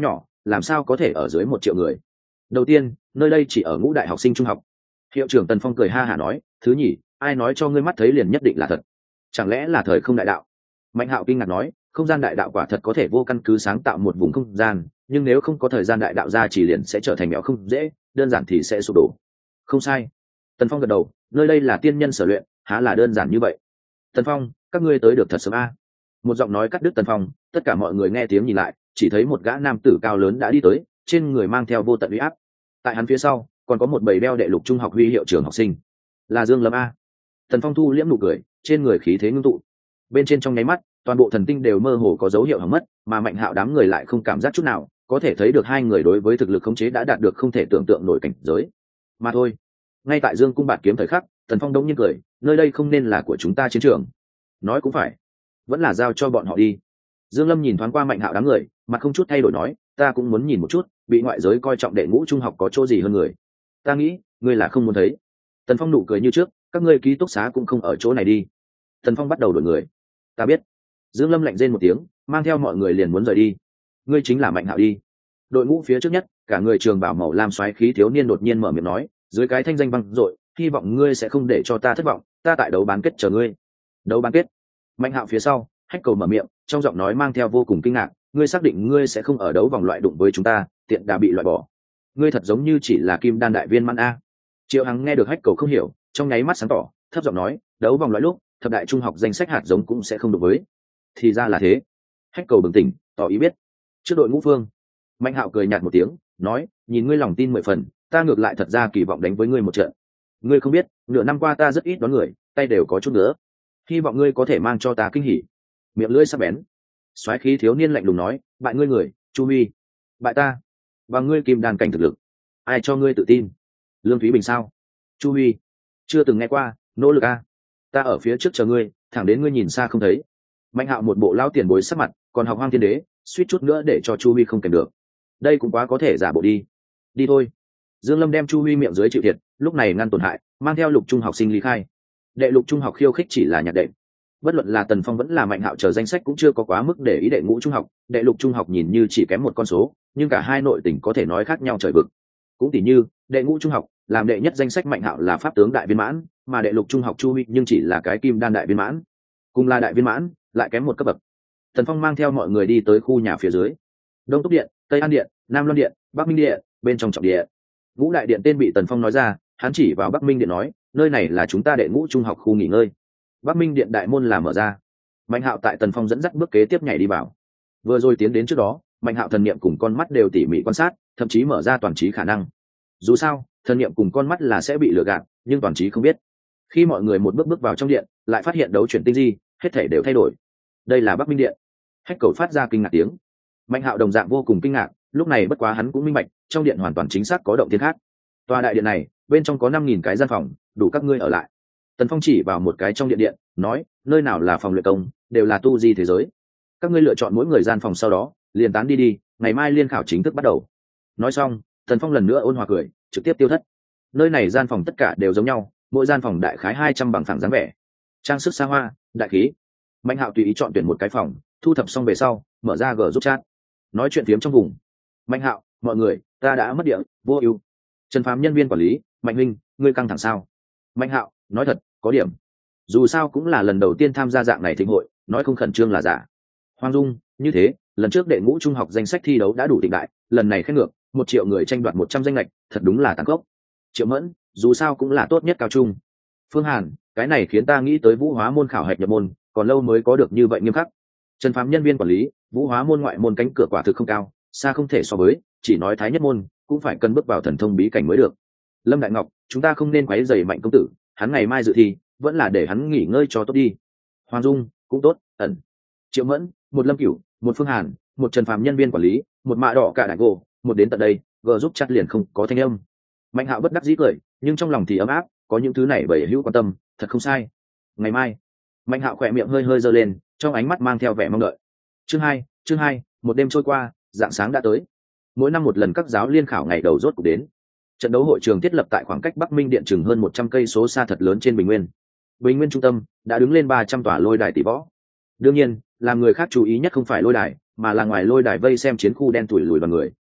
làm sao có thể ở dưới 1 triệu người. Đầu tiên, nơi đây chỉ ở ngũ đại học sinh trung học. Hiệu trưởng Tần Phong cười ha hả nói, thứ nhì, ai nói cho ngươi mắt thấy liền nhất định là thật? Chẳng lẽ là thời không đại đạo? Mạnh Hạo kinh ngạc nói, không gian đại đạo quả thật có thể vô căn cứ sáng tạo một vùng không gian, nhưng nếu không có thời gian đại đạo ra chỉ liền sẽ trở thành mèo không dễ, đơn giản thì sẽ sụp đổ. Không sai. Tần Phong gật đầu, nơi đây là tiên nhân sở luyện, há là đơn giản như vậy. Tần Phong, các ngươi tới được thật sớm a. Một giọng nói cắt đứt Tần Phong, tất cả mọi người nghe tiếng nhìn lại, chỉ thấy một gã nam tử cao lớn đã đi tới, trên người mang theo vô tận uy áp. Tại hắn phía sau, còn có một bầy đeo đệ lục trung học huy hiệu trưởng học sinh, là Dương Lâm a. Tần Phong thu liễm nụ cười, trên người khí thế ngưng tụ. Bên trên trong nháy mắt, toàn bộ thần tinh đều mơ hồ có dấu hiệu hỏng mất, mà Mạnh Hạo đám người lại không cảm giác chút nào, có thể thấy được hai người đối với thực lực khống chế đã đạt được không thể tưởng tượng nổi cảnh giới. Mà thôi, ngay tại Dương cung bạt kiếm thời khắc, Tần Phong đống nhiên cười, nơi đây không nên là của chúng ta chiến trường. Nói cũng phải, vẫn là giao cho bọn họ đi. Dương Lâm nhìn thoáng qua Mạnh Hạo đám người, mặt không chút thay đổi nói, ta cũng muốn nhìn một chút, bị ngoại giới coi trọng đệ ngũ trung học có chỗ gì hơn người. Ta nghĩ, ngươi là không muốn thấy. Tần Phong nụ cười như trước, các ngươi ký túc xá cũng không ở chỗ này đi. Tần Phong bắt đầu đổi người. Ta biết. Dương Lâm lạnh rên một tiếng, mang theo mọi người liền muốn rời đi. Ngươi chính là Mạnh Hạo đi. Đội ngũ phía trước nhất, cả người trường bảo màu lam xoáy khí thiếu niên đột nhiên mở miệng nói, dưới cái thanh danh vang dội, hy vọng ngươi sẽ không để cho ta thất vọng, ta tại đấu bán kết chờ ngươi. Đấu bán kết? Mạnh Hạo phía sau, Hách Cầu mở miệng, trong giọng nói mang theo vô cùng kinh ngạc, ngươi xác định ngươi sẽ không ở đấu vòng loại đụng với chúng ta, tiện đã bị loại bỏ. Ngươi thật giống như chỉ là kim đan đại viên mãn a. Triệu Hằng nghe được Hách Cầu không hiểu, trong nháy mắt sáng tỏ, thấp giọng nói, đấu vòng loại lúc, thập đại trung học danh sách hạt giống cũng sẽ không đụng với. Thì ra là thế. Hách Cầu bừng tỉnh, tỏ ý biết. Trước đội ngũ phương, Mạnh Hạo cười nhạt một tiếng, nói, nhìn ngươi lòng tin 10 phần, ta ngược lại thật ra kỳ vọng đánh với ngươi một trận. Ngươi không biết, nửa năm qua ta rất ít đón người, tay đều có chút nữa. Hy vọng ngươi có thể mang cho ta kinh hỉ. Miệng lưỡi sắc bén. Soái khí thiếu niên lạnh lùng nói, bại ngươi người, Chu Huy. Bại ta? Và ngươi kim đan cảnh thực lực. Ai cho ngươi tự tin? Lương Thúy Bình sao? Chu Huy? Chưa từng nghe qua, nỗ lực a. Ta ở phía trước chờ ngươi, thẳng đến ngươi nhìn xa không thấy. Mạnh Hạo một bộ lao tiền bối sắc mặt, còn học Hoang Thiên Đế, suýt chút nữa để cho Chu Huy không kèm được. Đây cũng quá có thể giả bộ đi. Đi thôi. Dương Lâm đem Chu Huy miệng dưới chịu thiệt, lúc này ngăn tổn hại, mang theo lục trung học sinh ly khai. Đệ lục trung học khiêu khích chỉ là nhạc đệm. Bất luận là Tần Phong vẫn là Mạnh Hạo chờ danh sách cũng chưa có quá mức để ý đệ ngũ trung học, đệ lục trung học nhìn như chỉ kém một con số, nhưng cả hai nội tình có thể nói khác nhau trời vực. Cũng tỉ như, đệ ngũ trung học, làm đệ nhất danh sách Mạnh Hạo là pháp tướng đại viên mãn, mà đệ lục trung học Chu Huy nhưng chỉ là cái kim đan đại viên mãn. Cùng là đại viên mãn, lại kém một cấp bậc. Tần Phong mang theo mọi người đi tới khu nhà phía dưới. Đông Túc Điện, Tây An Điện, Nam Loan Điện, Bắc Minh Điện, bên trong trọng điện. Ngũ đại điện tên bị Tần Phong nói ra, hắn chỉ vào Bắc Minh Điện nói, nơi này là chúng ta đệ ngũ trung học khu nghỉ ngơi. Bắc Minh Điện đại môn là mở ra. Mạnh Hạo tại Tần Phong dẫn dắt bước kế tiếp nhảy đi vào. Vừa rồi tiến đến trước đó, Mạnh Hạo thần niệm cùng con mắt đều tỉ mỉ quan sát, thậm chí mở ra toàn trí khả năng. Dù sao, thần niệm cùng con mắt là sẽ bị lừa gạt, nhưng toàn trí không biết. Khi mọi người một bước bước vào trong điện, lại phát hiện đấu chuyển tinh di, hết thảy đều thay đổi. Đây là Bắc Minh Điện. Hách Cầu phát ra kinh ngạc tiếng. Mạnh Hạo đồng dạng vô cùng kinh ngạc, lúc này bất quá hắn cũng minh bạch, trong điện hoàn toàn chính xác có động thiên khác. Tòa đại điện này, bên trong có 5.000 cái gian phòng, đủ các ngươi ở lại. Tần Phong chỉ vào một cái trong điện, nói, nơi nào là phòng luyện công, đều là tu di thế giới. Các ngươi lựa chọn mỗi người gian phòng sau đó, liền tán đi, ngày mai liên khảo chính thức bắt đầu. Nói xong, Tần Phong lần nữa ôn hòa cười, trực tiếp tiêu thất. Nơi này gian phòng tất cả đều giống nhau, mỗi gian phòng đại khái 200 bằng phẳng dáng vẻ, trang sức xa hoa, đại khí. Mạnh Hạo tùy ý chọn tuyển một cái phòng, thu thập xong về sau, mở ra group chat, nói chuyện phiếm trong vùng. Mạnh Hạo, mọi người, ta đã mất địa, vô ưu. Trần Phàm nhân viên quản lý, Mạnh huynh, ngươi căng thẳng sao? Mạnh Hạo, nói thật, có điểm. Dù sao cũng là lần đầu tiên tham gia dạng này thịnh hội, nói không khẩn trương là giả. Hoàng Dung, như thế, lần trước đệ ngũ trung học danh sách thi đấu đã đủ thịnh đại, lần này khen ngược, 1 triệu người tranh đoạt 100 danh lệch, thật đúng là tàn khốc. Triệu Mẫn, dù sao cũng là tốt nhất cao trung. Phương Hàn, cái này khiến ta nghĩ tới Vũ Hóa môn khảo hạch nhập môn, còn lâu mới có được như vậy nghiêm khắc. Trần Phàm nhân viên quản lý, Vũ Hóa môn ngoại môn cánh cửa quả thực không cao, xa không thể so với, chỉ nói thái nhất môn, cũng phải cân bước vào thần thông bí cảnh mới được. Lâm Đại Ngọc, chúng ta không nên quấy rầy Mạnh công tử, hắn ngày mai dự thi, vẫn là để hắn nghỉ ngơi cho tốt đi. Hoàng Dung, cũng tốt, ẩn. Triệu Mẫn, một Lâm Cửu, một Phương Hàn, một Trần Phàm nhân viên quản lý, một Mạ Đỏ cả đại gồ, một đến tận đây, gờ giúp chặt liền không có thanh âm. Mạnh Hạo bất đắc dĩ cười, nhưng trong lòng thì ấm áp, có những thứ này bởi hữu quan tâm, thật không sai. Ngày mai, Mạnh Hạo khỏe miệng hơi hơi giơ lên, trong ánh mắt mang theo vẻ mong đợi. Chương 2, một đêm trôi qua, rạng sáng đã tới. Mỗi năm một lần các giáo liên khảo ngày đầu rốt cuộc đến. Trận đấu hội trường thiết lập tại khoảng cách Bắc Minh Điện chừng hơn 100 cây số xa thật lớn trên Bình Nguyên. Bình Nguyên trung tâm đã đứng lên 300 tòa lôi đài tỷ võ. Đương nhiên, làm người khác chú ý nhất không phải lôi đài, mà là ngoài lôi đài vây xem chiến khu đen tủi lùi vào người.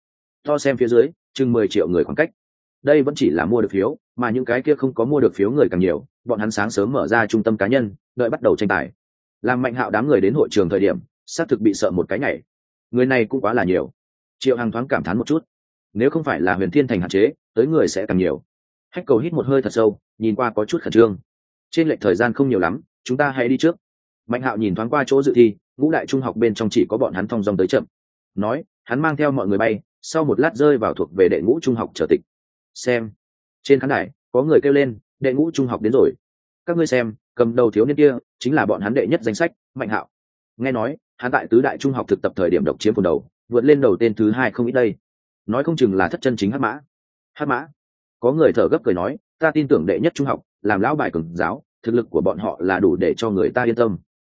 To xem phía dưới chừng 10 triệu người khoảng cách. Đây vẫn chỉ là mua được phiếu, mà những cái kia không có mua được phiếu người càng nhiều, bọn hắn sáng sớm mở ra trung tâm cá nhân, đợi bắt đầu tranh tài. Làm Mạnh Hạo đám người đến hội trường thời điểm, xác thực bị sợ một cái nhảy. Người này cũng quá là nhiều. Triệu Hằng thoáng cảm thán một chút. Nếu không phải là Huyền Thiên Thành hạn chế, tới người sẽ càng nhiều. Hách Cầu hít một hơi thật sâu, nhìn qua có chút khẩn trương. Trên lệch thời gian không nhiều lắm, chúng ta hãy đi trước. Mạnh Hạo nhìn thoáng qua chỗ dự thi, ngũ đại trung học bên trong chỉ có bọn hắn thong dong tới chậm. Nói, hắn mang theo mọi người bay, sau một lát rơi vào thuộc về đệ ngũ trung học trở tịch. Xem, trên khán đài có người kêu lên, đệ ngũ trung học đến rồi. Các ngươi xem, cầm đầu thiếu niên kia chính là bọn hắn đệ nhất danh sách, Mạnh Hạo. Nghe nói, hắn tại tứ đại trung học thực tập thời điểm độc chiếm phần đầu, vượt lên đầu tên thứ hai không ít đây. Nói không chừng là thất chân chính hắc mã. Hắc mã? Có người thở gấp cười nói, ta tin tưởng đệ nhất trung học làm lão bài cường giáo, thực lực của bọn họ là đủ để cho người ta yên tâm.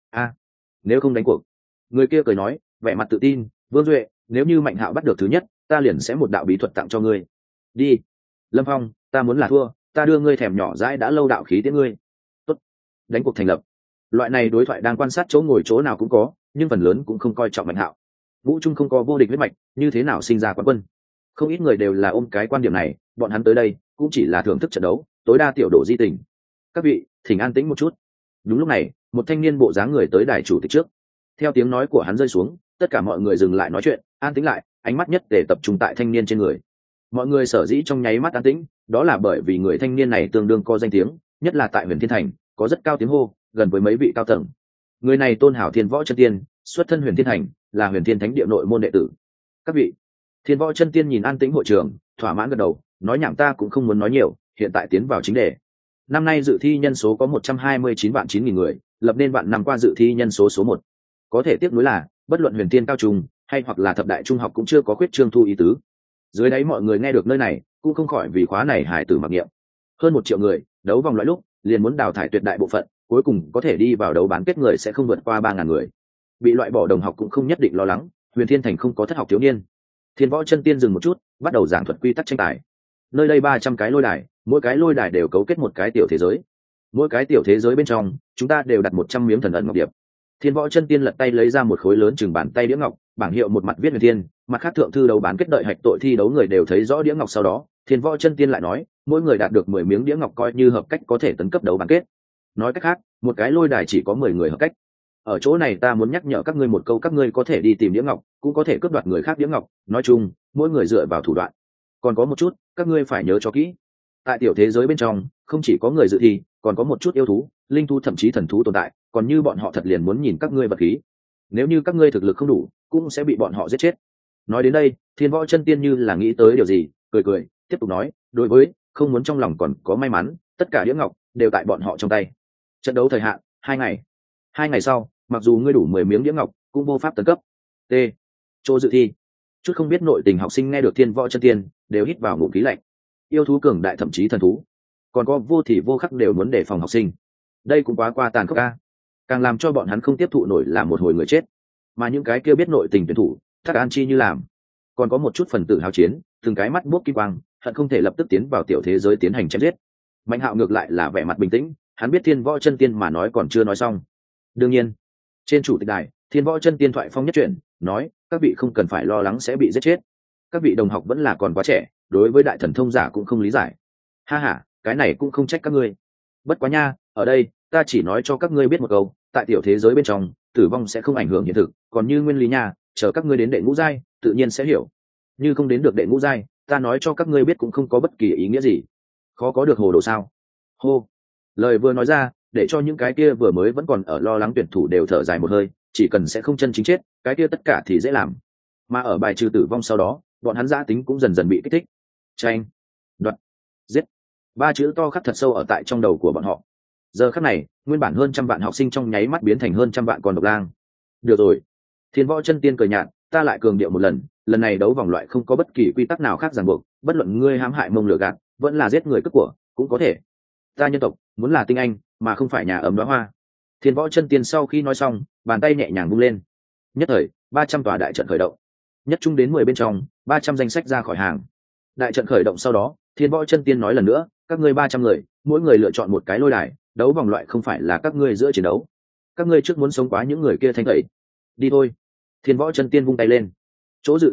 Nếu không đánh cuộc. Người kia cười nói, vẻ mặt tự tin, Vương Duệ, nếu như Mạnh Hạo bắt được thứ nhất, ta liền sẽ một đạo bí thuật tặng cho ngươi. Đi. Lâm Phong, ta muốn là thua, ta đưa ngươi thèm nhỏ dãi đã lâu đạo khí tiễn ngươi. Tốt. Đánh cuộc thành lập. Loại này đối thoại đang quan sát chỗ ngồi chỗ nào cũng có, nhưng phần lớn cũng không coi trọng Mạnh Hạo. Vũ Trung không có vô địch huyết mạch, như thế nào sinh ra quán quân? Không ít người đều là ôm cái quan điểm này, bọn hắn tới đây cũng chỉ là thưởng thức trận đấu, tối đa tiểu độ di tình. Các vị, thỉnh an tĩnh một chút. Đúng lúc này, một thanh niên bộ dáng người tới đài chủ tịch trước. Theo tiếng nói của hắn rơi xuống, tất cả mọi người dừng lại nói chuyện, an tĩnh lại, ánh mắt nhất để tập trung tại thanh niên trên người. Mọi người sở dĩ trong nháy mắt an tĩnh, đó là bởi vì người thanh niên này tương đương có danh tiếng, nhất là tại Huyền Thiên Thành, có rất cao tiếng hô, gần với mấy vị cao tầng. Người này tôn hảo Thiên Võ Chân Tiên, xuất thân Huyền Thiên Thành, là Huyền Thiên Thánh địa nội môn đệ tử. Các vị, Thiên Võ Chân Tiên nhìn an tĩnh hội trường, thỏa mãn gật đầu, nói nhảm ta cũng không muốn nói nhiều, hiện tại tiến vào chính đề. Năm nay dự thi nhân số có 129 vạn 9.000 người, lập nên vạn năm qua dự thi nhân số số 1. Có thể tiếc nuối là, bất luận Huyền Thiên cao trung hay hoặc là thập đại trung học cũng chưa có khuyết trương thu ý tứ. Dưới đáy mọi người nghe được nơi này, cũng không khỏi vì khóa này hải tử mặc niệm. Hơn 1 triệu người, đấu vòng loại lúc, liền muốn đào thải tuyệt đại bộ phận, cuối cùng có thể đi vào đấu bán kết người sẽ không vượt qua 3.000 người. Bị loại bỏ đồng học cũng không nhất định lo lắng, Huyền Thiên Thành không có thất học thiếu niên. Thiên Võ Chân Tiên dừng một chút, bắt đầu giảng thuật quy tắc tranh tài. Nơi đây 300 cái lôi đài, mỗi cái lôi đài đều cấu kết một cái tiểu thế giới. Mỗi cái tiểu thế giới bên trong, chúng ta đều đặt 100 miếng thần ấn ngọc điệp. Thiên Võ Chân Tiên lật tay lấy ra một khối lớn chừng bàn tay đĩa ngọc, bảng hiệu một mặt viết Huyền Thiên, mặt khác thượng thư đấu bán kết đợi hạch tội thi đấu người đều thấy rõ đĩa ngọc. Sau đó, Thiên Võ Chân Tiên lại nói, mỗi người đạt được 10 miếng đĩa ngọc coi như hợp cách có thể tấn cấp đấu bán kết. Nói cách khác, một cái lôi đài chỉ có 10 người hợp cách. Ở chỗ này ta muốn nhắc nhở các ngươi một câu, các ngươi có thể đi tìm đĩa ngọc, cũng có thể cướp đoạt người khác đĩa ngọc, nói chung, mỗi người dựa vào thủ đoạn. Còn có một chút, các ngươi phải nhớ cho kỹ. Tại tiểu thế giới bên trong, không chỉ có người dự thi, còn có một chút yêu thú, linh thú thậm chí thần thú tồn tại, còn như bọn họ thật liền muốn nhìn các ngươi vật khí. Nếu như các ngươi thực lực không đủ, cũng sẽ bị bọn họ giết chết. Nói đến đây, Thiên Võ Chân Tiên như là nghĩ tới điều gì, cười cười, tiếp tục nói, đối với không muốn trong lòng còn có may mắn, tất cả đĩa ngọc đều tại bọn họ trong tay. Trận đấu thời hạn 2 ngày. 2 ngày sau, mặc dù ngươi đủ 10 miếng đĩa ngọc, cũng vô pháp tấn cấp. T. Chỗ dự thi. Chút không biết nội tình học sinh nghe được Thiên Võ Chân Tiên, đều hít vào ngụm khí lạnh. Yêu thú cường đại thậm chí thần thú, còn có vô thì vô khắc đều muốn đề phòng học sinh. Đây cũng quá qua tàn khốc a. Càng làm cho bọn hắn không tiếp thụ nổi là một hồi người chết. Mà những cái kia biết nội tình tuyển thủ, Thác An Chi như làm. Còn có một chút phần tử hào chiến, từng cái mắt buốc kim quang, hận không thể lập tức tiến vào tiểu thế giới tiến hành chém giết. Mạnh Hạo ngược lại là vẻ mặt bình tĩnh, hắn biết Thiên Võ Chân Tiên mà nói còn chưa nói xong. Đương nhiên, trên chủ tịch đài, Thiên Võ Chân Tiên thoại phong nhất chuyển, nói, các vị không cần phải lo lắng sẽ bị giết chết. Các vị đồng học vẫn là còn quá trẻ, đối với đại thần thông giả cũng không lý giải. Ha ha, cái này cũng không trách các ngươi. Bất quá nha, ở đây, ta chỉ nói cho các ngươi biết một câu, tại tiểu thế giới bên trong, tử vong sẽ không ảnh hưởng hiện thực, còn như nguyên lý nha, chờ các ngươi đến đệ ngũ giai, tự nhiên sẽ hiểu. Như không đến được đệ ngũ giai, ta nói cho các ngươi biết cũng không có bất kỳ ý nghĩa gì. Khó có được hồ đồ sao? Hô. Lời vừa nói ra, để cho những cái kia vừa mới vẫn còn ở lo lắng tuyển thủ đều thở dài một hơi, chỉ cần sẽ không chân chính chết, cái kia tất cả thì dễ làm. Mà ở bài trừ tử vong sau đó, bọn hắn giã tính cũng dần dần bị kích thích. Tranh, đoạt, giết. 3 chữ to khắc thật sâu ở tại trong đầu của bọn họ. Giờ khắc này, nguyên bản hơn trăm vạn học sinh trong nháy mắt biến thành hơn trăm vạn con độc lang. Được rồi. Thiên Võ Chân Tiên cười nhạt, ta lại cường điệu một lần, lần này đấu vòng loại không có bất kỳ quy tắc nào khác ràng buộc, bất luận ngươi hãm hại mông lửa gạt, vẫn là giết người cướp của, cũng có thể. Ta nhân tộc muốn là tinh anh, mà không phải nhà ấm đóa hoa. Thiên Võ Chân Tiên sau khi nói xong, bàn tay nhẹ nhàng vung lên. Nhất thời, 300 tòa đại trận khởi động. Nhất trung đến 10 bên trong, 300 danh sách ra khỏi hàng. Đại trận khởi động sau đó, Thiên Võ Chân Tiên nói lần nữa, các ngươi 300 người, mỗi người lựa chọn một cái lôi đài, đấu vòng loại không phải là các ngươi giữa chiến đấu. Các ngươi trước muốn sống quá những người kia thanh tẩy. Đi thôi. Thiên Võ Chân Tiên vung tay lên. Chỗ dự thi trước,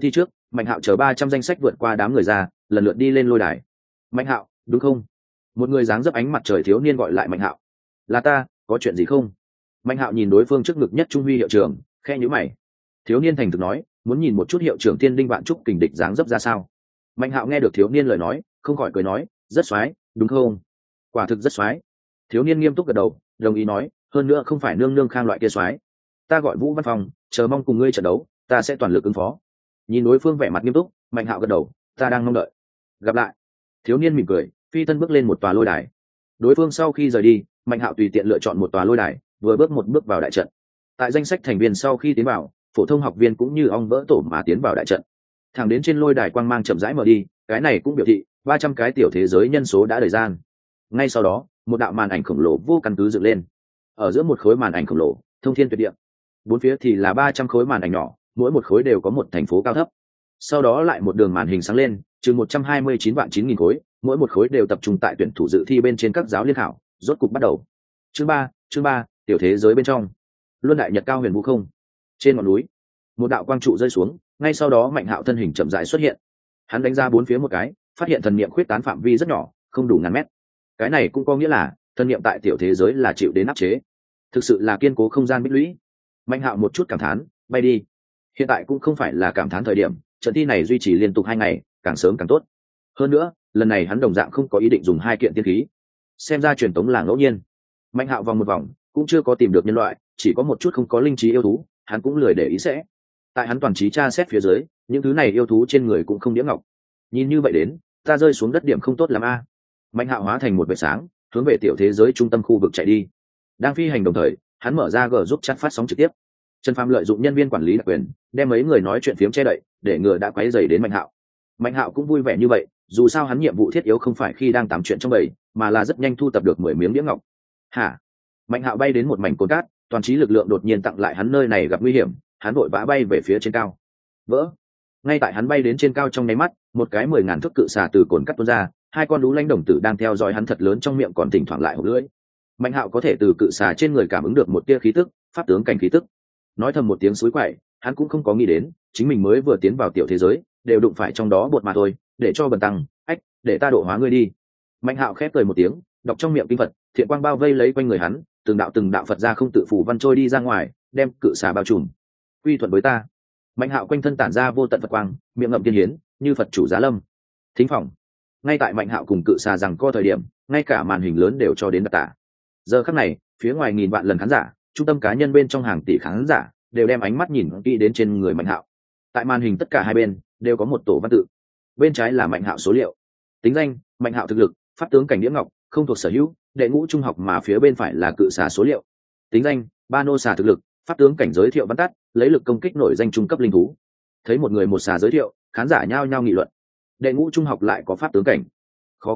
Mạnh Hạo chờ 300 danh sách vượt qua đám người ra, lần lượt đi lên lôi đài. Mạnh Hạo, đúng không? Một người dáng dấp ánh mặt trời thiếu niên gọi lại Mạnh Hạo. Là ta, có chuyện gì không? Mạnh Hạo nhìn đối phương trước ngực nhất trung huy hiệu trưởng, khe nhíu mày. Thiếu niên thành thực nói, muốn nhìn một chút hiệu trưởng Thiên Đinh Vạn Trúc kình địch dáng dấp ra sao. Mạnh Hạo nghe được thiếu niên lời nói, không khỏi cười nói, rất xoái, đúng không? Quả thực rất xoái. Thiếu niên nghiêm túc gật đầu, đồng ý nói, hơn nữa không phải nương nương khang loại kia xoái. Ta gọi Vũ Văn Phong, chờ mong cùng ngươi trận đấu, ta sẽ toàn lực ứng phó. Nhìn đối phương vẻ mặt nghiêm túc, Mạnh Hạo gật đầu, ta đang mong đợi. Gặp lại. Thiếu niên mỉm cười, phi thân bước lên một tòa lôi đài. Đối phương sau khi rời đi, Mạnh Hạo tùy tiện lựa chọn một tòa lôi đài, vừa bước một bước vào đại trận. Tại danh sách thành viên sau khi tiến vào, phổ thông học viên cũng như ong vỡ tổ mà tiến vào đại trận. Thẳng đến trên lôi đài quang mang chậm rãi mở đi, cái này cũng biểu thị 300 cái tiểu thế giới nhân số đã đầy gian. Ngay sau đó, một đạo màn ảnh khổng lồ vô căn cứ dựng lên. Ở giữa một khối màn ảnh khổng lồ, thông thiên tuyệt địa. Bốn phía thì là 300 khối màn ảnh nhỏ, mỗi một khối đều có một thành phố cao thấp. Sau đó lại một đường màn hình sáng lên, chừng 129 vạn 9.000 khối, mỗi một khối đều tập trung tại tuyển thủ dự thi bên trên các giáo liên khảo. Rốt cục bắt đầu. Chương ba, tiểu thế giới bên trong. Luân đại nhật cao huyền vũ không. Trên ngọn núi, một đạo quang trụ rơi xuống, ngay sau đó Mạnh Hạo thân hình chậm rãi xuất hiện. Hắn đánh ra bốn phía một cái, phát hiện thần niệm khuyết tán phạm vi rất nhỏ, không đủ ngàn mét. Cái này cũng có nghĩa là thần niệm tại tiểu thế giới là chịu đến áp chế, thực sự là kiên cố không gian bích lũy. Mạnh Hạo một chút cảm thán, bay đi. Hiện tại cũng không phải là cảm thán thời điểm, trận thi này duy trì liên tục 2 ngày, càng sớm càng tốt. Hơn nữa, lần này hắn đồng dạng không có ý định dùng 2 kiện tiên khí, xem ra truyền tống là ngẫu nhiên. Mạnh Hạo vòng một vòng, cũng chưa có tìm được nhân loại, chỉ có một chút không có linh trí yêu thú, hắn cũng lười để ý sẽ. Tại hắn toàn trí tra xét phía dưới, những thứ này yêu thú trên người cũng không đĩa ngọc. Nhìn như vậy đến, ta rơi xuống đất điểm không tốt lắm a. Mạnh Hạo hóa thành một vệt sáng, hướng về tiểu thế giới trung tâm khu vực chạy đi. Đang phi hành đồng thời, hắn mở ra giúp chat phát sóng trực tiếp. Trần Phàm lợi dụng nhân viên quản lý đặc quyền, đem mấy người nói chuyện phiếm che đậy, để ngừa đã quấy rầy đến Mạnh Hạo. Mạnh Hạo cũng vui vẻ như vậy, dù sao hắn nhiệm vụ thiết yếu không phải khi đang tám chuyện trong bầy, mà là rất nhanh thu tập được 10 miếng đĩa ngọc. Hả? Mạnh Hạo bay đến một mảnh cồn cát, toàn trí lực lượng đột nhiên tặng lại hắn nơi này gặp nguy hiểm, hắn vội vã bay về phía trên cao. Vỡ. Ngay tại hắn bay đến trên cao trong nháy mắt, một cái 10.000 thước cự xà từ cồn cát tuôn ra, 2 con lũ lãnh đồng tử đang theo dõi hắn thật lớn trong miệng còn thỉnh thoảng lại hộc lưỡi. Mạnh Hạo có thể từ cự xà trên người cảm ứng được một tia khí tức, pháp tướng cảnh khí tức. Nói thầm một tiếng suối quậy, hắn cũng không có nghĩ đến, chính mình mới vừa tiến vào tiểu thế giới, đều đụng phải trong đó bột mà thôi, để cho bần tăng, để ta độ hóa ngươi đi. Mạnh Hạo khép cười một tiếng, đọc trong miệng kinh Phật, thiện quang bao vây lấy quanh người hắn, từng đạo Phật ra không tự phủ văn trôi đi ra ngoài, đem cự xà bao trùm. Quy thuận với ta. Mạnh Hạo quanh thân tản ra vô tận Phật quang, miệng ngậm tiên hiến, như Phật chủ giá lâm. Thính phòng. Ngay tại Mạnh Hạo cùng cự xà rằng co thời điểm, ngay cả màn hình lớn đều cho đến đặc tả. Giờ khắc này, phía ngoài nghìn vạn lần khán giả, trung tâm cá nhân bên trong hàng tỷ khán giả, đều đem ánh mắt nhìn kỹ đến trên người Mạnh Hạo. Tại màn hình tất cả hai bên đều có một tổ văn tự. Bên trái là Mạnh Hạo số liệu, tính danh, Mạnh Hạo thực lực, pháp tướng cảnh đĩa ngọc, không thuộc sở hữu, đệ ngũ trung học, mà phía bên phải là cự xà số liệu, tính danh, ba nô xà thực lực, pháp tướng cảnh giới thiệu văn tắt, lấy lực công kích nổi danh trung cấp linh thú. Thấy một người một xà giới thiệu, khán giả nhao nhao nghị luận. Đệ ngũ trung học lại có pháp tướng cảnh, khó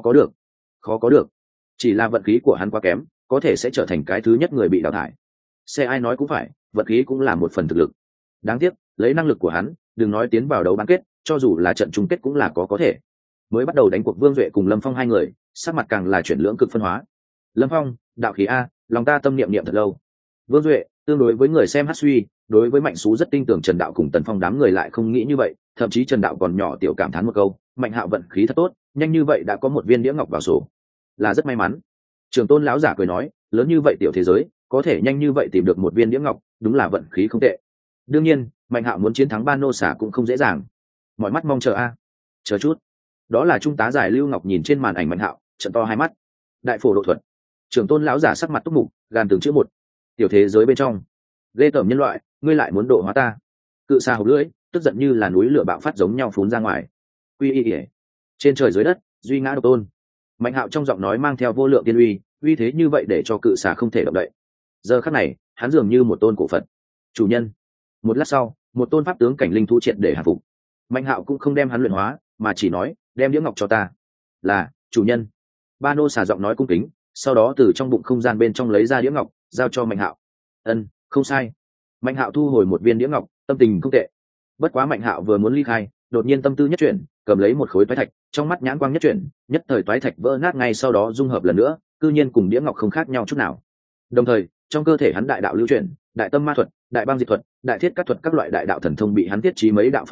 có được, chỉ là vận khí của hắn quá kém, có thể sẽ trở thành cái thứ nhất người bị đào thải. Xe ai nói cũng phải, vận khí cũng là một phần thực lực. Đáng tiếc, lấy năng lực của hắn, đừng nói tiến vào đấu bán kết, cho dù là trận chung kết cũng là có thể. Mới bắt đầu đánh cuộc Vương Duệ cùng Lâm Phong hai người, sắc mặt càng là chuyển lưỡng cực phân hóa. Lâm Phong, đạo khí a, lòng ta tâm niệm niệm thật lâu. Vương Duệ, tương đối với người xem hát suy, đối với Mạnh Sú rất tin tưởng Trần Đạo cùng Tần Phong, đám người lại không nghĩ như vậy, thậm chí Trần Đạo còn nhỏ tiểu cảm thán một câu, Mạnh Hạo vận khí thật tốt, nhanh như vậy đã có một viên đĩa ngọc vào sổ, là rất may mắn. Trường Tôn lão giả cười nói, lớn như vậy tiểu thế giới, có thể nhanh như vậy tìm được một viên đĩa ngọc, đúng là vận khí không tệ. Đương nhiên, Mạnh Hạo muốn chiến thắng Ban Nô Xả cũng không dễ dàng. Mọi mắt mong chờ a. Chờ chút. Đó là trung tá giải Lưu Ngọc nhìn trên màn ảnh Mạnh Hạo, trợn to hai mắt. Đại phổ độ thuật. Trường Tôn lão giả sắc mặt túc mục, gàn từng chữ một. Tiểu thế giới bên trong, ghê tởm nhân loại, ngươi lại muốn độ hóa ta. Cự xà hộc lưỡi, tức giận như là núi lửa bạo phát giống nhau phún ra ngoài. Uy y ỉa. Trên trời dưới đất, duy ngã độc tôn. Mạnh Hạo trong giọng nói mang theo vô lượng tiên uy, uy thế như vậy để cho cự xà không thể động đậy. Giờ khắc này, hắn dường như một tôn cổ Phật. Chủ nhân. Một lát sau, một tôn pháp tướng cảnh linh thú triệt để hạ phục. Mạnh Hạo cũng không đem hắn luyện hóa, mà chỉ nói, đem đĩa ngọc cho ta. Là, chủ nhân. Ba nô xà giọng nói cung kính, sau đó từ trong bụng không gian bên trong lấy ra đĩa ngọc, giao cho Mạnh Hạo. Ân, không sai. Mạnh Hạo thu hồi một viên đĩa ngọc, tâm tình không tệ. Bất quá Mạnh Hạo vừa muốn ly khai, đột nhiên tâm tư nhất chuyển, cầm lấy một khối toái thạch, trong mắt nhãn quang nhất chuyển, nhất thời toái thạch vỡ nát, ngay sau đó dung hợp lần nữa, cư nhiên cùng đĩa ngọc không khác nhau chút nào. Đồng thời, trong cơ thể hắn đại đạo lưu chuyển, đại tâm ma thuật, đại băng diệt thuật, đại thiết các thuật, các loại đại đạo thần thông bị hắn thiết trí mấy đạo pháp trận,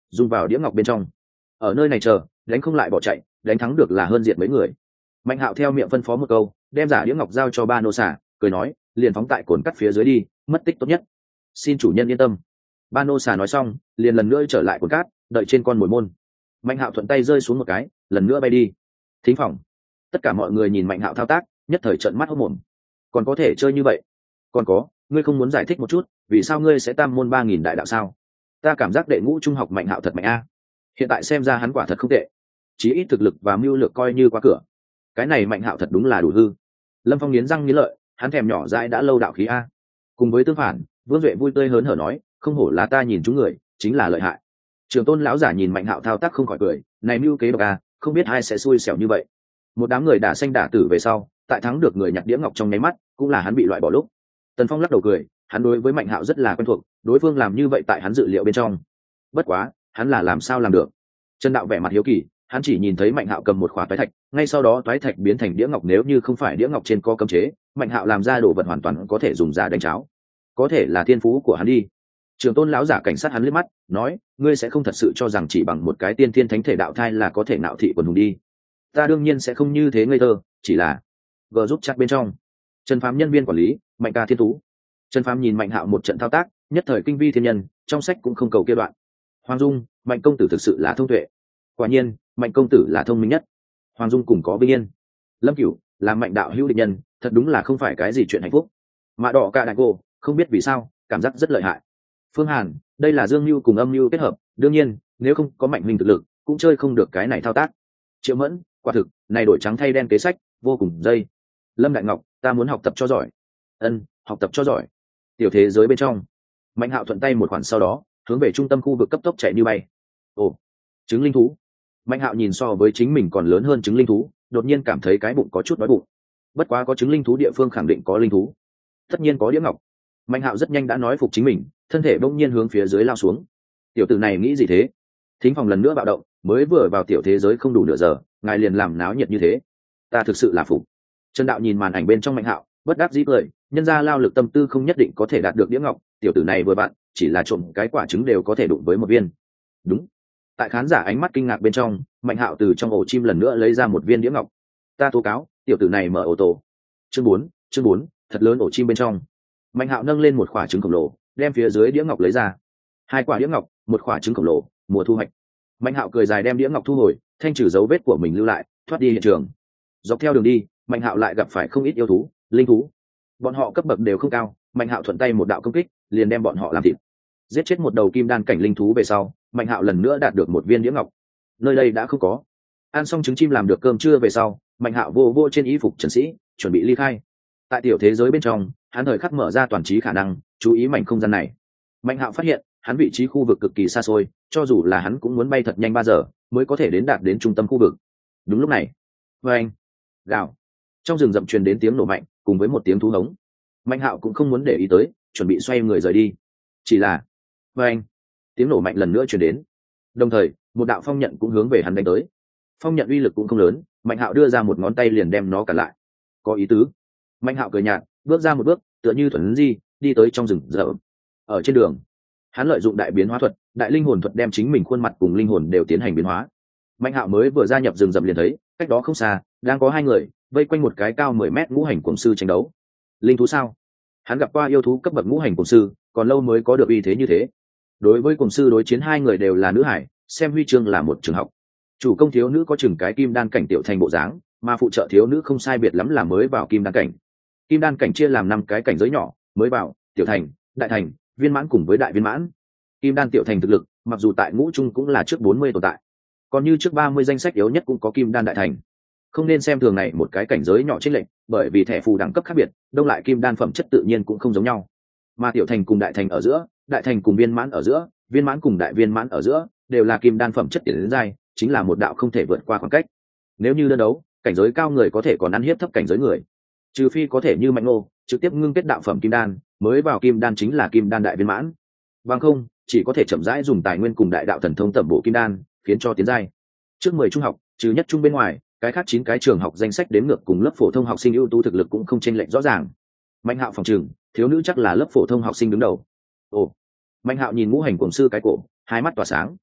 dung vào đĩa ngọc bên trong. Ở nơi này chờ, đánh không lại bỏ chạy, đánh thắng được là hơn diệt mấy người. Mạnh Hạo theo miệng phân phó một câu, đem giả đĩa ngọc giao cho ba nô xả, cười nói, liền phóng tại cồn cắt phía dưới đi, mất tích tốt nhất. Xin chủ nhân yên tâm. Ba nô xả nói xong, liền lần nữa trở lại cồn cát, đợi trên con mồi môn. Mạnh Hạo thuận tay rơi xuống một cái, lần nữa bay đi. Thính phòng. Tất cả mọi người nhìn Mạnh Hạo thao tác, nhất thời trợn mắt hốt mồm. Còn có thể chơi như vậy? Còn có, ngươi không muốn giải thích một chút, vì sao ngươi sẽ tam môn 3000 đại đạo sao? Ta cảm giác đệ ngũ trung học Mạnh Hạo thật mạnh a. Hiện tại xem ra hắn quả thật không tệ, chí ít thực lực và mưu lược coi như qua cửa. Cái này Mạnh Hạo thật đúng là đủ hư. Lâm Phong nghiến răng nghiến lợi, hắn thèm nhỏ dãi đã lâu đạo khí a. Cùng với tương phản, Vương Duệ vui tươi hớn hở nói, không hổ là ta nhìn chúng người, chính là lợi hại. Trường Tôn lão giả nhìn Mạnh Hạo thao tác không khỏi cười, này mưu kế độc a, không biết ai sẽ xui xẻo như vậy. Một đám người đả xanh đả tử về sau, tại thắng được người nhặt đĩa ngọc trong nháy mắt, cũng là hắn bị loại bỏ lúc. Tần Phong lắc đầu cười, hắn đối với Mạnh Hạo rất là quen thuộc, đối phương làm như vậy tại hắn dự liệu bên trong. Bất quá, hắn là làm sao làm được? Trần Đạo vẻ mặt hiếu kỳ, hắn chỉ nhìn thấy Mạnh Hạo cầm một khỏa toái thạch, ngay sau đó toái thạch biến thành đĩa ngọc, nếu như không phải đĩa ngọc trên có cấm chế, Mạnh Hạo làm ra đồ vật hoàn toàn có thể dùng ra đánh cháo. Có thể là thiên phú của hắn đi. Trường Tôn lão giả cảnh sát hắn liếc mắt, nói, ngươi sẽ không thật sự cho rằng chỉ bằng một cái tiên thiên thánh thể đạo thai là có thể nạo thị quần hùng đi. Ta đương nhiên sẽ không như thế ngây thơ, chỉ là vờ giúp chat bên trong. Trần Phàm nhân viên quản lý, Mạnh ca thiên tú. Trần Phàm nhìn Mạnh Hạo một trận thao tác, nhất thời kinh vi thiên nhân, trong sách cũng không cầu kia đoạn. Hoàng Dung, Mạnh công tử thực sự là thông tuệ. Quả nhiên, Mạnh công tử là thông minh nhất. Hoàng Dung cùng có bình yên. Lâm Cửu là Mạnh đạo hữu địch nhân, thật đúng là không phải cái gì chuyện hạnh phúc. Mạ đỏ cả đại cô, không biết vì sao, cảm giác rất lợi hại. Phương Hàn, đây là dương mưu cùng âm mưu kết hợp, đương nhiên, nếu không có Mạnh huynh thực lực, cũng chơi không được cái này thao tác. Triệu Mẫn, quả thực, này đổi trắng thay đen kế sách, vô cùng dây. Lâm Đại Ngọc, ta muốn học tập cho giỏi. Ân, học tập cho giỏi. Tiểu thế giới bên trong, Mạnh Hạo thuận tay một khoản sau đó, hướng về trung tâm khu vực cấp tốc chạy như bay. Ồ, trứng linh thú. Mạnh Hạo nhìn so với chính mình còn lớn hơn trứng linh thú, đột nhiên cảm thấy cái bụng có chút đói bụng. Bất quá có trứng linh thú địa phương khẳng định có linh thú, tất nhiên có đĩa ngọc. Mạnh Hạo rất nhanh đã nói phục chính mình, thân thể bỗng nhiên hướng phía dưới lao xuống. Tiểu tử này nghĩ gì thế? Thính phòng lần nữa bạo động, mới vừa vào tiểu thế giới không đủ nửa giờ, ngài liền làm náo nhiệt như thế, ta thực sự là phục. Trần Đạo nhìn màn ảnh bên trong Mạnh Hạo, bất đắc dĩ cười, nhân ra lao lực tâm tư không nhất định có thể đạt được đĩa ngọc, tiểu tử này vừa bạn, chỉ là trộm cái quả trứng đều có thể đụng với một viên. Đúng. Tại khán giả ánh mắt kinh ngạc bên trong, Mạnh Hạo từ trong ổ chim lần nữa lấy ra một viên đĩa ngọc. Ta tố cáo, tiểu tử này mở ô tô. Chương 4, thật lớn ổ chim bên trong. Mạnh Hạo nâng lên một quả trứng khổng lồ, đem phía dưới đĩa ngọc lấy ra. Hai quả đĩa ngọc, một quả trứng khổng lồ, mùa thu hoạch. Mạnh Hạo cười dài đem đĩa ngọc thu hồi, thanh trừ dấu vết của mình lưu lại, thoát đi hiện trường. Dọc theo đường đi, Mạnh Hạo lại gặp phải không ít yêu thú, linh thú. Bọn họ cấp bậc đều không cao, Mạnh Hạo thuận tay một đạo công kích, liền đem bọn họ làm thịt. Giết chết một đầu kim đan cảnh linh thú về sau, Mạnh Hạo lần nữa đạt được một viên đĩa ngọc. Nơi đây đã không có. Ăn xong trứng chim làm được cơm trưa về sau, Mạnh Hạo vô vô trên y phục trần sĩ, chuẩn bị ly khai. Tại tiểu thế giới bên trong, hắn thời khắc mở ra toàn trí khả năng, chú ý mảnh không gian này. Mạnh Hạo phát hiện, hắn vị trí khu vực cực kỳ xa xôi, cho dù là hắn cũng muốn bay thật nhanh 3 giờ mới có thể đạt đến trung tâm khu vực. Đúng lúc này, anh gào, trong rừng rậm truyền đến tiếng nổ mạnh, cùng với một tiếng thú hống. Mạnh Hạo cũng không muốn để ý tới, chuẩn bị xoay người rời đi. Chỉ là, anh tiếng nổ mạnh lần nữa truyền đến. Đồng thời, một đạo phong nhận cũng hướng về hắn đánh tới. Phong nhận uy lực cũng không lớn, Mạnh Hạo đưa ra một ngón tay liền đem nó cản lại. Có ý tứ. Mạnh Hạo cười nhạt, bước ra một bước, tựa như thuần di, đi tới trong rừng rậm. Ở trên đường, hắn lợi dụng đại biến hóa thuật, đại linh hồn thuật đem chính mình khuôn mặt cùng linh hồn đều tiến hành biến hóa. Mạnh Hạo mới vừa gia nhập rừng rậm liền thấy, cách đó không xa, đang có hai người vây quanh một cái cao 10 mét ngũ hành cuồng sư tranh đấu. Linh thú sao? Hắn gặp qua yêu thú cấp bậc ngũ hành cuồng sư, còn lâu mới có được uy thế như thế. Đối với cuồng sư đối chiến hai người đều là nữ hải, xem huy chương là một trường học. Chủ công thiếu nữ có chừng cái kim đan cảnh tiểu thành bộ dáng, mà phụ trợ thiếu nữ không sai biệt lắm là mới vào kim đan cảnh. Kim đan cảnh chia làm 5 cái cảnh giới nhỏ, mới vào, tiểu thành, đại thành, viên mãn cùng với đại viên mãn. Kim đan tiểu thành thực lực, mặc dù tại ngũ trung cũng là trước 40 tồn tại, còn như trước 30 danh sách yếu nhất cũng có kim đan đại thành. Không nên xem thường này một cái cảnh giới nhỏ trên lệnh, bởi vì thẻ phù đẳng cấp khác biệt, đông lại kim đan phẩm chất tự nhiên cũng không giống nhau. Mà tiểu thành cùng đại thành ở giữa, đại thành cùng viên mãn ở giữa, viên mãn cùng đại viên mãn ở giữa, đều là kim đan phẩm chất tiến đến giai, chính là một đạo không thể vượt qua khoảng cách. Nếu như đơn đấu, cảnh giới cao người có thể còn ăn hiếp thấp cảnh giới người, trừ phi có thể như Mạnh Ngô trực tiếp ngưng kết đạo phẩm kim đan, mới vào kim đan chính là kim đan đại viên mãn. Bằng không, chỉ có thể chậm rãi dùng tài nguyên cùng đại đạo thần thông tẩm bổ kim đan, khiến cho tiến giai. Trước 10 trung học, trừ nhất trung bên ngoài, cái khác 9 cái trường học danh sách đếm ngược cùng lớp phổ thông học sinh ưu tú thực lực cũng không chênh lệch rõ ràng. Mạnh Hạo phòng trường, thiếu nữ chắc là lớp phổ thông học sinh đứng đầu. Ồ. Mạnh Hạo nhìn ngũ hành cuồng sư cái cổ, hai mắt tỏa sáng.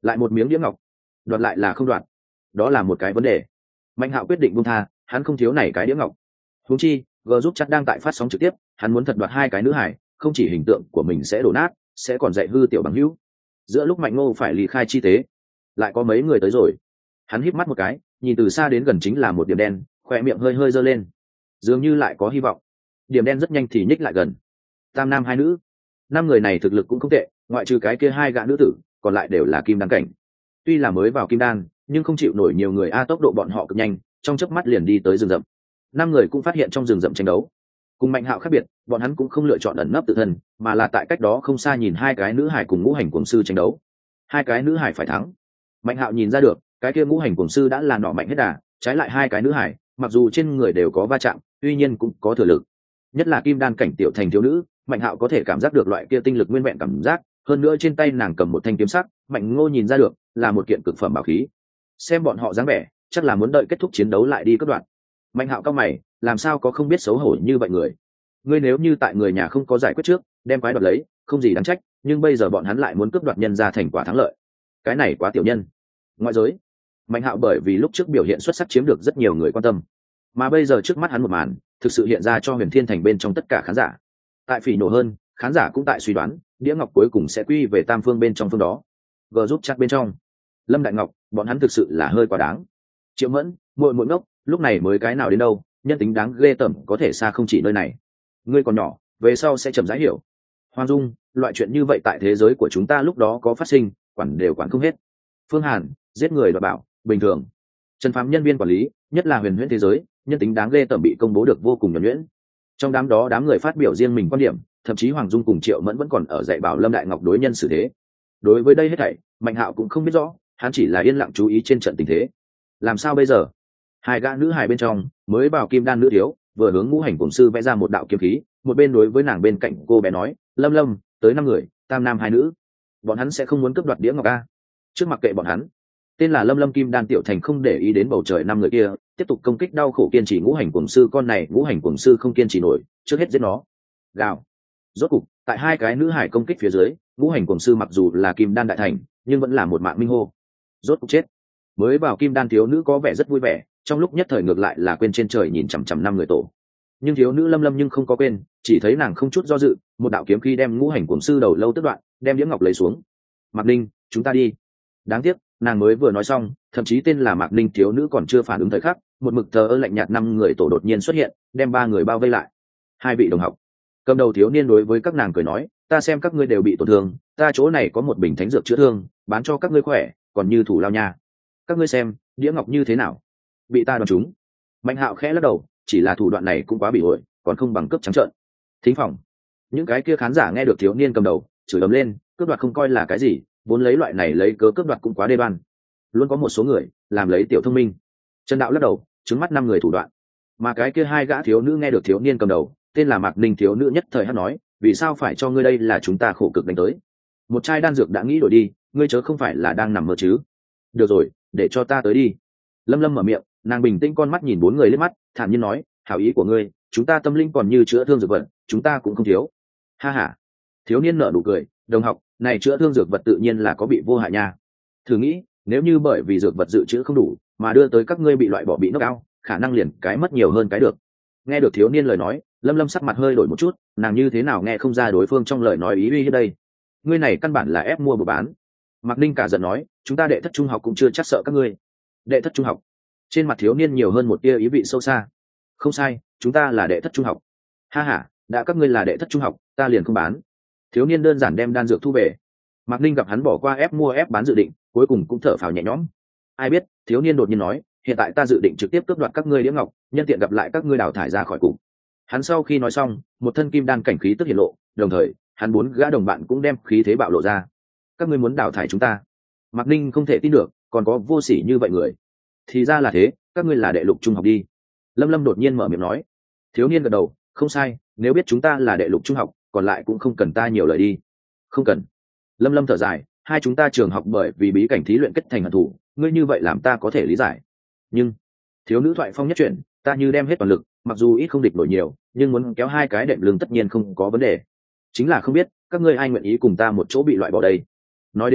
lại một miếng đĩa ngọc, đoạt lại là không đoạt, đó là một cái vấn đề. Mạnh Hạo quyết định buông tha, hắn không thiếu này cái đĩa ngọc. Huống chi g giúp chắc đang tại phát sóng trực tiếp, hắn muốn thật đoạt hai cái nữ hải, không chỉ hình tượng của mình sẽ đổ nát, sẽ còn dạy hư tiểu bằng hữu. Giữa lúc Mạnh Ngô phải ly khai chi tế, lại có mấy người tới rồi. Hắn híp mắt một cái, nhìn từ xa đến gần chính là một điểm đen, khỏe miệng hơi hơi giơ lên, dường như lại có hy vọng. Điểm đen rất nhanh thì nhích lại gần. Tam nam hai nữ, năm người này thực lực cũng không tệ, ngoại trừ cái kia hai gã nữ tử, còn lại đều là kim đan cảnh. Tuy là mới vào kim đan, nhưng không chịu nổi nhiều người tốc độ bọn họ cực nhanh, trong chớp mắt liền đi tới rừng rậm. Năm người cũng phát hiện trong rừng rậm tranh đấu. Cùng Mạnh Hạo khác biệt, bọn hắn cũng không lựa chọn ẩn nấp tự thân, mà là tại cách đó không xa nhìn hai cái nữ hải cùng ngũ hành cuồng sư tranh đấu. Hai cái nữ hải phải thắng. Mạnh Hạo nhìn ra được, cái kia ngũ hành cuồng sư đã là nọ mạnh hết đà, trái lại hai cái nữ hải, mặc dù trên người đều có va chạm, tuy nhiên cũng có thừa lực. Nhất là kim đan cảnh tiểu thành thiếu nữ, Mạnh Hạo có thể cảm giác được loại kia tinh lực nguyên vẹn cảm giác, hơn nữa trên tay nàng cầm một thanh kiếm sắc, Mạnh Ngô nhìn ra được là một kiện cực phẩm bảo khí. Xem bọn họ dáng vẻ, chắc là muốn đợi kết thúc chiến đấu lại đi cất đoạn. Mạnh Hạo cao mày, làm sao có không biết xấu hổ như vậy người. Ngươi nếu như tại người nhà không có giải quyết trước, đem quái đoạt lấy, không gì đáng trách, nhưng bây giờ bọn hắn lại muốn cướp đoạt nhân ra thành quả thắng lợi. Cái này quá tiểu nhân. Ngoại giới, Mạnh Hạo bởi vì lúc trước biểu hiện xuất sắc chiếm được rất nhiều người quan tâm, mà bây giờ trước mắt hắn một màn, thực sự hiện ra cho Huyền Thiên Thành bên trong tất cả khán giả. Tại phỉ nổ hơn, khán giả cũng tại suy đoán, đĩa ngọc cuối cùng sẽ quy về tam phương bên trong phương đó. G giúp chắc bên trong, Lâm Đại Ngọc, bọn hắn thực sự là hơi quá đáng. Triệu Mẫn, muội muội ngốc, lúc này mới cái nào đến đâu, nhân tính đáng ghê tởm có thể xa không chỉ nơi này. Ngươi còn nhỏ, về sau sẽ chậm rãi hiểu. Hoàng Dung, loại chuyện như vậy tại thế giới của chúng ta lúc đó có phát sinh, quản đều quản không hết. Phương Hàn, giết người đoạt bảo, bình thường. Trần Phàm nhân viên quản lý, nhất là huyền huyễn thế giới, nhân tính đáng ghê tởm bị công bố được vô cùng nhuần nhuyễn. Trong đám đó đám người phát biểu riêng mình quan điểm, thậm chí Hoàng Dung cùng Triệu Mẫn vẫn còn ở dạy bảo Lâm Đại Ngọc đối nhân xử thế. Đối với đây hết thảy, Mạnh Hạo cũng không biết rõ, hắn chỉ là yên lặng chú ý trên trận tình thế. Làm sao bây giờ? Hai gã nữ hài bên trong mới vào kim đan nữ thiếu, vừa hướng ngũ hành cuồng sư vẽ ra một đạo kiếm khí, một bên đối với nàng bên cạnh cô bé nói, Lâm Lâm, tới 5 người, tam nam hai nữ, bọn hắn sẽ không muốn cướp đoạt đĩa ngọc a. Trước mặc kệ bọn hắn, tên là Lâm Lâm kim đan tiểu thành không để ý đến bầu trời 5 người kia, tiếp tục công kích đau khổ kiên trì ngũ hành cuồng sư con này, ngũ hành cuồng sư không kiên trì nổi, trước hết giết nó. Gào. Rốt cục, tại hai cái nữ hải công kích phía dưới, ngũ hành cuồng sư mặc dù là kim đan đại thành, nhưng vẫn là một mạng minh hô. Rốt cục chết. Mới vào kim đan thiếu nữ có vẻ rất vui vẻ, trong lúc nhất thời ngược lại là quên trên trời nhìn chằm chằm 5 người tổ. Nhưng thiếu nữ Lâm Lâm nhưng không có quên, chỉ thấy nàng không chút do dự, một đạo kiếm khí đem ngũ hành cuồng sư đầu lâu tức đoạn, đem đĩa ngọc lấy xuống. Mạc Ninh, chúng ta đi. Đáng tiếc, nàng mới vừa nói xong, thậm chí tên là Mạc Ninh thiếu nữ còn chưa phản ứng thời khắc, một mực thờ ơ lạnh nhạt 5 người tổ đột nhiên xuất hiện, đem 3 người bao vây lại. Hai vị đồng học. Cầm đầu thiếu niên đối với các nàng cười nói, ta xem các ngươi đều bị tổn thương, ta chỗ này có một bình thánh dược chữa thương, bán cho các ngươi khỏe, còn như thủ lao nha. Các ngươi xem, đĩa ngọc như thế nào? Bị ta đoán trúng. Mạnh Hạo khẽ lắc đầu, chỉ là thủ đoạn này cũng quá bị ổi, còn không bằng cướp trắng trợn. Thính phòng, những cái kia khán giả nghe được thiếu niên cầm đầu chửi ầm lên, cướp đoạt không coi là cái gì, vốn lấy loại này lấy cớ cướp đoạt cũng quá đê đoan. Luôn có một số người làm lấy tiểu thông minh. Trần Đạo lắc đầu, trừng mắt 5 người thủ đoạn. Mà cái kia hai gã thiếu nữ nghe được thiếu niên cầm đầu, tên là Mạc Ninh thiếu nữ nhất thời hát nói, vì sao phải cho ngươi đây, là chúng ta khổ cực đánh tới. Một chai đan dược đã nghĩ đổi đi, ngươi chớ không phải là đang nằm mơ chứ? Được rồi, để cho ta tới đi. Lâm Lâm mở miệng, nàng bình tĩnh con mắt nhìn 4 người liếc mắt, thản nhiên nói, hảo ý của ngươi, chúng ta tâm linh còn như chữa thương dược vật, chúng ta cũng không thiếu. Ha ha. Thiếu niên nở nụ cười, đồng học, này chữa thương dược vật tự nhiên là có bị vô hại nha. Thử nghĩ, nếu như bởi vì dược vật dự trữ không đủ, mà đưa tới các ngươi bị loại bỏ bị knock out, khả năng liền cái mất nhiều hơn cái được. Nghe được thiếu niên lời nói, Lâm Lâm sắc mặt hơi đổi một chút, nàng như thế nào nghe không ra đối phương trong lời nói ý uy đây. Ngươi này căn bản là ép mua buộc bán. Mạc Ninh cả giận nói, chúng ta đệ thất trung học cũng chưa chắc sợ các ngươi. Đệ thất trung học? Trên mặt thiếu niên nhiều hơn một tia ý vị sâu xa. Không sai, chúng ta là đệ thất trung học. Ha ha, đã các ngươi là đệ thất trung học, ta liền không bán. Thiếu niên đơn giản đem đan dược thu về. Mạc Ninh gặp hắn bỏ qua ép mua ép bán dự định, cuối cùng cũng thở phào nhẹ nhõm. Ai biết, thiếu niên đột nhiên nói, hiện tại ta dự định trực tiếp cướp đoạt các ngươi đĩa ngọc, nhân tiện gặp lại các ngươi đào thải ra khỏi cục. Hắn sau khi nói xong, một thân kim đan cảnh khí tức hiện lộ, đồng thời, hắn 4 gã đồng bạn cũng đem khí thế bạo lộ ra. Các ngươi muốn đào thải chúng ta? Mạc Ninh không thể tin được, còn có vô sỉ như vậy người. Thì ra là thế, các ngươi là đệ lục trung học đi. Lâm Lâm đột nhiên mở miệng nói. Thiếu niên gật đầu, không sai, nếu biết chúng ta là đệ lục trung học, còn lại cũng không cần ta nhiều lời đi. Không cần. Lâm Lâm thở dài, hai chúng ta trường học bởi vì bí cảnh thí luyện kết thành hận thù, ngươi như vậy làm ta có thể lý giải. Nhưng thiếu nữ thoại phong nhất chuyện, ta như đem hết toàn lực, mặc dù ít không địch nổi nhiều, nhưng muốn kéo hai cái đệm lưng tất nhiên không có vấn đề. Chính là không biết các ngươi ai nguyện ý cùng ta một chỗ bị loại bỏ đây. Nói đến đây,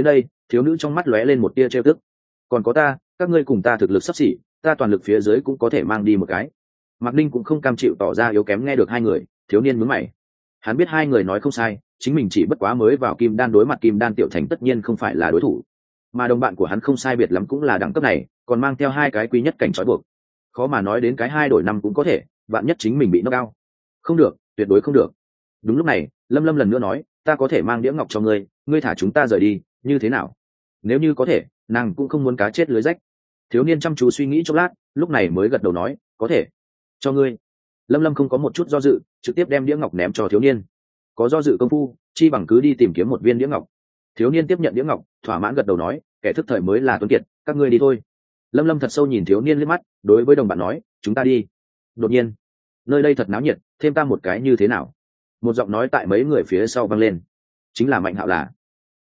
Thiếu nữ trong mắt lóe lên một tia trêu tức. Còn có ta, các ngươi cùng ta thực lực sắp xỉ, ta toàn lực phía dưới cũng có thể mang đi một cái. Mạc Ninh cũng không cam chịu tỏ ra yếu kém nghe được hai người, thiếu niên nhướng mày. Hắn biết hai người nói không sai, chính mình chỉ bất quá mới vào kim đan, đối mặt kim đan tiểu thành tất nhiên không phải là đối thủ. Mà đồng bạn của hắn không sai biệt lắm cũng là đẳng cấp này, còn mang theo hai cái quý nhất cảnh trói buộc. Khó mà nói đến cái 2 đổi 5 cũng có thể, vạn nhất chính mình bị knock out. Không được, tuyệt đối không được. Đúng lúc này, Lâm Lâm lần nữa nói, ta có thể mang đĩa ngọc cho ngươi, ngươi thả chúng ta rời đi, như thế nào? Nếu như có thể, nàng cũng không muốn cá chết lưới rách. Thiếu niên chăm chú suy nghĩ chốc lát, lúc này mới gật đầu nói, có thể. Cho ngươi. Lâm Lâm không có một chút do dự, trực tiếp đem đĩa ngọc ném cho thiếu niên. Có do dự công phu, chi bằng cứ đi tìm kiếm một viên đĩa ngọc. Thiếu niên tiếp nhận đĩa ngọc, thỏa mãn gật đầu nói, kẻ thức thời mới là tuấn kiệt, các ngươi đi thôi. Lâm Lâm thật sâu nhìn thiếu niên liếc mắt, đối với đồng bạn nói, chúng ta đi. Đột nhiên, nơi đây thật náo nhiệt, thêm ta một cái như thế nào? Một giọng nói tại mấy người phía sau vang lên. Chính là Mạnh Hạo là.